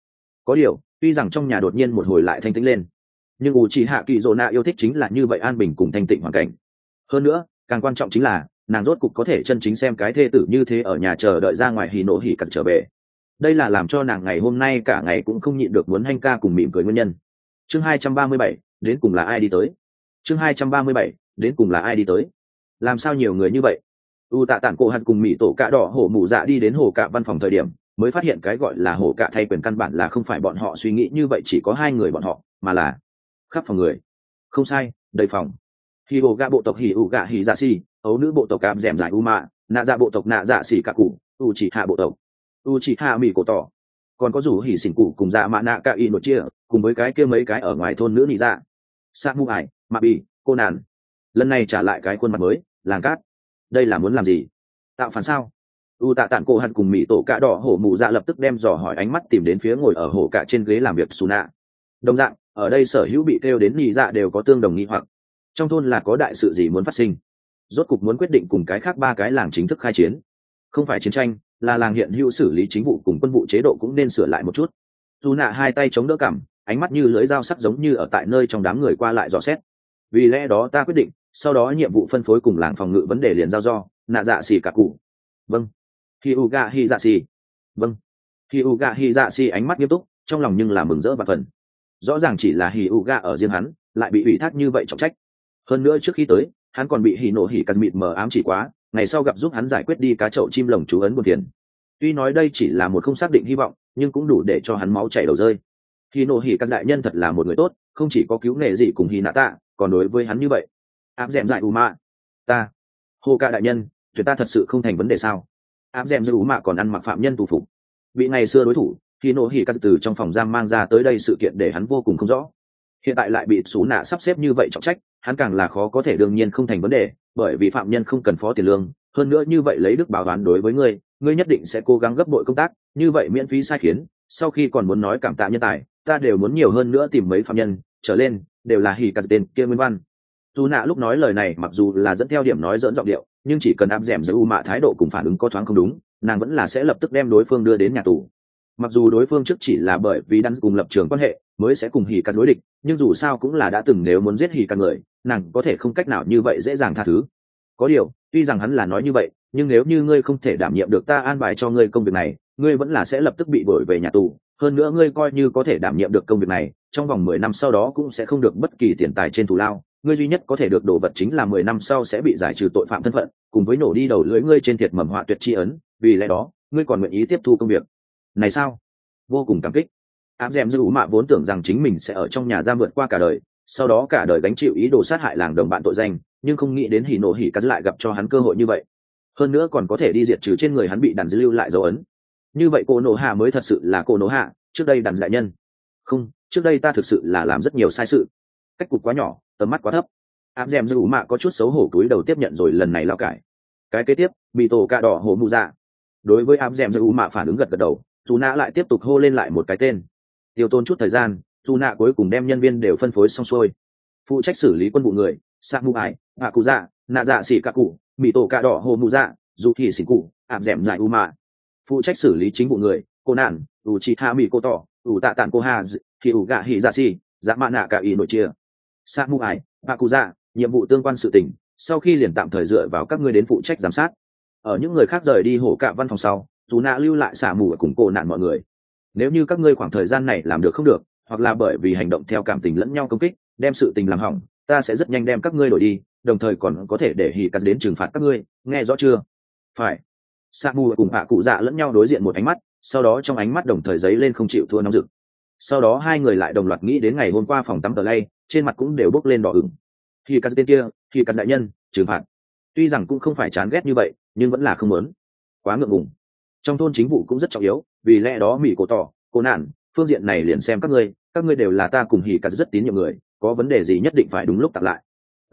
Có điều tuy rằng trong nhà đột nhiên một hồi lại thanh tĩnh lên, nhưng u chỉ hạ kỳ dỗ nạ yêu thích chính là như vậy an bình cùng thanh tịnh hoàn cảnh. Hơn nữa càng quan trọng chính là nàng rốt cục có thể chân chính xem cái thê tử như thế ở nhà chờ đợi ra ngoài hỉ nộ hỉ cắt trở về. Đây là làm cho nàng ngày hôm nay cả ngày cũng không nhịn được muốn hanh ca cùng mỉm cười nguyên nhân. Chương 237, đến cùng là ai đi tới? Chương 237, đến cùng là ai đi tới? Làm sao nhiều người như vậy? U tạ tản cổ hạt cùng mỹ tổ cạ đỏ hổ mụ dạ đi đến hồ cạ văn phòng thời điểm mới phát hiện cái gọi là hồ cạ thay quyền căn bản là không phải bọn họ suy nghĩ như vậy chỉ có hai người bọn họ, mà là khắp phòng người. Không sai, đầy phòng. Hỉ hồ gạ bộ tộc hỉ ủ gạ hỉ dạ xì, ấu nữ bộ tộc cạm dẻm dài u mạ, nạ dạ bộ tộc nạ dạ xỉ cạ cụ, u chỉ hạ bộ tộc u chỉ hạ mỹ cổ tỏ, còn có rủ hỉ xỉn cụ cùng dạ mạ nạ cạ y nột chia, cùng với cái kia mấy cái ở ngoài thôn nữ nị dạ sa mu ải mạ bì cô nàn. Lần này trả lại cái khuôn mặt mới làng cát, đây là muốn làm gì? Tạo phản sao? U tạ tản cô hạt cùng mỹ tổ cạ đỏ hổ mụ dạ lập tức đem dò hỏi ánh mắt tìm đến phía ngồi ở hổ cạ trên ghế làm việc xù nạ. Đồng dạng ở đây sở hữu bị kêu đến nị dạ đều có tương đồng nghi hoặc, trong thôn là có đại sự gì muốn phát sinh, rốt cục muốn quyết định cùng cái khác ba cái làng chính thức khai chiến. Không phải chiến tranh, là làng hiện hữu xử lý chính vụ cùng quân vụ chế độ cũng nên sửa lại một chút. Dù nạ hai tay chống đỡ cằm, ánh mắt như lưỡi dao sắc giống như ở tại nơi trong đám người qua lại dò xét. Vì lẽ đó ta quyết định sau đó nhiệm vụ phân phối cùng làng phòng ngự vấn đề liền giao do nạ dạ xì cả cụ. Vâng. Hyuga hi dạ xì. Vâng. Hyuga hi dạ xì ánh mắt nghiêm túc, trong lòng nhưng là mừng rỡ và phần. Rõ ràng chỉ là Hyuga ở riêng hắn lại bị ủy thác như vậy trọng trách. Hơn nữa trước khi tới hắn còn bị hỉ nộ hỉ cắt mịt mờ ám chỉ quá, ngày sau gặp giúp hắn giải quyết đi cá chậu chim lồng chú ấn buồn tiền. Tuy nói đây chỉ là một không xác định hy vọng, nhưng cũng đủ để cho hắn máu chảy đầu rơi. Hỉ nộ hỉ cắt đại nhân thật là một người tốt, không chỉ có cứu nghề gì cùng hỉ nạ tạ, còn đối với hắn như vậy. Áp dẻm dại u mạ, ta hồ ca đại nhân, tuyệt ta thật sự không thành vấn đề sao? Áp dẻm dại u mạ còn ăn mặc phạm nhân tù phục, bị ngày xưa đối thủ hỉ nộ hỉ cắt từ trong phòng giam mang ra tới đây sự kiện để hắn vô cùng không rõ. Hiện tại lại bị xú nạ sắp xếp như vậy trọng trách, hắn càng là khó có thể đương nhiên không thành vấn đề, bởi vì phạm nhân không cần phó tiền lương, hơn nữa như vậy lấy đức báo toán đối với ngươi, ngươi nhất định sẽ cố gắng gấp bội công tác, như vậy miễn phí sai khiến, sau khi còn muốn nói cảm tạ nhân tài, ta đều muốn nhiều hơn nữa tìm mấy phạm nhân trở lên, đều là hỉ cắt tên kia nguyên văn. Dù nạ lúc nói lời này mặc dù là dẫn theo điểm nói dẫn giọng điệu, nhưng chỉ cần áp dẻm giữ u mạ thái độ cùng phản ứng có thoáng không đúng, nàng vẫn là sẽ lập tức đem đối phương đưa đến nhà tù. Mặc dù đối phương trước chỉ là bởi vì đang cùng lập trường quan hệ mới sẽ cùng hỉ cắt đối địch, nhưng dù sao cũng là đã từng nếu muốn giết hỉ cắt người, nàng có thể không cách nào như vậy dễ dàng tha thứ. Có điều tuy rằng hắn là nói như vậy, nhưng nếu như ngươi không thể đảm nhiệm được ta an bài cho ngươi công việc này, ngươi vẫn là sẽ lập tức bị đuổi về nhà tù. Hơn nữa ngươi coi như có thể đảm nhiệm được công việc này, trong vòng 10 năm sau đó cũng sẽ không được bất kỳ tiền tài trên thù lao, ngươi duy nhất có thể được đồ vật chính là 10 năm sau sẽ bị giải trừ tội phạm thân phận, cùng với nổ đi đầu lưỡi ngươi trên thiệt mầm họa tuyệt tri ấn, vì lẽ đó ngươi còn nguyện ý tiếp thu công việc này sao? Vô cùng cảm kích. Áp dẻm dư mạ vốn tưởng rằng chính mình sẽ ở trong nhà giam vượt qua cả đời, sau đó cả đời gánh chịu ý đồ sát hại làng đồng bạn tội danh, nhưng không nghĩ đến hỉ nộ hỉ cắt lại gặp cho hắn cơ hội như vậy, hơn nữa còn có thể đi diệt trừ trên người hắn bị đàn dư lưu lại dấu ấn. Như vậy cô nộ hạ mới thật sự là cô nộ hạ, trước đây đàn đại nhân không, trước đây ta thực sự là làm rất nhiều sai sự, cách cục quá nhỏ, tầm mắt quá thấp. Áp dẻm dư mạ có chút xấu hổ cúi đầu tiếp nhận rồi lần này lao cải. Cái kế tiếp bị tổ cạ đỏ hổ mù dạ. Đối với áp dẻm dư mạ phản ứng gật gật đầu, dù nạ lại tiếp tục hô lên lại một cái tên. Tiêu tốn chút thời gian, dù nạ cuối cùng đem nhân viên đều phân phối xong xuôi. Phụ trách xử lý quân vụ người sa mu ải hạ cụ dạ nạ dạ xỉ cạ cụ mỹ tổ cạ đỏ hồ mù dạ dù thì xỉ cụ ảm dẻm dài u mạ. Phụ trách xử lý chính vụ người cô nạn u chi ha mỹ cô tỏ u tạ tản cô ha thì u gạ hỉ dạ xỉ dạ mạ nạ cả ý nội chia. Sa mu ải hạ cụ dạ nhiệm vụ tương quan sự tình sau khi liền tạm thời dựa vào các ngươi đến phụ trách giám sát. Ở những người khác rời đi hổ cạ văn phòng sau, dù nạ lưu lại xả mù ở cùng cô nạn mọi người. Nếu như các ngươi khoảng thời gian này làm được không được, hoặc là bởi vì hành động theo cảm tình lẫn nhau công kích đem sự tình làm hỏng, ta sẽ rất nhanh đem các ngươi đổi đi, đồng thời còn có thể để hỉ cắt đến trừng phạt các ngươi, nghe rõ chưa? Phải. Sa mù cùng hạ cụ dạ lẫn nhau đối diện một ánh mắt, sau đó trong ánh mắt đồng thời giấy lên không chịu thua nóng rực. Sau đó hai người lại đồng loạt nghĩ đến ngày hôm qua phòng tắm tờ lay, trên mặt cũng đều bốc lên đỏ ửng. Hỉ cắt tên kia, hỉ cắt đại nhân trừng phạt, tuy rằng cũng không phải chán ghét như vậy, nhưng vẫn là không muốn, quá ngượng ngùng. Trong thôn chính vụ cũng rất trọng yếu, vì lẽ đó mỹ cổ tỏ cô nạn phương diện này liền xem các ngươi đều là ta cùng hỉ cắt rất tín nhiệm người, có vấn đề gì nhất định phải đúng lúc tặng lại.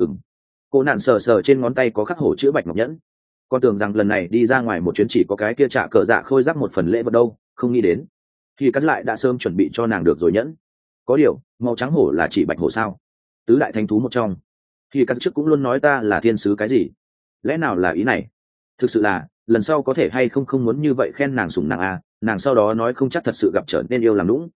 Cô nạn sờ sờ trên ngón tay có khắc hổ chữ bạch ngọc nhẫn, con tưởng rằng lần này đi ra ngoài một chuyến chỉ có cái kia trả cờ dạ khôi giáp một phần lễ vật đâu, không nghĩ đến hỉ cắt lại đã sớm chuẩn bị cho nàng được rồi nhẫn. Có điều màu trắng hổ là chỉ bạch hổ sao? Tứ đại thánh thú một trong. Hỉ cắt trước cũng luôn nói ta là thiên sứ cái gì, lẽ nào là ý này? Thực sự là lần sau có thể hay không muốn như vậy khen nàng sủng nàng à, nàng sau đó nói không chắc thật sự gặp trở nên yêu làm lũng.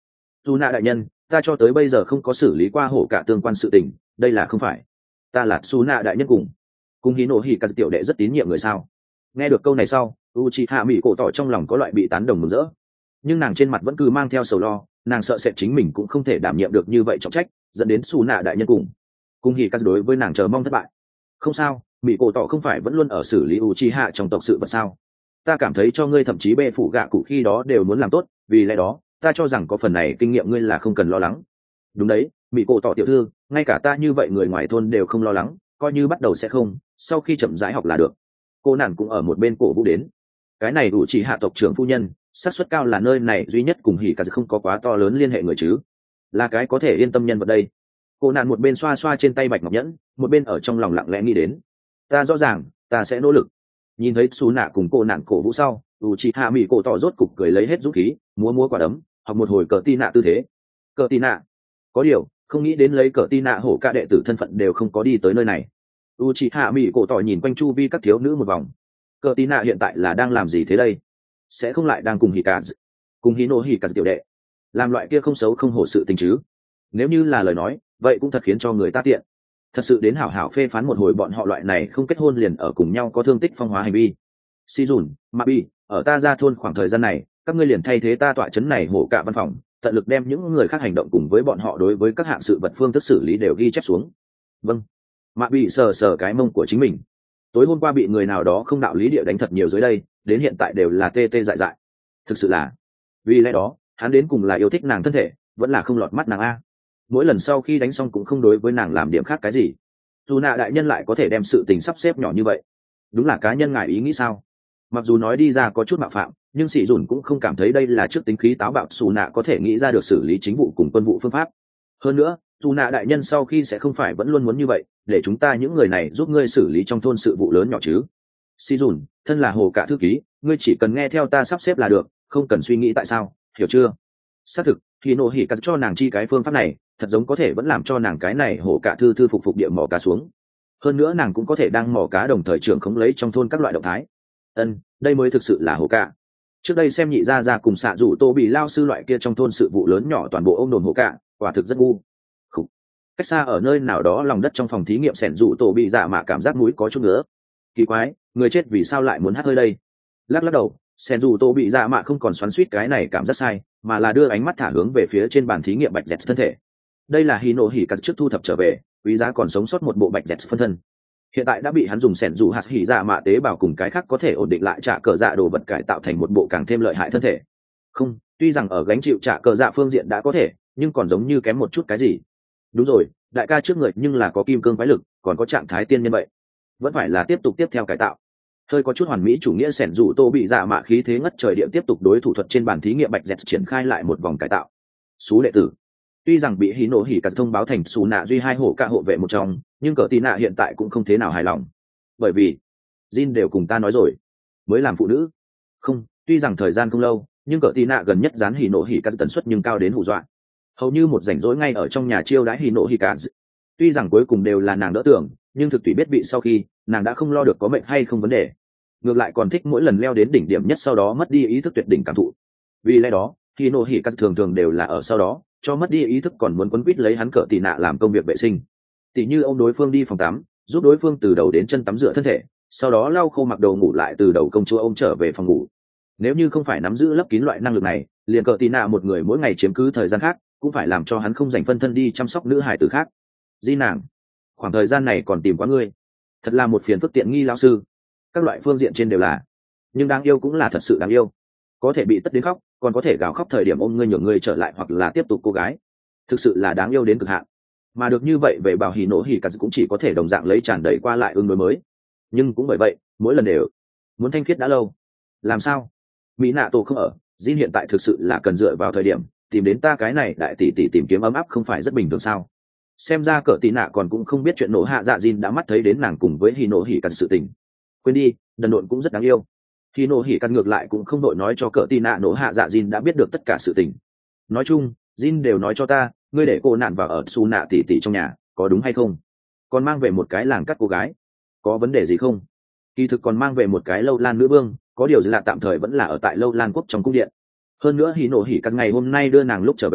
dù nạ đại nhân, ta cho tới bây giờ không có xử lý qua hổ cả tương quan sự tình, đây là không phải. Ta là su nạ đại nhân cùng hí nổ hỉ cả tiểu đệ rất tín nhiệm người sao. Nghe được câu này sau, Uchiha Mỹ cổ tỏ trong lòng có loại bị tán đồng mừng rỡ, nhưng nàng trên mặt vẫn cứ mang theo sầu lo, nàng sợ sệt chính mình cũng không thể đảm nhiệm được như vậy trọng trách, dẫn đến su nạ đại nhân cùng hỉ cả đối với nàng chờ mong thất bại. Không sao, Mỹ cổ tỏ không phải vẫn luôn ở xử lý Uchiha trong tộc sự vật sao? Ta cảm thấy cho ngươi thậm chí bê phủ gạ cụ khi đó đều muốn làm tốt, vì lẽ đó ta cho rằng có phần này kinh nghiệm ngươi là không cần lo lắng. Đúng đấy, Mỹ cổ tỏ tiểu thư, ngay cả ta như vậy người ngoài thôn đều không lo lắng, coi như bắt đầu sẽ không, sau khi chậm rãi học là được. Cô nàng cũng ở một bên cổ vũ đến. Cái này đủ chỉ hạ tộc trưởng phu nhân, xác suất cao là nơi này duy nhất cùng hỉ cả không có quá to lớn liên hệ người chứ, là cái có thể yên tâm nhân vật đây. Cô nàng một bên xoa xoa trên tay bạch ngọc nhẫn, một bên ở trong lòng lặng lẽ nghĩ đến. Ta rõ ràng, ta sẽ nỗ lực. Nhìn thấy Sú Nạ cùng cô nàng cổ vũ sau, Uchiha Mỹ cổ tỏ rốt cục cười lấy hết dũng khí, múa quả đấm, học một hồi cờ tin nạ tư thế. Cờ tin nạ. Có điều, không nghĩ đến lấy cờ tin nạ hổ cả đệ tử thân phận đều không có đi tới nơi này. Uchiha Mỹ cổ tỏ nhìn quanh chu vi các thiếu nữ một vòng. Cờ tin nạ hiện tại là đang làm gì thế đây? Sẽ không lại đang cùng Hikazu, cùng Hino Hikazu tiểu đệ, làm loại kia không xấu không hổ sự tình chứ? Nếu như là lời nói, vậy cũng thật khiến cho người ta tiện. Thật sự đến hảo hảo phê phán một hồi bọn họ loại này không kết hôn liền ở cùng nhau có thương tích phong hóa hành vi. Si dùn, Mabi, ở ta ra thôn khoảng thời gian này, các ngươi liền thay thế ta tọa chấn này hổ cả văn phòng, tận lực đem những người khác hành động cùng với bọn họ đối với các hạng sự vật phương thức xử lý đều ghi chép xuống. Vâng. Mabi sờ cái mông của chính mình. Tối hôm qua bị người nào đó không đạo lý địa đánh thật nhiều dưới đây, đến hiện tại đều là tê tê dại dại. Thực sự là, vì lẽ đó, hắn đến cùng là yêu thích nàng thân thể, vẫn là không lọt mắt nàng a. Mỗi lần sau khi đánh xong cũng không đối với nàng làm điểm khác cái gì. Dù nạ đại nhân lại có thể đem sự tình sắp xếp nhỏ như vậy, đúng là cá nhân ngài ý nghĩ sao? Mặc dù nói đi ra có chút mạo phạm, nhưng sĩ dùn cũng không cảm thấy đây là trước tính khí táo bạo xù nạ có thể nghĩ ra được xử lý chính vụ cùng quân vụ phương pháp. Hơn nữa, dù nạ đại nhân sau khi sẽ không phải vẫn luôn muốn như vậy, để chúng ta những người này giúp ngươi xử lý trong thôn sự vụ lớn nhỏ chứ. Sĩ dùn, thân là hồ cả thư ký, ngươi chỉ cần nghe theo ta sắp xếp là được, không cần suy nghĩ tại sao, hiểu chưa? Xác thực, khi nộ hỉ cắt cho nàng chi cái phương pháp này, thật giống có thể vẫn làm cho nàng cái này hồ cả thư phục địa mò cá xuống. Hơn nữa nàng cũng có thể đang mò cá đồng thời trưởng khống lấy trong thôn các loại động thái. Đây mới thực sự là hồ cả. Trước đây xem nhị gia cùng xạ rủ tô bị lao sư loại kia trong thôn sự vụ lớn nhỏ toàn bộ ông đồn hồ cả, quả thực rất ngu. Cách xa ở nơi nào đó lòng đất trong phòng thí nghiệm sẻn rủ tô bị dạ mạ cảm giác mũi có chút nữa. Kỳ quái, người chết vì sao lại muốn hát hơi đây? Lắc đầu, sẻn rủ tô bị dạ mạ không còn xoắn xuýt cái này cảm giác sai, mà là đưa ánh mắt thả hướng về phía trên bàn thí nghiệm bạch dẹt thân thể. Đây là Hino hỉ cắt trước thu thập trở về, quý giá còn sống sót một bộ bạch dẹt phân thân. Hiện tại đã bị hắn dùng sẻn dù hạt hỉ dạ mạ tế bào cùng cái khác có thể ổn định lại trả cờ dạ đồ vật cải tạo thành một bộ càng thêm lợi hại thân thể. Không, tuy rằng ở gánh chịu trả cờ dạ phương diện đã có thể, nhưng còn giống như kém một chút cái gì. Đúng rồi, đại ca trước người nhưng là có kim cương quái lực, còn có trạng thái tiên nhân vậy, vẫn phải là tiếp tục tiếp theo cải tạo. Hơi có chút hoàn mỹ chủ nghĩa sẻn dù tô bị dạ mạ khí thế ngất trời địa tiếp tục đối thủ thuật trên bàn thí nghiệm bạch dẹt triển khai lại một vòng cải tạo. Sú đệ tử, tuy rằng bị Hino hỉ cắt thông báo thành xù nạ duy hai hổ cả hộ vệ một trong, nhưng cờ tì nạ hiện tại cũng không thế nào hài lòng, bởi vì Jin đều cùng ta nói rồi, mới làm phụ nữ. Không, tuy rằng thời gian không lâu, nhưng cờ tì nạ gần nhất dán Hino hỉ cắt tần suất nhưng cao đến hù dọa, hầu như một rảnh rỗi ngay ở trong nhà chiêu đãi Hino hỉ cắt. Tuy rằng cuối cùng đều là nàng đỡ tưởng, nhưng thực tùy biết bị sau khi nàng đã không lo được có mệnh hay không vấn đề, ngược lại còn thích mỗi lần leo đến đỉnh điểm nhất sau đó mất đi ý thức tuyệt đỉnh cảm thụ. Vì lẽ đó Hino hỉ cắt thường đều là ở sau đó cho mất đi ý thức còn muốn quấn quýt lấy hắn cờ tì nạ làm công việc vệ sinh, tỉ như ông đối phương đi phòng tắm, giúp đối phương từ đầu đến chân tắm rửa thân thể, sau đó lau khô mặc đồ ngủ lại từ đầu công chúa ông trở về phòng ngủ. Nếu như không phải nắm giữ lấp kín loại năng lực này, liền cờ tì nạ một người mỗi ngày chiếm cứ thời gian khác cũng phải làm cho hắn không dành phân thân đi chăm sóc nữ hài tử khác. Di nàng, khoảng thời gian này còn tìm quá ngươi, thật là một phiền phức tiện nghi lão sư, các loại phương diện trên đều là, nhưng đáng yêu cũng là thật sự đáng yêu, có thể bị tất đến khóc, còn có thể gào khóc thời điểm ôm ngươi nhường ngươi trở lại hoặc là tiếp tục cô gái, thực sự là đáng yêu đến cực hạn. Mà được như vậy về bảo hỉ nổ hỉ cắt cũng chỉ có thể đồng dạng lấy tràn đầy qua lại ứng đối mới, nhưng cũng bởi vậy mỗi lần đều muốn thanh khiết đã lâu. Làm sao mỹ nạ tổ không ở, Jin hiện tại thực sự là cần dựa vào thời điểm tìm đến ta cái này đại tỷ tỷ tìm kiếm ấm áp không phải rất bình thường sao? Xem ra cỡ tỷ nạ còn cũng không biết chuyện nổ hạ dạ Jin đã mắt thấy đến nàng cùng với hỉ nổ hỉ cắt sự tình. Quên đi, đần độn cũng rất đáng yêu. Hỉ nổ hỉ cắt ngược lại cũng không đội nói cho cỡ tỷ nạ nổ hạ dạ Jin đã biết được tất cả sự tình. Nói chung Jin đều nói cho ta, ngươi để cô nạn vào ở su nạ tỷ tỷ trong nhà, có đúng hay không? Còn mang về một cái làng cắt cô gái, có vấn đề gì không? Kỳ thực còn mang về một cái lâu lan nữ vương, có điều gì là tạm thời vẫn là ở tại lâu lan quốc trong cung điện. Hơn nữa Hino hỉ cắt ngày hôm nay đưa nàng lúc trở về,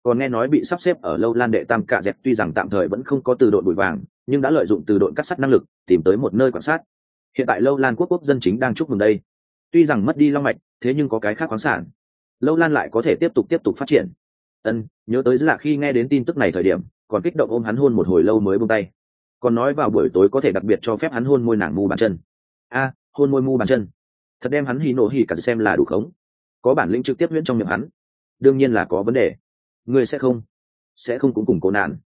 còn nghe nói bị sắp xếp ở lâu lan đệ tam cạ dẹt, tuy rằng tạm thời vẫn không có từ đội bụi vàng, nhưng đã lợi dụng từ đội cắt sắt năng lực tìm tới một nơi quan sát. Hiện tại lâu lan quốc dân chính đang chúc mừng đây. Tuy rằng mất đi long mạch, thế nhưng có cái khác khoáng sản, lâu lan lại có thể tiếp tục phát triển. Nhớ tới là khi nghe đến tin tức này thời điểm, còn kích động ôm hắn hôn một hồi lâu mới buông tay, còn nói vào buổi tối có thể đặc biệt cho phép hắn hôn môi nàng mu bàn chân. Hôn môi mu bàn chân, thật đem hắn hỉ nổ hỉ cả xem là đủ khống. Có bản lĩnh trực tiếp huyễn trong miệng hắn, đương nhiên là có vấn đề. Ngươi sẽ không cũng cùng cô nạn.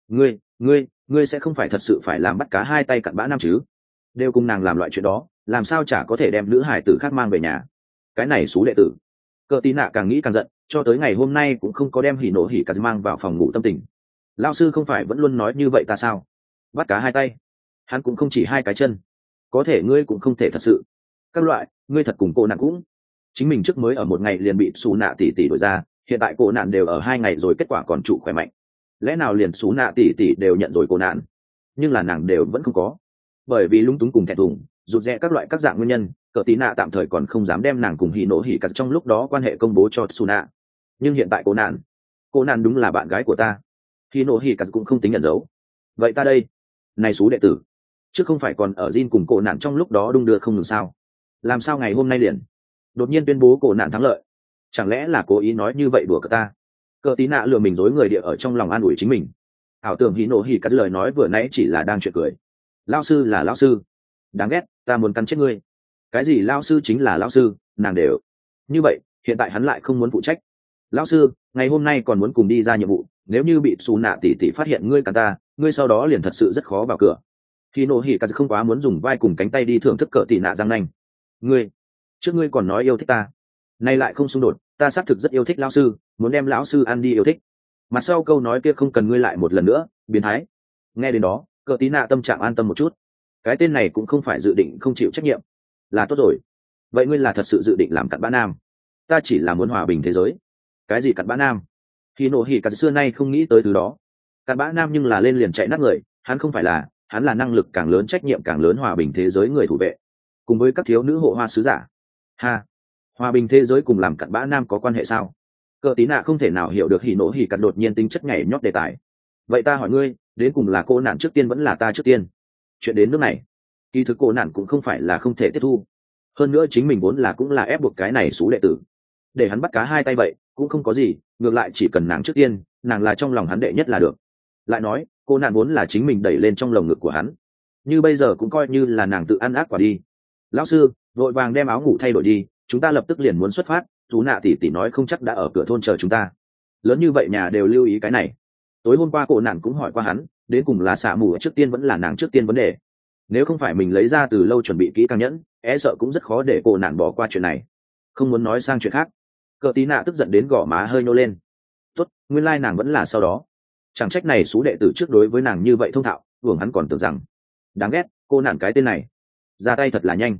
Ngươi sẽ không phải thật sự phải làm bắt cá hai tay cặn bã nam chứ? Đều cùng nàng làm loại chuyện đó, làm sao chả có thể đem nữ hải tử khác mang về nhà? Cái này xú đệ tử. Cờ tí nạ càng nghĩ càng giận, cho tới ngày hôm nay cũng không có đem hỉ nổ hỉ cả mang vào phòng ngủ tâm tình. Lão sư không phải vẫn luôn nói như vậy ta sao? Bắt cá hai tay, hắn cũng không chỉ hai cái chân, có thể ngươi cũng không thể thật sự. Các loại, ngươi thật cùng cô nạn cũng. Chính mình trước mới ở một ngày liền bị xù nạ tỷ tỷ đổi ra, hiện tại cô nạn đều ở 2 ngày rồi, kết quả còn trụ khỏe mạnh. Lẽ nào liền xù nạ tỷ tỷ đều nhận rồi cô nạn, nhưng là nàng đều vẫn không có, bởi vì lung túng cùng thẹn thùng, rụt rè các dạng nguyên nhân, cờ tí nạ tạm thời còn không dám đem nàng cùng hỉ nổ hỉ cắt trong lúc đó quan hệ công bố cho xù nạ. Nhưng hiện tại cô nạn đúng là bạn gái của ta, hỉ nổ hỉ cắt cũng không tính nhận dấu. Vậy ta đây, này xú đệ tử, chứ không phải còn ở Jin cùng cô nạn trong lúc đó đung đưa không ngừng sao? Làm sao ngày hôm nay liền đột nhiên tuyên bố cô nạn thắng lợi? Chẳng lẽ là cố ý nói như vậy đùa cợt ta? Cờ tí nạ lừa mình dối người địa ở trong lòng an ủi chính mình, ảo tưởng hỉ nổ hỉ cắt lời nói vừa nãy chỉ là đang chuyện cười. Lao sư là lao sư, đáng ghét, ta muốn cắn chết ngươi. Cái gì lao sư chính là lao sư, nàng đều như vậy. Hiện tại hắn lại không muốn phụ trách. Lao sư, ngày hôm nay còn muốn cùng đi ra nhiệm vụ, nếu như bị xù nạ tỷ tỷ phát hiện ngươi cắn ta, ngươi sau đó liền thật sự rất khó vào cửa. Khi nổ hỉ cắt không quá muốn dùng vai cùng cánh tay đi thưởng thức cờ tỉ nạ răng nanh. Ngươi trước ngươi còn nói yêu thích ta, nay lại không xung đột, ta xác thực rất yêu thích lão sư, muốn đem lão sư ăn đi yêu thích. Mặt sau câu nói kia không cần ngươi lại một lần nữa, biến thái. Nghe đến đó, cờ tí nạ tâm trạng an tâm một chút. Cái tên này cũng không phải dự định không chịu trách nhiệm, là tốt rồi. Vậy ngươi là thật sự dự định làm cặn bã nam? Ta chỉ là muốn hòa bình thế giới. Cái gì cặn bã nam? Khi nổ hỉ cả xưa nay không nghĩ tới thứ đó. Cặn bã nam nhưng là lên liền chạy nát người, hắn không phải là, hắn là năng lực càng lớn trách nhiệm càng lớn hòa bình thế giới người thủ vệ, cùng với các thiếu nữ hộ hoa sứ giả. Hòa bình thế giới cùng làm cặn bã nam có quan hệ sao? Cờ tí nạ không thể nào hiểu được hỉ nổ hỉ cắt đột nhiên tính chất nhảy nhót đề tài. Vậy ta hỏi ngươi, đến cùng là cô nạn trước tiên vẫn là ta trước tiên? Chuyện đến nước này, kỳ thực cô nạn cũng không phải là không thể tiếp thu. Hơn nữa chính mình vốn là cũng là ép buộc cái này xú đệ tử, để hắn bắt cá hai tay vậy cũng không có gì, ngược lại chỉ cần nàng trước tiên, nàng là trong lòng hắn đệ nhất là được. Lại nói, cô nạn vốn là chính mình đẩy lên trong lồng ngực của hắn, như bây giờ cũng coi như là nàng tự ăn ác quả đi. Lão sư, vội vàng đem áo ngủ thay đổi đi, chúng ta lập tức liền muốn xuất phát. Chú nạ tỷ tỷ nói không chắc đã ở cửa thôn chờ chúng ta. Lớn như vậy nhà đều lưu ý cái này. Tối hôm qua cô nạn cũng hỏi qua hắn, đến cùng là xả mù trước tiên vẫn là nàng trước tiên vấn đề. Nếu không phải mình lấy ra từ lâu chuẩn bị kỹ càng nhẫn, sợ cũng rất khó để cô nạn bỏ qua chuyện này, không muốn nói sang chuyện khác. Cờ tí nạ tức giận đến gò má hơi nô lên. Tốt, nguyên lai nàng vẫn là sau đó. Chẳng trách này xú đệ tử trước đối với nàng như vậy thông thạo, hưởng hắn còn tưởng rằng đáng ghét. Cô nạn cái tên này ra tay thật là nhanh.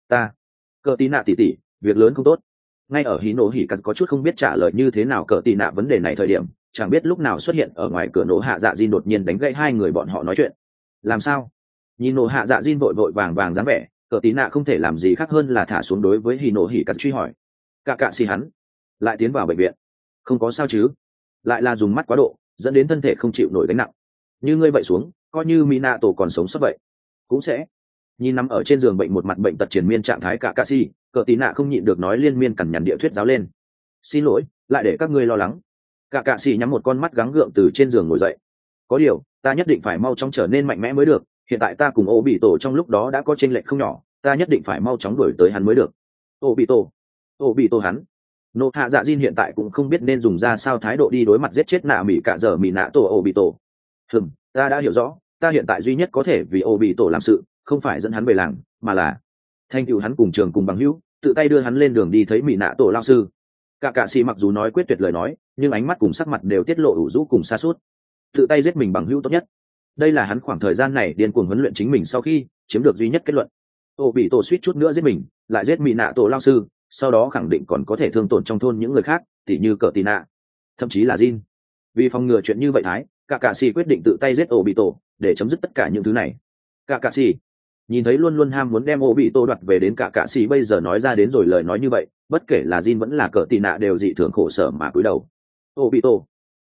Cờ tí nạ tỷ tỷ, việc lớn không tốt. Ngay ở hí nổ hỉ cắt có chút không biết trả lời như thế nào cờ tì nạ vấn đề này thời điểm, chẳng biết lúc nào xuất hiện ở ngoài cửa nổ hạ dạ Jin đột nhiên đánh gãy hai người bọn họ nói chuyện. Làm sao? Nhìn nổ hạ dạ Jin vội vàng dáng vẻ, cờ tí nạ không thể làm gì khác hơn là thả xuống đối với hí nổ hỉ cắt truy hỏi. Cạ xì hắn lại tiến vào bệnh viện, không có sao chứ? Lại là dùng mắt quá độ, dẫn đến thân thể không chịu nổi gánh nặng. Như ngươi vậy xuống, coi như Minato còn sống sót vậy, cũng sẽ. Nhìn nằm ở trên giường bệnh một mặt bệnh tật triền miên trạng thái cạ xì, cờ tí nạ không nhịn được nói liên miên cằn nhằn địa thuyết giáo lên. Xin lỗi, lại để các ngươi lo lắng. Cạ xì nhắm một con mắt gắng gượng từ trên giường ngồi dậy. Có điều, ta nhất định phải mau chóng trở nên mạnh mẽ mới được. Hiện tại ta cùng ô bị tổ trong lúc đó đã có chênh lệch không nhỏ, ta nhất định phải mau chóng đuổi tới hắn mới được. Ô bị tổ hắn. Nô hạ dạ Jin hiện tại cũng không biết nên dùng ra sao thái độ đi đối mặt giết chết nạ mỉ cả giờ mỉ nạ tổ ô bị tổ. Ta đã hiểu rõ, ta hiện tại duy nhất có thể vì ô bị tổ làm sự, không phải dẫn hắn về làng, mà là thanh cựu hắn cùng trường cùng bằng hữu, tự tay đưa hắn lên đường đi thấy mỹ nạ tổ lao sư. Cạ xì mặc dù nói quyết tuyệt lời nói, nhưng ánh mắt cùng sắc mặt đều tiết lộ ủ rũ cùng xa suốt. Tự tay giết mình bằng hữu tốt nhất, đây là hắn khoảng thời gian này điên cuồng huấn luyện chính mình sau khi chiếm được duy nhất kết luận. Ô bị tổ suýt chút nữa giết mình, lại giết mỹ nạ tổ lao sư, sau đó khẳng định còn có thể thương tổn trong thôn những người khác, tỉ như cờ tì nạ, thậm chí là Jin. Vì phòng ngừa chuyện như vậy thái, cạ xì quyết định tự tay giết ô bị tổ để chấm dứt tất cả những thứ này. Cạ xì nhìn thấy luôn luôn ham muốn đem ô bị tô đoạt về đến cạ xì bây giờ nói ra đến rồi lời nói như vậy, bất kể là Jin vẫn là cờ tì nạ đều dị thường khổ sở mà cúi đầu. Ô bị tô,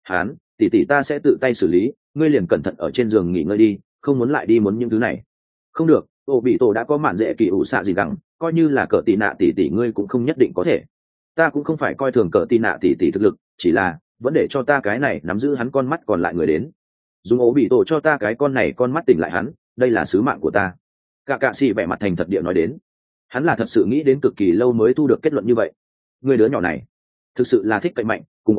Hán, tỷ tỷ ta sẽ tự tay xử lý, ngươi liền cẩn thận ở trên giường nghỉ ngơi đi, không muốn lại đi muốn những thứ này. Không được, ô bị tổ đã có mạn dễ kỳ ủ xạ gì gắng, coi như là cờ tì nạ tỷ tỷ ngươi cũng không nhất định có thể. Ta cũng không phải coi thường cờ tì nạ tỷ tỷ thực lực, chỉ là vẫn để cho ta cái này nắm giữ hắn con mắt còn lại người đến, dùng ổ bị tổ cho ta cái con này con mắt tỉnh lại hắn, đây là sứ mạng của ta. Cả cạ xì vẻ mặt thành thật địa nói đến, hắn là thật sự nghĩ đến cực kỳ lâu mới thu được kết luận như vậy. Người đứa nhỏ này thực sự là thích cậy mạnh, cùng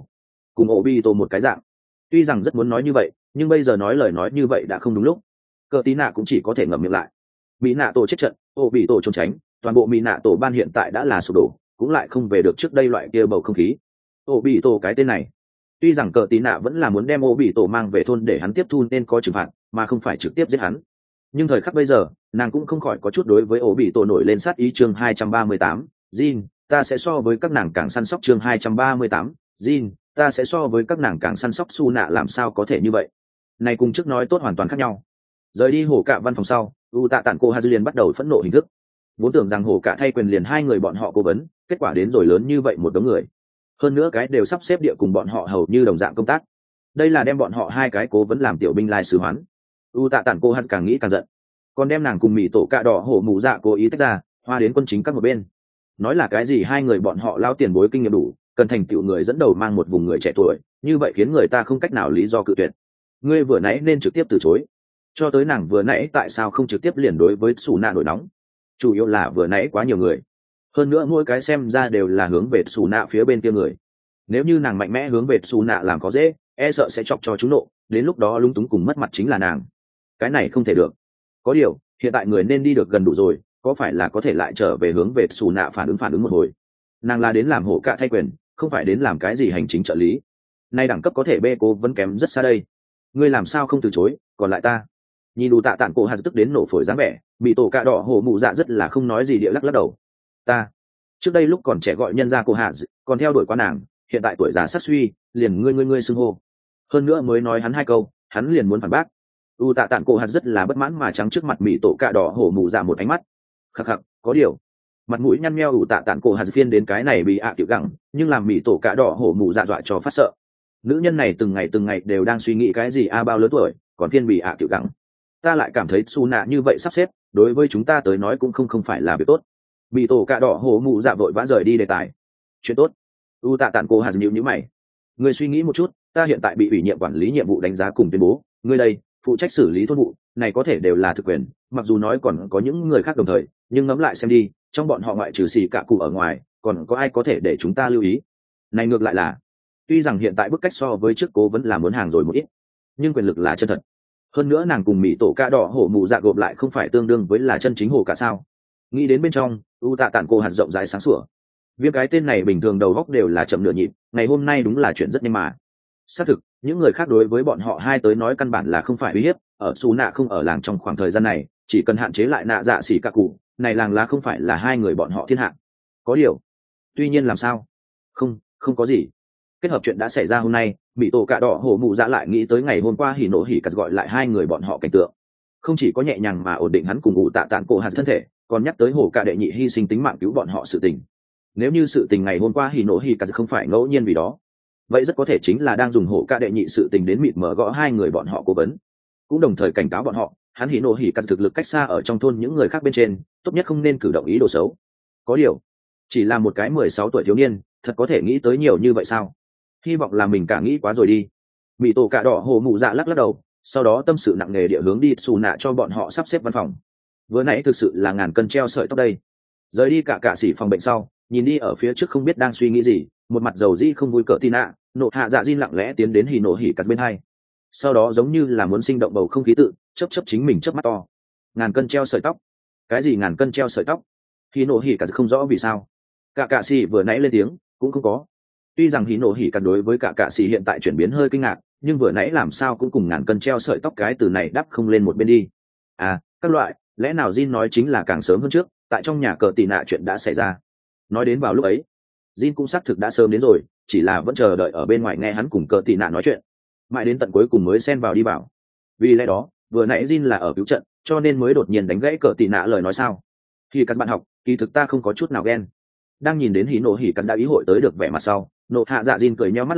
ổ bị tổ một cái dạng. Tuy rằng rất muốn nói như vậy, nhưng bây giờ nói lời nói như vậy đã không đúng lúc. Cờ tí nạ cũng chỉ có thể ngậm miệng lại. Mỹ nạ tổ chết trận, ổ bị tổ trốn tránh, toàn bộ mỹ nạ tổ ban hiện tại đã là sụp đổ, cũng lại không về được trước đây loại kia bầu không khí. Ổ bị tổ cái tên này, tuy rằng cờ tí nạ vẫn là muốn đem ổ bị tổ mang về thôn để hắn tiếp thu nên có trừng phạt, mà không phải trực tiếp giết hắn. Nhưng thời khắc bây giờ, nàng cũng không khỏi có chút đối với ổ bị tổ nổi lên sát ý. Chương 238, Jin, ta sẽ so với các nàng càng săn sóc. Chương 238, Jin, ta sẽ so với các nàng càng săn sóc. Su nạ làm sao có thể như vậy? Này cùng trước nói tốt hoàn toàn khác nhau. Rời đi hổ cạ văn phòng sau, u tạ tản cô ha dư liền bắt đầu phẫn nộ hình thức. Vốn tưởng rằng hổ cạ thay quyền liền hai người bọn họ cố vấn, kết quả đến rồi lớn như vậy một đống người. Hơn nữa cái đều sắp xếp địa cùng bọn họ hầu như đồng dạng công tác. Đây là đem bọn họ hai cái cố vấn làm tiểu binh lai sứ hoán. U tạ tản cô ha càng nghĩ càng giận, còn đem nàng cùng mì tổ cạ đỏ hổ mù dạ cố ý tách ra, hoa đến quân chính các một bên. Nói là cái gì hai người bọn họ lao tiền bối kinh nghiệm đủ, cần thành tựu người dẫn đầu mang một vùng người trẻ tuổi, như vậy khiến người ta không cách nào lý do cự tuyệt. Ngươi vừa nãy nên trực tiếp từ chối. Cho tới nàng vừa nãy tại sao không trực tiếp liền đối với Sủ Nạ nổi nóng? Chủ yếu là vừa nãy quá nhiều người, hơn nữa mỗi cái xem ra đều là hướng về Sủ Nạ phía bên kia người. Nếu như nàng mạnh mẽ hướng về Sủ Nạ làm có dễ, e sợ sẽ chọc cho chúng nộ, đến lúc đó lúng túng cùng mất mặt chính là nàng. Cái này không thể được. Có điều hiện tại người nên đi được gần đủ rồi, có phải là có thể lại trở về hướng về Sủ Nạ phản ứng một hồi. Nàng là đến làm hổ cạ thay quyền, không phải đến làm cái gì hành chính trợ lý. Nay đẳng cấp có thể bê cô vẫn kém rất xa đây. Ngươi làm sao không từ chối, còn lại ta. Nhìn đủ tạ tản cổ hạt tức đến nổ phổi dáng vẻ, bị tổ cạ đỏ hổ mụ dạ rất là không nói gì địa lắc lắc đầu. Ta trước đây lúc còn trẻ gọi nhân ra cô hạt, còn theo đuổi qua nàng, hiện tại tuổi già sát suy, liền ngươi xưng hô. Hơn nữa mới nói hắn hai câu, hắn liền muốn phản bác. U tạ tản cổ hạt rất là bất mãn mà trắng trước mặt mỹ tổ cạ đỏ hổ mụ dạ một ánh mắt. Khắc khắc, có điều mặt mũi nhăn nheo ủ tạ tản cổ hạt phiên đến cái này bị tiểu gặng, nhưng làm mỹ tổ cạ đỏ hổ mụ dạ dọa cho phát sợ. Nữ nhân này từng ngày đều đang suy nghĩ cái gì bao lớn tuổi, còn phiên bị tiểu gặng. Ta lại cảm thấy Su Nạ như vậy sắp xếp, đối với chúng ta tới nói cũng không phải là việc tốt. Bị tổ cạ đỏ hổ mụ dạ vội vã rời đi đề tài. Chuyện tốt. U tạ tản cổ hạt nhíu nhíu mày. Ngươi suy nghĩ một chút, ta hiện tại bị ủy nhiệm quản lý nhiệm vụ đánh giá cùng tuyên bố, ngươi đây phụ trách xử lý thôn vụ, này có thể đều là thực quyền, mặc dù nói còn có những người khác đồng thời, nhưng ngẫm lại xem đi, trong bọn họ ngoại trừ xì cả cụ ở ngoài, còn có ai có thể để chúng ta lưu ý? Này ngược lại là, tuy rằng hiện tại bức cách so với trước cố vẫn là muốn hàng rồi một ít, nhưng quyền lực là chân thật. Hơn nữa nàng cùng mỹ tổ ca đỏ hổ mù dạ gộp lại không phải tương đương với là chân chính hồ cả sao? Nghĩ đến bên trong, u tạ tản cô hạt rộng rãi sáng sủa. Viêm cái tên này bình thường đầu góc đều là chậm nửa nhịp, ngày hôm nay đúng là chuyện rất nhanh mà. Xác thực, những người khác đối với bọn họ hai tới nói căn bản là không phải uy hiếp, ở Su Nạ không ở làng trong khoảng thời gian này, chỉ cần hạn chế lại nạ dạ xỉ cả cụ, này làng lá không phải là hai người bọn họ thiên hạ. Có điều, tuy nhiên làm sao? Không có gì. Kết hợp chuyện đã xảy ra hôm nay, mỹ tổ cạ đỏ hổ mụ dạ lại nghĩ tới ngày hôm qua hỉ nổ hỉ cắt gọi lại hai người bọn họ cảnh tượng. Không chỉ có nhẹ nhàng mà ổn định hắn cùng ủ tạ tản cổ hạt thân thể, còn nhắc tới hổ cạ đệ nhị hy sinh tính mạng cứu bọn họ sự tình. Nếu như sự tình ngày hôm qua hỉ nổ hỉ cắt không phải ngẫu nhiên vì đó, vậy rất có thể chính là đang dùng hổ cạ đệ nhị sự tình đến mịt mở gõ hai người bọn họ cố vấn, cũng đồng thời cảnh cáo bọn họ hắn hỉ nổ hỉ cắt thực lực cách xa ở trong thôn những người khác bên trên, tốt nhất không nên cử động ý đồ xấu. Có điều chỉ là một cái 16 tuổi thiếu niên, thật có thể nghĩ tới nhiều như vậy sao? Hy vọng là mình cả nghĩ quá rồi đi. Mỹ tổ cạ đỏ hồ mụ dạ lắc đầu, sau đó tâm sự nặng nề địa hướng đi Su Nạ cho bọn họ sắp xếp văn phòng. Vừa nãy thực sự là ngàn cân treo sợi tóc đây. Rời đi cả xỉ phòng bệnh sau, nhìn đi ở phía trước không biết đang suy nghĩ gì, một mặt dầu dĩ không vui cỡ tin ạ, nộ hạ dạ Jin lặng lẽ tiến đến hỉ nổ hỉ cắt bên hai. Sau đó giống như là muốn sinh động bầu không khí tự, chớp chính mình chớp mắt to. Ngàn cân treo sợi tóc? Cái gì ngàn cân treo sợi tóc? Hỉ nổ hỉ cắt không rõ vì sao. Cả xỉ vừa nãy lên tiếng, cũng không có. Tuy rằng hỉ nổ hỉ cắt đối với cả xỉ hiện tại chuyển biến hơi kinh ngạc, nhưng vừa nãy làm sao cũng cùng ngàn cân treo sợi tóc cái từ này đắp không lên một bên đi. À, các loại, lẽ nào Jin nói chính là càng sớm hơn trước, tại trong nhà cờ tì nạ chuyện đã xảy ra. Nói đến vào lúc ấy, Jin cũng xác thực đã sớm đến rồi, chỉ là vẫn chờ đợi ở bên ngoài nghe hắn cùng cờ tì nạ nói chuyện, mãi đến tận cuối cùng mới xen vào đi bảo. Vì lẽ đó, vừa nãy Jin là ở cứu trận, cho nên mới đột nhiên đánh gãy cờ tì nạ lời nói sao. Khi các bạn học, kỳ thực ta không có chút nào ghen. Đang nhìn đến hỉ nổ hỉ cắt đã ý hội tới được vẻ mặt sau, nộ hạ dạ Jin cười nheo mắt lại,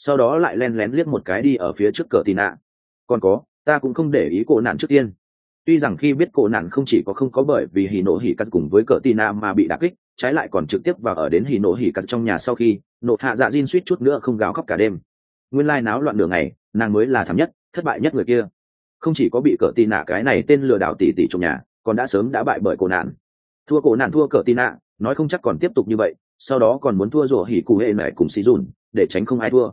sau đó lại len lén liếc một cái đi ở phía trước cờ tì nạ. Còn có, ta cũng không để ý cổ nạn trước tiên. Tuy rằng khi biết cổ nạn không chỉ có không có bởi vì hỉ nổ hỉ cắt cùng với cờ tì nạ mà bị đả kích, trái lại còn trực tiếp vào ở đến hỉ nổ hỉ cắt trong nhà sau khi nộ hạ dạ diên suýt chút nữa không gào khóc cả đêm. Nguyên lai náo loạn đường ngày, nàng mới là thảm nhất, thất bại nhất người kia. Không chỉ có bị cờ tì nạ cái này tên lừa đảo tỷ tỷ trong nhà, còn đã sớm đã bại bởi cổ nạn. Thua cổ nạn thua cờ tì nạ, nói không chắc còn tiếp tục như vậy, sau đó còn muốn thua rủa hỉ cụ hệ mẹ cùng xì dùn, để tránh không ai thua.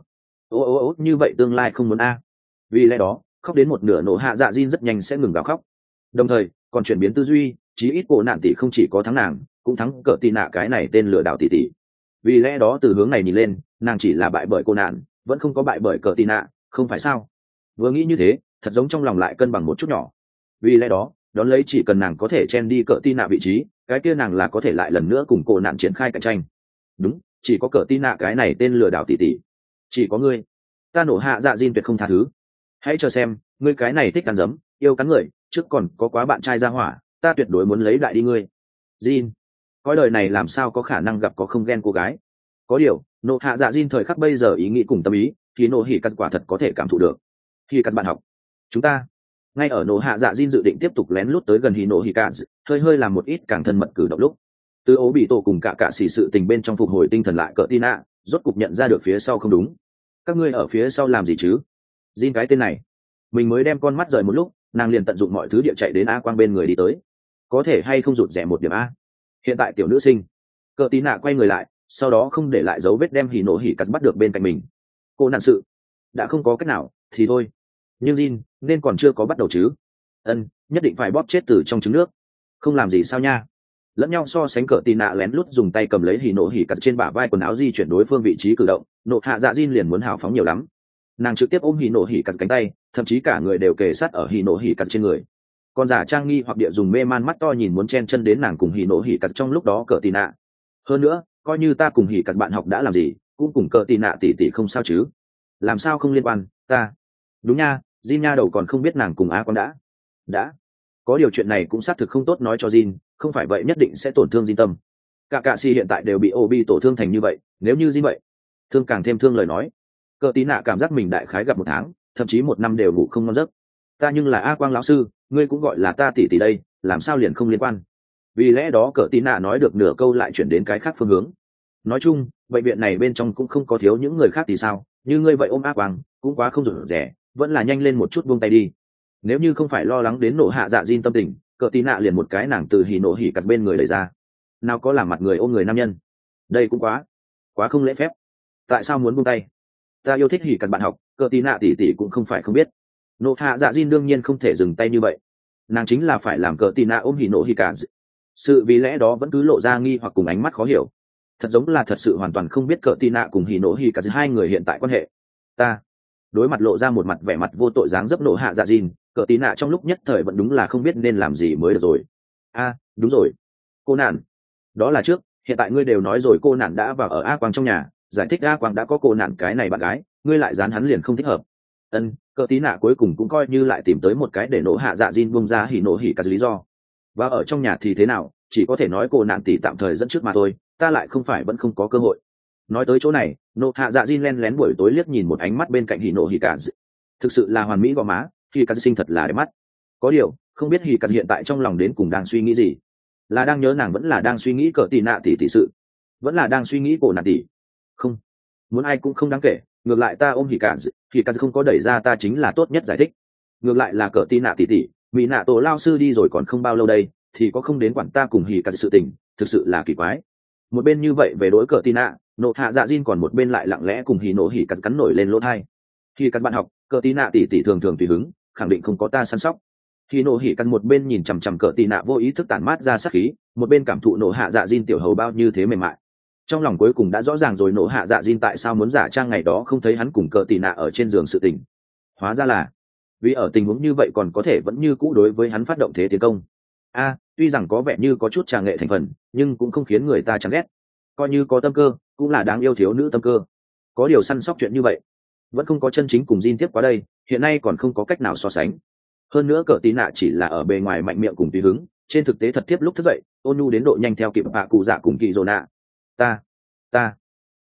Ô như vậy tương lai không muốn a. Vì lẽ đó, khóc đến một nửa nổ hạ dạ diên rất nhanh sẽ ngừng gào khóc, đồng thời còn chuyển biến tư duy, chí ít cổ nạn tỷ không chỉ có thắng nàng, cũng thắng cờ tì nạ cái này tên lừa đảo tỷ tỷ. Vì lẽ đó từ hướng này nhìn lên, nàng chỉ là bại bởi cô nạn, vẫn không có bại bởi cờ tì nạ, không phải sao? Vừa nghĩ như thế, thật giống trong lòng lại cân bằng một chút nhỏ. Vì lẽ đó, đón lấy chỉ cần nàng có thể chen đi cờ tì nạ vị trí, cái kia nàng là có thể lại lần nữa cùng cô nạn triển khai cạnh tranh. Đúng, chỉ có cờ tì nạ cái này tên lừa đảo tỷ tỷ, chỉ có ngươi. Ta nổ hạ dạ diên tuyệt không tha thứ. Hãy chờ xem, ngươi cái này thích cắn giấm, yêu cắn người, trước còn có quá bạn trai ra hỏa, ta tuyệt đối muốn lấy đại đi ngươi. Jin, cõi đời này làm sao có khả năng gặp có không ghen cô gái. Có điều, nộ hạ dạ Jin thời khắc bây giờ ý nghĩ cùng tâm ý, thì nộ hỉ cắt quả thật có thể cảm thụ được. Khi các bạn học, chúng ta ngay ở nộ hạ dạ Jin dự định tiếp tục lén lút tới gần hỉ nộ hỉ cắt, hơi làm một ít càng thân mật cử động lúc, từ ố bị tổ cùng cả xỉ sự tình bên trong phục hồi tinh thần lại cỡ tina, rốt cục nhận ra được phía sau không đúng. Các ngươi ở phía sau làm gì chứ? Jin cái tên này, mình mới đem con mắt rời một lúc, nàng liền tận dụng mọi thứ địa chạy đến a quang bên người đi tới. Có thể hay không rụt rẻ một điểm a? Hiện tại tiểu nữ sinh cờ tí nạ quay người lại, sau đó không để lại dấu vết đem hỉ nổ hỉ cắt bắt được bên cạnh mình. Cô nạn sự đã không có cách nào thì thôi, nhưng Jin nên còn chưa có bắt đầu chứ. Nhất định phải bóp chết từ trong trứng nước. Không làm gì sao nha. Lẫn nhau so sánh, cờ tí nạ lén lút dùng tay cầm lấy hỉ nổ hỉ cắt trên bả vai quần áo di chuyển đối phương vị trí cử động, nộ hạ dạ Jin liền muốn hào phóng nhiều lắm. Nàng trực tiếp ôm hỉ nổ hỉ cắt cánh tay, thậm chí cả người đều kề sát ở hỉ nổ hỉ cắt trên người. Còn giả trang nghi hoặc địa dùng mê man mắt to nhìn muốn chen chân đến nàng cùng hỉ nổ hỉ cắt trong lúc đó cờ tì nạ. Hơn nữa, coi như ta cùng hỉ cắt bạn học đã làm gì, cũng cùng cờ tì nạ tỷ không sao chứ? Làm sao không liên quan? Ta đúng nha, Jin nha đầu còn không biết nàng cùng á con đã có điều chuyện này cũng xác thực không tốt nói cho Jin, không phải vậy nhất định sẽ tổn thương Jin tâm. Cả si hiện tại đều bị Obi tổn thương thành như vậy, nếu như Jin vậy thương càng thêm thương lời nói, cờ tí nạ cảm giác mình đại khái gặp một tháng, thậm chí một năm đều ngủ không ngon giấc. Ta nhưng là a quang lão sư, ngươi cũng gọi là ta tỷ đây, làm sao liền không liên quan? Vì lẽ đó cờ tí nạ nói được nửa câu lại chuyển đến cái khác phương hướng. Nói chung, bệnh viện này bên trong cũng không có thiếu những người khác thì sao, như ngươi vậy ôm a quang cũng quá không rủi rẻ, vẫn là nhanh lên một chút buông tay đi. Nếu như không phải lo lắng đến nổ hạ dạ Jin tâm tình, cờ tí nạ liền một cái nàng từ hỉ nổ hỉ cắt bên người đẩy ra. Nào có làm mặt người ôm người nam nhân, đây cũng quá không lễ phép. Tại sao muốn buông tay? Ta yêu thích hỉ cắt bạn học, cờ tí nạ tỷ cũng không phải không biết. Nộ hạ dạ Jin đương nhiên không thể dừng tay như vậy, nàng chính là phải làm cờ tì nạ ôm hỉ nộ hỉ cả. Sự vì lẽ đó vẫn cứ lộ ra nghi hoặc cùng ánh mắt khó hiểu, thật giống là thật sự hoàn toàn không biết cờ tì nạ cùng hỉ nộ hỉ cả hai người hiện tại quan hệ. Ta đối mặt lộ ra một mặt vẻ mặt vô tội dáng dấp nộ hạ dạ Jin, cờ tì nạ trong lúc nhất thời vẫn đúng là không biết nên làm gì mới được rồi. Đúng rồi, cô nạn, đó là trước, hiện tại ngươi đều nói rồi cô nạn đã vào ở a quang trong nhà, giải thích a quang đã có cô nạn cái này bạn gái, ngươi lại dán hắn liền không thích hợp. Cờ tí nạ cuối cùng cũng coi như lại tìm tới một cái để nổ hạ dạ Jin bung ra hỉ nổ hỉ cả lý do. Và ở trong nhà thì thế nào, chỉ có thể nói cô nạn tỷ tạm thời dẫn trước mà thôi, ta lại không phải vẫn không có cơ hội. Nói tới chỗ này, nổ hạ dạ Jin len lén buổi tối liếc nhìn một ánh mắt bên cạnh hỉ nổ hỉ cả. Thực sự là hoàn mỹ gò má, hỉ cả xinh thật là đẹp mắt. Có điều, không biết hỉ cả hiện tại trong lòng đến cùng đang suy nghĩ gì, là đang nhớ nàng vẫn là đang suy nghĩ cờ tí nạ tỷ sự, vẫn là đang suy nghĩ cô nạn tỷ. Không, muốn ai cũng không đáng kể, ngược lại ta ôm hỉ cả không có đẩy ra ta chính là tốt nhất giải thích. Ngược lại là cờ tí nạ tỷ mỹ nạ tổ lao sư đi rồi còn không bao lâu đây, thì có không đến quản ta cùng hỉ cả sự tình, thực sự là kỳ quái. Một bên như vậy về đối cờ tí nạ, nộ hạ dạ Jin còn một bên lại lặng lẽ cùng hỉ nổ hỉ cả cắn nổi lên lỗ thai. Khi các bạn học, cờ tí nạ tỷ thường thường tùy hứng, khẳng định không có ta săn sóc. Hỉ nổ hỉ cả một bên nhìn chằm chằm cờ tí nạ vô ý thức tản mát ra sát khí, một bên cảm thụ nộ hạ dạ Jin tiểu hầu bao như thế mềm mại. Trong lòng cuối cùng đã rõ ràng rồi nổ hạ dạ Jin tại sao muốn giả trang ngày đó không thấy hắn cùng cờ tì nạ ở trên giường sự tình. Hóa ra là vì ở tình huống như vậy còn có thể vẫn như cũ đối với hắn phát động thế tiến công. Tuy rằng có vẻ như có chút trà nghệ thành phần, nhưng cũng không khiến người ta chán ghét. Coi như có tâm cơ, cũng là đáng yêu thiếu nữ tâm cơ. Có điều săn sóc chuyện như vậy, vẫn không có chân chính cùng Jin tiếp qua đây, hiện nay còn không có cách nào so sánh. Hơn nữa cờ tì nạ chỉ là ở bề ngoài mạnh miệng cùng tùy hứng, trên thực tế thật tiếp lúc thức dậy, ôn nhu đến độ nhanh theo kịp bạ cụ dạ cùng kỳ rồ nạ. Ta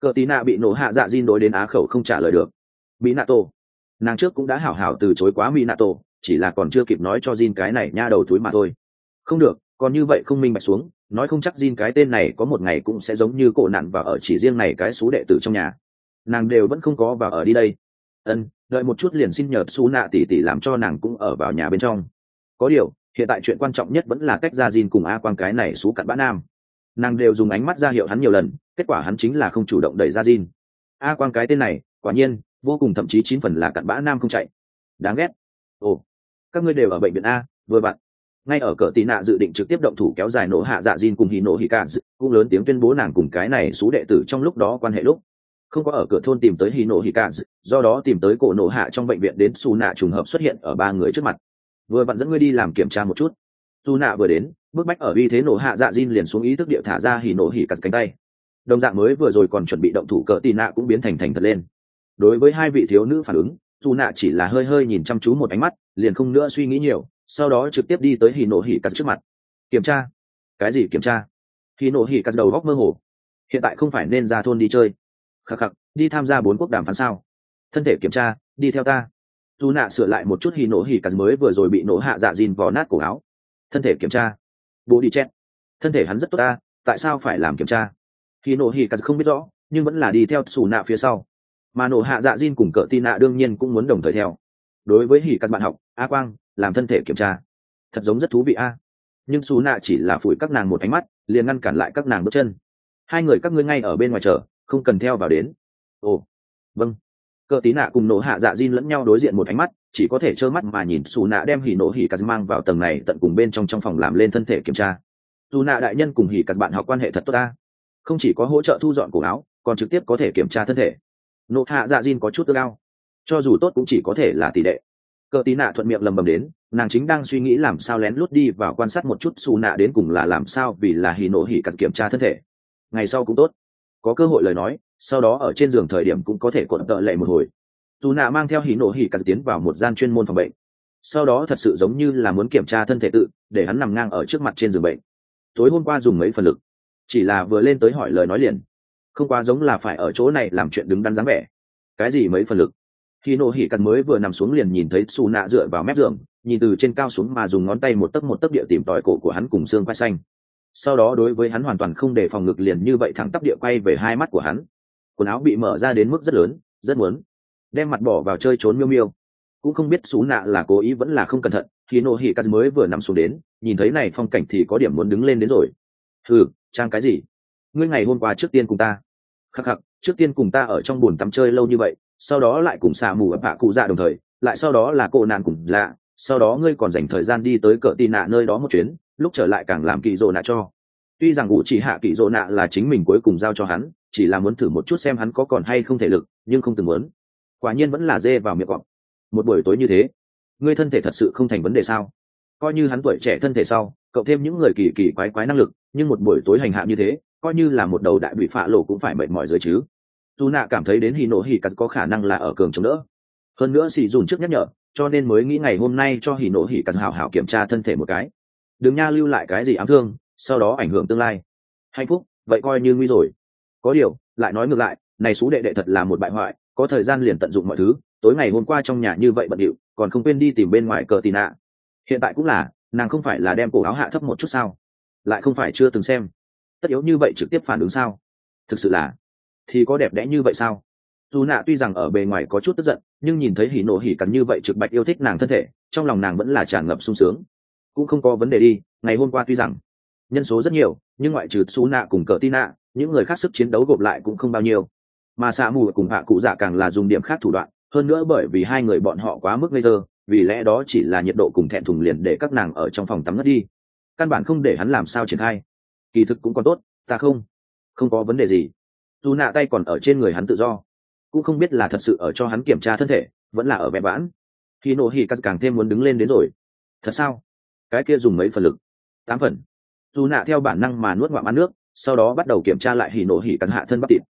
Cờ tí nạ bị nổ hạ dạ diên đối đến á khẩu không trả lời được. Mỹ nạ tổ, nàng trước cũng đã hảo hảo từ chối quá Mỹ nạ tổ, chỉ là còn chưa kịp nói cho Jin cái này nha đầu túi mà thôi. Không được, còn như vậy không minh bạch xuống, nói không chắc Jin cái tên này có một ngày cũng sẽ giống như cổ nạn và ở chỉ riêng này cái số đệ tử trong nhà. Nàng đều vẫn không có vào ở đi đây. Đợi một chút liền xin nhờ Su nạ tỷ tỷ làm cho nàng cũng ở vào nhà bên trong. Có điều, hiện tại chuyện quan trọng nhất vẫn là cách ra Jin cùng A Quang cái này xú cặn bã nam. Nàng đều dùng ánh mắt ra hiệu hắn nhiều lần, kết quả hắn chính là không chủ động đẩy ra Jin. A Quang cái tên này, quả nhiên, vô cùng thậm chí 9 phần là cặn bã nam không chạy. Đáng ghét. Ồ, các ngươi đều ở bệnh viện A, vừa vặn. Ngay ở cỡ tí nạ dự định trực tiếp động thủ kéo dài nổ hạ dạ Jin cùng Hino Hikazu, cũng lớn tiếng tuyên bố nàng cùng cái này xú đệ tử trong lúc đó quan hệ lúc. Không có ở cửa thôn tìm tới Hino Hikazu, do đó tìm tới cổ nổ hạ trong bệnh viện đến Su nạ trùng hợp xuất hiện ở ba người trước mặt. Vừa vặn dẫn ngươi đi làm kiểm tra một chút. Su nạ vừa đến, bước bách ở uy thế nổ hạ dạ Jin liền xuống ý thức địa thả ra Hino Hikazu cánh tay. Đồng dạng mới vừa rồi còn chuẩn bị động thủ cỡ tí nạ cũng biến thành thật lên. Đối với hai vị thiếu nữ phản ứng, Su nạ chỉ là hơi hơi nhìn chăm chú một ánh mắt, liền không nữa suy nghĩ nhiều, sau đó trực tiếp đi tới Hino Hikazu trước mặt. Kiểm tra? Cái gì kiểm tra? Hino Hikazu đầu góc mơ hồ. Hiện tại không phải nên ra thôn đi chơi. Khắc khắc, đi tham gia 4 quốc đàm phán sao? Thân thể kiểm tra, đi theo ta. Su nạ sửa lại một chút Hino Hikazu mới vừa rồi bị nổ hạ dạ Jin vò nát cổ áo. Thân thể kiểm tra. Bố đi chết. Thân thể hắn rất tốt ta, tại sao phải làm kiểm tra? Hino Hikazu không biết rõ, nhưng vẫn là đi theo Su nạ phía sau. Mà nổ hạ dạ Jin cùng cỡ tin nạ đương nhiên cũng muốn đồng thời theo. Đối với Hikazu bạn học, A Quang, làm thân thể kiểm tra. Thật giống rất thú vị a. Nhưng Su nạ chỉ là phủi các nàng một ánh mắt, liền ngăn cản lại các nàng bước chân. Hai người các ngươi ngay ở bên ngoài chờ, không cần theo vào đến. Ồ, vâng. Cỡ tí nạ cùng nổ hạ dạ Jin lẫn nhau đối diện một ánh mắt, chỉ có thể trơ mắt mà nhìn Su nạ đem Hikazu mang vào tầng này tận cùng bên trong phòng làm lên thân thể kiểm tra. Su nạ đại nhân cùng Hikazu bạn học quan hệ thật tốt ta, không chỉ có hỗ trợ thu dọn cổ áo, còn trực tiếp có thể kiểm tra thân thể. Nổ hạ dạ Jin có chút ước ao, cho dù tốt cũng chỉ có thể là tỷ đệ. Cỡ tí nạ thuận miệng lầm bầm đến, nàng chính đang suy nghĩ làm sao lén lút đi vào quan sát một chút Su nạ đến cùng là làm sao vì là Hikazu kiểm tra thân thể. Ngày sau cũng tốt, có cơ hội lời nói, sau đó ở trên giường thời điểm cũng có thể cuộn tợ lệ một hồi. Su nạ mang theo Hikazu tiến vào một gian chuyên môn phòng bệnh, sau đó thật sự giống như là muốn kiểm tra thân thể tự, để hắn nằm ngang ở trước mặt trên giường bệnh. Tối hôm qua dùng mấy phần lực, chỉ là vừa lên tới hỏi lời nói liền, không quá giống là phải ở chỗ này làm chuyện đứng đắn dáng vẻ. Cái gì mấy phần lực? Hikazu mới vừa nằm xuống liền nhìn thấy Su nạ dựa vào mép giường, nhìn từ trên cao xuống mà dùng ngón tay một tấc địa tìm tòi cổ của hắn cùng xương quai xanh. Sau đó đối với hắn hoàn toàn không để phòng ngực liền như vậy thẳng tắp địa quay về hai mắt của hắn. Quần áo bị mở ra đến mức rất lớn, rất muốn đem mặt bỏ vào chơi trốn miêu miêu. Cũng không biết Su nạ là cố ý vẫn là không cẩn thận, Hikazu mới vừa nằm xuống đến, nhìn thấy này phong cảnh thì có điểm muốn đứng lên đến rồi. Trang cái gì? Ngươi ngày hôm qua trước tiên cùng ta. Khắc khắc, trước tiên cùng ta ở trong bồn tắm chơi lâu như vậy, sau đó lại cùng xạ mù và bạ cụ dạ đồng thời, lại sau đó là cô nạn cùng lạ, sau đó ngươi còn dành thời gian đi tới cỡ tì nạ nơi đó một chuyến, lúc trở lại càng làm kỳ rồ nạ cho. Tuy rằng ngụ chỉ hạ kỳ rồ nạ là chính mình cuối cùng giao cho hắn, chỉ là muốn thử một chút xem hắn có còn hay không thể lực, nhưng không từng muốn. Quả nhiên vẫn là dê vào miệng cọp. Một buổi tối như thế, ngươi thân thể thật sự không thành vấn đề sao? Coi như hắn tuổi trẻ thân thể sau, cậu thêm những người kỳ kỳ quái quái năng lực, nhưng một buổi tối hành hạ như thế, coi như là một đầu đại bị phạ lộ cũng phải mệt mỏi dưới chứ. Su nạ cảm thấy đến Hikazu có khả năng là ở cường chống đỡ. Hơn nữa Sĩ Dùn trước nhắc nhở, cho nên mới nghĩ ngày hôm nay cho Hikazu hảo hảo kiểm tra thân thể một cái. Đừng nha lưu lại cái gì ám thương, sau đó ảnh hưởng tương lai. Hạnh phúc, vậy coi như nguy rồi. Có điều, lại nói ngược lại, này xú đệ đệ thật là một bại hoại, có thời gian liền tận dụng mọi thứ, tối ngày hôm qua trong nhà như vậy bận rộn, còn không quên đi tìm bên ngoài cờ tì nạ. Hiện tại cũng là, nàng không phải là đem cổ áo hạ thấp một chút sao? Lại không phải chưa từng xem. Tất yếu như vậy trực tiếp phản ứng sao? Thực sự là, thì có đẹp đẽ như vậy sao? Dù nạ tuy rằng ở bề ngoài có chút tức giận, nhưng nhìn thấy Hikazu như vậy trực bạch yêu thích nàng thân thể, trong lòng nàng vẫn là tràn ngập sung sướng. Cũng không có vấn đề đi, ngày hôm qua tuy rằng nhân số rất nhiều, nhưng ngoại trừ Su nạ cùng cờ Tina, những người khác sức chiến đấu gộp lại cũng không bao nhiêu. Mà xạ mù cùng hạ cụ dạ càng là dùng điểm khác thủ đoạn, hơn nữa bởi vì hai người bọn họ quá mức ngây thơ, vì lẽ đó chỉ là nhiệt độ cùng thẹn thùng liền để các nàng ở trong phòng tắm ngất đi, căn bản không để hắn làm sao triển khai. Kỳ thực cũng còn tốt, ta không có vấn đề gì. Dù nạ tay còn ở trên người hắn tự do, cũng không biết là thật sự ở cho hắn kiểm tra thân thể, vẫn là ở vẽ vãn. Hikazu càng thêm muốn đứng lên đến rồi. Thật sao? Cái kia dùng mấy phần lực? 8 phần. Dù nạ theo bản năng mà nuốt ngoạm ăn nước, sau đó bắt đầu kiểm tra lại Hikazu hạ thân bắp thịt.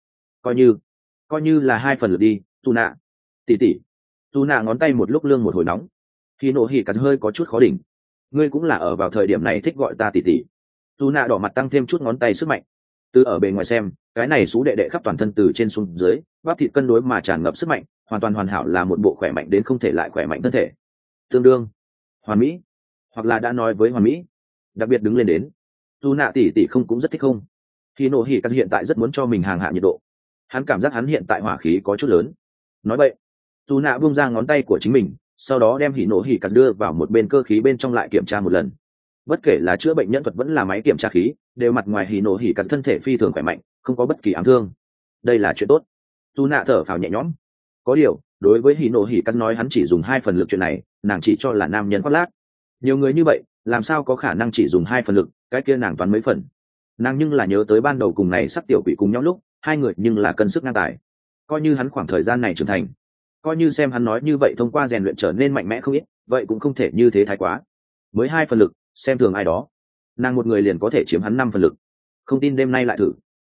Coi như là 2 phần lực đi, dù nạ. Tỷ. Dù nạ ngón tay một lúc lương một hồi nóng. Hikazu hơi có chút khó đỉnh. Ngươi cũng là ở vào thời điểm này thích gọi ta tỷ. Dù nạ đỏ mặt tăng thêm chút ngón tay sức mạnh. Từ ở bề ngoài xem, cái này xú đệ đệ khắp toàn thân từ trên xuống dưới, bắp thịt cân đối mà tràn ngập sức mạnh, hoàn toàn hoàn hảo, là một bộ khỏe mạnh đến không thể lại khỏe mạnh thân thể, tương đương hoàn mỹ, hoặc là đã nói với hoàn mỹ. Đặc biệt đứng lên đến, dù nạ tỷ tỷ không cũng rất thích không? Khi nổ hỉ cắt hiện tại rất muốn cho mình hàng hạ nhiệt độ, hắn cảm giác hắn hiện tại hỏa khí có chút lớn. Nói vậy, dù nạ buông ra ngón tay của chính mình, sau đó đem hỉ nổ hỉ cắt đưa vào một bên cơ khí bên trong lại kiểm tra một lần. Bất kể là chữa bệnh nhân thuật vẫn là máy kiểm tra khí, đều mặt ngoài hỉ nổ hỉ cắt thân thể phi thường khỏe mạnh, không có bất kỳ ám thương. Đây là chuyện tốt. Dù nạ thở phào nhẹ nhõm. Có điều, đối với hỉ nổ hỉ cắt nói hắn chỉ dùng 2 phần lực chuyện này, nàng chỉ cho là nam nhân khoác lác. Nhiều người như vậy, làm sao có khả năng chỉ dùng 2 phần lực, cái kia nàng toán mấy phần. Nàng nhưng là nhớ tới ban đầu cùng này sắc tiểu quỷ cùng nhau lúc, hai người nhưng là cân sức ngang tài. Coi như hắn khoảng thời gian này trưởng thành, coi như xem hắn nói như vậy thông qua rèn luyện trở nên mạnh mẽ không ít, vậy cũng không thể như thế thái quá. Mới 2 phần lực, xem thường ai đó, nàng một người liền có thể chiếm hắn 5 phần lực. Không tin đêm nay lại thử.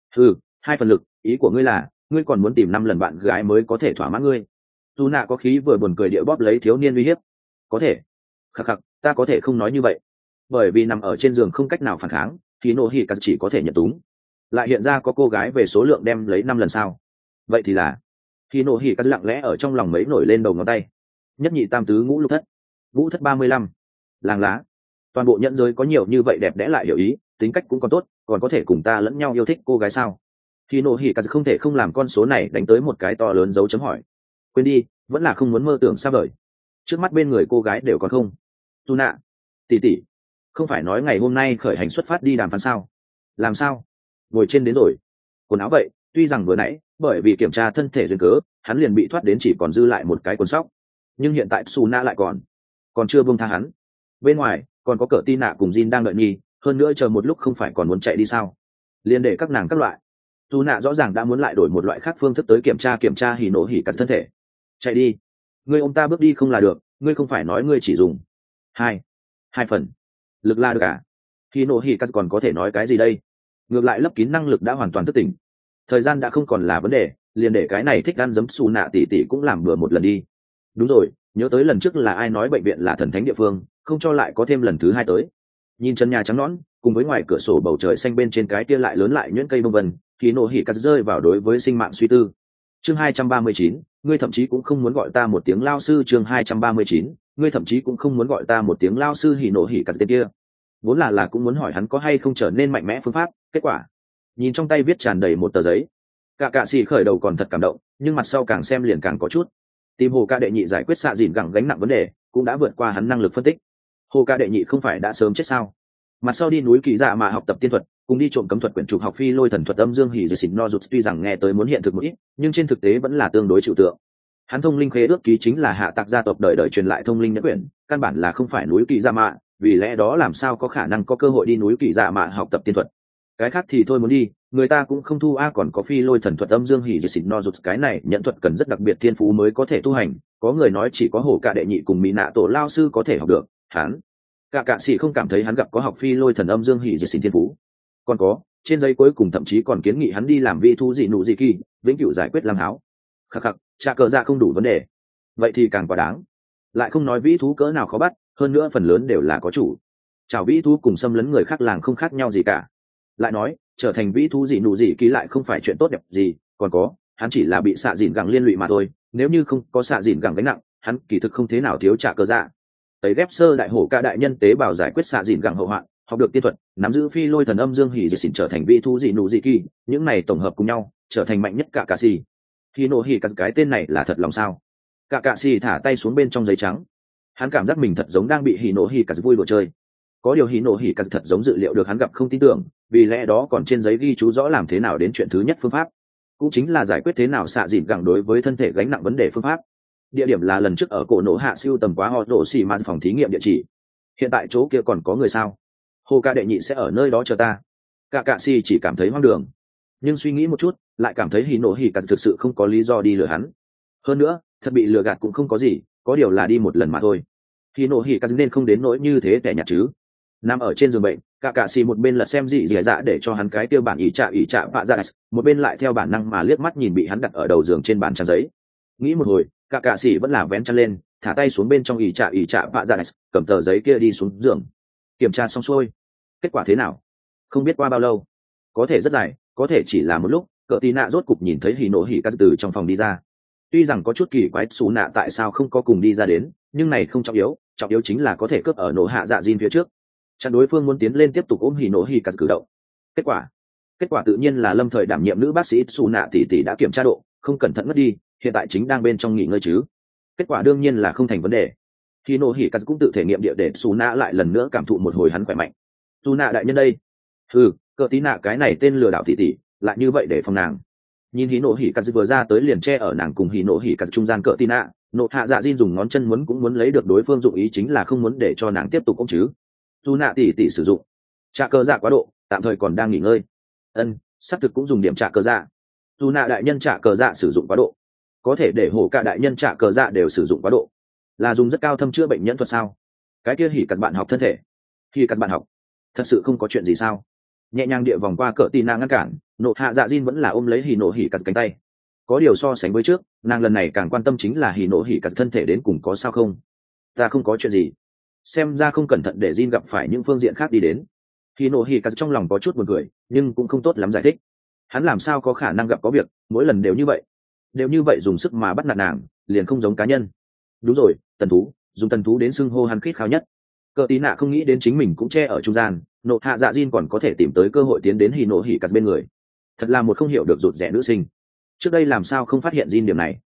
2 phần lực, ý của ngươi là ngươi còn muốn tìm 5 lần bạn gái mới có thể thỏa mãn ngươi? Dù nạ có khí vừa buồn cười địa bóp lấy thiếu niên uy hiếp. Có thể. Khắc khắc, ta có thể không nói như vậy. Bởi vì nằm ở trên giường không cách nào phản kháng, thì nổ hỉ cắt chỉ có thể nhận túng. Lại hiện ra có cô gái về số lượng đem lấy 5 lần sao? Vậy thì là khi nổ hỉ cắt lặng lẽ ở trong lòng mấy nổi lên đầu ngón tay. Nhất nhị tam tứ ngũ lục thất, ngũ thất 35. Làng lá. Toàn bộ nhẫn giới có nhiều như vậy đẹp đẽ lại hiểu ý, tính cách cũng còn tốt, còn có thể cùng ta lẫn nhau yêu thích cô gái sao? Khi nổ hỉ cắt không thể không làm con số này đánh tới một cái to lớn dấu chấm hỏi. Quên đi, vẫn là không muốn mơ tưởng xa vời. Trước mắt bên người cô gái đều còn không. Tu nạ, tỷ tỷ, không phải nói ngày hôm nay khởi hành xuất phát đi đàm phán sao? Làm sao? Ngồi trên đến rồi. Quần áo vậy, tuy rằng vừa nãy bởi vì kiểm tra thân thể duyên cớ, hắn liền bị thoát đến chỉ còn dư lại một cái quần sóc, nhưng hiện tại Su Na lại còn chưa buông tha hắn. Bên ngoài còn có cỡ Tin Nạ cùng Jin đang đợi nhi, hơn nữa chờ một lúc không phải còn muốn chạy đi sao? Liền để các nàng các loại. Su Na rõ ràng đã muốn lại đổi một loại khác phương thức tới kiểm tra hỉ nổ hỉ cắt thân thể. Chạy đi, ngươi ôm ta bước đi không là được, ngươi không phải nói ngươi chỉ dùng 2 phần lực là được à? Hỉ nổ hỉ cắt còn có thể nói cái gì đây? Ngược lại lấp kín năng lực đã hoàn toàn thức tỉnh, thời gian đã không còn là vấn đề, liền để cái này thích ăn giấm Su nạ tỷ tỷ cũng làm bừa một lần đi. Đúng rồi, nhớ tới lần trước là ai nói bệnh viện là thần thánh địa phương, không cho lại có thêm lần thứ 2 tới. Nhìn chân nhà trắng nõn, cùng với ngoài cửa sổ bầu trời xanh bên trên cái kia lại lớn lại nhuyễn cây bông vân, thì nổ hỉ cắt rơi vào đối với sinh mạng suy tư. Chương 239, ngươi thậm chí cũng không muốn gọi ta một tiếng lao sư. Chương 239, ngươi thậm chí cũng không muốn gọi ta một tiếng lao sư. Hỉ nổ hỉ cắt tên kia vốn là cũng muốn hỏi hắn có hay không trở nên mạnh mẽ phương pháp. Kết quả nhìn trong tay viết tràn đầy một tờ giấy, cả xì khởi đầu còn thật cảm động, nhưng mặt sau càng xem liền càng có chút. Tìm hồ ca đệ nhị giải quyết xạ dìn gẳng gánh nặng vấn đề cũng đã vượt qua hắn năng lực phân tích. Hồ ca đệ nhị không phải đã sớm chết sao? Mặt sau đi núi kỳ dạ mà học tập tiên thuật, cùng đi trộm cấm thuật quyển trục học phi lôi thần thuật âm dương hỉ dì xịn no rụt, tuy rằng nghe tới muốn hiện thực một ít, nhưng trên thực tế vẫn là tương đối trừu tượng. Hắn thông linh khế ước ký chính là hạ tạc gia tộc đời đời truyền lại thông linh nhẫn quyển, căn bản là không phải núi kỳ dạ mạ, vì lẽ đó làm sao có khả năng có cơ hội đi núi kỳ dạ mạ học tập tiên thuật. Cái khác thì thôi muốn đi, người ta cũng không thu. Còn có phi lôi thần thuật âm dương hỉ dì xịn no rụt, cái này nhận thuật cần rất đặc biệt thiên phú mới có thể tu hành, có người nói chỉ có hổ cả đệ nhị cùng mỹ nạ tổ lao sư có thể học được. Hắn cả sĩ không cảm thấy hắn gặp có học phi lôi thần âm dương hỉ dì xịn thiên phú. Còn có trên giấy cuối cùng thậm chí còn kiến nghị hắn đi làm vi thu dị nụ dị kỳ, vĩnh cửu giải quyết làm háo. Khắc khắc, trả cờ dạ không đủ vấn đề, vậy thì càng quá đáng. Lại không nói vĩ thú cỡ nào khó bắt, hơn nữa phần lớn đều là có chủ. Chào vĩ thú cùng xâm lấn người khác làng không khác nhau gì cả. Lại nói trở thành vĩ thú dị nụ dị kỳ lại không phải chuyện tốt đẹp gì. Còn có hắn chỉ là bị xạ dìn gẳng liên lụy mà thôi, nếu như không có xạ dìn gẳng gánh nặng, hắn kỳ thực không thế nào thiếu trả cờ dạ. Tấy ghép sơ đại hổ ca đại nhân tế bào giải quyết xạ dìn gẳng hậu hoạn, học được tiên thuật, nắm giữ phi lôi thần âm dương hỉ dì xỉn trở thành vị thu dị nụ dị kỳ, những này tổng hợp cùng nhau trở thành mạnh nhất cả xì. Khi nổ hỉ cắt cái tên này là thật lòng sao? Cả xì thả tay xuống bên trong giấy trắng, hắn cảm giác mình thật giống đang bị hỉ nổ hỉ cắt vui đùa chơi. Có điều hỉ nổ hỉ cắt thật giống dự liệu được hắn gặp không tin tưởng, vì lẽ đó còn trên giấy ghi chú rõ làm thế nào đến chuyện thứ nhất phương pháp, cũng chính là giải quyết thế nào xạ dìn gẳng đối với thân thể gánh nặng vấn đề phương pháp. Địa điểm là lần trước ở cổ nổ hạ siêu tầm quá họ rổ xì man phòng thí nghiệm địa chỉ. Hiện tại chỗ kia còn có người sao? Hồ ca đệ nhị sẽ ở nơi đó chờ ta. Cả xì chỉ cảm thấy hoang đường, nhưng suy nghĩ một chút lại cảm thấy hỉ nổ hỉ cắt thực sự không có lý do đi lừa hắn. Hơn nữa thật bị lừa gạt cũng không có gì, có điều là đi một lần mà thôi. Hỉ nổ hỉ cắt nên không đến nỗi như thế tẻ nhạt chứ. Nằm ở trên giường bệnh, cả xì một bên lật xem gì dì dạ để cho hắn cái tiêu bản ỉ trạ vạ ra, một bên lại theo bản năng mà liếc mắt nhìn bị hắn đặt ở đầu giường trên bàn trang giấy. Nghĩ một hồi, cả sĩ vẫn là vén chăn lên, thả tay xuống bên trong ỉ trạ vạ ra, cầm tờ giấy kia đi xuống giường. Kiểm tra xong xuôi, kết quả thế nào không biết, qua bao lâu, có thể rất dài, có thể chỉ là một lúc cờ tí nạ rốt cục nhìn thấy hì nổ hỉ cắt từ trong phòng đi ra. Tuy rằng có chút kỳ quái xù nạ tại sao không có cùng đi ra đến, nhưng này không trọng yếu chính là có thể cướp ở nổ hạ dạ diên phía trước, chặn đối phương muốn tiến lên tiếp tục ôm hì nổ hỉ cắt cử động. Kết quả tự nhiên là lâm thời đảm nhiệm nữ bác sĩ xù nạ tỷ tỷ đã kiểm tra độ, không cẩn thận mất đi, hiện tại chính đang bên trong nghỉ ngơi chứ. Kết quả đương nhiên là không thành vấn đề. Hì nổ hỉ cắt cũng tự thể nghiệm địa để xù nạ lại lần nữa cảm thụ một hồi hắn khỏe mạnh. Xù nạ đại nhân đây. Cờ tí nạ cái này tên lừa đảo tỷ tỷ lại như vậy để phòng nàng. Nhìn hì nổ hỉ cắt vừa ra tới liền che ở nàng cùng hì nổ hỉ cắt trung gian cờ tí nạ, nộ hạ dạ diên dùng ngón chân cũng muốn lấy được đối phương dụng ý, chính là không muốn để cho nàng tiếp tục ôm chứ. Xù nạ tỷ tỷ sử dụng trả cờ dạ quá độ, tạm thời còn đang nghỉ ngơi. Xác thực cũng dùng điểm trả cờ dạ. Dù nạ đại nhân trả cờ dạ sử dụng quá độ, có thể để hổ cả đại nhân trả cờ dạ đều sử dụng quá độ, là dùng rất cao thâm chữa bệnh nhẫn thuật sao? Cái kia hỉ cắt bạn học thân thể, hỉ cắt bạn học thật sự không có chuyện gì sao? Nhẹ nhàng địa vòng qua cỡ tì nàng ngăn cản, nộ hạ dạ diên vẫn là ôm lấy hỉ nổ hỉ cắt cánh tay. Có điều so sánh với trước, nàng lần này càng quan tâm chính là hỉ nổ hỉ cắt thân thể đến cùng có sao không. Ta không có chuyện gì. Xem ra không cẩn thận để Jin gặp phải những phương diện khác đi đến. Hỉ nổ hỉ cắt trong lòng có chút buồn cười, nhưng cũng không tốt lắm giải thích. Hắn làm sao có khả năng gặp có việc mỗi lần đều như vậy dùng sức mà bắt nạt nàng, liền không giống cá nhân. Đúng rồi, tần thú, dùng tần thú đến xưng hô hắn khít khao nhất. Cờ tí nạ không nghĩ đến chính mình cũng che ở trung gian, nộ hạ dạ diên còn có thể tìm tới cơ hội tiến đến hì nổ hỉ cắt bên người. Thật là một không hiểu được rụt rẻ nữ sinh. Trước đây làm sao không phát hiện Jin điểm này.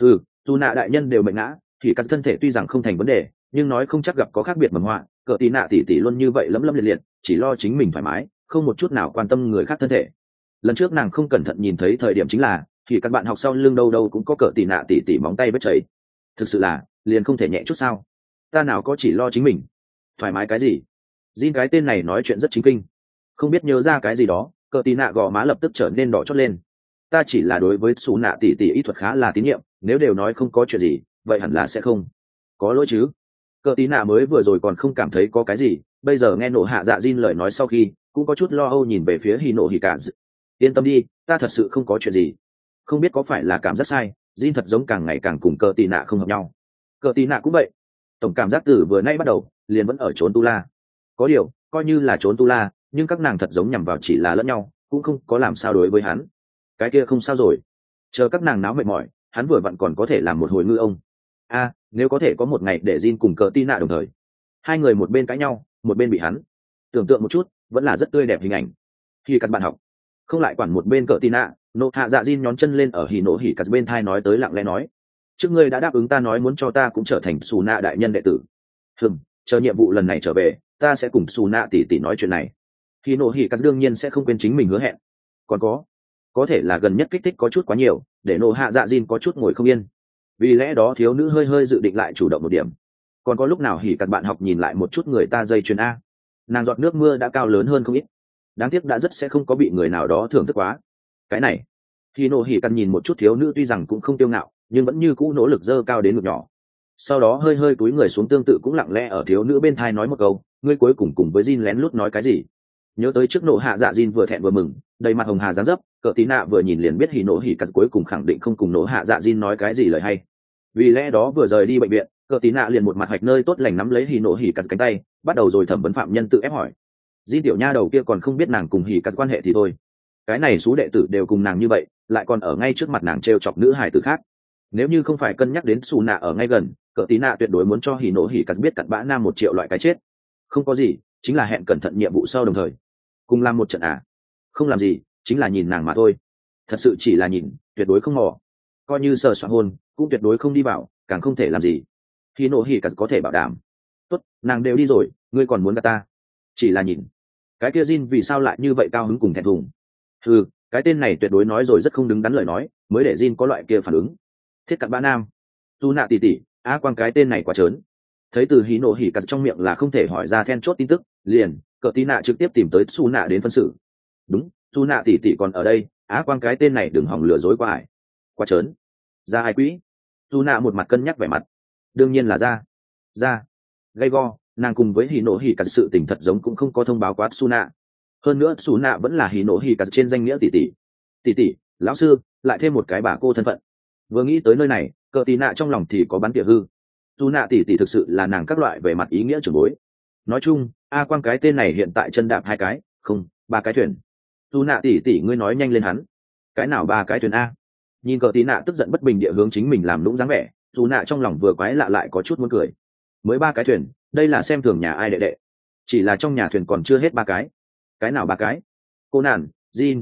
Dù nạ đại nhân đều mệnh ngã, thì cắt thân thể tuy rằng không thành vấn đề, nhưng nói không chắc gặp có khác biệt mầm họa. Cờ tí nạ tỉ tỉ luôn như vậy lấm liệt liệt, chỉ lo chính mình thoải mái, không một chút nào quan tâm người khác thân thể. Lần trước nàng không cẩn thận nhìn thấy thời điểm chính là thì các bạn học sau lưng đâu đâu cũng có cỡ tỉ nạ tỉ móng tay vết chảy. Thực sự là liền không thể nhẹ chút sao? Ta nào có chỉ lo chính mình, thoải mái cái gì? Jin cái tên này nói chuyện rất chính kinh, không biết nhớ ra cái gì đó, cỡ tỉ nạ gò má lập tức trở nên đỏ chót lên. Ta chỉ là đối với xù nạ tỉ ý thuật khá là tín nhiệm, nếu đều nói không có chuyện gì, vậy hẳn là sẽ không có lỗi chứ. Cỡ tỉ nạ mới vừa rồi còn không cảm thấy có cái gì, bây giờ nghe nổ hạ dạ Jin lời nói sau khi cũng có chút lo âu nhìn về phía hì nổ hỉ cả. Yên tâm đi, ta thật sự không có chuyện gì. Không biết có phải là cảm giác sai, Jin thật giống càng ngày càng cùng cờ tì nạ không hợp nhau. Cờ tì nạ cũng vậy, tổng cảm giác từ vừa nay bắt đầu liền vẫn ở trốn tu la. Có điều coi như là trốn tu la, nhưng các nàng thật giống nhằm vào chỉ là lẫn nhau, cũng không có làm sao đối với hắn. Cái kia không sao rồi, chờ các nàng náo mệt mỏi, hắn vừa vặn còn có thể làm một hồi ngư ông. Nếu có thể có một ngày để Jin cùng cờ tì nạ đồng thời, hai người một bên cãi nhau một bên bị hắn, tưởng tượng một chút vẫn là rất tươi đẹp hình ảnh. Khi các bạn học không lại quản một bên cỡ tì nạ, nộ hạ dạ diên nhón chân lên ở hì nổ hỉ cắt bên thai nói tới lặng lẽ nói, trước ngươi đã đáp ứng ta nói muốn cho ta cũng trở thành xù nạ đại nhân đệ tử. Chờ nhiệm vụ lần này trở về, ta sẽ cùng xù nạ tỉ tỉ nói chuyện này. Hì nổ hỉ cắt đương nhiên sẽ không quên chính mình hứa hẹn. Còn có thể là gần nhất kích thích có chút quá nhiều, để nộ hạ dạ diên có chút ngồi không yên. Vì lẽ đó thiếu nữ hơi dự định lại chủ động một điểm. Còn có lúc nào hỉ cắt bạn học nhìn lại một chút người ta dây chuyền a, nàng giọt nước mưa đã cao lớn hơn không ít, đáng tiếc đã rất sẽ không có bị người nào đó thưởng thức quá. Cái này khi nổ hỉ cắt nhìn một chút thiếu nữ tuy rằng cũng không tiêu ngạo, nhưng vẫn như cũ nỗ lực dơ cao đến ngực nhỏ. Sau đó hơi túi người xuống, tương tự cũng lặng lẽ ở thiếu nữ bên thai nói một câu, ngươi cuối cùng với Jin lén lút nói cái gì? Nhớ tới trước nộ hạ dạ Jin vừa thẹn vừa mừng, đầy mặt hồng hà dáng dấp, cỡ tí nạ vừa nhìn liền biết hỉ nổ hỉ cắt cuối cùng khẳng định không cùng nộ hạ dạ Jin nói cái gì lời hay. Vì lẽ đó vừa rời đi bệnh viện, cỡ tí nạ liền một mặt hạch nơi tốt lành nắm lấy hỉ nổ hỉ cắt cánh tay, bắt đầu rồi thẩm vấn phạm nhân tự ép hỏi. Jin tiểu nha đầu kia còn không biết nàng cùng hỉ cắt quan hệ thì thôi, cái này số đệ tử đều cùng nàng như vậy, lại còn ở ngay trước mặt nàng trêu chọc nữ hài tử khác. Nếu như không phải cân nhắc đến xù nạ ở ngay gần, cỡ tí nạ tuyệt đối muốn cho hỉ nổ hỉ cắt biết cặn bã nam 1 triệu loại cái chết. Không có gì, chính là hẹn cẩn thận nhiệm vụ sau đồng thời cùng làm một trận không làm gì, chính là nhìn nàng mà thôi. Thật sự chỉ là nhìn, tuyệt đối không mò, coi như sờ soạn hôn cũng tuyệt đối không đi vào, càng không thể làm gì. Hỉ nổ hỉ cắt có thể bảo đảm. Tốt, nàng đều đi rồi, ngươi còn muốn gạt ta? Chỉ là nhìn. Cái kia Jin vì sao lại như vậy cao hứng cùng thẹn thùng? Cái tên này tuyệt đối nói rồi rất không đứng đắn lời nói, mới để Jin có loại kia phản ứng. Thiết cặn bã nam, dù nạ tỉ quang cái tên này quá trớn. Thấy từ hí nổ hỉ cắt trong miệng là không thể hỏi ra then chốt tin tức, liền cỡ tí nạ trực tiếp tìm tới su nạ đến phân xử. Đúng, su nạ tỉ còn ở đây, quang cái tên này đừng hỏng lừa dối qua ải. Quá trớn, ra ai quỹ? Su nạ một mặt cân nhắc vẻ mặt. Đương nhiên là ra gay go, nàng cùng với hỉ nổ hỉ cắt sự tình thật giống cũng không có thông báo quá su nạ. Hơn nữa su nạ vẫn là hỉ nổ hỉ cắt trên danh nghĩa tỷ, lão sư lại thêm một cái bà cô thân phận. Vừa nghĩ tới nơi này, cỡ tí nạ trong lòng thì có bắn tỉa hư. Su nạ tỷ thực sự là nàng các loại về mặt ý nghĩa trưởng bối. Nói chung quang cái tên này hiện tại chân đạp 2 cái, không 3 cái thuyền. dù nạ tỉ tỉ ngươi nói nhanh lên hắn. Cái nào ba cái thuyền a? Nhìn cờ tí nạ tức giận bất bình địa hướng chính mình làm lũng dáng vẻ, dù nạ trong lòng vừa quái lạ lại có chút muốn cười. Mới ba cái thuyền, đây là xem thường nhà ai đệ đệ. Chỉ là trong nhà thuyền còn chưa hết ba cái. Cái nào ba cái? Cô nàn, Jin,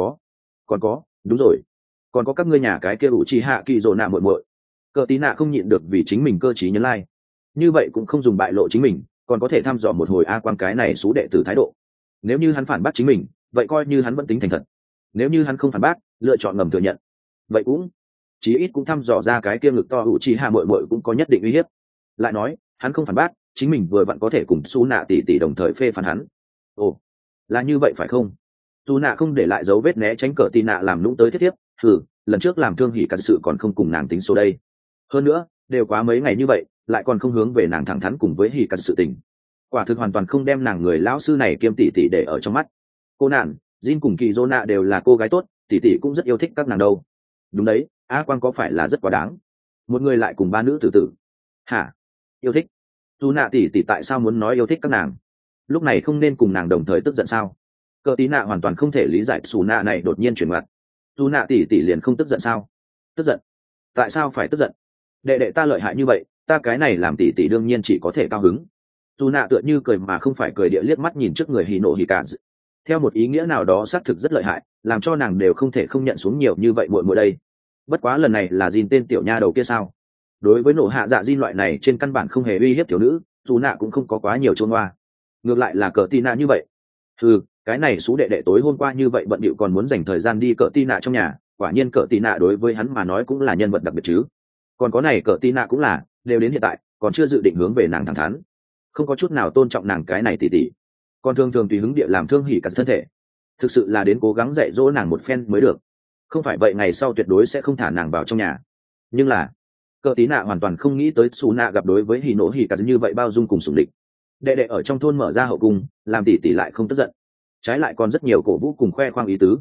còn có, đúng rồi, còn có các ngươi nhà cái kia ủ trì hạ kỳ rồ nạ muội muội. Cờ tí nạ không nhịn được vì chính mình cơ trí nhân lai. Như vậy cũng không dùng bại lộ chính mình, còn có thể thăm dò một hồi a quan cái này xú đệ tử thái độ. Nếu như hắn phản bác chính mình, vậy coi như hắn vẫn tính thành thật. Nếu như hắn không phản bác, lựa chọn ngầm thừa nhận, vậy cũng chí ít cũng thăm dò ra cái kia ngực to ủ trì hạ muội muội cũng có nhất định uy hiếp. Lại nói, hắn không phản bác, chính mình vừa vặn có thể cùng su nạ tỷ tỷ đồng thời phê phán hắn. Ồ, là như vậy phải không? Su nạ không để lại dấu vết né tránh cờ tì nạ làm lũng tới thiết tiếp. Lần trước làm thương hỉ cả sự còn không cùng nàng tính số đây. Hơn nữa, đều quá mấy ngày như vậy, lại còn không hướng về nàng thẳng thắn cùng với hỉ cả sự tình. Quả thực hoàn toàn không đem nàng người lão sư này kiêm tỷ tỷ để ở trong mắt. Cô nạn, Jin cùng kỳ dô nạ đều là cô gái tốt, tỷ tỷ cũng rất yêu thích các nàng đâu. Đúng đấy, A Quang có phải là rất quá đáng? Một người lại cùng ba nữ tử tử. Hả? Yêu thích? Dù nạ tỷ tỷ tại sao muốn nói yêu thích các nàng? Lúc này không nên cùng nàng đồng thời tức giận sao? Cờ tí nạ hoàn toàn không thể lý giải xù nạ này đột nhiên chuyển mặt. Dù nạ tỷ tỷ liền không tức giận sao? Tức giận? Tại sao phải tức giận? Đệ đệ ta lợi hại như vậy, ta cái này làm tỷ tỷ đương nhiên chỉ có thể cao hứng. Dù nạ tựa như cười mà không phải cười địa liếc mắt nhìn trước người hì nộ hì cả. Theo một ý nghĩa nào đó xác thực rất lợi hại, làm cho nàng đều không thể không nhận xuống nhiều như vậy muội muội đây. Bất quá lần này là Jin tên tiểu nha đầu kia sao? Đối với nổ hạ dạ Jin loại này trên căn bản không hề uy hiếp tiểu nữ, dù nạ cũng không có quá nhiều chôn hoa. Ngược lại là cờ tì nạ như vậy. Cái này xú đệ đệ tối hôm qua như vậy bận bịu còn muốn dành thời gian đi cờ tì nạ trong nhà, quả nhiên cờ tì nạ đối với hắn mà nói cũng là nhân vật đặc biệt chứ. Còn có này cờ tì nạ cũng là, đều đến hiện tại, còn chưa dự định hướng về nàng thẳng thắn, không có chút nào tôn trọng nàng cái này tỉ tỉ, còn thường thường tùy hứng địa làm thương hỉ cả thân thể. Thực sự là đến cố gắng dạy dỗ nàng một phen mới được, không phải vậy ngày sau tuyệt đối sẽ không thả nàng vào trong nhà. Nhưng là cờ tí nạ hoàn toàn không nghĩ tới xù nạ gặp đối với hỉ nổ hỉ cả như vậy bao dung cùng sủng địch. Đệ đệ ở trong thôn mở ra hậu cung, làm tỷ tỷ lại không tức giận, trái lại còn rất nhiều cổ vũ cùng khoe khoang ý tứ.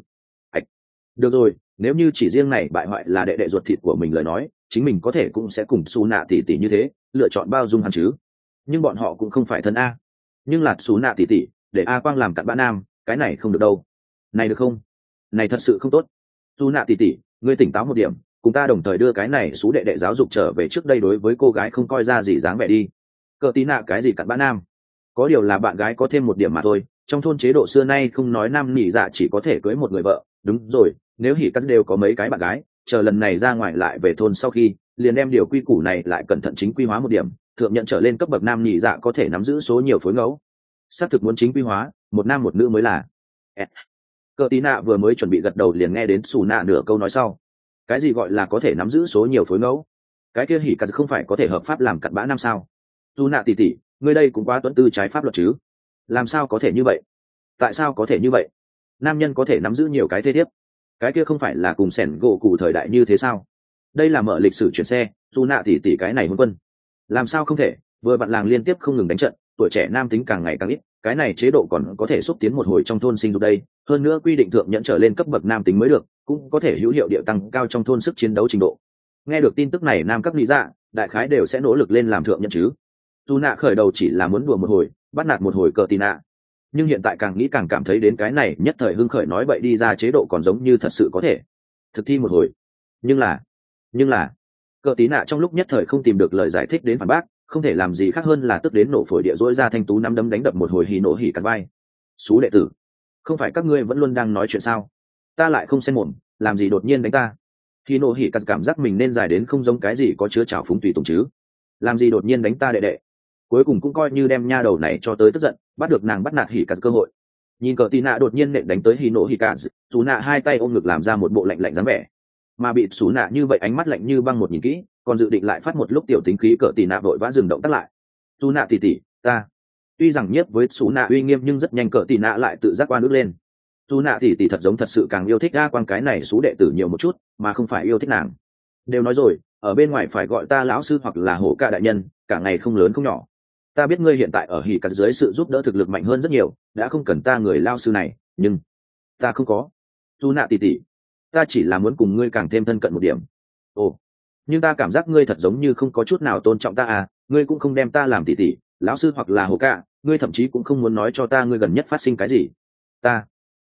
Được rồi, nếu như chỉ riêng này bại hoại là đệ đệ ruột thịt của mình lời nói, chính mình có thể cũng sẽ cùng xù nạ tỷ tỷ như thế, lựa chọn bao dung hắn chứ. Nhưng bọn họ cũng không phải thân a. Nhưng là xù nạ tỷ tỷ để A Quang làm cặn bã nam, cái này không được đâu. Này được không? Này thật sự không tốt. Xù nạ tỷ tỷ, ngươi tỉnh táo một điểm, cùng ta đồng thời đưa cái này xú đệ đệ giáo dục trở về trước đây đối với cô gái không coi ra gì dáng vẻ đi. Cờ tí nạ cái gì cặn bã nam? Có điều là bạn gái có thêm một điểm mà thôi, trong thôn chế độ xưa nay không nói nam nỉ dạ chỉ có thể cưới một người vợ. Đúng rồi, nếu hỉ cắt đều có mấy cái bạn gái, chờ lần này ra ngoài lại về thôn sau khi liền đem điều quy củ này lại cẩn thận chính quy hóa một điểm, thượng nhận trở lên cấp bậc nam nhị dạ có thể nắm giữ số nhiều phối ngẫu. Xác thực muốn chính quy hóa, một nam một nữ mới là. Cờ tí nạ vừa mới chuẩn bị gật đầu liền nghe đến xù nạ nửa câu nói sau. Cái gì gọi là có thể nắm giữ số nhiều phối ngẫu? Cái kia hỉ cắt không phải có thể hợp pháp làm cặn bã nam sao? Xù nạ tỷ tỷ, ngươi đây cũng quá tuấn tư trái pháp luật chứ? Làm sao có thể như vậy? Tại sao có thể như vậy? Nam nhân có thể nắm giữ nhiều cái thế thiếp, cái kia không phải là cùng sẻn gỗ cụ thời đại như thế sao? Đây là mở lịch sử chuyển xe, dù nạ tỷ tỷ cái này hôn quân, làm sao không thể? Vừa bạn làng liên tiếp không ngừng đánh trận, tuổi trẻ nam tính càng ngày càng ít, cái này chế độ còn có thể xúc tiến một hồi trong thôn sinh dục đây. Hơn nữa quy định thượng nhận trở lên cấp bậc nam tính mới được, cũng có thể hữu hiệu địa tăng cao trong thôn sức chiến đấu trình độ. Nghe được tin tức này, nam các lý dạ đại khái đều sẽ nỗ lực lên làm thượng nhận chứ. Dù nạ khởi đầu chỉ là muốn đùa một hồi, bắt nạt một hồi cờ tì nạ, nhưng hiện tại càng nghĩ càng cảm thấy đến cái này nhất thời hưng khởi nói bậy đi ra chế độ còn giống như thật sự có thể thực thi một hồi. Nhưng là cờ tí nạ trong lúc nhất thời không tìm được lời giải thích đến phản bác, không thể làm gì khác hơn là tức đến nổ phổi địa dỗi ra thanh tú nắm đấm đánh đập một hồi hì nổ hỉ cắt vai. Xú đệ tử, không phải các ngươi vẫn luôn đang nói chuyện sao? Ta lại không xen mồm, làm gì đột nhiên đánh ta? Hì nổ hỉ cắt cảm giác mình nên dài đến không giống cái gì có chứa trào phúng tùy tùng chứ. Làm gì đột nhiên đánh ta đệ đệ? Cuối cùng cũng coi như đem nha đầu này cho tới tức giận, bắt được nàng bắt nạt hỉ cắt cơ hội. Nhìn cờ tì nạ đột nhiên nện đánh tới hì nổ hỉ cắt, xú nạ hai tay ôm ngực làm ra một bộ lạnh lạnh dáng vẻ, mà bị xú nạ như vậy ánh mắt lạnh như băng một nhìn kỹ, còn dự định lại phát một lúc tiểu tính khí, cờ tì nạ vội vã dừng động tác lại. Xú nạ tỉ tỉ, ta tuy rằng nhất với xú nạ uy nghiêm nhưng rất nhanh cờ tì nạ lại tự giác oan ức lên. Xú nạ tỉ tỉ thật giống thật sự càng yêu thích A Quang cái này xú đệ tử nhiều một chút, mà không phải yêu thích nàng. Đều nói rồi, ở bên ngoài phải gọi ta lão sư hoặc là hổ ca đại nhân, cả ngày không lớn không nhỏ. Ta biết ngươi hiện tại ở hỉ cắt dưới sự giúp đỡ thực lực mạnh hơn rất nhiều, đã không cần ta người lao sư này, nhưng ta không có. Xú nạ tỉ tỉ, ta chỉ là muốn cùng ngươi càng thêm thân cận một điểm. Ồ, nhưng ta cảm giác ngươi thật giống như không có chút nào tôn trọng ta à, ngươi cũng không đem ta làm tỉ tỉ lão sư hoặc là hồ cạ, ngươi thậm chí cũng không muốn nói cho ta ngươi gần nhất phát sinh cái gì. Ta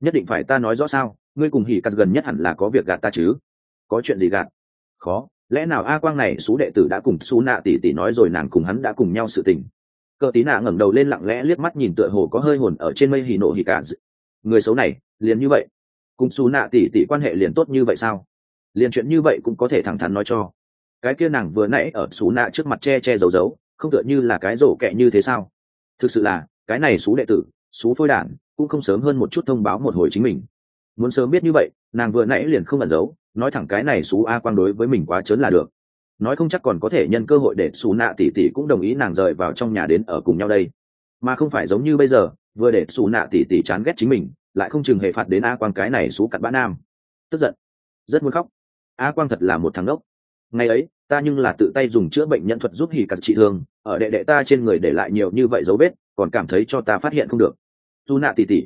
nhất định phải ta nói rõ sao? Ngươi cùng hỉ cắt gần nhất hẳn là có việc gạt ta chứ? Có chuyện gì gạt? Khó, lẽ nào A Quang này xú đệ tử đã cùng xú nạ tỷ tỷ nói rồi nàng cùng hắn đã cùng nhau sự tình? Cờ tí nạ ngẩng đầu lên lặng lẽ liếc mắt nhìn tựa hồ có hơi hồn ở trên mây hỉ nộ hỉ cả. Người xấu này liền như vậy, cùng xú nạ tỷ tỷ quan hệ liền tốt như vậy sao? Liền chuyện như vậy cũng có thể thẳng thắn nói cho? Cái kia nàng vừa nãy ở xú nạ trước mặt che che giấu giấu, không tựa như là cái rổ kẹ như thế sao? Thực sự là cái này xú đệ tử, xú phôi đản, cũng không sớm hơn một chút thông báo một hồi chính mình. Muốn sớm biết như vậy, nàng vừa nãy liền không ẩn giấu, nói thẳng cái này xú A Quang đối với mình quá trớn là được. Nói không chắc còn có thể nhân cơ hội để xú nạ tỷ tỷ cũng đồng ý nàng rời vào trong nhà đến ở cùng nhau đây, mà không phải giống như bây giờ vừa để xú nạ tỷ tỷ chán ghét chính mình, lại không chừng hề phạt đến A Quang cái này xú cặn bã nam. Tức giận, rất muốn khóc. A Quang thật là một thằng ngốc. Ngày ấy ta nhưng là tự tay dùng chữa bệnh nhân thuật giúp hỉ cắt trị thương, ở đệ đệ ta trên người để lại nhiều như vậy dấu vết, còn cảm thấy cho ta phát hiện không được. Xú nạ tỷ tỷ,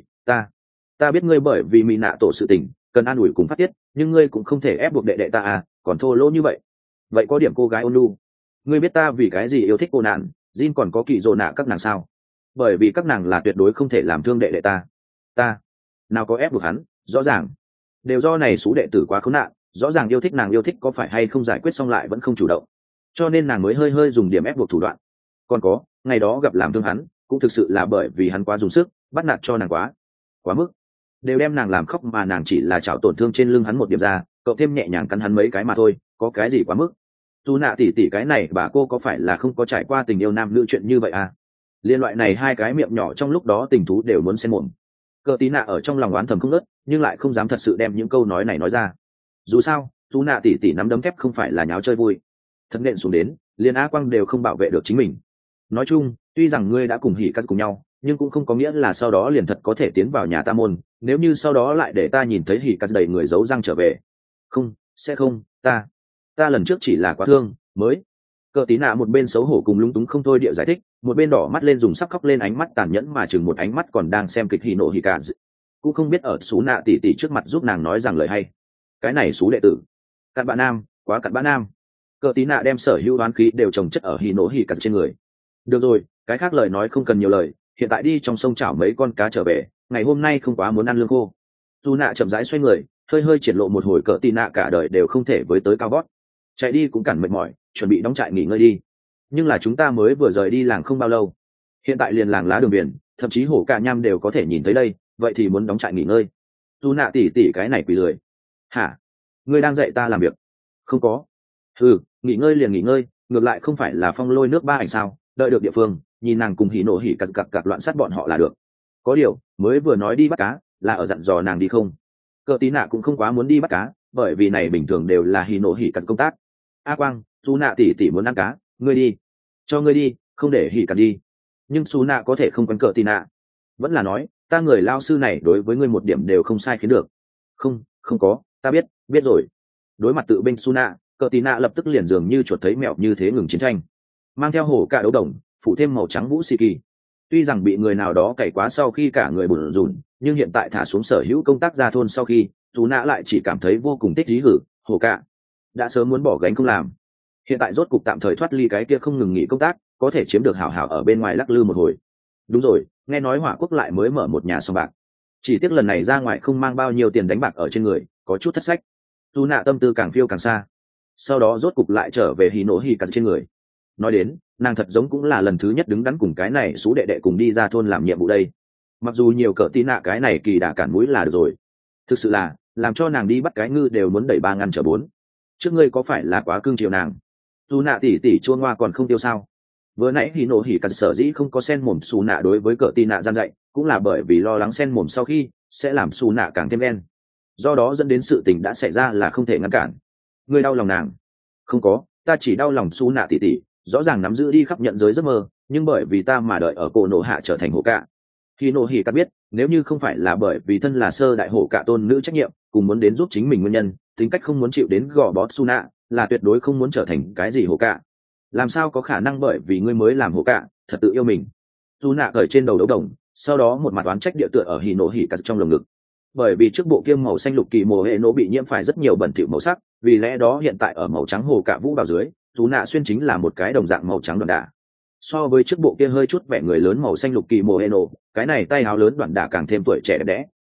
ta biết ngươi bởi vì mỹ nạ tổ sự tình cần an ủi cùng phát tiết, nhưng ngươi cũng không thể ép buộc đệ đệ ta à, còn thô lỗ như vậy. Vậy có điểm cô gái ôn nhu. Ngươi biết ta vì cái gì yêu thích cô nạn Jin còn có kỳ dỗ nạ các nàng sao? Bởi vì các nàng là tuyệt đối không thể làm thương đệ đệ ta nào có ép buộc hắn, rõ ràng đều do này số đệ tử quá khốn nạn, rõ ràng yêu thích nàng yêu thích có phải hay không giải quyết xong lại vẫn không chủ động, cho nên nàng mới hơi hơi dùng điểm ép buộc thủ đoạn. Còn có ngày đó gặp làm thương hắn cũng thực sự là bởi vì hắn quá dùng sức bắt nạt cho nàng quá mức, đều đem nàng làm khóc mà nàng chỉ là chảo tổn thương trên lưng hắn một điểm ra, cậu thêm nhẹ nhàng cắn hắn mấy cái mà thôi, có cái gì quá mức. Dù nạ tỷ tỷ cái này bà cô có phải là không có trải qua tình yêu nam nữ chuyện như vậy à? Liên loại này hai cái miệng nhỏ trong lúc đó tình thú đều muốn xen mồm. Cờ tí nạ ở trong lòng oán thầm không ngớt, nhưng lại không dám thật sự đem những câu nói này nói ra. Dù sao dù nạ tỷ tỷ nắm đấm thép không phải là nháo chơi vui, thật nện xuống đến liên A Quang đều không bảo vệ được chính mình. Nói chung tuy rằng ngươi đã cùng hỉ cắt cùng nhau, nhưng cũng không có nghĩa là sau đó liền thật có thể tiến vào nhà ta môn. Nếu như sau đó lại để ta nhìn thấy hỉ cắt đầy người giấu răng trở về, không, sẽ không, ta lần trước chỉ là quá thương mới. Cờ tí nạ một bên xấu hổ cùng lúng túng không thôi địa giải thích, một bên đỏ mắt lên dùng sắc khóc lên, ánh mắt tàn nhẫn mà chừng một ánh mắt còn đang xem kịch hỉ nộ hỉ cả, cũng không biết ở xú nạ tỷ tỷ trước mặt giúp nàng nói rằng lời hay. Cái này xú đệ tử cặn bã nam, quá cặn bã nam. Cờ tí nạ đem sở hữu đoán khí đều trồng chất ở hỉ nộ hỉ cả trên người. Được rồi, cái khác lời nói không cần nhiều lời, hiện tại đi trong sông chảo mấy con cá trở về, ngày hôm nay không quá muốn ăn lương khô. Dù nạ chậm rãi xoay người, hơi hơi triển lộ một hồi cờ tí nạ cả đời đều không thể với tới cao gót. Chạy đi cũng cản mệt mỏi, chuẩn bị đóng trại nghỉ ngơi đi. Nhưng là chúng ta mới vừa rời đi làng không bao lâu, hiện tại liền làng lá đường biển, thậm chí hổ cả nham đều có thể nhìn thấy đây, vậy thì muốn đóng trại nghỉ ngơi? Dù nạ tỉ tỉ cái này quỷ lười. Hả? Ngươi đang dạy ta làm việc? Không có. Nghỉ ngơi liền nghỉ ngơi, ngược lại không phải là phong lôi nước ba ảnh sao? Đợi được địa phương, nhìn nàng cùng hỉ nộ hỉ cặc loạn sát bọn họ là được. Có điều mới vừa nói đi bắt cá là ở dặn dò nàng đi không? Cờ tí nạ cũng không quá muốn đi bắt cá, bởi vì này bình thường đều là hỉ nộ hỉ cặc công tác. A Quang, Su nạ tỉ tỉ muốn ăn cá, ngươi đi, cho ngươi đi, không để hỉ cặc đi. Nhưng Su nạ có thể không quen cờ tí nạ, vẫn là nói ta người lao sư này đối với ngươi một điểm đều không sai khiến được. Không có, ta biết rồi. Đối mặt tự binh Su nạ, cờ tí nạ lập tức liền dường như chuột thấy mẹo như thế ngừng chiến tranh, mang theo hổ cả đấu đồng, phủ thêm màu trắng vũ xì kỳ. Tuy rằng bị người nào đó cày quá sau khi cả người bủn rủn, nhưng hiện tại thả xuống sở hữu công tác ra thôn sau khi, Su nạ lại chỉ cảm thấy vô cùng thích trí hử. Hổ cả đã sớm muốn bỏ gánh không làm, hiện tại rốt cục tạm thời thoát ly cái kia không ngừng nghỉ công tác, có thể chiếm được hảo hảo ở bên ngoài lắc lư một hồi. Đúng rồi, nghe nói Hỏa Quốc lại mới mở một nhà sòng bạc, chỉ tiếc lần này ra ngoài không mang bao nhiêu tiền đánh bạc ở trên người, có chút thất sách. Dù nạ tâm tư càng phiêu càng xa, sau đó rốt cục lại trở về hỉ nổ hỉ cắt trên người. Nói đến nàng thật giống cũng là lần thứ nhất đứng đắn cùng cái này xú đệ đệ cùng đi ra thôn làm nhiệm vụ đây. Mặc dù nhiều cỡ tí nạ cái này kỳ đã cản mũi là được rồi, thực sự là làm cho nàng đi bắt cái ngư đều muốn đẩy 3 ngăn trở 4. Trước ngươi có phải là quá cương chiều nàng? Dù nạ tỉ tỉ chua ngoa còn không tiêu sao? Vừa nãy hỉ nổ hỉ cắt sở dĩ không có sen mồm xù nạ đối với cỡ tí nạ gian dạy, cũng là bởi vì lo lắng sen mồm sau khi sẽ làm xù nạ càng thêm đen, do đó dẫn đến sự tình đã xảy ra là không thể ngăn cản. Ngươi đau lòng nàng? Không có, ta chỉ đau lòng xù nạ tỉ tỉ, rõ ràng nắm giữ đi khắp nhận giới giấc mơ, nhưng bởi vì ta mà đợi ở cổ nổ hạ trở thành hổ cạ. Hỉ nổ hỉ cắt biết, nếu như không phải là bởi vì thân là sơ đại hổ cạ tôn nữ trách nhiệm cùng muốn đến giúp chính mình nguyên nhân, tính cách không muốn chịu đến gò bó su nạ, là tuyệt đối không muốn trở thành cái gì hổ cạ. Làm sao có khả năng bởi vì ngươi mới làm hổ cạ thật tự yêu mình? Su nạ cởi trên đầu đấu đồng, sau đó một mặt oán trách địa tựa ở hỉ nổ hỉ cắt trong lồng ngực. Bởi vì trước bộ kiêm màu xanh lục kỳ mồ hệ nổ bị nhiễm phải rất nhiều bẩn thỉu màu sắc, vì lẽ đó hiện tại ở màu trắng hổ cạ vũ vào dưới, Su nạ xuyên chính là một cái đồng dạng màu trắng đoạn đả. So với trước bộ kia hơi chút vẻ người lớn màu xanh lục kỳ mồ hệ nổ, cái này tay áo lớn đoạn đả càng thêm tuổi trẻ đẹp đẽ,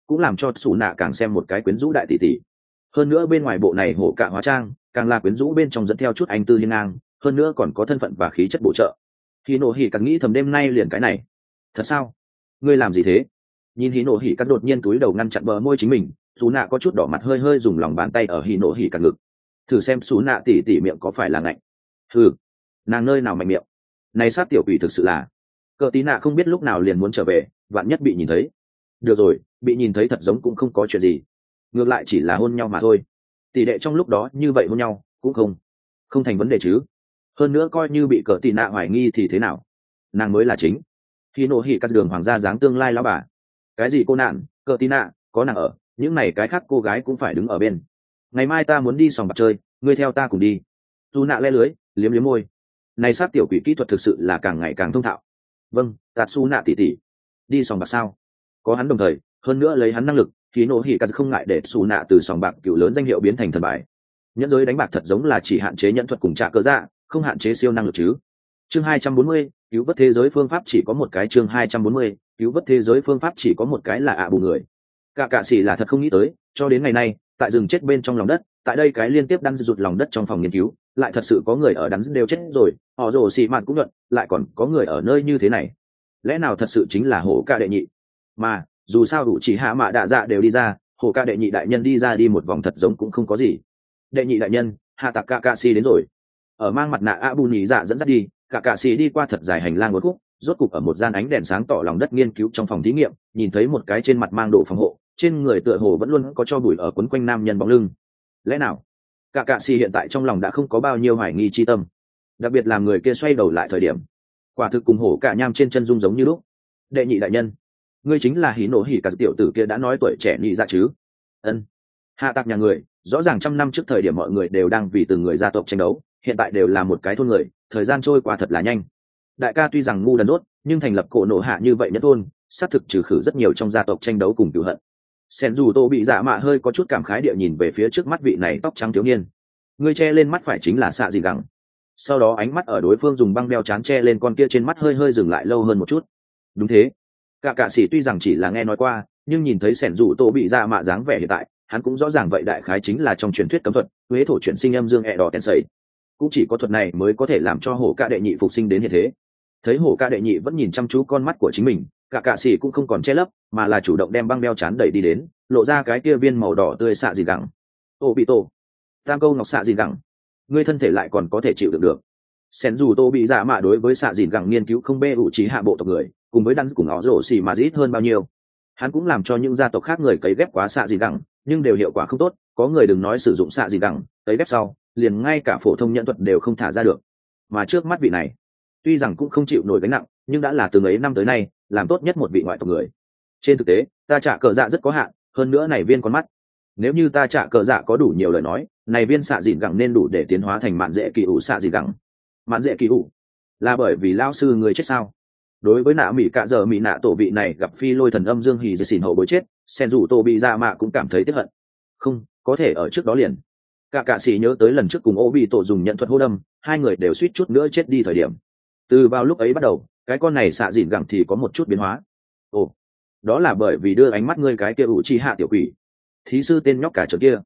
cũng làm cho xù nạ càng xem một cái quyến rũ đại tỷ tỷ. Hơn nữa bên ngoài bộ này hổ cạ hóa trang càng là quyến rũ, bên trong dẫn theo chút anh tư hiên ngang, hơn nữa còn có thân phận và khí chất bổ trợ. Hỉ nổ hỉ cắt nghĩ thầm đêm nay liền cái này. Thật sao? Ngươi làm gì thế? Nhìn hỉ nổ hỉ cắt đột nhiên túi đầu ngăn chặn bờ môi chính mình, xù nạ có chút đỏ mặt, hơi hơi dùng lòng bàn tay ở hỉ nổ hỉ cắt ngực. Thử xem xù nạ tỉ tỉ miệng có phải là ngạnh. Ừ, nàng nơi nào mạnh miệng. Này sát tiểu quỷ thực sự là. Cờ tí nạ không biết lúc nào liền muốn trở về, vạn nhất bị nhìn thấy. Được rồi, bị nhìn thấy thật giống cũng không có chuyện gì, ngược lại chỉ là hôn nhau mà thôi. Tỷ đệ trong lúc đó như vậy hôn nhau cũng không thành vấn đề chứ. Hơn nữa coi như bị cờ tì nạ hoài nghi thì thế nào, nàng mới là chính. Khi nổ hỉ cắt đường hoàng gia dáng tương lai lão bà. Cái gì cô nạn, cờ tì nạ có nàng ở, những này cái khác cô gái cũng phải đứng ở bên. Ngày mai ta muốn đi sòng bạc chơi, ngươi theo ta cùng đi. Dù nạ le lưới liếm liếm môi. Này sát tiểu quỷ kỹ thuật thực sự là càng ngày càng thông thạo. Vâng, tạt su nạ tỉ tỉ. Đi sòng bạc sao? Có hắn đồng thời, hơn nữa lấy hắn năng lực, khí nổ hỉ cắt không ngại để xù nạ từ sòng bạc cựu lớn danh hiệu biến thành thần bài. Nhẫn giới đánh bạc thật giống là chỉ hạn chế nhẫn thuật cùng trả cơ dạ, không hạn chế siêu năng lực chứ. Chương 240, cứu vớt thế giới phương pháp chỉ có một cái. Chương 240, cứu vớt thế giới phương pháp chỉ có một cái là ạ bù người. Cả sĩ là thật không nghĩ tới, cho đến ngày nay, tại rừng chết bên trong lòng đất, tại đây cái liên tiếp đắn rụt lòng đất trong phòng nghiên cứu, lại thật sự có người ở đắn đều chết rồi, họ rồ xì mạt cũng luận, lại còn có người ở nơi như thế này. Lẽ nào thật sự chính là hổ ca đệ nhị? Mà dù sao đủ chỉ hạ mạ đạ dạ đều đi ra, hồ ca đệ nhị đại nhân đi ra đi một vòng thật giống cũng không có gì. Đệ nhị đại nhân hạ tạc cả si đến rồi. Ở mang mặt nạ a bu nhì dạ dẫn dắt đi, cả si đi qua thật dài hành lang uốn khúc, rốt cục ở một gian ánh đèn sáng tỏ lòng đất nghiên cứu trong phòng thí nghiệm, nhìn thấy một cái trên mặt mang đồ phòng hộ, trên người tựa hồ vẫn luôn có cho bụi ở quấn quanh nam nhân bóng lưng. Lẽ nào cả si hiện tại trong lòng đã không có bao nhiêu hoài nghi chi tâm, đặc biệt là người kia xoay đầu lại thời điểm, quả thực cùng hổ cả nham trên chân dung giống như lúc. Đệ nhị đại nhân, ngươi chính là hỉ nổ hỉ cả tiểu tử kia đã nói tuổi trẻ nhị ra chứ? Ân. Hạ tạc nhà người rõ ràng 100 năm trước thời điểm mọi người đều đang vì từng người gia tộc tranh đấu, hiện tại đều là một cái thôn người, thời gian trôi qua thật là nhanh. Đại ca tuy rằng ngu đần đốt, nhưng thành lập cổ nổ hạ như vậy nhất thôn, xác thực trừ khử rất nhiều trong gia tộc tranh đấu cùng cửu hận. Sen dù tô bị dạ mạ hơi có chút cảm khái địa nhìn về phía trước mắt vị này tóc trắng thiếu niên. Ngươi che lên mắt phải chính là xạ gì gắng. Sau đó ánh mắt ở đối phương dùng băng đeo chán che lên con kia trên mắt hơi hơi dừng lại lâu hơn một chút. Đúng thế. Cả sĩ tuy rằng chỉ là nghe nói qua, nhưng nhìn thấy sẻn dù tô bị dạ mạ dáng vẻ hiện tại, hắn cũng rõ ràng vậy đại khái chính là trong truyền thuyết cấm thuật huế thổ chuyển sinh âm dương đỏ tèn sầy. Cũng chỉ có thuật này mới có thể làm cho hổ ca đệ nhị phục sinh đến hiện thế. Thấy hổ ca đệ nhị vẫn nhìn chăm chú con mắt của chính mình, cả sĩ cũng không còn che lấp, mà là chủ động đem băng đeo chán đẩy đi đến, lộ ra cái kia viên màu đỏ tươi xạ gì gẳng. Ô bị tổ, tam câu ngọc xạ gì gẳng, ngươi thân thể lại còn có thể chịu đựng được. Sẻn dù tô bị dạ mạ đối với xạ dìn gẳng nghiên cứu không bê ủ trí hạ bộ tộc người, cùng với đắn cùng nó rổ xì mà ít hơn bao nhiêu. Hắn cũng làm cho những gia tộc khác người cấy ghép quá xạ dìn gẳng, nhưng đều hiệu quả không tốt. Có người đừng nói sử dụng xạ dìn gẳng, cấy ghép sau liền ngay cả phổ thông nhận thuật đều không thả ra được. Mà trước mắt vị này tuy rằng cũng không chịu nổi gánh nặng, nhưng đã là từng ấy năm tới nay làm tốt nhất một vị ngoại tộc người. Trên thực tế ta trả cờ dạ rất có hạn, hơn nữa này viên con mắt, nếu như ta trả cờ dạ có đủ nhiều lời nói, này viên xạ dìn gẳng nên đủ để tiến hóa thành mạn dễ kỳ ủ xạ dìn gẳng. Mạn dễ kỳ ủ là bởi vì lao sư người chết sao? Đối với nạ mỹ cạ giờ mỹ nạ tổ vị này gặp phi lôi thần âm dương hì dì xỉn hậu bối chết, sen dù tổ bị ra mạ cũng cảm thấy tiếc hận. Không có thể ở trước đó liền. Cả sĩ nhớ tới lần trước cùng ô bị tổ dùng nhận thuật hô đâm, hai người đều suýt chút nữa chết đi thời điểm. Từ vào lúc ấy bắt đầu, cái con này xạ dìn gẳng thì có một chút biến hóa. Ồ, đó là bởi vì đưa ánh mắt ngươi cái kia ủ chi hạ tiểu quỷ. Thí sư tên nhóc cả trở kia.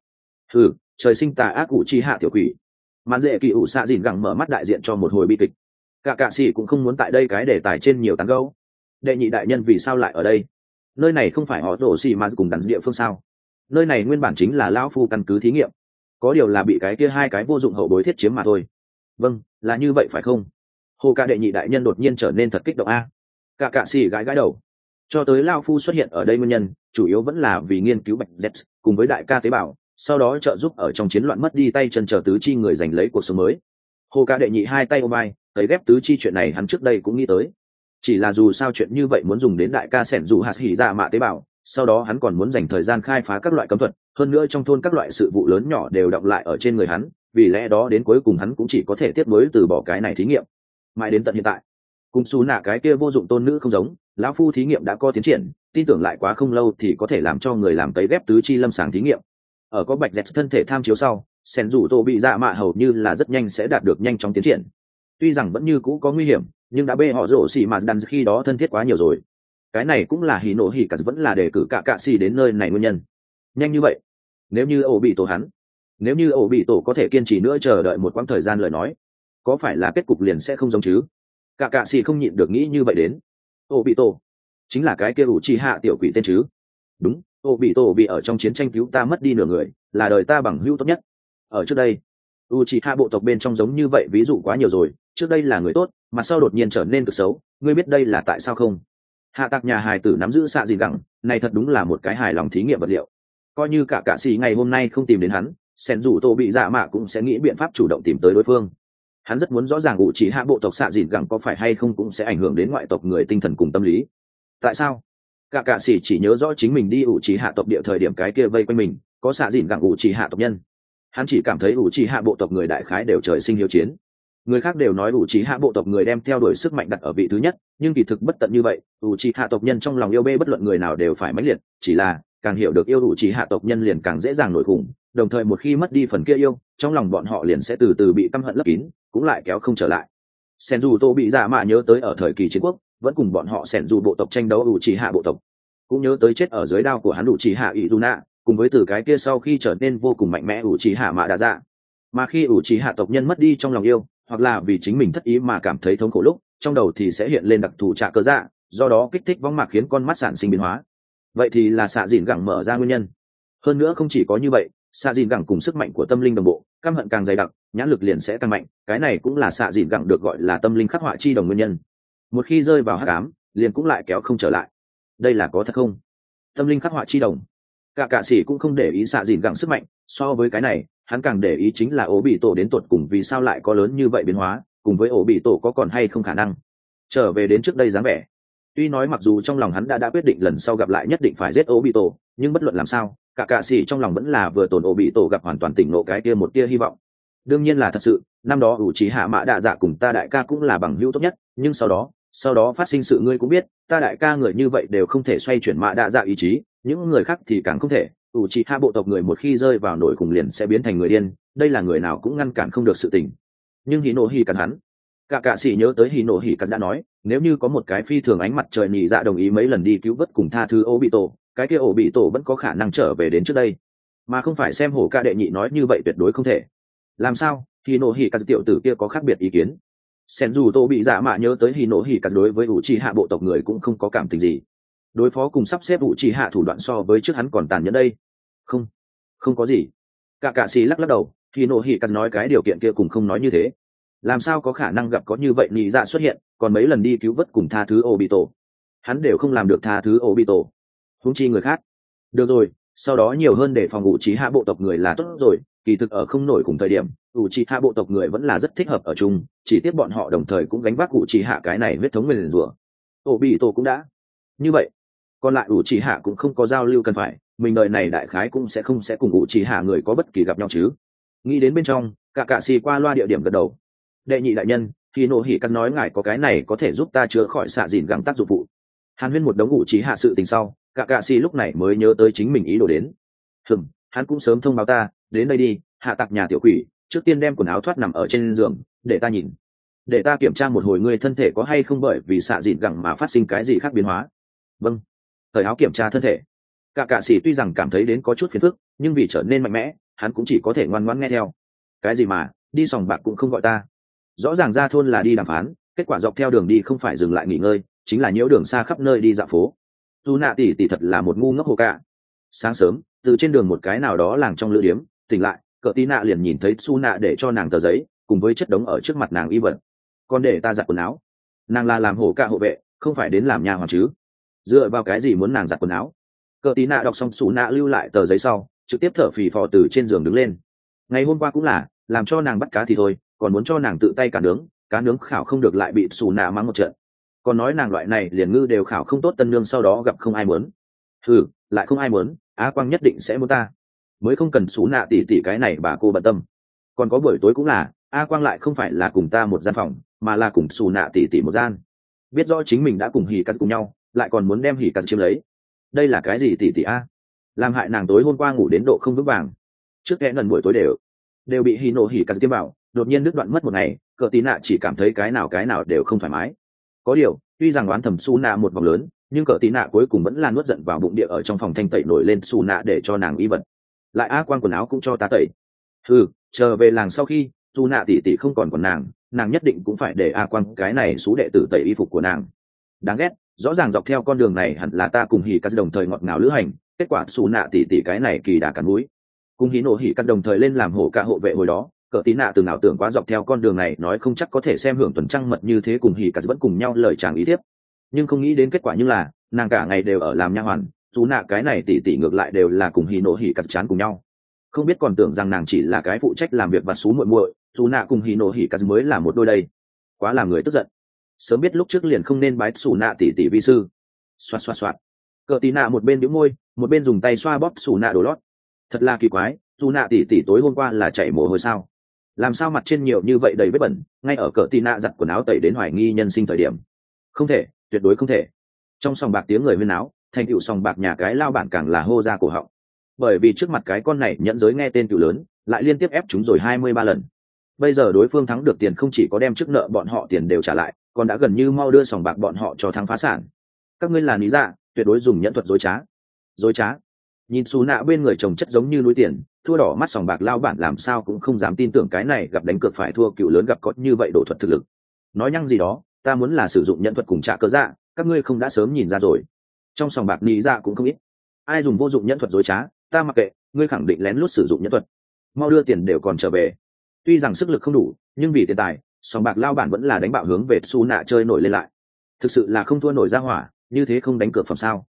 Trời sinh tà ác ủ chi hạ tiểu quỷ. Mạn dễ kỳ ủ xạ dìn gẳng mở mắt đại diện cho một hồi bi kịch. Cả sĩ cũng không muốn tại đây cái đề tài trên nhiều tán gẫu. Đệ nhị đại nhân vì sao lại ở đây? Nơi này không phải họ đổ xì mà cùng đắn địa phương sao? Nơi này nguyên bản chính là lão phu căn cứ thí nghiệm, có điều là bị cái kia hai cái vô dụng hậu bối thiết chiếm mà thôi. Vâng, là như vậy phải không? Hồ ca đệ nhị đại nhân đột nhiên trở nên thật kích động a. Cả sĩ gãi gãi đầu. Cho tới lão phu xuất hiện ở đây nguyên nhân, chủ yếu vẫn là vì nghiên cứu bạch z cùng với đại ca tế bào, sau đó trợ giúp ở trong chiến loạn mất đi tay chân chờ tứ chi người giành lấy cuộc sống mới. Hồ ca đệ nhị hai tay ôm vai, thấy ghép tứ chi chuyện này hắn trước đây cũng nghĩ tới, chỉ là dù sao chuyện như vậy muốn dùng đến đại ca sẻn dù hạt hỉ dạ mạ tế bào, sau đó hắn còn muốn dành thời gian khai phá các loại cấm thuật, hơn nữa trong thôn các loại sự vụ lớn nhỏ đều đọng lại ở trên người hắn, vì lẽ đó đến cuối cùng hắn cũng chỉ có thể tiếp nối từ bỏ cái này thí nghiệm. Mãi đến tận hiện tại, cùng xù nạ cái kia vô dụng tôn nữ không giống, lão phu thí nghiệm đã có tiến triển, tin tưởng lại quá không lâu thì có thể làm cho người làm tấy ghép tứ chi lâm sàng thí nghiệm. Ở có bạch dẹt thân thể tham chiếu sau, sen dù tô bị dạ mạ hầu như là rất nhanh sẽ đạt được nhanh chóng tiến triển. Tuy rằng vẫn như cũ có nguy hiểm, nhưng đã bê họ rổ xì mà đàn khi đó thân thiết quá nhiều rồi. cái này cũng là hỉ nộ hỉ cả vẫn là đề cử cả cạ xì đến nơi này nguyên nhân. Nhanh như vậy, nếu như ổ bị tổ hắn, nếu như ổ bị tổ có thể kiên trì nữa chờ đợi một quãng thời gian lời nói, có phải là kết cục liền sẽ không giống chứ? Cả cạ xì không nhịn được nghĩ như vậy đến. Ổ bị tổ chính là cái kia ủ trì hạ tiểu quỷ tên chứ? Đúng, ổ bị tổ vì ở trong chiến tranh cứu ta mất đi nửa người, là đời ta bằng hữu tốt nhất. Ở trước đây Uchiha bộ tộc bên trong giống như vậy ví dụ quá nhiều rồi, trước đây là người tốt mà sau đột nhiên trở nên cực xấu, ngươi biết đây là tại sao không? Hạ tạc nhà hài tử nắm giữ xạ gì gẳng, này thật đúng là một cái hài lòng thí nghiệm vật liệu. Coi như cả cạ sĩ ngày hôm nay không tìm đến hắn, sen dù tô bị dạ mạ cũng sẽ nghĩ biện pháp chủ động tìm tới đối phương. Hắn rất muốn rõ ràng Uchiha bộ tộc xạ dìn gẳng có phải hay không cũng sẽ ảnh hưởng đến ngoại tộc người tinh thần cùng tâm lý. Tại sao? Cả cạ sĩ chỉ nhớ rõ chính mình đi Uchiha tộc địa thời điểm cái kia vây quanh mình có xạ dìn gẳng Uchiha tộc nhân. Hắn chỉ cảm thấy Uchiha bộ tộc người đại khái đều trời sinh hiếu chiến. Người khác đều nói Uchiha bộ tộc người đem theo đuổi sức mạnh đặt ở vị thứ nhất, nhưng kỳ thực bất tận như vậy, Uchiha tộc nhân trong lòng yêu bê bất luận người nào đều phải mãnh liệt, chỉ là càng hiểu được yêu Uchiha tộc nhân liền càng dễ dàng nổi khủng, đồng thời một khi mất đi phần kia yêu, trong lòng bọn họ liền sẽ từ từ bị căm hận lấp kín, cũng lại kéo không trở lại. Senju bị dạ mạ nhớ tới ở thời kỳ chiến quốc, vẫn cùng bọn họ Senju bộ tộc tranh đấu Uchiha bộ tộc, cũng nhớ tới chết ở dưới đao của hắn Uchiha Izuna, cùng với từ cái kia sau khi trở nên vô cùng mạnh mẽ Uchiha Mạ Đa Dạ. Mà khi Uchiha tộc nhân mất đi trong lòng yêu, hoặc là vì chính mình thất ý mà cảm thấy thống khổ lúc, trong đầu thì sẽ hiện lên đặc thù trạ cơ dạ, do đó kích thích võng mạc khiến con mắt sản sinh biến hóa. Vậy thì là xạ dìn gẳng mở ra nguyên nhân. Hơn nữa không chỉ có như vậy, xạ dìn gẳng cùng sức mạnh của tâm linh đồng bộ, căm hận càng dày đặc, nhãn lực liền sẽ càng mạnh, cái này cũng là xạ dìn gẳng được gọi là tâm linh khắc họa chi đồng nguyên nhân. Một khi rơi vào hắc ám, liền cũng lại kéo không trở lại. Đây là có thật không? Tâm linh khắc họa chi đồng. Cả cạ sĩ cũng không để ý xạ dìn gẳng sức mạnh, so với cái này hắn càng để ý chính là ổ bị tổ đến tột cùng vì sao lại có lớn như vậy biến hóa, cùng với ổ bị tổ có còn hay không khả năng trở về đến trước đây dáng vẻ. Tuy nói mặc dù trong lòng hắn đã quyết định lần sau gặp lại nhất định phải giết ổ bị tổ, nhưng bất luận làm sao cả cạ sĩ trong lòng vẫn là vừa tồn ổ bị tổ gặp hoàn toàn tỉnh ngộ cái kia một tia hy vọng. Đương nhiên là thật sự, năm đó Uchiha Mạ Đa Dạ cùng ta đại ca cũng là bằng hữu tốt nhất, nhưng sau đó phát sinh sự ngươi cũng biết, ta đại ca người như vậy đều không thể xoay chuyển Mạ Đa Dạ ý chí, những người khác thì càng không thể. Uchiha bộ tộc người một khi rơi vào nổi khủng liền sẽ biến thành người điên, đây là người nào cũng ngăn cản không được sự tình. Nhưng Hinohi cắn hắn. Cả cạ sĩ nhớ tới Hinohi cắn đã nói, nếu như có một cái phi thường ánh mặt trời nhị dạ đồng ý mấy lần đi cứu vớt cùng tha thứ Obito, cái kia Obito vẫn có khả năng trở về đến trước đây, mà không phải xem hổ ca đệ nhị nói như vậy tuyệt đối không thể. Làm sao? Hinohi cắn tiểu tử kia có khác biệt ý kiến. Senju bị dạ mạ nhớ tới Hinohi cắn đối với Uchiha bộ tộc người cũng không có cảm tình gì. Đối phó cùng sắp xếp Uchiha thủ đoạn so với trước hắn còn tàn nhẫn đây. Không có gì. Cả cạ sĩ lắc đầu, Hinohi cắn nói cái điều kiện kia cùng không nói như thế. Làm sao có khả năng gặp có như vậy nhị dạ xuất hiện, còn mấy lần đi cứu vớt cùng tha thứ Obito, hắn đều không làm được tha thứ Obito, huống chi người khác. Được rồi, sau đó nhiều hơn để phòng Uchiha bộ tộc người là tốt rồi, kỳ thực ở không nổi cùng thời điểm Uchiha bộ tộc người vẫn là rất thích hợp ở chung, chỉ tiếc bọn họ đồng thời cũng gánh vác Uchiha cái này huyết thống nguyền rủa. Obito cũng đã như vậy, còn lại Uchiha cũng không có giao lưu cần phải, mình đời này đại khái cũng sẽ không cùng Uchiha người có bất kỳ gặp nhau chứ. Nghĩ đến bên trong, cả cạ xì qua loa địa điểm gật đầu. Đệ nhị đại nhân, Hinohikazu nói ngài có cái này có thể giúp ta chữa khỏi xạ dìn gẳng tác dụng phụ. Hàn Huyên một đống Uchiha sự tình sau, cả cạ xì lúc này mới nhớ tới chính mình ý đồ đến. Hắn cũng sớm thông báo ta, đến đây đi, hạ tặc nhà tiểu quỷ, trước tiên đem quần áo thoát nằm ở trên giường, để ta nhìn, để ta kiểm tra một hồi ngươi thân thể có hay không bởi vì xạ dìn gẳng mà phát sinh cái gì khác biến hóa. Vâng. Thời áo kiểm tra thân thể. Cả cạ sĩ tuy rằng cảm thấy đến có chút phiền phức, nhưng vì trở nên mạnh mẽ, hắn cũng chỉ có thể ngoan ngoãn nghe theo. Cái gì mà đi sòng bạc cũng không gọi ta, rõ ràng ra thôn là đi đàm phán, kết quả dọc theo đường đi không phải dừng lại nghỉ ngơi, chính là nhiễu đường xa khắp nơi đi dạo phố. Dù nạ tỷ tỷ thật là một ngu ngốc hồ cả. Sáng sớm, từ trên đường một cái nào đó làng trong lữ điếm tỉnh lại, cỡ tí nạ liền nhìn thấy su nạ để cho nàng tờ giấy cùng với chất đống ở trước mặt nàng y vật. Còn để ta giặt quần áo? Nàng là làm hổ cả hộ vệ, không phải đến làm nhà hoàng chứ? Dựa vào cái gì muốn nàng giặt quần áo? Cỡ tí nạ đọc xong su nạ lưu lại tờ giấy sau, trực tiếp thở phì phò từ trên giường đứng lên. Ngày hôm qua cũng là làm cho nàng bắt cá thì thôi, còn muốn cho nàng tự tay cá nướng khảo không được lại bị xù nạ mắng một trận, còn nói nàng loại này liền ngư đều khảo không tốt tân nương sau đó gặp không ai muốn. Lại không ai muốn, Á Quang nhất định sẽ muốn ta, mới không cần xù nạ tỉ tỉ cái này bà cô bận tâm. Còn có buổi tối cũng là A Quang lại không phải là cùng ta một gian phòng, mà là cùng xù nạ tỉ tỉ một gian, biết rõ chính mình đã cùng hỉ cắt cùng nhau, lại còn muốn đem hỉ cắt chiếm lấy. Đây là cái gì tỉ tỉ a? Làm hại nàng tối hôm qua ngủ đến độ không vững vàng, trước kẽ lần buổi tối đều bị hỉ nổ hỉ cắt tiêm vào, đột nhiên đứt đoạn mất một ngày, cờ tí nạ chỉ cảm thấy cái nào đều không thoải mái. Có điều tuy rằng oán thầm su nạ một vòng lớn, nhưng cờ tí nạ cuối cùng vẫn là nuốt giận vào bụng địa ở trong phòng thanh tẩy nổi lên xù nạ để cho nàng y vật. Lại a quan quần áo cũng cho ta tẩy. Trở về làng sau khi dù nạ tỷ tỷ không còn còn nàng nhất định cũng phải để a quan cái này xú đệ tử tẩy y phục của nàng. Đáng ghét, rõ ràng dọc theo con đường này hẳn là ta cùng hỉ cắt đồng thời ngọt ngào lữ hành, kết quả xù nạ tỷ tỷ cái này kỳ đà cắn mũi. Cùng hỉ nổ hỉ cắt đồng thời lên làm hổ ca hộ vệ hồi đó, cờ tí nạ từng ảo tưởng quá dọc theo con đường này nói không chắc có thể xem hưởng tuần trăng mật như thế, cùng hỉ cắt vẫn cùng nhau lời chàng ý tiếp, nhưng không nghĩ đến kết quả như là nàng cả ngày đều ở làm nha hoàn, dù nạ cái này tỷ tỷ ngược lại đều là cùng hỉ nổ hỉ cắt chán cùng nhau. Không biết còn tưởng rằng nàng chỉ là cái phụ trách làm việc vặt xú muội muội, dù nạ cùng hỉ nổ hỉ cắt mới là một đôi đây. Quá làm người tức giận, sớm biết lúc trước liền không nên bái xù nạ tỷ tỷ vi sư. Xoạt xoạt xoạt, cờ tí nạ một bên bĩu môi một bên dùng tay xoa bóp xù nạ đồ lót. Thật là kỳ quái, dù nạ tỷ tỷ tối hôm qua là chảy mồ hôi sao? Làm sao mặt trên nhiều như vậy đầy vết bẩn, ngay ở cờ tí nạ giặt quần áo tẩy đến hoài nghi nhân sinh thời điểm. Không thể, tuyệt đối không thể. Trong sòng bạc tiếng người huyên náo, thành tựu sòng bạc nhà cái lao bản càng là hô ra cổ họng, bởi vì trước mặt cái con này nhẫn giới nghe tên cựu lớn lại liên tiếp ép chúng rồi 23 lần. Bây giờ đối phương thắng được tiền không chỉ có đem trước nợ bọn họ tiền đều trả lại, còn đã gần như mau đưa sòng bạc bọn họ cho thắng phá sản. Các ngươi là lý dạ, tuyệt đối dùng nhẫn thuật dối trá. Nhìn xù nạ bên người chồng chất giống như núi tiền, thua đỏ mắt sòng bạc lao bản làm sao cũng không dám tin tưởng cái này gặp đánh cược phải thua cựu lớn gặp có như vậy đổ thuật thực lực. Nói nhăng gì đó, ta muốn là sử dụng nhẫn thuật cùng trả cơ dạ, các ngươi không đã sớm nhìn ra rồi. Trong sòng bạc lý dạ cũng không ít. Ai dùng vô dụng nhẫn thuật dối trá, ta mặc kệ, ngươi khẳng định lén lút sử dụng nhẫn thuật, mau đưa tiền đều còn trở về. Tuy rằng sức lực không đủ, nhưng vì tiền tài, sòng bạc lao bản vẫn là đánh bạo hướng về xù nạ chơi nổi lên lại. Thực sự là không thua nổi ra hỏa, như thế không đánh cược phẩm sao?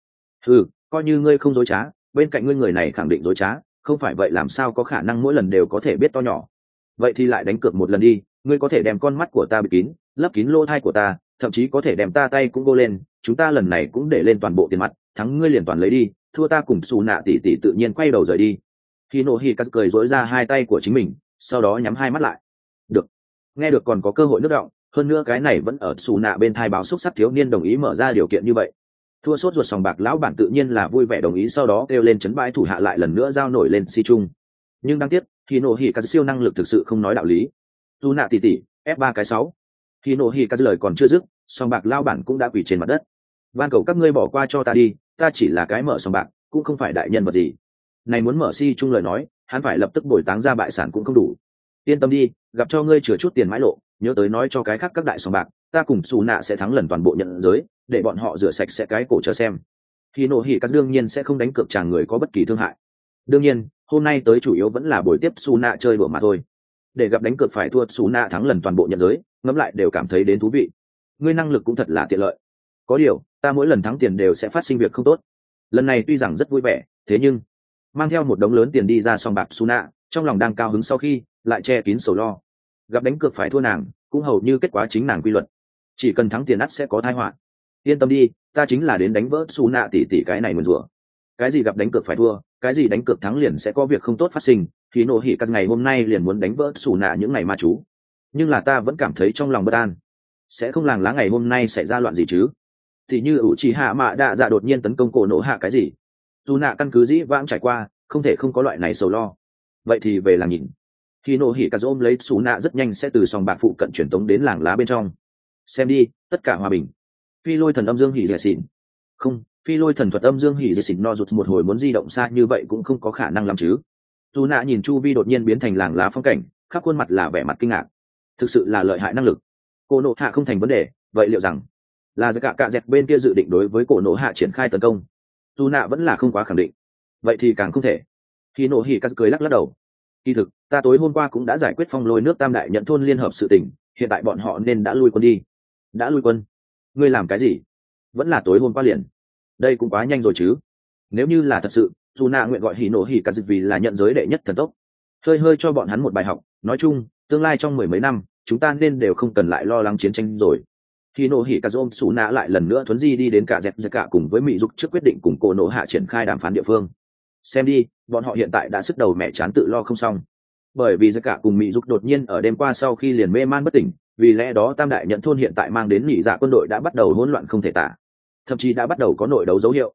Coi như ngươi không dối trá, bên cạnh ngươi người này khẳng định dối trá, không phải vậy làm sao có khả năng mỗi lần đều có thể biết to nhỏ. Vậy thì lại đánh cược một lần đi, ngươi có thể đem con mắt của ta bịt kín, lấp kín lỗ thai của ta, thậm chí có thể đem ta tay cũng vô lên, chúng ta lần này cũng để lên toàn bộ tiền mặt, thắng ngươi liền toàn lấy đi, thua ta cùng xù nạ tỷ tỷ tự nhiên quay đầu rời đi. Khi nổ hỉ cắt cười dỗi ra hai tay của chính mình, sau đó nhắm hai mắt lại. Được, nghe được còn có cơ hội nước động, hơn nữa cái này vẫn ở xù nạ bên thai báo xúc sắc thiếu niên đồng ý mở ra điều kiện như vậy. Thua sốt ruột sòng bạc lão bản tự nhiên là vui vẻ đồng ý, sau đó kêu lên chấn bãi thủ hạ lại lần nữa giao nổi lên si chung. Nhưng đáng tiếc, khi nổ hỉ cắt siêu năng lực thực sự không nói đạo lý. Xù nạ tỷ tỷ, F3 cái 6. Khi nổ hỉ cắt lời còn chưa dứt, sòng bạc lão bản cũng đã quỳ trên mặt đất. Van cầu các ngươi bỏ qua cho ta đi, ta chỉ là cái mở sòng bạc, cũng không phải đại nhân vật gì. Này muốn mở si chung lời nói, hắn phải lập tức bồi táng ra bại sản cũng không đủ. Yên tâm đi, gặp cho ngươi chừa chút tiền mãi lộ, nhớ tới nói cho cái khác các đại sòng bạc, ta cùng xù nạ sẽ thắng lần toàn bộ nhận giới, để bọn họ rửa sạch sẽ cái cổ chờ xem. Khi nổ hỉ cắt đương nhiên sẽ không đánh cược chàng người có bất kỳ thương hại. Đương nhiên, hôm nay tới chủ yếu vẫn là buổi tiếp xù nạ chơi đùa mà thôi. Để gặp đánh cược phải thua xù nạ thắng lần toàn bộ nhận giới, ngẫm lại đều cảm thấy đến thú vị. Ngươi năng lực cũng thật là tiện lợi. Có điều, ta mỗi lần thắng tiền đều sẽ phát sinh việc không tốt. Lần này tuy rằng rất vui vẻ, thế nhưng mang theo một đống lớn tiền đi ra sòng bạc xù nạ, trong lòng đang cao hứng sau khi lại che kín sầu lo. Gặp đánh cược phải thua nàng, cũng hầu như kết quả chính nàng quy luật. Chỉ cần thắng tiền ắt sẽ có tai họa. Yên tâm đi, ta chính là đến đánh vỡ xù nạ tỷ tỷ cái này mượn rủa. Cái gì gặp đánh cược phải thua, cái gì đánh cược thắng liền sẽ có việc không tốt phát sinh. Khi nổ hỉ cắt ngày hôm nay liền muốn đánh vỡ xù nạ những ngày ma chú. Nhưng là ta vẫn cảm thấy trong lòng bất an. Sẽ không làng lá ngày hôm nay xảy ra loạn gì chứ? Thì như ủ trì hạ mạ đạ dạ đột nhiên tấn công cổ nổ hạ cái gì? Dù nạ căn cứ dĩ vãng trải qua, không thể không có loại này sầu lo. Vậy thì về làng nhìn. Khi nổ hỉ cắt ôm lấy xù nạ rất nhanh sẽ từ sòng bạc phụ cận truyền tống đến làng lá bên trong. Xem đi, tất cả hòa bình. Phi lôi thần âm dương hỉ dẻ xỉn. Không, phi lôi thần thuật âm dương hỉ dẻ xỉn no rụt một hồi muốn di động xa như vậy cũng không có khả năng làm chứ. Dù nạ nhìn chu vi đột nhiên biến thành làng lá phong cảnh, khắp khuôn mặt là vẻ mặt kinh ngạc. Thực sự là lợi hại năng lực. Cổ nổ hạ không thành vấn đề, vậy liệu rằng là cả cạ dẹt bên kia dự định đối với cổ nổ hạ triển khai tấn công? Dù nạ vẫn là không quá khẳng định. Vậy thì càng không thể. Khi nổ hỉ cắt cười lắc lắc đầu. Kỳ thực, ta tối hôm qua cũng đã giải quyết phong lôi nước tam đại nhận thôn liên hợp sự tình, hiện tại bọn họ nên đã lui quân đi. Đã lui quân? Ngươi làm cái gì? Vẫn là tối hôm qua liền. Đây cũng quá nhanh rồi chứ. Nếu như là thật sự, dù nạ nguyện gọi hỉ nổ hỉ cắt vì là nhận giới đệ nhất thần tốc. Hơi cho bọn hắn một bài học, nói chung, tương lai trong 10 mấy năm, chúng ta nên đều không cần lại lo lắng chiến tranh rồi. Khi nổ hỉ cắt ôm xù nạ lại lần nữa thuấn di đi đến cả dẹp cả cùng với mỹ dục trước quyết định cùng cổ nổ hạ triển khai đàm phán địa phương. Xem đi, bọn họ hiện tại đã sức đầu mẹ chán tự lo không xong. Bởi vì dẹp cả cùng mỹ dục đột nhiên ở đêm qua sau khi liền mê man bất tỉnh, vì lẽ đó tam đại nhận thôn hiện tại mang đến nhị dạ quân đội đã bắt đầu hỗn loạn không thể tả, thậm chí đã bắt đầu có nội đấu dấu hiệu.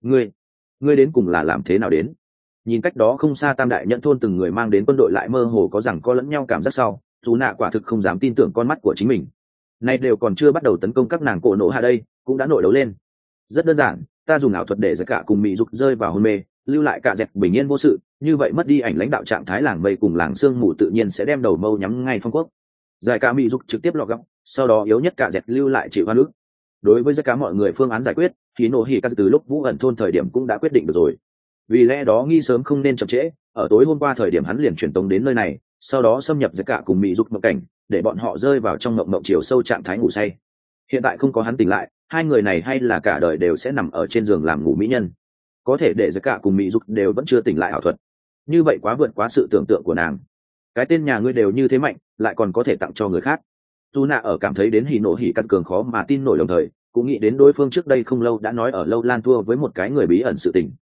Ngươi đến cùng là làm thế nào đến? Nhìn cách đó không xa tam đại nhận thôn từng người mang đến quân đội lại mơ hồ có rằng có lẫn nhau cảm giác sau, dù nạ quả thực không dám tin tưởng con mắt của chính mình. Nay đều còn chưa bắt đầu tấn công các nàng cổ nổ hạ đây, cũng đã nội đấu lên. Rất đơn giản, ta dùng ảo thuật để giải cả cùng mỹ dục rơi vào hôn mê, lưu lại cả dẹp bình yên vô sự, như vậy mất đi ảnh lãnh đạo trạng thái làng mây cùng làng sương mù tự nhiên sẽ đem đầu mâu nhắm ngay phong quốc. Giải cả mỹ dục trực tiếp lọt góc, sau đó yếu nhất cả dẹp lưu lại chịu hoa nước. Đối với tất cả mọi người phương án giải quyết thì nổ hỉ cắt từ lúc vũ ẩn thôn thời điểm cũng đã quyết định được rồi, vì lẽ đó nghi sớm không nên chậm trễ. Ở tối hôm qua thời điểm hắn liền truyền tống đến nơi này, sau đó xâm nhập giải cả cùng mỹ dục mộng cảnh, để bọn họ rơi vào trong mộng chiều sâu trạng thái ngủ say. Hiện tại không có hắn tỉnh lại, hai người này hay là cả đời đều sẽ nằm ở trên giường làm ngủ mỹ nhân. Có thể để giải cả cùng mỹ dục đều vẫn chưa tỉnh lại ảo thuật, như vậy quá vượt quá sự tưởng tượng của nàng. Cái tên nhà ngươi đều như thế mạnh, lại còn có thể tặng cho người khác. Dù nạ ở cảm thấy đến hỉ nổ hỉ cắt cường khó mà tin nổi, đồng thời cũng nghĩ đến đối phương trước đây không lâu đã nói ở lâu lan thua với một cái người bí ẩn sự tình.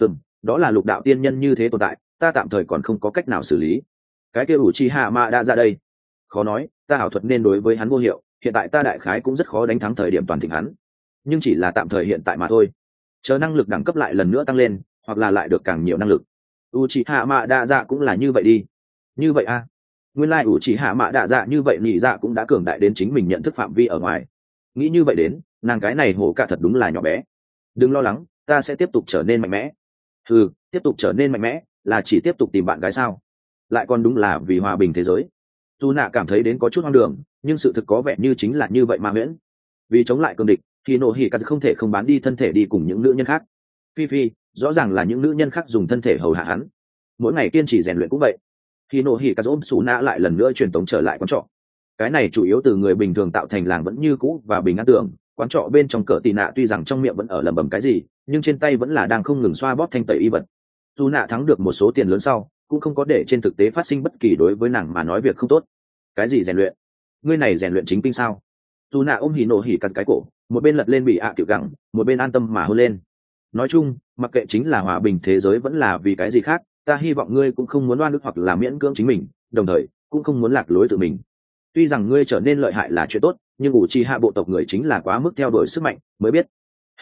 Đó là lục đạo tiên nhân như thế tồn tại, ta tạm thời còn không có cách nào xử lý. Cái kia ủ chi hạ mạ đã ra đây, khó nói, ta ảo thuật nên đối với hắn vô hiệu, hiện tại ta đại khái cũng rất khó đánh thắng thời điểm toàn thịnh hắn, nhưng chỉ là tạm thời hiện tại mà thôi. Chờ năng lực đẳng cấp lại lần nữa tăng lên, hoặc là lại được càng nhiều năng lực. U chi hạ mạ đa dạ cũng là như vậy đi. Như vậy a, nguyên lai u chi hạ mạ đa dạ như vậy nhị dạ cũng đã cường đại đến chính mình nhận thức phạm vi ở ngoài. Nghĩ như vậy đến, nàng cái này hổ cả thật đúng là nhỏ bé. Đừng lo lắng, ta sẽ tiếp tục trở nên mạnh mẽ. Tiếp tục trở nên mạnh mẽ là chỉ tiếp tục tìm bạn gái sao? Lại còn đúng là vì hòa bình thế giới. Dù nạ cảm thấy đến có chút hoang đường, nhưng sự thực có vẻ như chính là như vậy mà miễn. Vì chống lại cương địch thì nổ hỉ cắt không thể không bán đi thân thể đi cùng những nữ nhân khác. Phi rõ ràng là những nữ nhân khác dùng thân thể hầu hạ hắn, mỗi ngày kiên trì rèn luyện cũng vậy. Khi nổ hỉ cắt ôm xù nạ lại lần nữa truyền tống trở lại quán trọ. Cái này chủ yếu từ người bình thường tạo thành làng vẫn như cũ và bình an tưởng. Quán trọ bên trong cỡ tì nạ tuy rằng trong miệng vẫn ở lẩm bẩm cái gì, nhưng trên tay vẫn là đang không ngừng xoa bóp thanh tẩy y vật. Dù nạ thắng được một số tiền lớn sau, cũng không có để trên thực tế phát sinh bất kỳ đối với nàng mà nói việc không tốt. Cái gì rèn luyện? Ngươi này rèn luyện chính kinh sao? Dù nạ ôm hỉ nổ hỉ cắt cái cổ, một bên lật lên bị ạ tiểu gẳng, một bên an tâm mà hôn lên. Nói chung, mặc kệ chính là hòa bình thế giới vẫn là vì cái gì khác, ta hy vọng ngươi cũng không muốn oan ức hoặc là miễn cưỡng chính mình, đồng thời cũng không muốn lạc lối tự mình. Tuy rằng ngươi trở nên lợi hại là chuyện tốt, nhưng ủ trì hạ bộ tộc người chính là quá mức theo đuổi sức mạnh mới biết.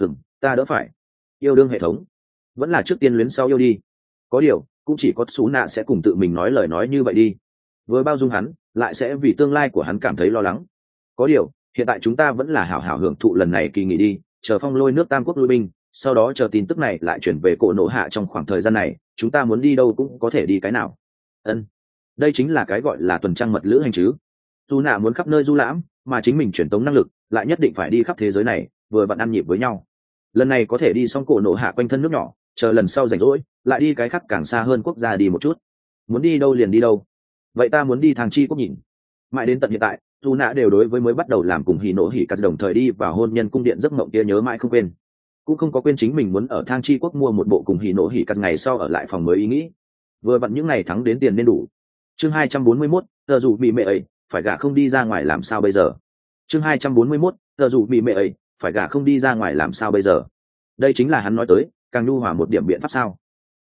Ta đỡ phải. Yêu đương hệ thống, vẫn là trước tiên luyến sau yêu đi. Có điều cũng chỉ có xú nạ sẽ cùng tự mình nói lời nói như vậy đi, với bao dung hắn, lại sẽ vì tương lai của hắn cảm thấy lo lắng. Có điều hiện tại chúng ta vẫn là hảo hảo hưởng thụ lần này kỳ nghỉ đi, chờ phong lôi nước tam quốc lui binh, sau đó chờ tin tức này lại chuyển về cổ nổ hạ. Trong khoảng thời gian này chúng ta muốn đi đâu cũng có thể đi cái nào. Đây chính là cái gọi là tuần trăng mật lữ hành chứ. Dù nạ muốn khắp nơi du lãm, mà chính mình truyền tống năng lực lại nhất định phải đi khắp thế giới này, vừa vặn ăn nhịp với nhau. Lần này có thể đi xong cổ nổ hạ quanh thân nước nhỏ, chờ lần sau rảnh rỗi lại đi cái khác càng xa hơn quốc gia đi một chút. Muốn đi đâu liền đi đâu. Vậy ta muốn đi Thang Chi quốc nhìn. Mãi đến tận hiện tại, dù nạ đều đối với mới bắt đầu làm cùng hỉ nổ hỉ cắt đồng thời đi vào hôn nhân cung điện giấc mộng kia nhớ mãi không quên, cũng không có quên chính mình muốn ở Thang Chi quốc mua một bộ cùng hỉ nổ hỉ cắt ngày sau ở lại phòng mới ý nghĩ. Vừa vặn những ngày thắng đến tiền nên đủ. Chương 241, giờ dù bị mẹ ấy phải gả không đi ra ngoài làm sao bây giờ. Chương 241, giờ dù bị mẹ ấy phải gả không đi ra ngoài làm sao bây giờ. Đây chính là hắn nói tới càng nhu hòa một điểm biện pháp sao.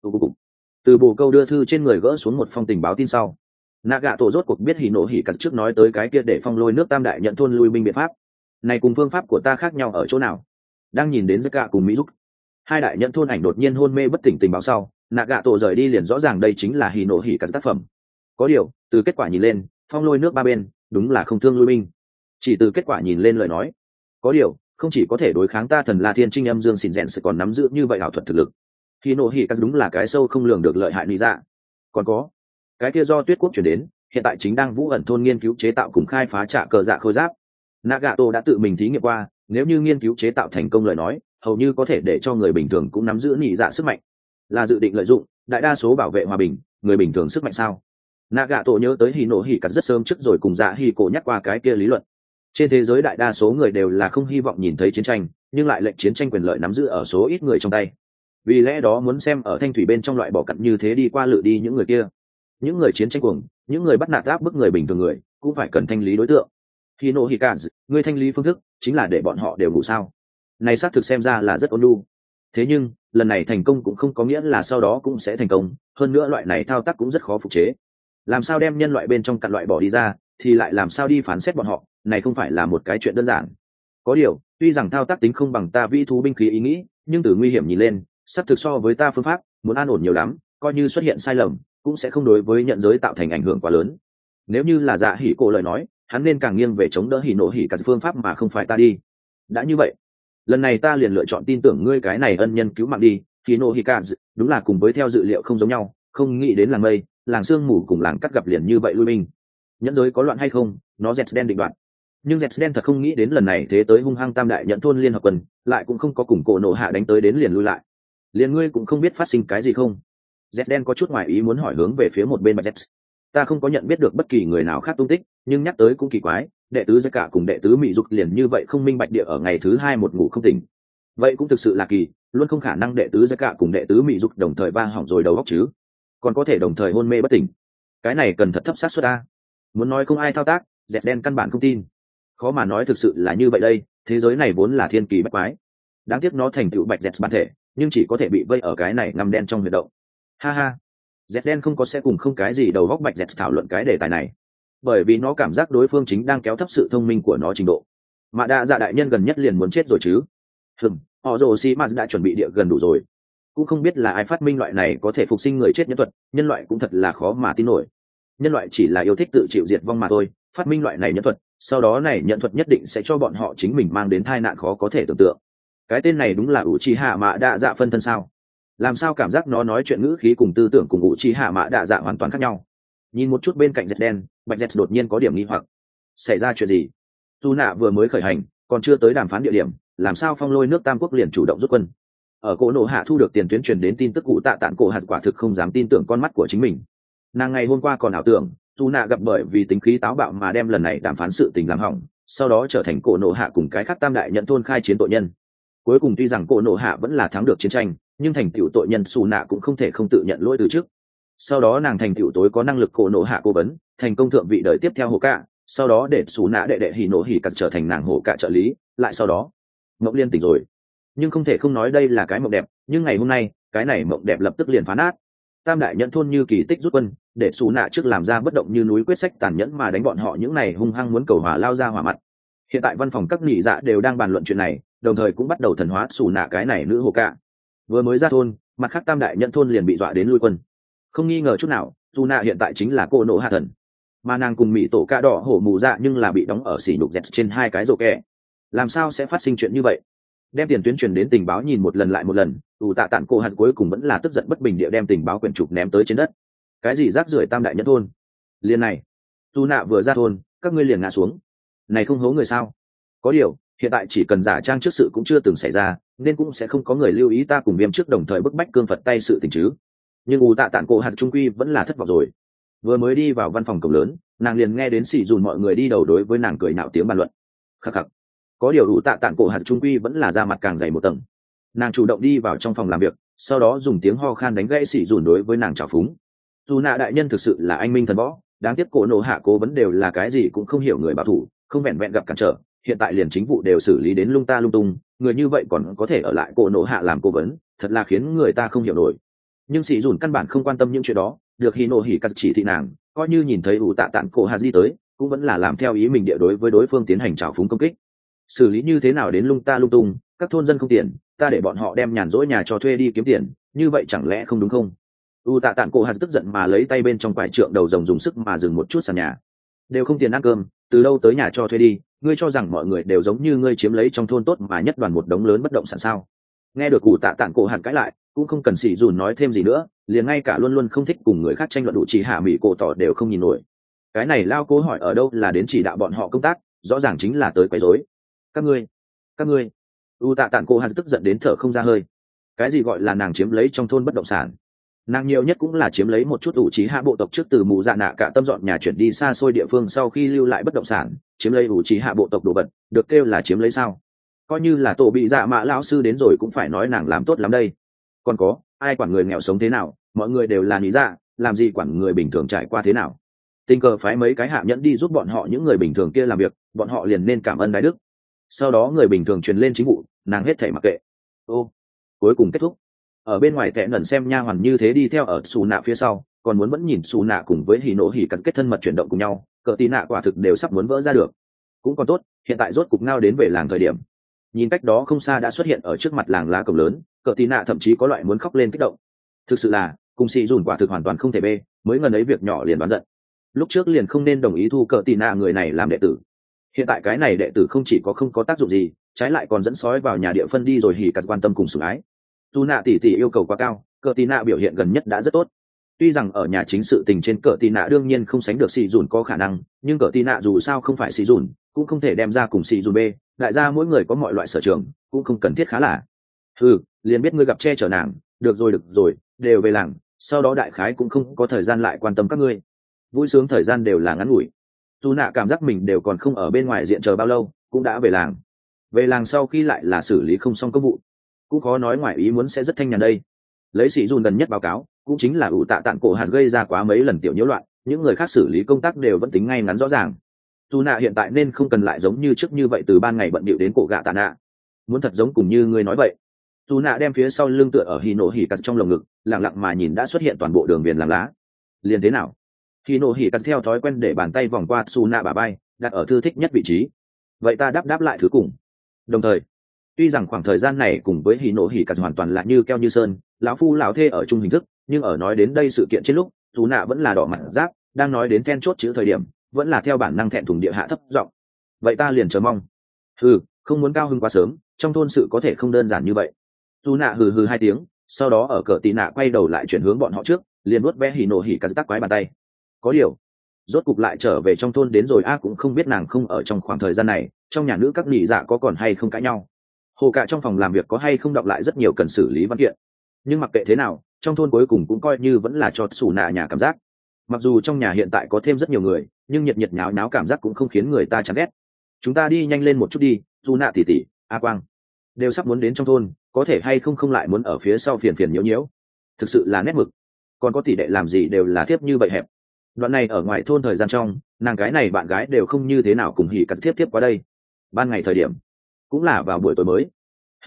Từ bồ câu đưa thư trên người gỡ xuống một phong tình báo tin sau, Naga tổ rốt cuộc biết hỉ nổ hỉ cắt trước nói tới cái kia để phong lôi nước tam đại nhận thôn lui binh biện pháp này cùng phương pháp của ta khác nhau ở chỗ nào. Đang nhìn đến Zaka cùng Mỹ Dục hai đại nhận thôn ảnh đột nhiên hôn mê bất tỉnh tình báo sau, Naga tổ rời đi liền rõ ràng đây chính là hỉ nổ hỉ cắt tác phẩm. Có điều từ kết quả nhìn lên, phong lôi nước ba bên đúng là không thương lui binh. Chỉ từ kết quả nhìn lên lời nói, có điều không chỉ có thể đối kháng ta thần La Thiên Trinh âm dương xỉn rèn sự còn nắm giữ như vậy ảo thuật thực lực. Hỉ nổ hỉ cắt đúng là cái sâu không lường được lợi hại lý dạ. Còn có cái kia do Tuyết quốc chuyển đến, hiện tại chính đang vũ ẩn thôn nghiên cứu chế tạo cùng khai phá trả cờ dạ khôi giáp. Nagato đã tự mình thí nghiệm qua, nếu như nghiên cứu chế tạo thành công lời nói, hầu như có thể để cho người bình thường cũng nắm giữ nhị dạ sức mạnh. Là dự định lợi dụng đại đa số bảo vệ hòa bình người bình thường sức mạnh sao? Nagato nhớ tới Hỉ nổ hỉ cắt rất sớm trước rồi cùng Dạ Hỉ cổ nhắc qua cái kia lý luận. Trên thế giới đại đa số người đều là không hy vọng nhìn thấy chiến tranh, nhưng lại lệnh chiến tranh quyền lợi nắm giữ ở số ít người trong tay. Vì lẽ đó muốn xem ở thanh thủy bên trong loại bỏ cặn như thế đi qua lựa đi những người kia. Những người chiến tranh cuồng, những người bắt nạt áp bức người bình thường người, cũng phải cần thanh lý đối tượng. Hỉ nổ hỉ cắt, người thanh lý phương thức chính là để bọn họ đều đủ sao? Này xác thực xem ra là rất ôn nhu. Thế nhưng lần này thành công cũng không có nghĩa là sau đó cũng sẽ thành công, hơn nữa loại này thao tác cũng rất khó phục chế. Làm sao đem nhân loại bên trong cặn loại bỏ đi ra, thì lại làm sao đi phán xét bọn họ, này không phải là một cái chuyện đơn giản. Có điều tuy rằng thao tác tính không bằng ta vi thú binh khí ý nghĩ, nhưng từ nguy hiểm nhìn lên xác thực so với ta phương pháp muốn an ổn nhiều lắm, coi như xuất hiện sai lầm cũng sẽ không đối với nhận giới tạo thành ảnh hưởng quá lớn. Nếu như là Dạ Hỉ cổ lời nói, hắn nên càng nghiêng về chống đỡ hỉ nổ hỉ cắt phương pháp mà không phải ta đi. Đã như vậy, lần này ta liền lựa chọn tin tưởng ngươi cái này ân nhân cứu mạng đi. Hinohikaze đúng là cùng với theo dự liệu không giống nhau, không nghĩ đến làng mây, làng sương mù cùng làng cắt gặp liền như vậy lui binh. Nhẫn giới có loạn hay không, nó Zets đen định đoạt. Nhưng Zets đen thật không nghĩ đến lần này thế tới hung hăng tam đại nhận thôn liên hợp quân, lại cũng không có cùng cổ nổ hạ đánh tới đến liền lui lại. Liền ngươi cũng không biết phát sinh cái gì không? Zets đen có chút ngoài ý muốn hỏi hướng về phía một bên Bạch Zets. Ta không có nhận biết được bất kỳ người nào khác tung tích, nhưng nhắc tới cũng kỳ quái, đệ tứ Giai cả cùng đệ tứ Mị Dục liền như vậy không minh bạch địa ở ngày thứ hai một ngủ không tỉnh. Vậy cũng thực sự là kỳ, luôn không khả năng đệ tứ Giai cả cùng đệ tứ Mị Dục đồng thời ba hỏng rồi đầu óc chứ? Còn có thể đồng thời hôn mê bất tỉnh. Cái này cần thật thấp xác suất a. Muốn nói không ai thao tác, Dẹt đen căn bản không tin. Khó mà nói thực sự là như vậy đây, thế giới này vốn là thiên kỳ bách quái. Đáng tiếc nó thành tựu Bạch Dẹt bản thể, nhưng chỉ có thể bị vây ở cái này ngăm đen trong huyệt động. Ha ha, Dẹt đen không có sẽ cùng không cái gì đầu góc Bạch Dẹt thảo luận cái đề tài này, bởi vì nó cảm giác đối phương chính đang kéo thấp sự thông minh của nó trình độ. Mà đa dạ đại nhân gần nhất liền muốn chết rồi chứ? Họ rồ xi mạt đã chuẩn bị địa gần đủ rồi. Cũng không biết là ai phát minh loại này có thể phục sinh người chết nhân thuật, nhân loại cũng thật là khó mà tin nổi. Nhân loại chỉ là yêu thích tự chịu diệt vong mà thôi, phát minh loại này nhân thuật, sau đó này nhân thuật nhất định sẽ cho bọn họ chính mình mang đến tai nạn khó có thể tưởng tượng. Cái tên này đúng là Uchiha Mạ Đa Dạ phân thân sao? Làm sao cảm giác nó nói chuyện ngữ khí cùng tư tưởng cùng Uchiha Mạ Đa Dạ hoàn toàn khác nhau. Nhìn một chút bên cạnh Dẹt đen, Bạch Dẹt đột nhiên có điểm nghi hoặc. Xảy ra chuyện gì? Tu Nạ vừa mới khởi hành, còn chưa tới đàm phán địa điểm, làm sao Phong Lôi nước Tam Quốc liền chủ động rút quân? Ở cổ nổ hạ thu được tiền tuyến truyền đến tin tức cụ tạ tản cổ hạt quả thực không dám tin tưởng con mắt của chính mình. Nàng ngày hôm qua còn ảo tưởng Tu Nạ gặp bởi vì tính khí táo bạo mà đem lần này đàm phán sự tình làm hỏng, sau đó trở thành cổ nổ hạ cùng cái khác tam đại nhận thôn khai chiến tội nhân. Cuối cùng tuy rằng cổ nổ hạ vẫn là thắng được chiến tranh, nhưng thành tựu tội nhân Su Nạ cũng không thể không tự nhận lỗi từ trước. Sau đó nàng thành tựu tối có năng lực cổ nổ hạ cố vấn, thành công thượng vị đời tiếp theo Hổ Cạ, sau đó để Su Nạ đệ đệ Hỉ Nổ Hỉ Cắt trở thành nàng Hổ Cạ trợ lý, lại sau đó Mộng Liên tỉnh rồi. Nhưng không thể không nói đây là cái mộng đẹp, nhưng ngày hôm nay cái này mộng đẹp lập tức liền phá nát. Tam đại nhận thôn như kỳ tích rút quân, để Su Nạ trước làm ra bất động như núi quyết sách tàn nhẫn mà đánh bọn họ những này hung hăng muốn cầu hòa lao ra hỏa mặt. Hiện tại văn phòng các nhị dạ đều đang bàn luận chuyện này, đồng thời cũng bắt đầu thần hóa Su Nạ cái này nữ Hổ Cạ. Vừa mới ra thôn, mặt khác tam đại nhận thôn liền bị dọa đến lui quân. Không nghi ngờ chút nào, Su Nạ hiện tại chính là cô nộ hạ thần, mà nàng cùng mỹ tổ ca đỏ hổ mù dạ nhưng là bị đóng ở xỉ nhục dẹt trên hai cái rổ kẹ. Làm sao sẽ phát sinh chuyện như vậy? Đem tiền tuyến truyền đến tình báo nhìn một lần lại một lần, tạ tản cô hạt cuối cùng vẫn là tức giận bất bình địa đem tình báo quyển trục ném tới trên đất. Cái gì rác rưởi tam đại nhất thôn? Liên này, Su Nạ vừa ra thôn, các ngươi liền ngã xuống. Này không hố người sao? Có điều, hiện tại chỉ cần giả trang trước sự cũng chưa từng xảy ra, nên cũng sẽ không có người lưu ý ta cùng Viêm trước đồng thời bức bách cương Phật tay sự tình chứ. Nhưng tạ tản cô hạt trung quy vẫn là thất vọng rồi. Vừa mới đi vào văn phòng cổng lớn, nàng liền nghe đến xì dùn mọi người đi đầu đối với nàng cười nạo tiếng bàn luận. Khắc khắc. Có điều tạ tản cổ hạt trung quy vẫn là da mặt càng dày một tầng. Nàng chủ động đi vào trong phòng làm việc, sau đó dùng tiếng ho khan đánh gãy xì dùn đối với nàng trào phúng. Dù nạ đại nhân thực sự là anh minh thần võ, đáng tiếc cổ nổ hạ cố vấn đều là cái gì cũng không hiểu người bảo thủ, không vẹn vẹn gặp cản trở, hiện tại liền chính vụ đều xử lý đến lung ta lung tung, người như vậy còn có thể ở lại cổ nổ hạ làm cố vấn, thật là khiến người ta không hiểu nổi. Nhưng xì dùn căn bản không quan tâm những chuyện đó, được Hino Hỉ Cắt chỉ thị nàng, coi như nhìn thấy tạ tản cổ hạt đi tới, cũng vẫn là làm theo ý mình địa đối với đối phương tiến hành trào phúng công kích. Xử lý như thế nào đến lung ta lung tung, các thôn dân không tiền, ta để bọn họ đem nhàn rỗi nhà cho thuê đi kiếm tiền, như vậy chẳng lẽ không đúng không? Tạ tản cổ hạt tức giận mà lấy tay bên trong quải trượng đầu rồng dùng sức mà dừng một chút sàn nhà. Đều không tiền ăn cơm, từ đâu tới nhà cho thuê đi, ngươi cho rằng mọi người đều giống như ngươi chiếm lấy trong thôn tốt mà nhất đoàn một đống lớn bất động sản sao? Nghe được tạ tản cổ hạt cãi lại, cũng không cần xỉ dùn nói thêm gì nữa, liền ngay cả luôn luôn không thích cùng người khác tranh luận chỉ hạ mỹ cổ tỏ đều không nhìn nổi. Cái này lao cố hỏi ở đâu là đến chỉ đạo bọn họ công tác, rõ ràng chính là tới quấy rối. Các ngươi tạ tản cổ hạt tức giận đến thở không ra hơi. Cái gì gọi là nàng chiếm lấy trong thôn bất động sản? Nàng nhiều nhất cũng là chiếm lấy một chút hạ bộ tộc trước từ mù dạ nạ cả tâm dọn nhà chuyển đi xa xôi địa phương sau khi lưu lại bất động sản, chiếm lấy hạ bộ tộc đồ vật, được kêu là chiếm lấy sao? Coi như là tổ bị dạ mạ lão sư đến rồi cũng phải nói nàng làm tốt lắm đây. Còn có ai quản người nghèo sống thế nào, mọi người đều là lý dạ, làm gì quản người bình thường trải qua thế nào? Tình cờ phái mấy cái hạ nhẫn đi giúp bọn họ những người bình thường kia làm việc, bọn họ liền nên cảm ơn đái đức. Sau đó người bình thường truyền lên chính vụ, nàng hết thảy mặc kệ. Cuối cùng kết thúc. Ở bên ngoài tệ nẩn xem nha hoàn như thế đi theo ở Su Nạ phía sau, còn muốn vẫn nhìn Su Nạ cùng với Hỉ Nổ Hỉ Cắt kết thân mật chuyển động cùng nhau, cờ tí nạ quả thực đều sắp muốn vỡ ra được. Cũng còn tốt, hiện tại rốt cục ngao đến về làng thời điểm. Nhìn cách đó không xa đã xuất hiện ở trước mặt làng lá cổng lớn, cờ tí nạ thậm chí có loại muốn khóc lên kích động. Thực sự là cùng xì dùn quả thực hoàn toàn không thể bê, mới ngần ấy việc nhỏ liền đoán giận. Lúc trước liền không nên đồng ý thu cờ tí nạ người này làm đệ tử. Hiện tại cái này đệ tử không chỉ có không có tác dụng gì, trái lại còn dẫn sói vào nhà địa phân đi rồi hỉ cắt quan tâm cùng sủng ái. Dù nạ tỷ tỷ yêu cầu quá cao, cờ tì nạ biểu hiện gần nhất đã rất tốt. Tuy rằng ở nhà chính sự tình trên cờ tì nạ đương nhiên không sánh được xì dùn có khả năng, nhưng cờ tì nạ dù sao không phải xì dùn, cũng không thể đem ra cùng xì dùn b, đại gia mỗi người có mọi loại sở trường, cũng không cần thiết khá là. Liền biết ngươi gặp che chở nàng, được rồi, đều về làng, sau đó đại khái cũng không có thời gian lại quan tâm các ngươi. Vui sướng thời gian đều là ngắn ngủi. Dù nạ cảm giác mình đều còn không ở bên ngoài diện chờ bao lâu, cũng đã về làng. Về làng sau khi lại là xử lý không xong công vụ, cũng khó nói ngoài ý muốn sẽ rất thanh nhàn đây. Lấy sĩ dùn gần nhất báo cáo, cũng chính là ủ tạ tạng cổ hạt gây ra quá mấy lần tiểu nhiễu loạn, những người khác xử lý công tác đều vẫn tính ngay ngắn rõ ràng. Dù nạ hiện tại nên không cần lại giống như trước như vậy từ ban ngày bận bịu đến cổ gạ tạ nạ. Muốn thật giống cùng như ngươi nói vậy. Dù nạ đem phía sau lưng tựa ở hì nổ hỉ cắt trong lồng ngực, lặng lặng mà nhìn đã xuất hiện toàn bộ đường viền làng lá. Liền thế nào? Hì nổ hỉ cắt theo thói quen để bàn tay vòng qua Su nạ bả vai, đặt ở thư thích nhất vị trí. Vậy ta đáp lại thứ cùng. Đồng thời, tuy rằng khoảng thời gian này cùng với hì nổ hỉ cắt hoàn toàn là như keo như sơn, lão phu lão thê ở chung hình thức, nhưng ở nói đến đây sự kiện trên lúc, Su nạ vẫn là đỏ mặt giáp, đang nói đến then chốt chữ thời điểm, vẫn là theo bản năng thẹn thùng địa hạ thấp giọng. Vậy ta liền chờ mong. Không muốn cao hứng quá sớm, trong thôn sự có thể không đơn giản như vậy. Su nạ hừ hai tiếng, sau đó ở cờ tì nạ quay đầu lại chuyển hướng bọn họ trước, liền nuốt bé hỉ nổ hỉ cắt tắc quái bàn tay. Có điều, rốt cục lại trở về trong thôn đến rồi cũng không biết nàng không ở trong khoảng thời gian này, trong nhà nữ các nhị dạ có còn hay không cãi nhau. Hồ cả trong phòng làm việc có hay không đọc lại rất nhiều cần xử lý văn kiện. Nhưng mặc kệ thế nào, trong thôn cuối cùng cũng coi như vẫn là cho Su nạ nhà cảm giác. Mặc dù trong nhà hiện tại có thêm rất nhiều người, nhưng nhiệt nháo nháo cảm giác cũng không khiến người ta chán ghét. Chúng ta đi nhanh lên một chút đi, Su nạ tỉ tỉ, Quang đều sắp muốn đến trong thôn, có thể hay không lại muốn ở phía sau phiền nhiễu. Thực sự là nét mực. Còn có tỷ đệ làm gì đều là thiếp như vậy hẹp. Đoạn này ở ngoài thôn thời gian trong, nàng cái này bạn gái đều không như thế nào cùng hỉ cắt thiếp qua đây. Ban ngày thời điểm, cũng là vào buổi tối mới.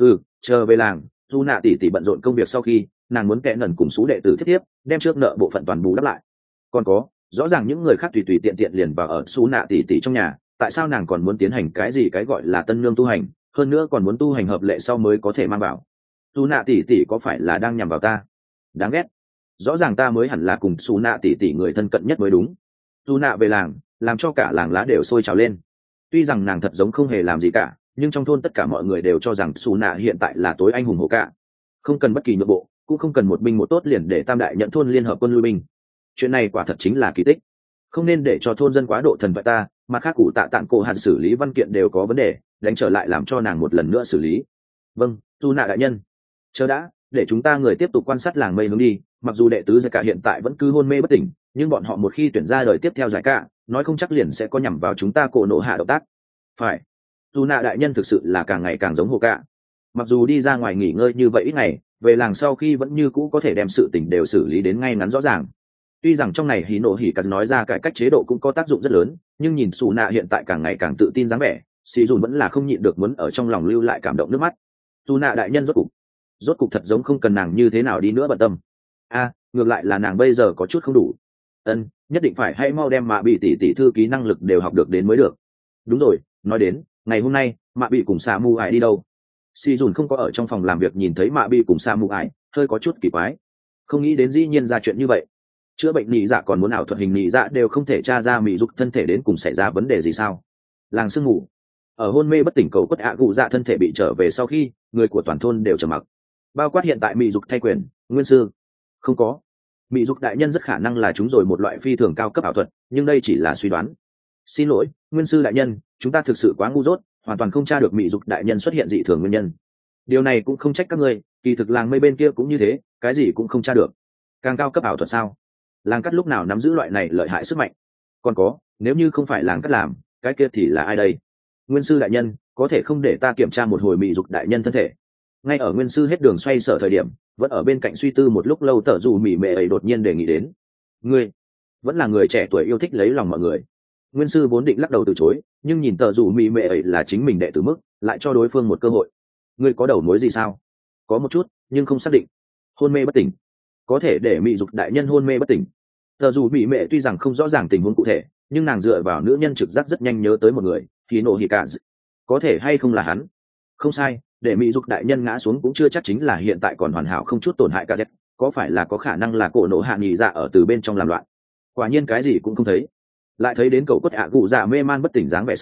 Chờ về làng, Su nạ tỷ tỷ bận rộn công việc sau khi, nàng muốn kẽ nần cùng số đệ tử tiếp, đem trước nợ bộ phận toàn bù đắp lại. Còn có, rõ ràng những người khác tùy tiện liền vào ở Su nạ tỷ tỷ trong nhà, tại sao nàng còn muốn tiến hành cái gì cái gọi là tân nương tu hành, hơn nữa còn muốn tu hành hợp lệ sau mới có thể mang vào. Su nạ tỷ tỷ có phải là đang nhằm vào ta? Đáng ghét. Rõ ràng ta mới hẳn là cùng Su nạ tỷ tỷ người thân cận nhất mới đúng. Su nạ về làng, làm cho cả làng lá đều sôi trào lên. Tuy rằng nàng thật giống không hề làm gì cả, nhưng trong thôn tất cả mọi người đều cho rằng Su nạ hiện tại là tối anh hùng hổ cả. Không cần bất kỳ nhượng bộ, cũng không cần một binh một tốt liền để tam đại nhận thôn liên hợp quân lui binh. Chuyện này quả thật chính là kỳ tích. Không nên để cho thôn dân quá độ thần vậy ta, mà khác cụ tạ tạng cổ hạt xử lý văn kiện đều có vấn đề, đánh trở lại làm cho nàng một lần nữa xử lý. Vâng, Su nạ đại nhân. Chờ đã, để chúng ta người tiếp tục quan sát làng mây hướng đi. Mặc dù đệ tứ giải cả hiện tại vẫn cứ hôn mê bất tỉnh, nhưng bọn họ một khi tuyển ra đời tiếp theo giải cả, nói không chắc liền sẽ có nhằm vào chúng ta cổ nổ hạ động tác. Phải. Su nạ đại nhân thực sự là càng ngày càng giống hồ cả. Mặc dù đi ra ngoài nghỉ ngơi như vậy ít ngày, về làng sau khi vẫn như cũ có thể đem sự tình đều xử lý đến ngay ngắn rõ ràng. Tuy rằng trong này hỉ nổ hỉ cắt nói ra cải cách chế độ cũng có tác dụng rất lớn, nhưng nhìn Su nạ hiện tại càng ngày càng tự tin dáng vẻ, xì dùn vẫn là không nhịn được muốn ở trong lòng lưu lại cảm động nước mắt. Su nạ đại nhân rốt cục thật giống không cần nàng như thế nào đi nữa bận tâm. Ngược lại là nàng bây giờ có chút không đủ. Nhất định phải hãy mau đem mạ bị tỷ thư ký năng lực đều học được đến mới được. Đúng rồi, nói đến ngày hôm nay mạ bị cùng Sa Mu Ải đi đâu? Xì dùn không có ở trong phòng làm việc nhìn thấy mạ bị cùng Sa Mu Ải, hơi có chút kỳ quái. Không nghĩ đến dĩ nhiên ra chuyện như vậy. Chữa bệnh nhị dạ còn muốn ảo thuật hình nhị dạ đều không thể tra ra mị dục thân thể đến cùng xảy ra vấn đề gì sao? Làng sương ngủ. Ở hôn mê bất tỉnh cầu quất gụ dạ thân thể bị trở về sau khi, người của toàn thôn đều trầm mặc. Bao quát hiện tại mị dục thay quyền, nguyên sư. Không có. Mị dục đại nhân rất khả năng là chúng rồi một loại phi thường cao cấp ảo thuật, nhưng đây chỉ là suy đoán. Xin lỗi, nguyên sư đại nhân, chúng ta thực sự quá ngu dốt, hoàn toàn không tra được mị dục đại nhân xuất hiện dị thường nguyên nhân. Điều này cũng không trách các ngươi, kỳ thực làng mây bên kia cũng như thế, cái gì cũng không tra được. Càng cao cấp ảo thuật sao? Làng cắt lúc nào nắm giữ loại này lợi hại sức mạnh? Còn có, nếu như không phải làng cắt làm, cái kia thì là ai đây? Nguyên sư đại nhân, có thể không để ta kiểm tra một hồi mị dục đại nhân thân thể? Ngay ở nguyên sư hết đường xoay sở thời điểm, vẫn ở bên cạnh suy tư một lúc lâu tở dù mỉ mệ ấy đột nhiên đề nghị đến. Ngươi vẫn là người trẻ tuổi yêu thích lấy lòng mọi người. Nguyên sư vốn định lắc đầu từ chối, nhưng nhìn tở dù mỉ mệ ấy là chính mình đệ tử mức, lại cho đối phương một cơ hội. Ngươi có đầu mối gì sao? Có một chút, nhưng không xác định. Hôn mê bất tỉnh. Có thể để mị dục đại nhân hôn mê bất tỉnh. Tở dù mỉ mệ tuy rằng không rõ ràng tình huống cụ thể, nhưng nàng dựa vào nữ nhân trực giác rất nhanh nhớ tới một người, thì nổ hỉ cả. Có thể hay không là hắn? Không sai, để mỹ dục đại nhân ngã xuống cũng chưa chắc chính là hiện tại còn hoàn hảo không chút tổn hại cả dẹp, có phải là có khả năng là cổ nổ hạ nghỉ dạ ở từ bên trong làm loạn? Quả nhiên cái gì cũng không thấy. Lại thấy đến cậu quất gụ dạ mê man bất tỉnh dáng vẻ sau,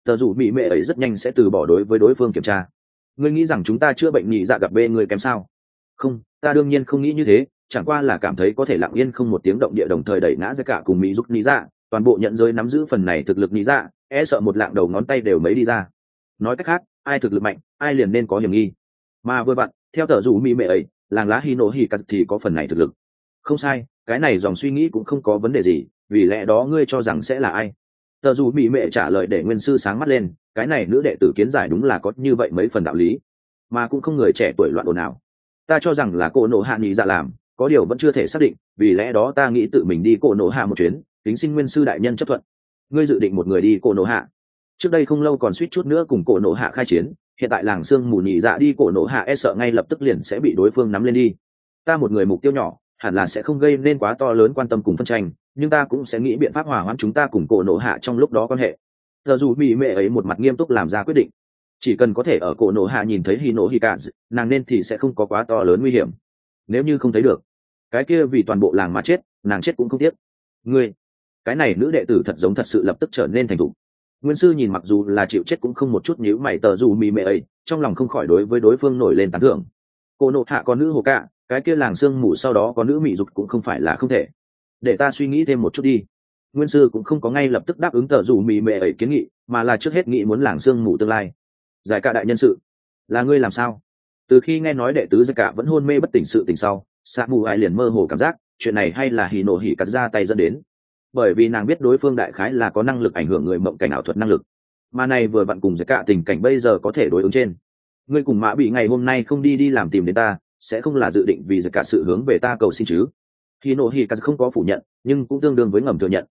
tờ dù mỹ mệ ấy rất nhanh sẽ từ bỏ đối với đối phương kiểm tra. Ngươi nghĩ rằng chúng ta chữa bệnh nhị dạ gặp bê người kém sao? Không, ta đương nhiên không nghĩ như thế, chẳng qua là cảm thấy có thể lặng yên không một tiếng động địa đồng thời đẩy ngã ra cả cùng mỹ giúp nhị dạ, toàn bộ nhận giới nắm giữ phần này thực lực nhị dạ, e sợ một lạng đầu ngón tay đều mấy đi ra. Nói cách khác, ai thực lực mạnh, ai liền nên có hiểm nghi. Mà vừa vặn, theo tờ dù mỹ mệ ấy, làng lá Hino Hikazu thì có phần này thực lực. Không sai, cái này dòng suy nghĩ cũng không có vấn đề gì, vì lẽ đó ngươi cho rằng sẽ là ai? Tờ dù mỹ mệ trả lời để nguyên sư sáng mắt lên, cái này nữ đệ tử kiến giải đúng là có như vậy mấy phần đạo lý, mà cũng không người trẻ tuổi loạn ồn nào. Ta cho rằng là cô nộ hạ nhị dạ làm, có điều vẫn chưa thể xác định, vì lẽ đó ta nghĩ tự mình đi cô nộ hạ một chuyến, kính xin nguyên sư đại nhân chấp thuận. Ngươi dự định một người đi cô nộ hạ? Trước đây không lâu còn suýt chút nữa cùng cô nộ hạ khai chiến, hiện tại làng sương mù nhị dạ đi cô nộ hạ e sợ ngay lập tức liền sẽ bị đối phương nắm lên đi. Ta một người mục tiêu nhỏ, hẳn là sẽ không gây nên quá to lớn quan tâm cùng phân tranh, nhưng ta cũng sẽ nghĩ biện pháp hòa hoãn chúng ta cùng cổ nộ hạ trong lúc đó quan hệ. Giờ dù mỹ mệ ấy một mặt nghiêm túc làm ra quyết định, chỉ cần có thể ở cổ nộ hạ nhìn thấy Hino Hikazu, nàng nên thì sẽ không có quá to lớn nguy hiểm. Nếu như không thấy được, cái kia vì toàn bộ làng mà chết, nàng chết cũng không tiếc. Ngươi, cái này nữ đệ tử thật giống thật sự lập tức trở nên thành thục. Nguyên sư nhìn mặc dù là chịu chết cũng không một chút nhíu mày tờ dù mỹ mệ ấy, trong lòng không khỏi đối với đối phương nổi lên tán thưởng. Cổ nộ hạ có nữ hồ cạ, cái kia làng sương mù sau đó có nữ mỹ dục cũng không phải là không thể. Để ta suy nghĩ thêm một chút đi. Nguyên sư cũng không có ngay lập tức đáp ứng tờ dù mỹ mệ ấy kiến nghị, mà là trước hết nghĩ muốn làng sương mù tương lai. Giải cả đại nhân sự là ngươi làm sao? Từ khi nghe nói đệ tứ giải cả vẫn hôn mê bất tỉnh sự tình sau, Sa mù ai liền mơ hồ cảm giác chuyện này hay là Hino Hikazu ra tay dẫn đến, bởi vì nàng biết đối phương đại khái là có năng lực ảnh hưởng người mộng cảnh ảo thuật năng lực, mà này vừa vặn cùng giải cả tình cảnh bây giờ có thể đối ứng trên. Ngươi cùng Mã Bị ngày hôm nay không đi làm tìm đến ta, sẽ không là dự định vì giải cả sự hướng về ta cầu xin chứ? Hino Hikazu không có phủ nhận, nhưng cũng tương đương với ngầm thừa nhận.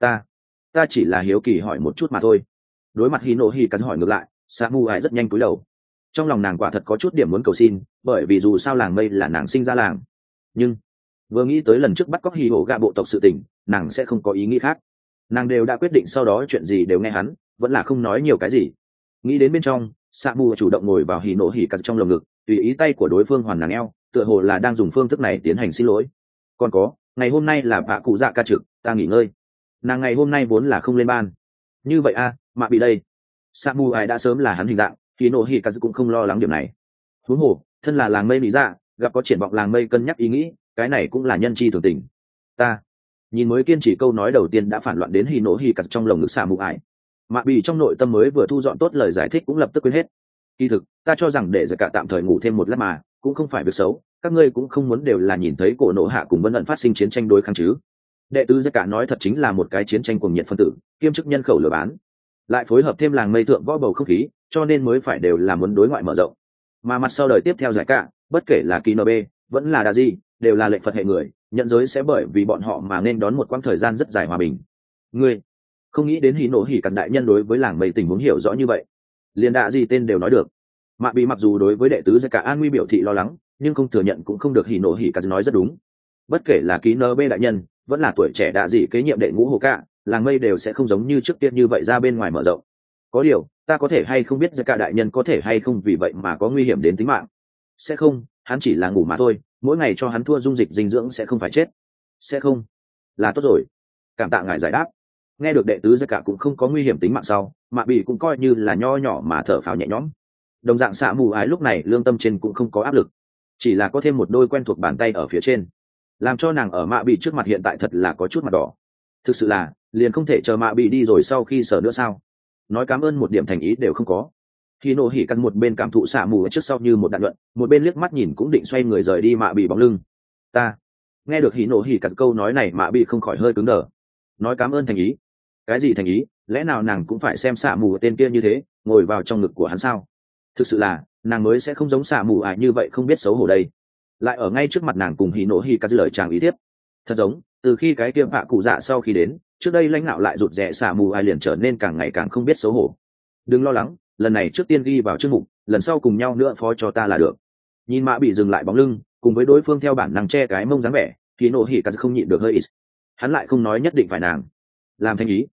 Ta chỉ là hiếu kỳ hỏi một chút mà thôi. Đối mặt Hino Hikazu hỏi ngược lại, Samu ai rất nhanh cúi đầu. Trong lòng nàng quả thật có chút điểm muốn cầu xin, bởi vì dù sao làng mây là nàng sinh ra làng. Nhưng vừa nghĩ tới lần trước bắt cóc Hỉ Hổ gạ bộ tộc sự tình, nàng sẽ không có ý nghĩ khác. Nàng đều đã quyết định sau đó chuyện gì đều nghe hắn, vẫn là không nói nhiều cái gì. Nghĩ đến bên trong, Samu chủ động ngồi vào Hino Hikazu trong lồng ngực, tùy ý tay của đối phương hoàn nàng eo, tựa hồ là đang dùng phương thức này tiến hành xin lỗi. Còn có, ngày hôm nay là bạ cụ dạ ca trực, ta nghỉ ngơi. Nàng ngày hôm nay vốn là không lên ban. Như vậy Mạ Bị đây. Samu ai đã sớm là hắn hình dạng, Hino Hikazu cũng không lo lắng điểm này. Huống hồ, thân là làng mây lý dạ, gặp có triển vọng làng mây cân nhắc ý nghĩ, cái này cũng là nhân chi thường tình. Ta nhìn mới kiên trì câu nói đầu tiên đã phản loạn đến Hino Hikazu trong lồng ngực Samu ai. Mạ Bị trong nội tâm mới vừa thu dọn tốt lời giải thích cũng lập tức quên hết. Kỳ thực, ta cho rằng để giải cả tạm thời ngủ thêm một lát mà, cũng không phải việc xấu, các ngươi cũng không muốn đều là nhìn thấy cổ nộ hạ cùng Vân ẩn phát sinh chiến tranh đối kháng chứ? Đệ tứ giải cả nói thật chính là một cái chiến tranh cuồng nhiệt phân tử, kiêm chức nhân khẩu lừa bán, lại phối hợp thêm làng mây thượng võ bầu không khí, cho nên mới phải đều là muốn đối ngoại mở rộng. Mà mặt sau đời tiếp theo giải cả, bất kể là Kinobe, vẫn là Đa Di, đều là lệnh Phật hệ người, nhận giới sẽ bởi vì bọn họ mà nên đón một quãng thời gian rất dài hòa bình. Ngươi không nghĩ đến Hino Hikazu đại nhân đối với làng mây tình huống hiểu rõ như vậy, liền Đa Di tên đều nói được. Mạ Bị mặc dù đối với đệ tứ giải cả an nguy biểu thị lo lắng, nhưng không thừa nhận cũng không được Hino Hikazu nói rất đúng. Bất kể là Kinobe đại nhân, vẫn là tuổi trẻ Đa Di kế nhiệm đệ ngũ hồ cả, làng mây đều sẽ không giống như trước tiên như vậy ra bên ngoài mở rộng. Có điều, ta có thể hay không biết giải cả đại nhân có thể hay không vì vậy mà có nguy hiểm đến tính mạng? Sẽ không, hắn chỉ là ngủ mà thôi, mỗi ngày cho hắn thua dung dịch dinh dưỡng sẽ không phải chết. Sẽ không? Là tốt rồi. Cảm tạ ngài giải đáp. Nghe được đệ tứ giải cả cũng không có nguy hiểm tính mạng sau, Mạ Bị cũng coi như là nho nhỏ mà thở phào nhẹ nhõm. Đồng dạng xạ mù ái lúc này lương tâm trên cũng không có áp lực, chỉ là có thêm một đôi quen thuộc bàn tay ở phía trên, làm cho nàng ở Mạ Bị trước mặt hiện tại thật là có chút mặt đỏ. Thực sự là liền không thể chờ Mạ Bị đi rồi sau khi sờ nữa sao? Nói cảm ơn một điểm thành ý đều không có. Hino Hikazu một bên cảm thụ xạ mù trước sau như một đạn luận, một bên liếc mắt nhìn cũng định xoay người rời đi Mạ Bị bóng lưng. Ta nghe được Hino Hikazu câu nói này, Mạ Bị không khỏi hơi cứng đờ. Nói cảm ơn thành ý? Cái gì thành ý? Lẽ nào nàng cũng phải xem xạ mù tên kia như thế ngồi vào trong ngực của hắn sao? Thực sự là nàng mới sẽ không giống xạ mù ải như vậy không biết xấu hổ đây, lại ở ngay trước mặt nàng cùng Hino Hikazu lời chàng ý tiếp. Thật giống từ khi cái kia bạ cụ dạ sau khi đến, trước đây lãnh đạo lại rụt rè xạ mù ai liền trở nên càng ngày càng không biết xấu hổ. Đừng lo lắng, lần này trước tiên ghi vào chương mục, lần sau cùng nhau nữa phó cho ta là được. Nhìn Mạ Bị dừng lại bóng lưng, cùng với đối phương theo bản năng che cái mông dáng vẻ, Hino Hikazu không nhịn được hơi ít. Hắn lại không nói nhất định phải nàng làm thanh ý.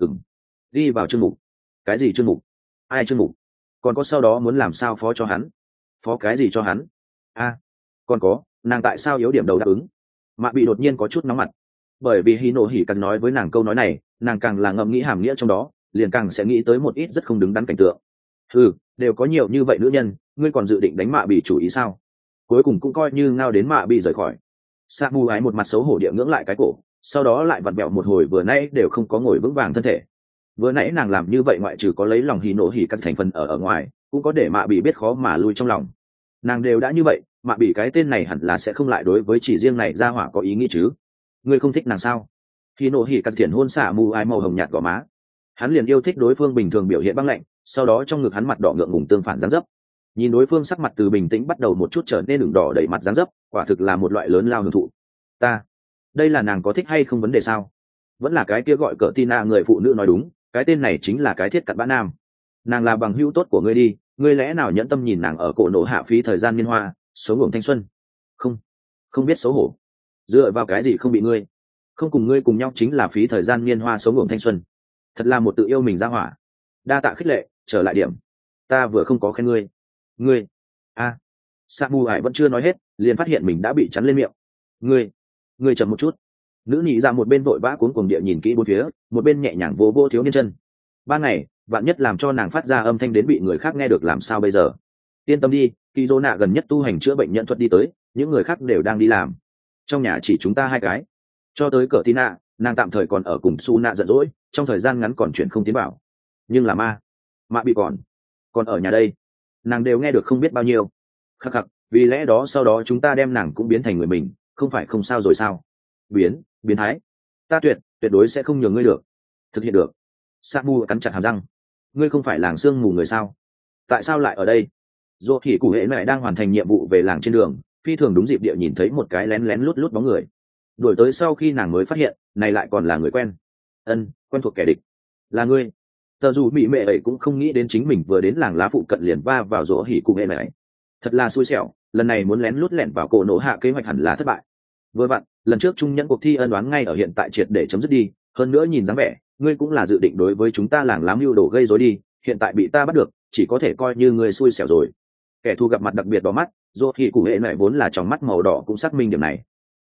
Ghi vào chương mục? Cái gì chương mục? Ai chương mục? Còn có sau đó muốn làm sao phó cho hắn? Phó cái gì cho hắn? Còn có, nàng tại sao yếu điểm đầu đáp ứng? Mạ Bị đột nhiên có chút nóng mặt, bởi vì Hino Hikazu nói với nàng câu nói này, nàng càng là ngẫm nghĩ hàm nghĩa trong đó, liền càng sẽ nghĩ tới một ít rất không đứng đắn cảnh tượng. Đều có nhiều như vậy nữ nhân, ngươi còn dự định đánh mạ bị chủ ý sao? Cuối cùng cũng coi như ngao đến mạ bị rời khỏi. Sa Mu ái một mặt xấu hổ địa ngưỡng lại cái cổ, sau đó lại vặn vẹo một hồi vừa nãy đều không có ngồi vững vàng thân thể. Vừa nãy nàng làm như vậy ngoại trừ có lấy lòng hỉ nộ hỉ các thành phần ở ngoài, cũng có để mạ bị biết khó mà lui trong lòng. Nàng đều đã như vậy, mạ bị cái tên này hẳn là sẽ không lại đối với chỉ riêng này ra hỏa có ý nghĩ chứ. Ngươi không thích nàng sao? Hỉ nộ hỉ các thiện hôn Sa Mu ái màu hồng nhạt gò má. Hắn liền yêu thích đối phương bình thường biểu hiện băng lạnh, sau đó trong ngực hắn mặt đỏ ngượng ngùng tương phản dáng dấp. Nhìn đối phương sắc mặt từ bình tĩnh bắt đầu một chút trở nên ửng đỏ đầy mặt dáng dấp, quả thực là một loại lớn lao hưởng thụ. Đây là nàng có thích hay không vấn đề sao? Vẫn là cái kia gọi cỡ Tina người phụ nữ nói đúng, cái tên này chính là cái thiết cặn bã nam. Nàng là bằng hữu tốt của ngươi đi, ngươi lẽ nào nhẫn tâm nhìn nàng ở cổ nổ hạ phí thời gian niên hoa, sống ngủng thanh xuân? Không biết xấu hổ. Dựa vào cái gì không bị ngươi? Không cùng ngươi cùng nhau chính là phí thời gian niên hoa sống ngủng thanh xuân. Thật là một tự yêu mình ra hỏa. Đa tạ khích lệ, trở lại điểm. Ta vừa không có khen ngươi. Samu Hải vẫn chưa nói hết, liền phát hiện mình đã bị chắn lên miệng. Ngươi chậm một chút. Nữ nhị ra một bên vội vã cuống cuồng địa nhìn kỹ bốn phía, một bên nhẹ nhàng vô thiếu niên chân. Ban ngày, vạn nhất làm cho nàng phát ra âm thanh đến bị người khác nghe được làm sao bây giờ? Yên tâm đi, Kỳ Dô Nạ gần nhất tu hành chữa bệnh nhận thuật đi tới, những người khác đều đang đi làm. Trong nhà chỉ chúng ta hai cái. Cho tới cỡ Tina, nàng tạm thời còn ở cùng Su Nạ giận dỗi, trong thời gian ngắn còn chuyện không tiến bảo. Nhưng là mạ bị còn ở nhà đây, nàng đều nghe được không biết bao nhiêu. Khắc khắc, vì lẽ đó sau đó chúng ta đem nàng cũng biến thành người mình, không phải không sao rồi sao? Biến thái. Ta tuyệt đối sẽ không nhường ngươi được. Thực hiện được. Samu cắn chặt hàm răng. Ngươi không phải làng sương mù người sao? Tại sao lại ở đây? Dù thì cụ hệ mẹ đang hoàn thành nhiệm vụ về làng trên đường, phi thường đúng dịp địa nhìn thấy một cái lén lút lút bóng người. Đuổi tới sau khi nàng mới phát hiện, này lại còn là người quen. Quen thuộc kẻ địch. Là ngươi. Tờ dù bị mẹ ấy cũng không nghĩ đến chính mình vừa đến làng lá phụ cận liền va vào rỗ hỉ cụ hệ mẹ ấy. Thật là xui xẻo, lần này muốn lén lút lẻn vào cổ nổ hạ kế hoạch hẳn là thất bại. Vừa vặn, lần trước trung nhẫn cuộc thi ân oán ngay ở hiện tại triệt để chấm dứt đi, hơn nữa nhìn dáng vẻ, ngươi cũng là dự định đối với chúng ta làng lám mưu đồ gây rối đi, hiện tại bị ta bắt được, chỉ có thể coi như ngươi xui xẻo rồi. Kẻ thù gặp mặt đặc biệt đỏ mắt, dù thì cụ hệ này vốn là trong mắt màu đỏ cũng xác minh điểm này.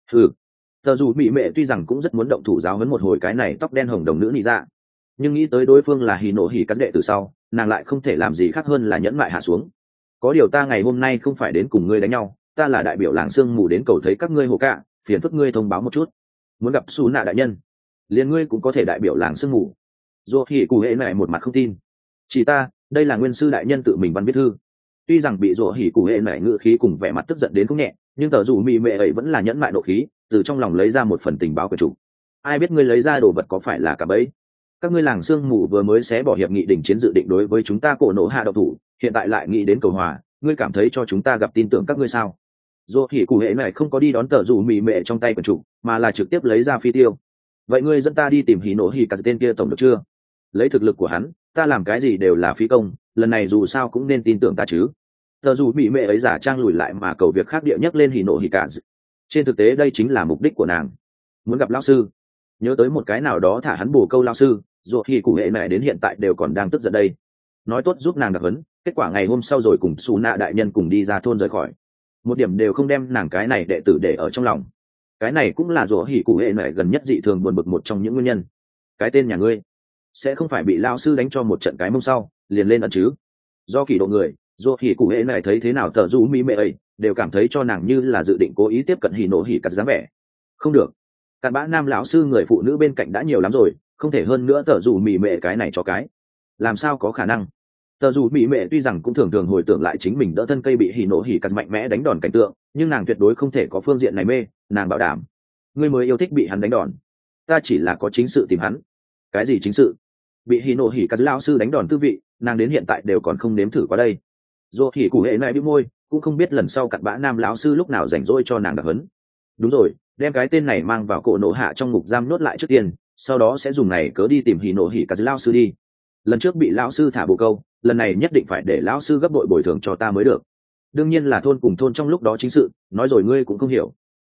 Tờ dù bị mẹ tuy rằng cũng rất muốn động thủ giáo huấn một hồi cái này tóc đen hồng đồng nữ nị dạ, nhưng nghĩ tới đối phương là hỉ nộ hỉ cắt đệ từ sau, nàng lại không thể làm gì khác hơn là nhẫn mại hạ xuống. Có điều ta ngày hôm nay không phải đến cùng ngươi đánh nhau, ta là đại biểu làng sương mù đến cầu thấy các ngươi hồ cạ, phiền phức ngươi thông báo một chút, muốn gặp Su Nạ đại nhân, liền ngươi cũng có thể đại biểu làng sương mù. Dù thì cụ hệ này một mặt không tin, chỉ ta, đây là nguyên sư đại nhân tự mình văn viết thư. Tuy rằng bị rủa hỉ cụ hệ này ngữ khí cùng vẻ mặt tức giận đến cũng nhẹ, nhưng tờ dù mị mệ ấy vẫn là nhẫn mại nộ khí, từ trong lòng lấy ra một phần tình báo của chủ. Ai biết ngươi lấy ra đồ vật có phải là cả bấy? Các ngươi làng sương mù vừa mới xé bỏ hiệp nghị đình chiến dự định đối với chúng ta cổ nổ hạ độc thủ, hiện tại lại nghĩ đến cầu hòa, ngươi cảm thấy cho chúng ta gặp tin tưởng các ngươi sao? Dù thì cụ hệ này không có đi đón tờ dù mị mệ trong tay của chủ, mà là trực tiếp lấy ra phi tiêu. Vậy ngươi dẫn ta đi tìm hỉ nổ hỉ cả tên kia tổng được chưa? Lấy thực lực của hắn, ta làm cái gì đều là phí công, lần này dù sao cũng nên tin tưởng ta chứ. Tờ dù mị mệ ấy giả trang lùi lại mà cầu việc khác địa nhắc lên hỉ nổ hỉ cả. Trên thực tế đây chính là mục đích của nàng, muốn gặp lão sư. Nhớ tới một cái nào đó thả hắn bổ câu lão sư, dù thì cụ hệ này đến hiện tại đều còn đang tức giận đây. Nói tốt giúp nàng đặc huấn, kết quả ngày hôm sau rồi cùng Su Nạ đại nhân cùng đi ra thôn rời khỏi, một điểm đều không đem nàng cái này đệ tử để ở trong lòng. Cái này cũng là rủa hỉ cụ hệ này gần nhất dị thường buồn bực một trong những nguyên nhân. Cái tên nhà ngươi sẽ không phải bị lao sư đánh cho một trận cái mông sau liền lên ẩn chứ? Do kỳ độ người, rủa hỉ cụ hệ này thấy thế nào tờ rũ mỹ mệ ấy đều cảm thấy cho nàng như là dự định cố ý tiếp cận hỉ nổ hỉ cắt dáng vẻ. Không được, cặn bã nam lão sư người phụ nữ bên cạnh đã nhiều lắm rồi, không thể hơn nữa tờ rũ mỹ mệ cái này cho cái. Làm sao có khả năng? Tờ dù mỹ mệ tuy rằng cũng thường thường hồi tưởng lại chính mình đỡ thân cây bị hỉ nổ hỉ cắt mạnh mẽ đánh đòn cảnh tượng, nhưng nàng tuyệt đối không thể có phương diện này mê. Nàng bảo đảm, ngươi mới yêu thích bị hắn đánh đòn, ta chỉ là có chính sự tìm hắn. Cái gì chính sự? Bị hỉ nổ hỉ cắt lão sư đánh đòn tư vị, nàng đến hiện tại đều còn không nếm thử qua đây. Dù hỉ cụ hệ này bĩu môi, cũng không biết lần sau cặn bã nam lão sư lúc nào rảnh rỗi cho nàng đặc huấn. Đúng rồi, đem cái tên này mang vào cổ nổ hạ trong ngục giam nhốt lại trước tiên, sau đó sẽ dùng này cớ đi tìm hỉ nổ hỉ cắt lão sư đi. Lần trước bị lão sư thả bồ câu, lần này nhất định phải để lão sư gấp bội bồi thường cho ta mới được. Đương nhiên là thôn cùng thôn trong lúc đó chính sự, nói rồi ngươi cũng không hiểu.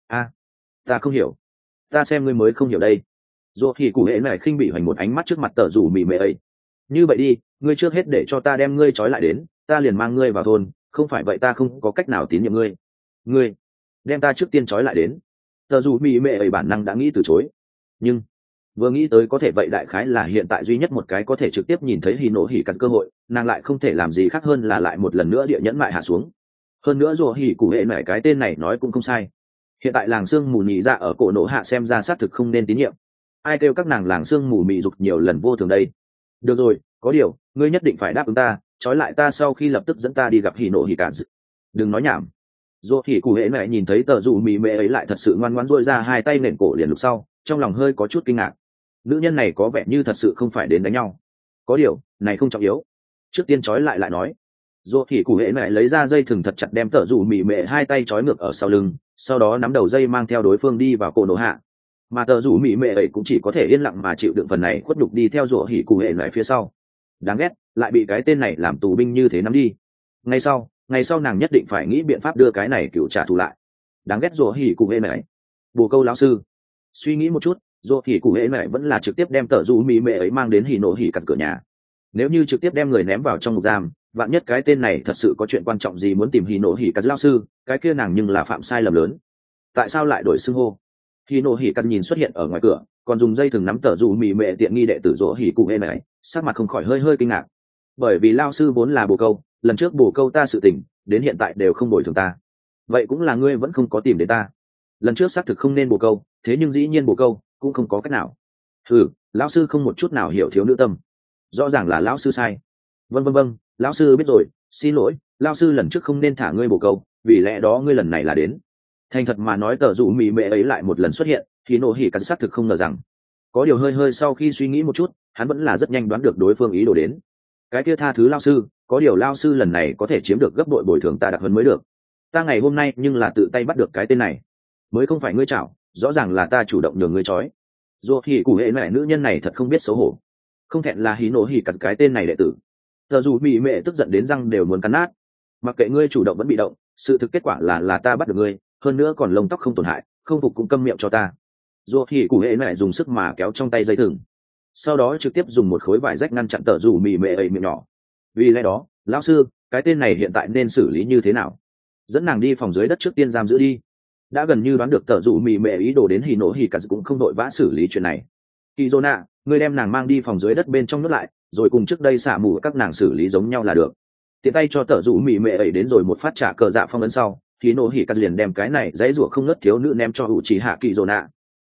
Ta không hiểu, ta xem ngươi mới không hiểu đây. Dù thì cụ hệ này khinh bị hoành một ánh mắt trước mặt tờ rủ mị mệ ấy. Như vậy đi, ngươi trước hết để cho ta đem ngươi trói lại đến, ta liền mang ngươi vào thôn, không phải vậy ta không có cách nào tín nhiệm ngươi. Ngươi đem ta trước tiên trói lại đến. Tờ rủ mị mệ ấy bản năng đã nghĩ từ chối, nhưng Vừa nghĩ tới có thể vậy đại khái là hiện tại duy nhất một cái có thể trực tiếp nhìn thấy hì nổ hỉ cắt cơ hội, nàng lại không thể làm gì khác hơn là lại một lần nữa địa nhẫn mại hạ xuống. Hơn nữa rùa hỉ cụ hệ mẹ cái tên này nói cũng không sai, hiện tại làng sương mù nhị dạ ở cổ nổ hạ xem ra xác thực không nên tín nhiệm. Ai kêu các nàng làng sương mù mị dục nhiều lần vô thường đây. Được rồi, có điều ngươi nhất định phải đáp ứng ta, trói lại ta sau khi lập tức dẫn ta đi gặp hỉ nổ hỉ cả. Đừng nói nhảm. Dù hỉ cụ hệ mẹ nhìn thấy tờ dù mị mẹ ấy lại thật sự ngoan ngoãn duỗi ra hai tay nện cổ liền lục sau, trong lòng hơi có chút kinh ngạc. Nữ nhân này có vẻ như thật sự không phải đến đánh nhau. Có điều này không trọng yếu, trước tiên trói lại nói. Dù hỉ cụ hệ mẹ lấy ra dây thừng thật chặt đem tờ dù mị mẹ hai tay trói ngược ở sau lưng, sau đó nắm đầu dây mang theo đối phương đi vào cổ nổ hạ. Mà tờ rủ mỹ mệ ấy cũng chỉ có thể yên lặng mà chịu đựng phần này khuất nhục đi theo rủa hỉ cụ hệ lại phía sau. Đáng ghét, lại bị cái tên này làm tù binh như thế nắm đi. Ngày sau nàng nhất định phải nghĩ biện pháp đưa cái này cựu trả thù lại. Đáng ghét rủa hỉ cụ hệ này. Bồ câu lão sư suy nghĩ một chút, rủa hỉ cụ hệ này vẫn là trực tiếp đem tờ rủ mỹ mệ ấy mang đến hỉ nổ hỉ cắt cửa nhà. Nếu như trực tiếp đem người ném vào trong ngục giam, vạn nhất cái tên này thật sự có chuyện quan trọng gì muốn tìm hỉ nổ hỉ cắt lão sư, cái kia nàng nhưng là phạm sai lầm lớn. Tại sao lại đổi xưng hô? Hỉ nổ hỉ cắt nhìn xuất hiện ở ngoài cửa, còn dùng dây thừng nắm tờ dù mì mệ tiện nghi đệ tử rỗ hỉ cụ hê này, sắc mặt không khỏi hơi kinh ngạc. Bởi vì lao sư vốn là bồ câu, lần trước bồ câu ta sự tình, đến hiện tại đều không bồi thường ta. Vậy cũng là ngươi vẫn không có tìm đến ta. Lần trước xác thực không nên bồ câu, thế nhưng dĩ nhiên bồ câu cũng không có cách nào. Lão sư không một chút nào hiểu thiếu nữ tâm. Rõ ràng là lão sư sai. Vâng, lão sư biết rồi, xin lỗi, lão sư lần trước không nên thả ngươi bồ câu, vì lẽ đó ngươi lần này là đến. Thành thật mà nói tờ rủ mì mệ ấy lại một lần xuất hiện, thì nổ hỉ cắt xác thực không ngờ rằng. Có điều hơi sau khi suy nghĩ một chút, hắn vẫn là rất nhanh đoán được đối phương ý đồ đến. Cái kia tha thứ lao sư, có điều lao sư lần này có thể chiếm được gấp đội bồi thường ta đặc hơn mới được. Ta ngày hôm nay nhưng là tự tay bắt được cái tên này, mới không phải ngươi chảo, rõ ràng là ta chủ động nhường ngươi trói. Dù hỉ cụ hệ mẹ nữ nhân này thật không biết xấu hổ, không thẹn là hỉ nổ hỉ cắt cái tên này đệ tử. Tờ dù mì mệ tức giận đến răng đều muốn cắn nát. Mặc kệ ngươi chủ động vẫn bị động, sự thực kết quả là ta bắt được ngươi, hơn nữa còn lông tóc không tổn hại, không phục cũng câm miệng cho ta. Dù thì cụ hệ lại dùng sức mà kéo trong tay dây thừng, sau đó trực tiếp dùng một khối vải rách ngăn chặn tờ rủ mì mệ ấy miệng nhỏ. Vì lẽ đó, lão sư, cái tên này hiện tại nên xử lý như thế nào? Dẫn nàng đi phòng dưới đất trước tiên giam giữ đi. Đã gần như đoán được tờ rủ mì mệ ý đồ đến hỉ nổ hỉ cả cũng không đội vã xử lý chuyện này. Kizona, ngươi đem nàng mang đi phòng dưới đất bên trong nuốt lại, rồi cùng trước đây xả mù các nàng xử lý giống nhau là được. Tiện tay cho tờ rủ mì mệ ấy đến rồi một phát trả cờ dạ phong ấn sau, thì nổ hỉ cắt liền đem cái này dãy rủa không ngớt thiếu nữ ném cho ủ chỉ hạ kỳ dô nạ.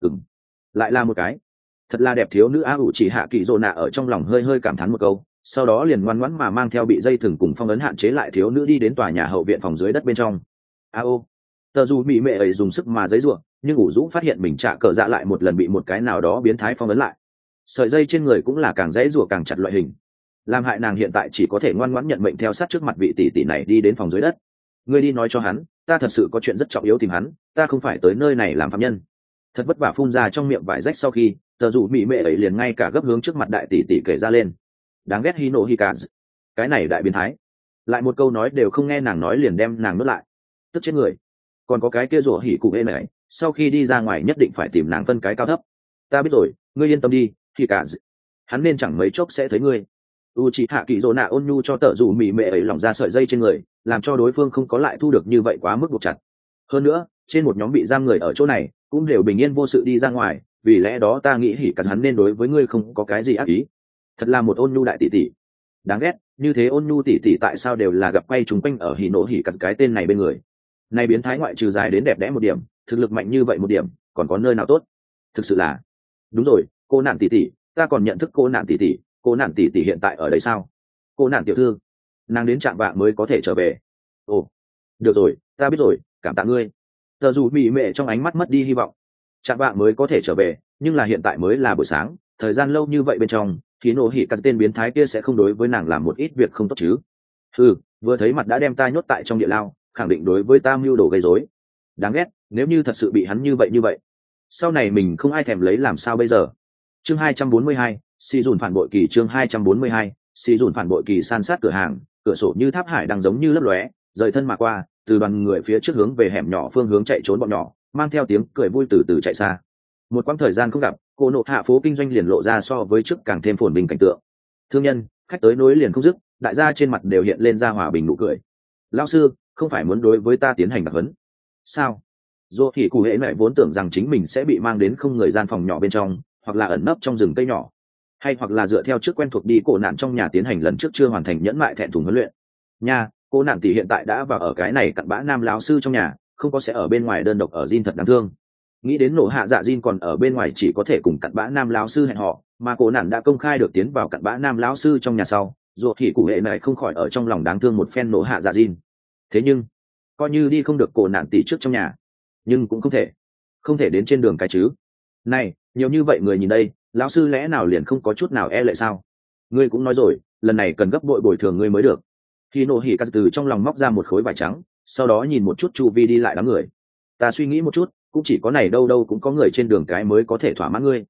Lại là một cái thật là đẹp thiếu nữ á. Ủ chỉ hạ kỳ dô nạ ở trong lòng hơi cảm thán một câu, sau đó liền ngoan ngoãn mà mang theo bị dây thừng cùng phong ấn hạn chế lại thiếu nữ đi đến tòa nhà hậu viện phòng dưới đất bên trong. Tờ dù mỹ mệ ấy dùng sức mà dãy rủa, nhưng ủ dũng phát hiện mình trả cờ dạ lại một lần bị một cái nào đó biến thái phong ấn lại. Sợi dây trên người cũng là càng dãy rủa càng chặt loại hình, làm hại nàng hiện tại chỉ có thể ngoan ngoãn nhận mệnh theo sát trước mặt vị tỷ tỷ này đi đến phòng dưới đất. Ngươi đi nói cho hắn, ta thật sự có chuyện rất trọng yếu tìm hắn, ta không phải tới nơi này làm phạm nhân. Thật vất vả phun ra trong miệng vải rách sau khi, tờ dù mỹ mệ ấy liền ngay cả gấp hướng trước mặt đại tỷ tỷ kể ra lên. Đáng ghét Hino Hikaz, cái này đại biến thái, lại một câu nói đều không nghe nàng nói liền đem nàng nuốt lại, tức chết người. Còn có cái kia rủa hỉ cụ ê này, sau khi đi ra ngoài nhất định phải tìm nàng phân cái cao thấp. Ta biết rồi, ngươi yên tâm đi, Hikaz, hắn nên chẳng mấy chốc sẽ thấy ngươi. Uchiha Kizona ôn nhu cho tờ dù mỹ mệ ấy lỏng ra sợi dây trên người, làm cho đối phương không có lại thu được như vậy quá mức buộc chặt. Hơn nữa, trên một nhóm bị giam người ở chỗ này cũng đều bình yên vô sự đi ra ngoài, vì lẽ đó ta nghĩ hỉ cả hắn nên đối với ngươi không có cái gì ác ý. Thật là một ôn nhu đại tỷ tỷ. Đáng ghét, như thế ôn nhu tỷ tỷ tại sao đều là gặp quay trùng quanh ở hỉ nổ hỉ cả cái tên này bên người. Này biến thái ngoại trừ dài đến đẹp đẽ một điểm, thực lực mạnh như vậy một điểm, còn có nơi nào tốt? Thực sự là. Đúng rồi, cô nạn tỷ tỷ, ta còn nhận thức cô nạn tỷ tỷ, cô nạn tỷ tỷ hiện tại ở đây sao? Cô nạn tiểu thư, nàng đến trạm vạng mới có thể trở về. Ồ, được rồi, ta biết rồi, cảm tạ ngươi. Tờ dù mỹ mệ trong ánh mắt mất đi hy vọng. Trạm vạng mới có thể trở về, nhưng là hiện tại mới là buổi sáng, thời gian lâu như vậy bên trong, thì nổ hỉ các tên biến thái kia sẽ không đối với nàng làm một ít việc không tốt chứ? Vừa thấy mặt đã đem ta nhốt tại trong địa lao, khẳng định đối với ta mưu đồ gây rối. Đáng ghét, nếu như thật sự bị hắn như vậy, sau này mình không ai thèm lấy làm sao bây giờ? Chương 242, xì dùn phản bội kỳ. Chương 242, xì dùn phản bội kỳ. San sát cửa hàng, cửa sổ như tháp hải đang giống như lấp lóe, rời thân mà qua, từ đoàn người phía trước hướng về hẻm nhỏ phương hướng chạy trốn bọn nhỏ, mang theo tiếng cười vui từ từ chạy xa. Một quãng thời gian không gặp, cô nộ hạ phố kinh doanh liền lộ ra so với trước càng thêm phồn bình cảnh tượng. Thương nhân, khách tới nối liền không dứt, đại gia trên mặt đều hiện lên ra hòa bình nụ cười. Lão sư, không phải muốn đối với ta tiến hành đặc huấn sao? Dù thì cụ hễ mẹ vốn tưởng rằng chính mình sẽ bị mang đến không người gian phòng nhỏ bên trong, hoặc là ẩn nấp trong rừng cây nhỏ, hay hoặc là dựa theo trước quen thuộc đi cổ nạn trong nhà tiến hành lần trước chưa hoàn thành nhẫn mại thẹn thùng huấn luyện nha. Cô nạn tỷ hiện tại đã vào ở cái này cặn bã nam lão sư trong nhà, không có sẽ ở bên ngoài đơn độc ở Jin thật đáng thương. Nghĩ đến nổ hạ dạ Jin còn ở bên ngoài chỉ có thể cùng cặn bã nam lão sư hẹn họ, mà cô nạn đã công khai được tiến vào cặn bã nam lão sư trong nhà sau, ruột thì cụ hệ này không khỏi ở trong lòng đáng thương một phen nổ hạ dạ Jin. Thế nhưng coi như đi không được cô nạn tỷ trước trong nhà, nhưng cũng không thể đến trên đường cái chứ. Này, nhiều như vậy người nhìn đây, lão sư lẽ nào liền không có chút nào e lệ sao? Ngươi cũng nói rồi, lần này cần gấp bội bồi thường ngươi mới được. Khi nổ hỉ cắt từ trong lòng móc ra một khối vải trắng, sau đó nhìn một chút chu vi đi lại đám người. Ta suy nghĩ một chút, cũng chỉ có này đâu đâu cũng có người trên đường cái mới có thể thỏa mãn ngươi.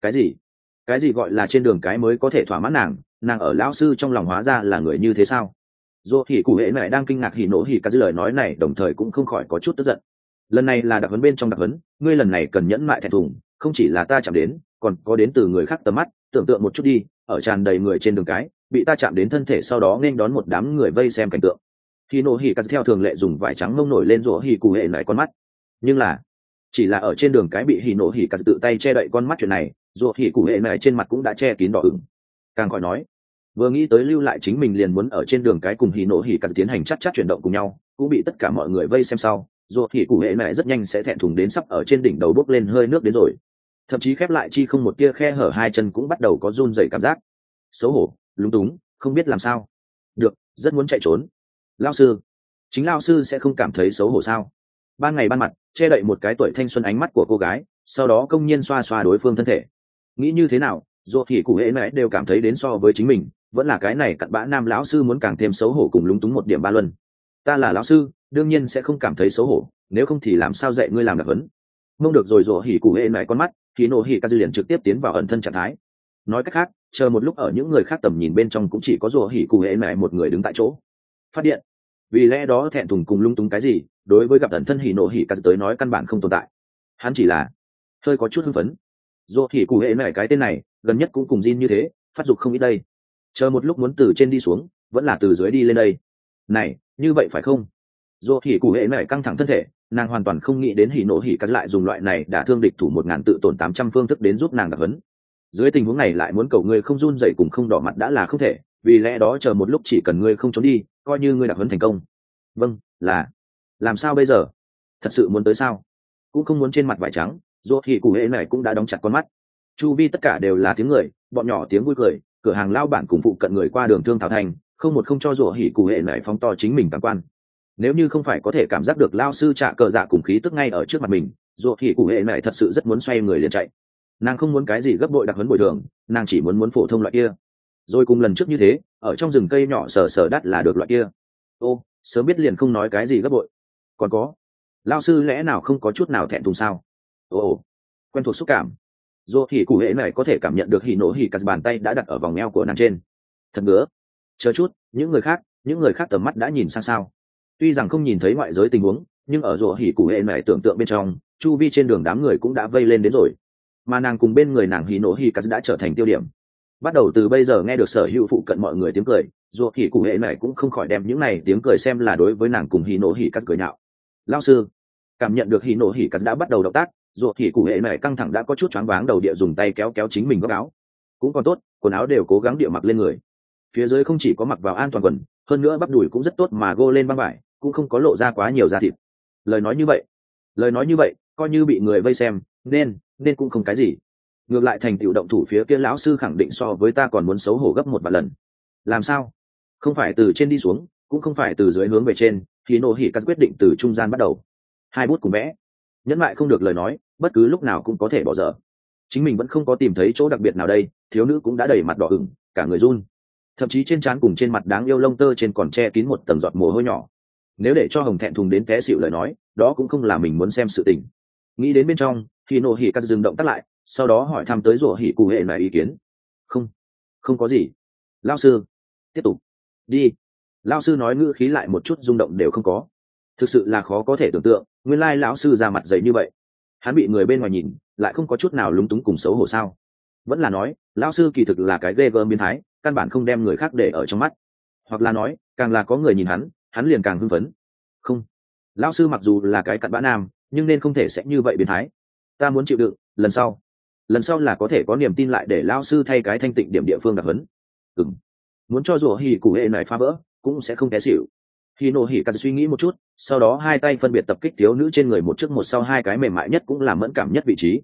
Cái gì gọi là trên đường cái mới có thể thỏa mãn nàng ở lão sư trong lòng hóa ra là người như thế sao? Dù hỉ cụ hệ này đang kinh ngạc hỉ nổ hỉ cắt lời nói này, đồng thời cũng không khỏi có chút tức giận. Lần này là đặc huấn bên trong đặc huấn, ngươi lần này cần nhẫn mại thẹn thùng, không chỉ là ta chạm đến, còn có đến từ người khác tầm mắt. Tưởng tượng một chút đi, ở tràn đầy người trên đường cái, bị ta chạm đến thân thể, sau đó nên đón một đám người vây xem cảnh tượng. Khi nổ hỉ cắt theo thường lệ dùng vải trắng mông nổi lên rủa hỉ cụ hệ lại con mắt, nhưng là chỉ là ở trên đường cái bị hỉ nổ hỉ cắt tự tay che đậy con mắt chuyện này, rủa hỉ cụ hệ này trên mặt cũng đã che kín đỏ ửng. Càng khỏi nói, vừa nghĩ tới lưu lại chính mình liền muốn ở trên đường cái cùng hỉ nổ hỉ cắt tiến hành chắc chuyển động cùng nhau, cũng bị tất cả mọi người vây xem sau, rủa hỉ cụ hệ này rất nhanh sẽ thẹn thùng đến sắp ở trên đỉnh đầu bốc lên hơi nước đến rồi. Thậm chí khép lại chi không một tia khe hở, hai chân cũng bắt đầu có run rẩy cảm giác, xấu hổ, lúng túng, không biết làm sao. Được, rất muốn chạy trốn. Lao sư, chính lao sư sẽ không cảm thấy xấu hổ sao? Ban ngày ban mặt che đậy một cái tuổi thanh xuân ánh mắt của cô gái, sau đó công nhiên xoa xoa đối phương thân thể. Nghĩ như thế nào, dù thì cụ hễ mẹ đều cảm thấy đến so với chính mình, vẫn là cái này cặn bã nam lão sư muốn càng thêm xấu hổ cùng lúng túng một điểm ba luân. Ta là lão sư, đương nhiên sẽ không cảm thấy xấu hổ, nếu không thì làm sao dạy ngươi làm đặc huấn. Mong được rồi, rủa hỉ cụ hễ mẹ con mắt, thì nổ hỉ ca dư liền trực tiếp tiến vào ẩn thân trạng thái. Nói cách khác, chờ một lúc ở những người khác tầm nhìn bên trong cũng chỉ có rủa hỉ cụ hễ mẹ một người đứng tại chỗ phát điện. Vì lẽ đó thẹn thùng cùng lung túng cái gì, đối với gặp ẩn thân hỉ nổ hỉ ca tới nói căn bản không tồn tại. Hắn chỉ là hơi có chút hưng phấn. Rủa hỉ cụ hễ mẹ cái tên này gần nhất cũng cùng Jin như thế, phát dục không ít đây. Chờ một lúc muốn từ trên đi xuống, vẫn là từ dưới đi lên đây. Này, như vậy phải không? Rủa hỉ cụ hễ mẹ căng thẳng thân thể, nàng hoàn toàn không nghĩ đến hỉ nổ hỉ ca lại dùng loại này đã thương địch thủ 1000 tự tổn 800 phương thức đến giúp nàng đặc huấn. Dưới tình huống này lại muốn cầu ngươi không run dậy cùng không đỏ mặt đã là không thể, vì lẽ đó chờ một lúc chỉ cần ngươi không trốn đi, coi như ngươi đặc huấn thành công. Vâng, là làm sao bây giờ? Thật sự muốn tới sao? Cũng không muốn trên mặt vải trắng, rốt thì cụ hệ này cũng đã đóng chặt con mắt. Chu vi tất cả đều là tiếng người, bọn nhỏ tiếng vui cười, cửa hàng lao bản cùng phụ cận người qua đường thương thảo thành, không một không cho rủa hỉ cụ hệ này phóng to chính mình cảm quan. Nếu như không phải có thể cảm giác được lao sư trạ cờ dạ cùng khí tức ngay ở trước mặt mình, rủa hỉ cụ hệ này thật sự rất muốn xoay người liền chạy. Nàng không muốn cái gì gấp bội đặc huấn bồi thường, nàng chỉ muốn phổ thông loại kia. Rồi cùng lần trước như thế, ở trong rừng cây nhỏ sờ đắt là được loại kia. Ô, sớm biết liền không nói cái gì gấp bội. Còn có, lao sư lẽ nào không có chút nào thẹn thùng sao? Ồ, quen thuộc xúc cảm. Dù hỉ cụ hệ này có thể cảm nhận được hỉ nổ hỉ cắt bàn tay đã đặt ở vòng eo của nàng trên. Thật ngứa. Chờ chút, những người khác tầm mắt đã nhìn sang sao? Tuy rằng không nhìn thấy ngoại giới tình huống, nhưng ở rùa hỉ cụ hệ này tưởng tượng bên trong, chu vi trên đường đám người cũng đã vây lên đến rồi, mà nàng cùng bên người nàng hỉ nổ hỉ cắt đã trở thành tiêu điểm. Bắt đầu từ bây giờ nghe được sở hữu phụ cận mọi người tiếng cười, rùa hỉ cụ hệ này cũng không khỏi đem những này tiếng cười xem là đối với nàng cùng hỉ nổ hỉ cắt cười nhạo. Lao sư cảm nhận được hỉ nổ hỉ cắt đã bắt đầu động tác, rùa hỉ cụ hệ này căng thẳng đã có chút choáng váng đầu địa, dùng tay kéo chính mình góc áo. Cũng còn tốt, quần áo đều cố gắng địa mặc lên người, phía dưới không chỉ có mặc vào an toàn quần, hơn nữa bắp đùi cũng rất tốt mà gô lên băng vải, cũng không có lộ ra quá nhiều da thịt. Lời nói như vậy coi như bị người vây xem nên cũng không cái gì. Ngược lại thành tựu động thủ phía kia lão sư khẳng định so với ta còn muốn xấu hổ gấp 1 vạn lần. Làm sao? Không phải từ trên đi xuống, cũng không phải từ dưới hướng về trên, thì nổ hỉ cắt quyết định từ trung gian bắt đầu. 2 bút cùng vẽ, nhẫn lại không được lời nói, bất cứ lúc nào cũng có thể bỏ dở. Chính mình vẫn không có tìm thấy chỗ đặc biệt nào đây, thiếu nữ cũng đã đầy mặt đỏ ửng, cả người run, thậm chí trên trán cùng trên mặt đáng yêu lông tơ trên còn che kín một tầng giọt mồ hôi nhỏ. Nếu để cho hồng thẹn thùng đến té xịu lời nói, đó cũng không là mình muốn xem sự tình. Nghĩ đến bên trong, thì nổ hỉ cắt dừng động tác lại, sau đó hỏi thăm tới rủa hỉ cụ hệ này ý kiến. Không có gì. Lao sư tiếp tục đi. Lao sư nói ngữ khí lại một chút rung động đều không có. Thực sự là khó có thể tưởng tượng, nguyên lai lão sư ra mặt dày như vậy. Hắn bị người bên ngoài nhìn lại không có chút nào lúng túng cùng xấu hổ sao? Vẫn là nói lão sư kỳ thực là cái ghê gớm biến thái, căn bản không đem người khác để ở trong mắt. Hoặc là nói càng là có người nhìn hắn liền càng hưng phấn. Không, lão sư mặc dù là cái cặn bã nam, nhưng nên không thể sẽ như vậy biến thái. Ta muốn chịu đựng, lần lần sau là có thể có niềm tin lại để lao sư thay cái thanh tịnh điểm địa phương đặc hấn. Muốn cho rủa hỉ cụ hệ này phá vỡ cũng sẽ không té xỉu. Khi nổ hỉ cắt suy nghĩ một chút, sau đó hai tay phân biệt tập kích thiếu nữ trên người một trước một sau, hai cái mềm mại nhất cũng là mẫn cảm nhất vị trí.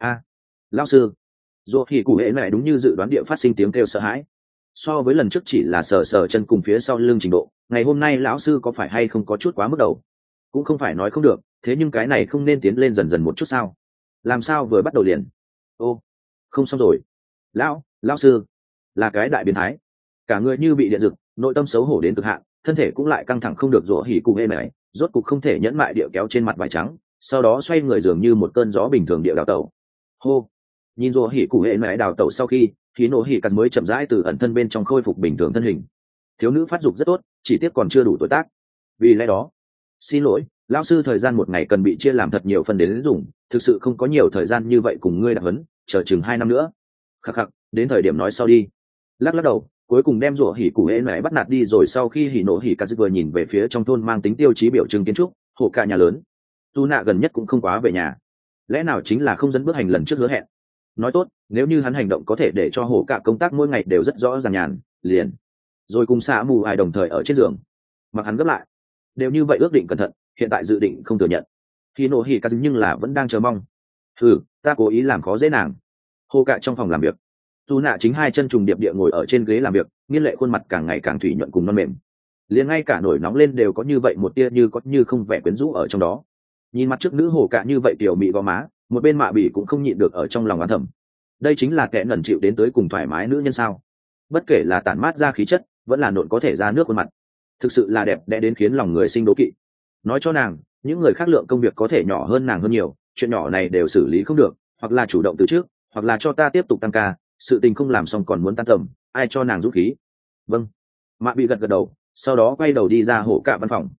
Lão sư. Rủa hỉ cụ hệ này đúng như dự đoán địa phát sinh tiếng kêu sợ hãi. So với lần trước chỉ là sờ sờ chân cùng phía sau lưng trình độ, ngày hôm nay lão sư có phải hay không có chút quá mức đầu? Cũng không phải nói không được, thế nhưng cái này không nên tiến lên dần dần một chút sao? Làm sao vừa bắt đầu liền? Ô, không xong rồi. Lão sư, là cái đại biến thái. Cả người như bị điện giật, nội tâm xấu hổ đến cực hạn, thân thể cũng lại căng thẳng không được, rủa hỉ cụ hê này rốt cục không thể nhẫn mại địa kéo trên mặt vải trắng, sau đó xoay người dường như một cơn gió bình thường địa đào tẩu. Hô, nhìn rủa hỉ cụ hê này đào tẩu sau khi, khí nổ hỉ cắt mới chậm rãi từ ẩn thân bên trong khôi phục bình thường thân hình. Thiếu nữ phát dục rất tốt, chỉ tiếc còn chưa đủ tuổi tác. Vì lẽ đó, xin lỗi, lão sư, thời gian một ngày cần bị chia làm thật nhiều phần đến dùng, thực sự không có nhiều thời gian như vậy cùng ngươi đặc huấn, chờ chừng 2 năm nữa. Khắc khắc, đến thời điểm nói sau đi. Lắc đầu, cuối cùng đem rủa hỉ cụ hễ này bắt nạt đi rồi. Sau khi hỉ nổ hỉ cà vừa nhìn về phía trong thôn mang tính tiêu chí biểu trưng kiến trúc hồ cả nhà lớn, tu nạ gần nhất cũng không quá về nhà, lẽ nào chính là không dẫn bước hành lần trước hứa hẹn. Nói tốt, nếu như hắn hành động có thể để cho hồ cả công tác mỗi ngày đều rất rõ ràng nhàn liền, rồi cùng xạ mù ai đồng thời ở trên giường, mặc hắn gấp lại đều như vậy ước định cẩn thận, hiện tại dự định không thừa nhận. Hỉ nổ hỉ cà nhưng là vẫn đang chờ mong. Ta cố ý làm khó dễ nàng. Hồ cả trong phòng làm việc, dù nạ chính hai chân trùng điệp địa ngồi ở trên ghế làm việc, nghiên lệ khuôn mặt càng ngày càng thủy nhuận cùng non mềm, liền ngay cả nổi nóng lên đều có như vậy một tia như có như không vẻ quyến rũ ở trong đó. Nhìn mặt trước nữ hồ cả như vậy tiểu mị gò má, một bên mạ bỉ cũng không nhịn được ở trong lòng oán thầm, đây chính là kẻ ngẩn chịu đến tới cùng thoải mái nữ nhân sao? Bất kể là tản mát ra khí chất, vẫn là nộn có thể ra nước khuôn mặt, thực sự là đẹp đẽ đến khiến lòng người sinh đố kỵ. Nói cho nàng, những người khác lượng công việc có thể nhỏ hơn nàng hơn nhiều, chuyện nhỏ này đều xử lý không được, hoặc là chủ động từ trước, hoặc là cho ta tiếp tục tăng ca, sự tình không làm xong còn muốn tan tầm, ai cho nàng dũng khí? Vâng. Mạ bị gật đầu, sau đó quay đầu đi ra hổ cả văn phòng.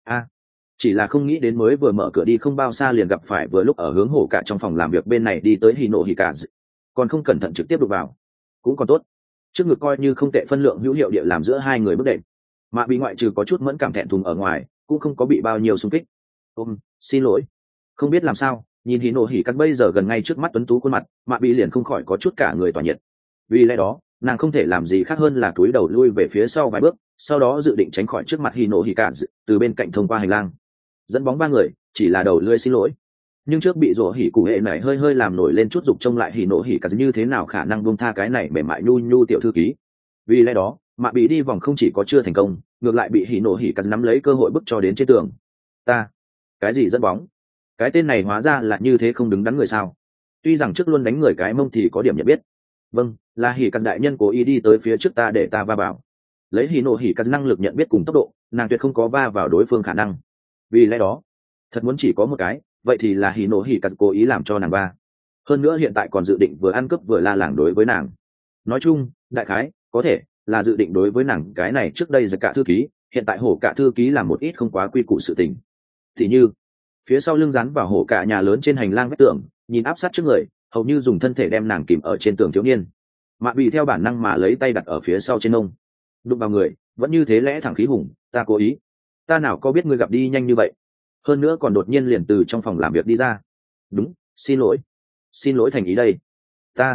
Chỉ là không nghĩ đến mới vừa mở cửa đi không bao xa liền gặp phải vừa lúc ở hướng hổ cả trong phòng làm việc bên này đi tới hì nổ hì cả, còn không cẩn thận trực tiếp đụng vào. Cũng còn tốt, trước ngực coi như không tệ, phân lượng hữu hiệu địa làm giữa hai người bước đệm. Mạ bị ngoại trừ có chút mẫn cảm thẹn thùng ở ngoài, cũng không có bị bao nhiêu xung kích. Xin lỗi. Không biết làm sao, nhìn hì nổ hỉ cắt bây giờ gần ngay trước mắt tuấn tú khuôn mặt, mạ bị liền không khỏi có chút cả người tỏa nhiệt. Vì lẽ đó, nàng không thể làm gì khác hơn là cúi đầu lui về phía sau vài bước, sau đó dự định tránh khỏi trước mặt hì nổ hỉ cắt, từ bên cạnh thông qua hành lang dẫn bóng 3 người, chỉ là đầu lưỡi xin lỗi. Nhưng trước bị rủa hỉ cụ hệ này hơi làm nổi lên chút dục, trông lại hì nổ hỉ cắt như thế nào khả năng buông tha cái này mềm mại nhu tiểu thư ký. Vì lẽ đó, mạ bị đi vòng không chỉ có chưa thành công, ngược lại bị hì nổ hỉ cắt nắm lấy cơ hội bức cho đến trên tường. Cái gì dẫn bóng? Cái tên này hóa ra là như thế không đứng đắn người sao? Tuy rằng trước luôn đánh người cái mông thì có điểm nhận biết. Vâng, là hỉ cắt đại nhân cố ý đi tới phía trước ta để ta va vào. Lấy hỉ nổ hỉ cắt năng lực nhận biết cùng tốc độ, nàng tuyệt không có va vào đối phương khả năng. Vì lẽ đó, thật muốn chỉ có một cái, vậy thì là hỉ nổ hỉ cắt cố ý làm cho nàng va. Hơn nữa hiện tại còn dự định vừa ăn cướp vừa la làng đối với nàng. Nói chung, đại khái có thể là dự định đối với nàng cái này trước đây giật cả thư ký, hiện tại hổ cả thư ký làm một ít không quá quy củ sự tình. Thì như phía sau lưng dán vào hổ cả nhà lớn trên hành lang vách tường, nhìn áp sát trước người, hầu như dùng thân thể đem nàng kìm ở trên tường thiếu niên. Mạ bị theo bản năng mà lấy tay đặt ở phía sau trên ông, đụng vào người, vẫn như thế lẽ thẳng khí hùng, ta cố ý. Ta nào có biết ngươi gặp đi nhanh như vậy, hơn nữa còn đột nhiên liền từ trong phòng làm việc đi ra. Đúng, xin lỗi thành ý đây. Ta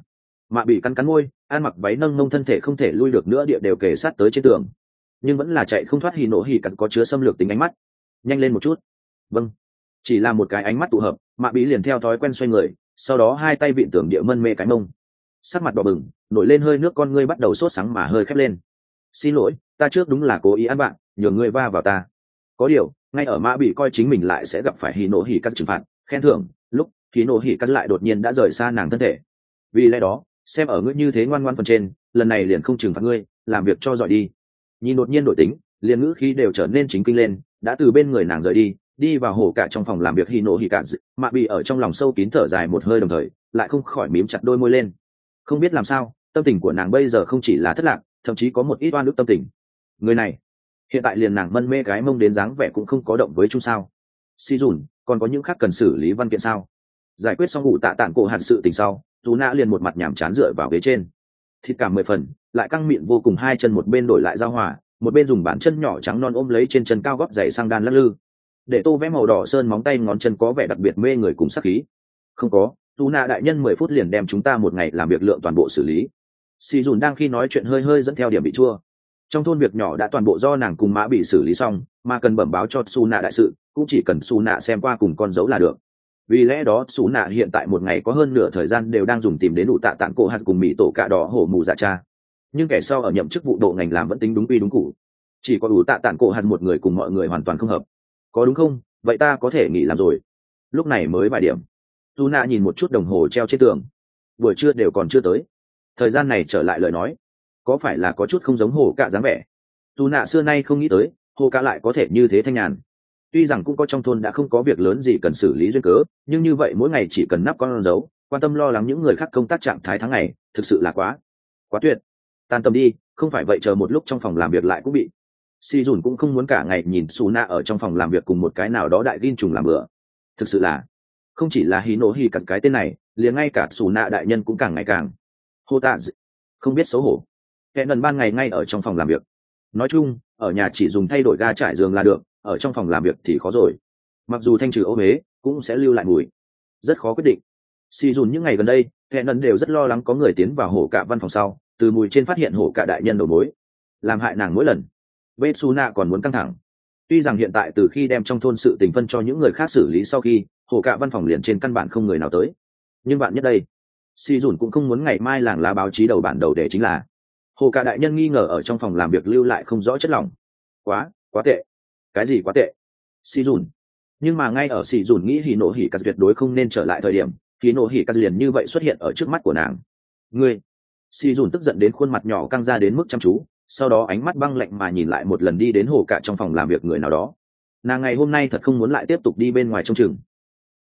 Mạ bị cắn môi, ăn mặc váy nâng mông thân thể không thể lui được nữa, địa đều kề sát tới trên tường, nhưng vẫn là chạy không thoát hì nổ hì cắt có chứa xâm lược tính ánh mắt. Nhanh lên một chút. Vâng. Chỉ là một cái ánh mắt tụ hợp, mạ bí liền theo thói quen xoay người, sau đó hai tay vịn tưởng địa mân mê cái mông, sắc mặt đỏ bừng, nổi lên hơi nước, con ngươi bắt đầu sốt sáng mà hơi khép lên. Xin lỗi, ta trước đúng là cố ý ăn bạn, nhường ngươi va vào ta. Có điều, ngay ở mạ bị coi chính mình lại sẽ gặp phải hì nổ hì cắt trừng phạt khen thưởng lúc, hì nổ hì cắt lại đột nhiên đã rời xa nàng thân thể. Vì lẽ đó, xem ở ngươi như thế ngoan phần trên, lần này liền không trừng phạt ngươi, làm việc cho giỏi đi. Nhìn đột nhiên đổi tính, liền ngữ khí đều trở nên chính kinh lên, đã từ bên người nàng rời đi vào hổ cả trong phòng làm việc hì nổ hì cắt, mạ bị ở trong lòng sâu kín thở dài một hơi, đồng thời lại không khỏi mím chặt đôi môi lên. Không biết làm sao, tâm tình của nàng bây giờ không chỉ là thất lạc, thậm chí có một ít oan ức tâm tình. Người này hiện tại liền nàng mân mê cái mông đến dáng vẻ cũng không có động với chung sao? Si dùn, còn có những khác cần xử lý văn kiện sao? Giải quyết xong vụ tạ tản cổ hạt sự tình sau, dù nã liền một mặt nhảm chán dựa vào ghế trên, thịt cảm 10 phần, lại căng miệng vô cùng, hai chân một bên đổi lại giao hòa, một bên dùng bàn chân nhỏ trắng non ôm lấy trên chân cao gót giày sang đan lắc lư, để tô vẽ màu đỏ sơn móng tay ngón chân có vẻ đặc biệt mê người cùng sắc khí. Không có, dù nạ đại nhân 10 phút liền đem chúng ta một ngày làm việc lượng toàn bộ xử lý. Xì dùn đang khi nói chuyện hơi hơi dẫn theo điểm bị chua. Trong thôn việc nhỏ đã toàn bộ do nàng cùng mã bị xử lý xong, mà cần bẩm báo cho su nạ đại sự cũng chỉ cần su nạ xem qua cùng con dấu là được. Vì lẽ đó su nạ hiện tại một ngày có hơn nửa thời gian đều đang dùng tìm đến đủ tạ tạng cổ hạt cùng mỹ tổ cạ đỏ hổ mù dạ cha. Nhưng kẻ sau ở nhậm chức vụ độ ngành làm vẫn tính đúng quy đúng cụ, chỉ có đủ tạ tạng cổ hạt một người cùng mọi người hoàn toàn không hợp. Có đúng không? Vậy ta có thể nghỉ làm rồi. Lúc này mới vài điểm. Su nạ nhìn một chút đồng hồ treo trên tường, buổi trưa đều còn chưa tới. Thời gian này trở lại lời nói có phải là có chút không giống hồ cạ dáng vẻ. Dù nạ xưa nay không nghĩ tới hồ cạ lại có thể như thế thanh nhàn. Tuy rằng cũng có trong thôn đã không có việc lớn gì cần xử lý duyên cớ, nhưng như vậy mỗi ngày chỉ cần nắp con dấu, quan tâm lo lắng những người khác công tác trạng thái tháng ngày, thực sự là quá tuyệt. Tan tầm đi, không phải vậy chờ một lúc trong phòng làm việc lại cũng bị. Si dùn cũng không muốn cả ngày nhìn Su nạ ở trong phòng làm việc cùng một cái nào đó đại gin trùng làm bữa. Thực sự là không chỉ là Hino Hi cắt cái tên này, liền ngay cả Su nạ đại nhân cũng càng ngày càng hô tạ không biết xấu hổ. Kẻ lần ban ngày ngay ở trong phòng làm việc. Nói chung ở nhà chỉ dùng thay đổi ga trải giường là được, ở trong phòng làm việc thì khó rồi. Mặc dù thanh trừ ô huế cũng sẽ lưu lại mùi, rất khó quyết định. Si dùn những ngày gần đây kẻ lần đều rất lo lắng có người tiến vào hổ cạ văn phòng sau từ mùi trên phát hiện hổ cạ đại nhân đầu mối, làm hại nàng mỗi lần. Bên Su nạ còn muốn căng thẳng. Tuy rằng hiện tại từ khi đem trong thôn sự tình phân cho những người khác xử lý sau khi hổ cạ văn phòng liền trên căn bản không người nào tới, nhưng bạn nhất đây Si dùn cũng không muốn ngày mai làng lá báo chí đầu bản đầu để chính là hồ cạ đại nhân nghi ngờ ở trong phòng làm việc lưu lại không rõ chất lỏng. Quá tệ. Cái gì quá tệ? Si dùn. Nhưng mà ngay ở Si dùn nghĩ Hino Hi cắt tuyệt đối không nên trở lại thời điểm, Hino Hi cắt liền như vậy xuất hiện ở trước mắt của nàng. Ngươi! Si dùn tức giận đến khuôn mặt nhỏ căng ra đến mức chăm chú, sau đó ánh mắt băng lạnh mà nhìn lại một lần đi đến hồ cạ trong phòng làm việc người nào đó. Nàng ngày hôm nay thật không muốn lại tiếp tục đi bên ngoài trông chừng.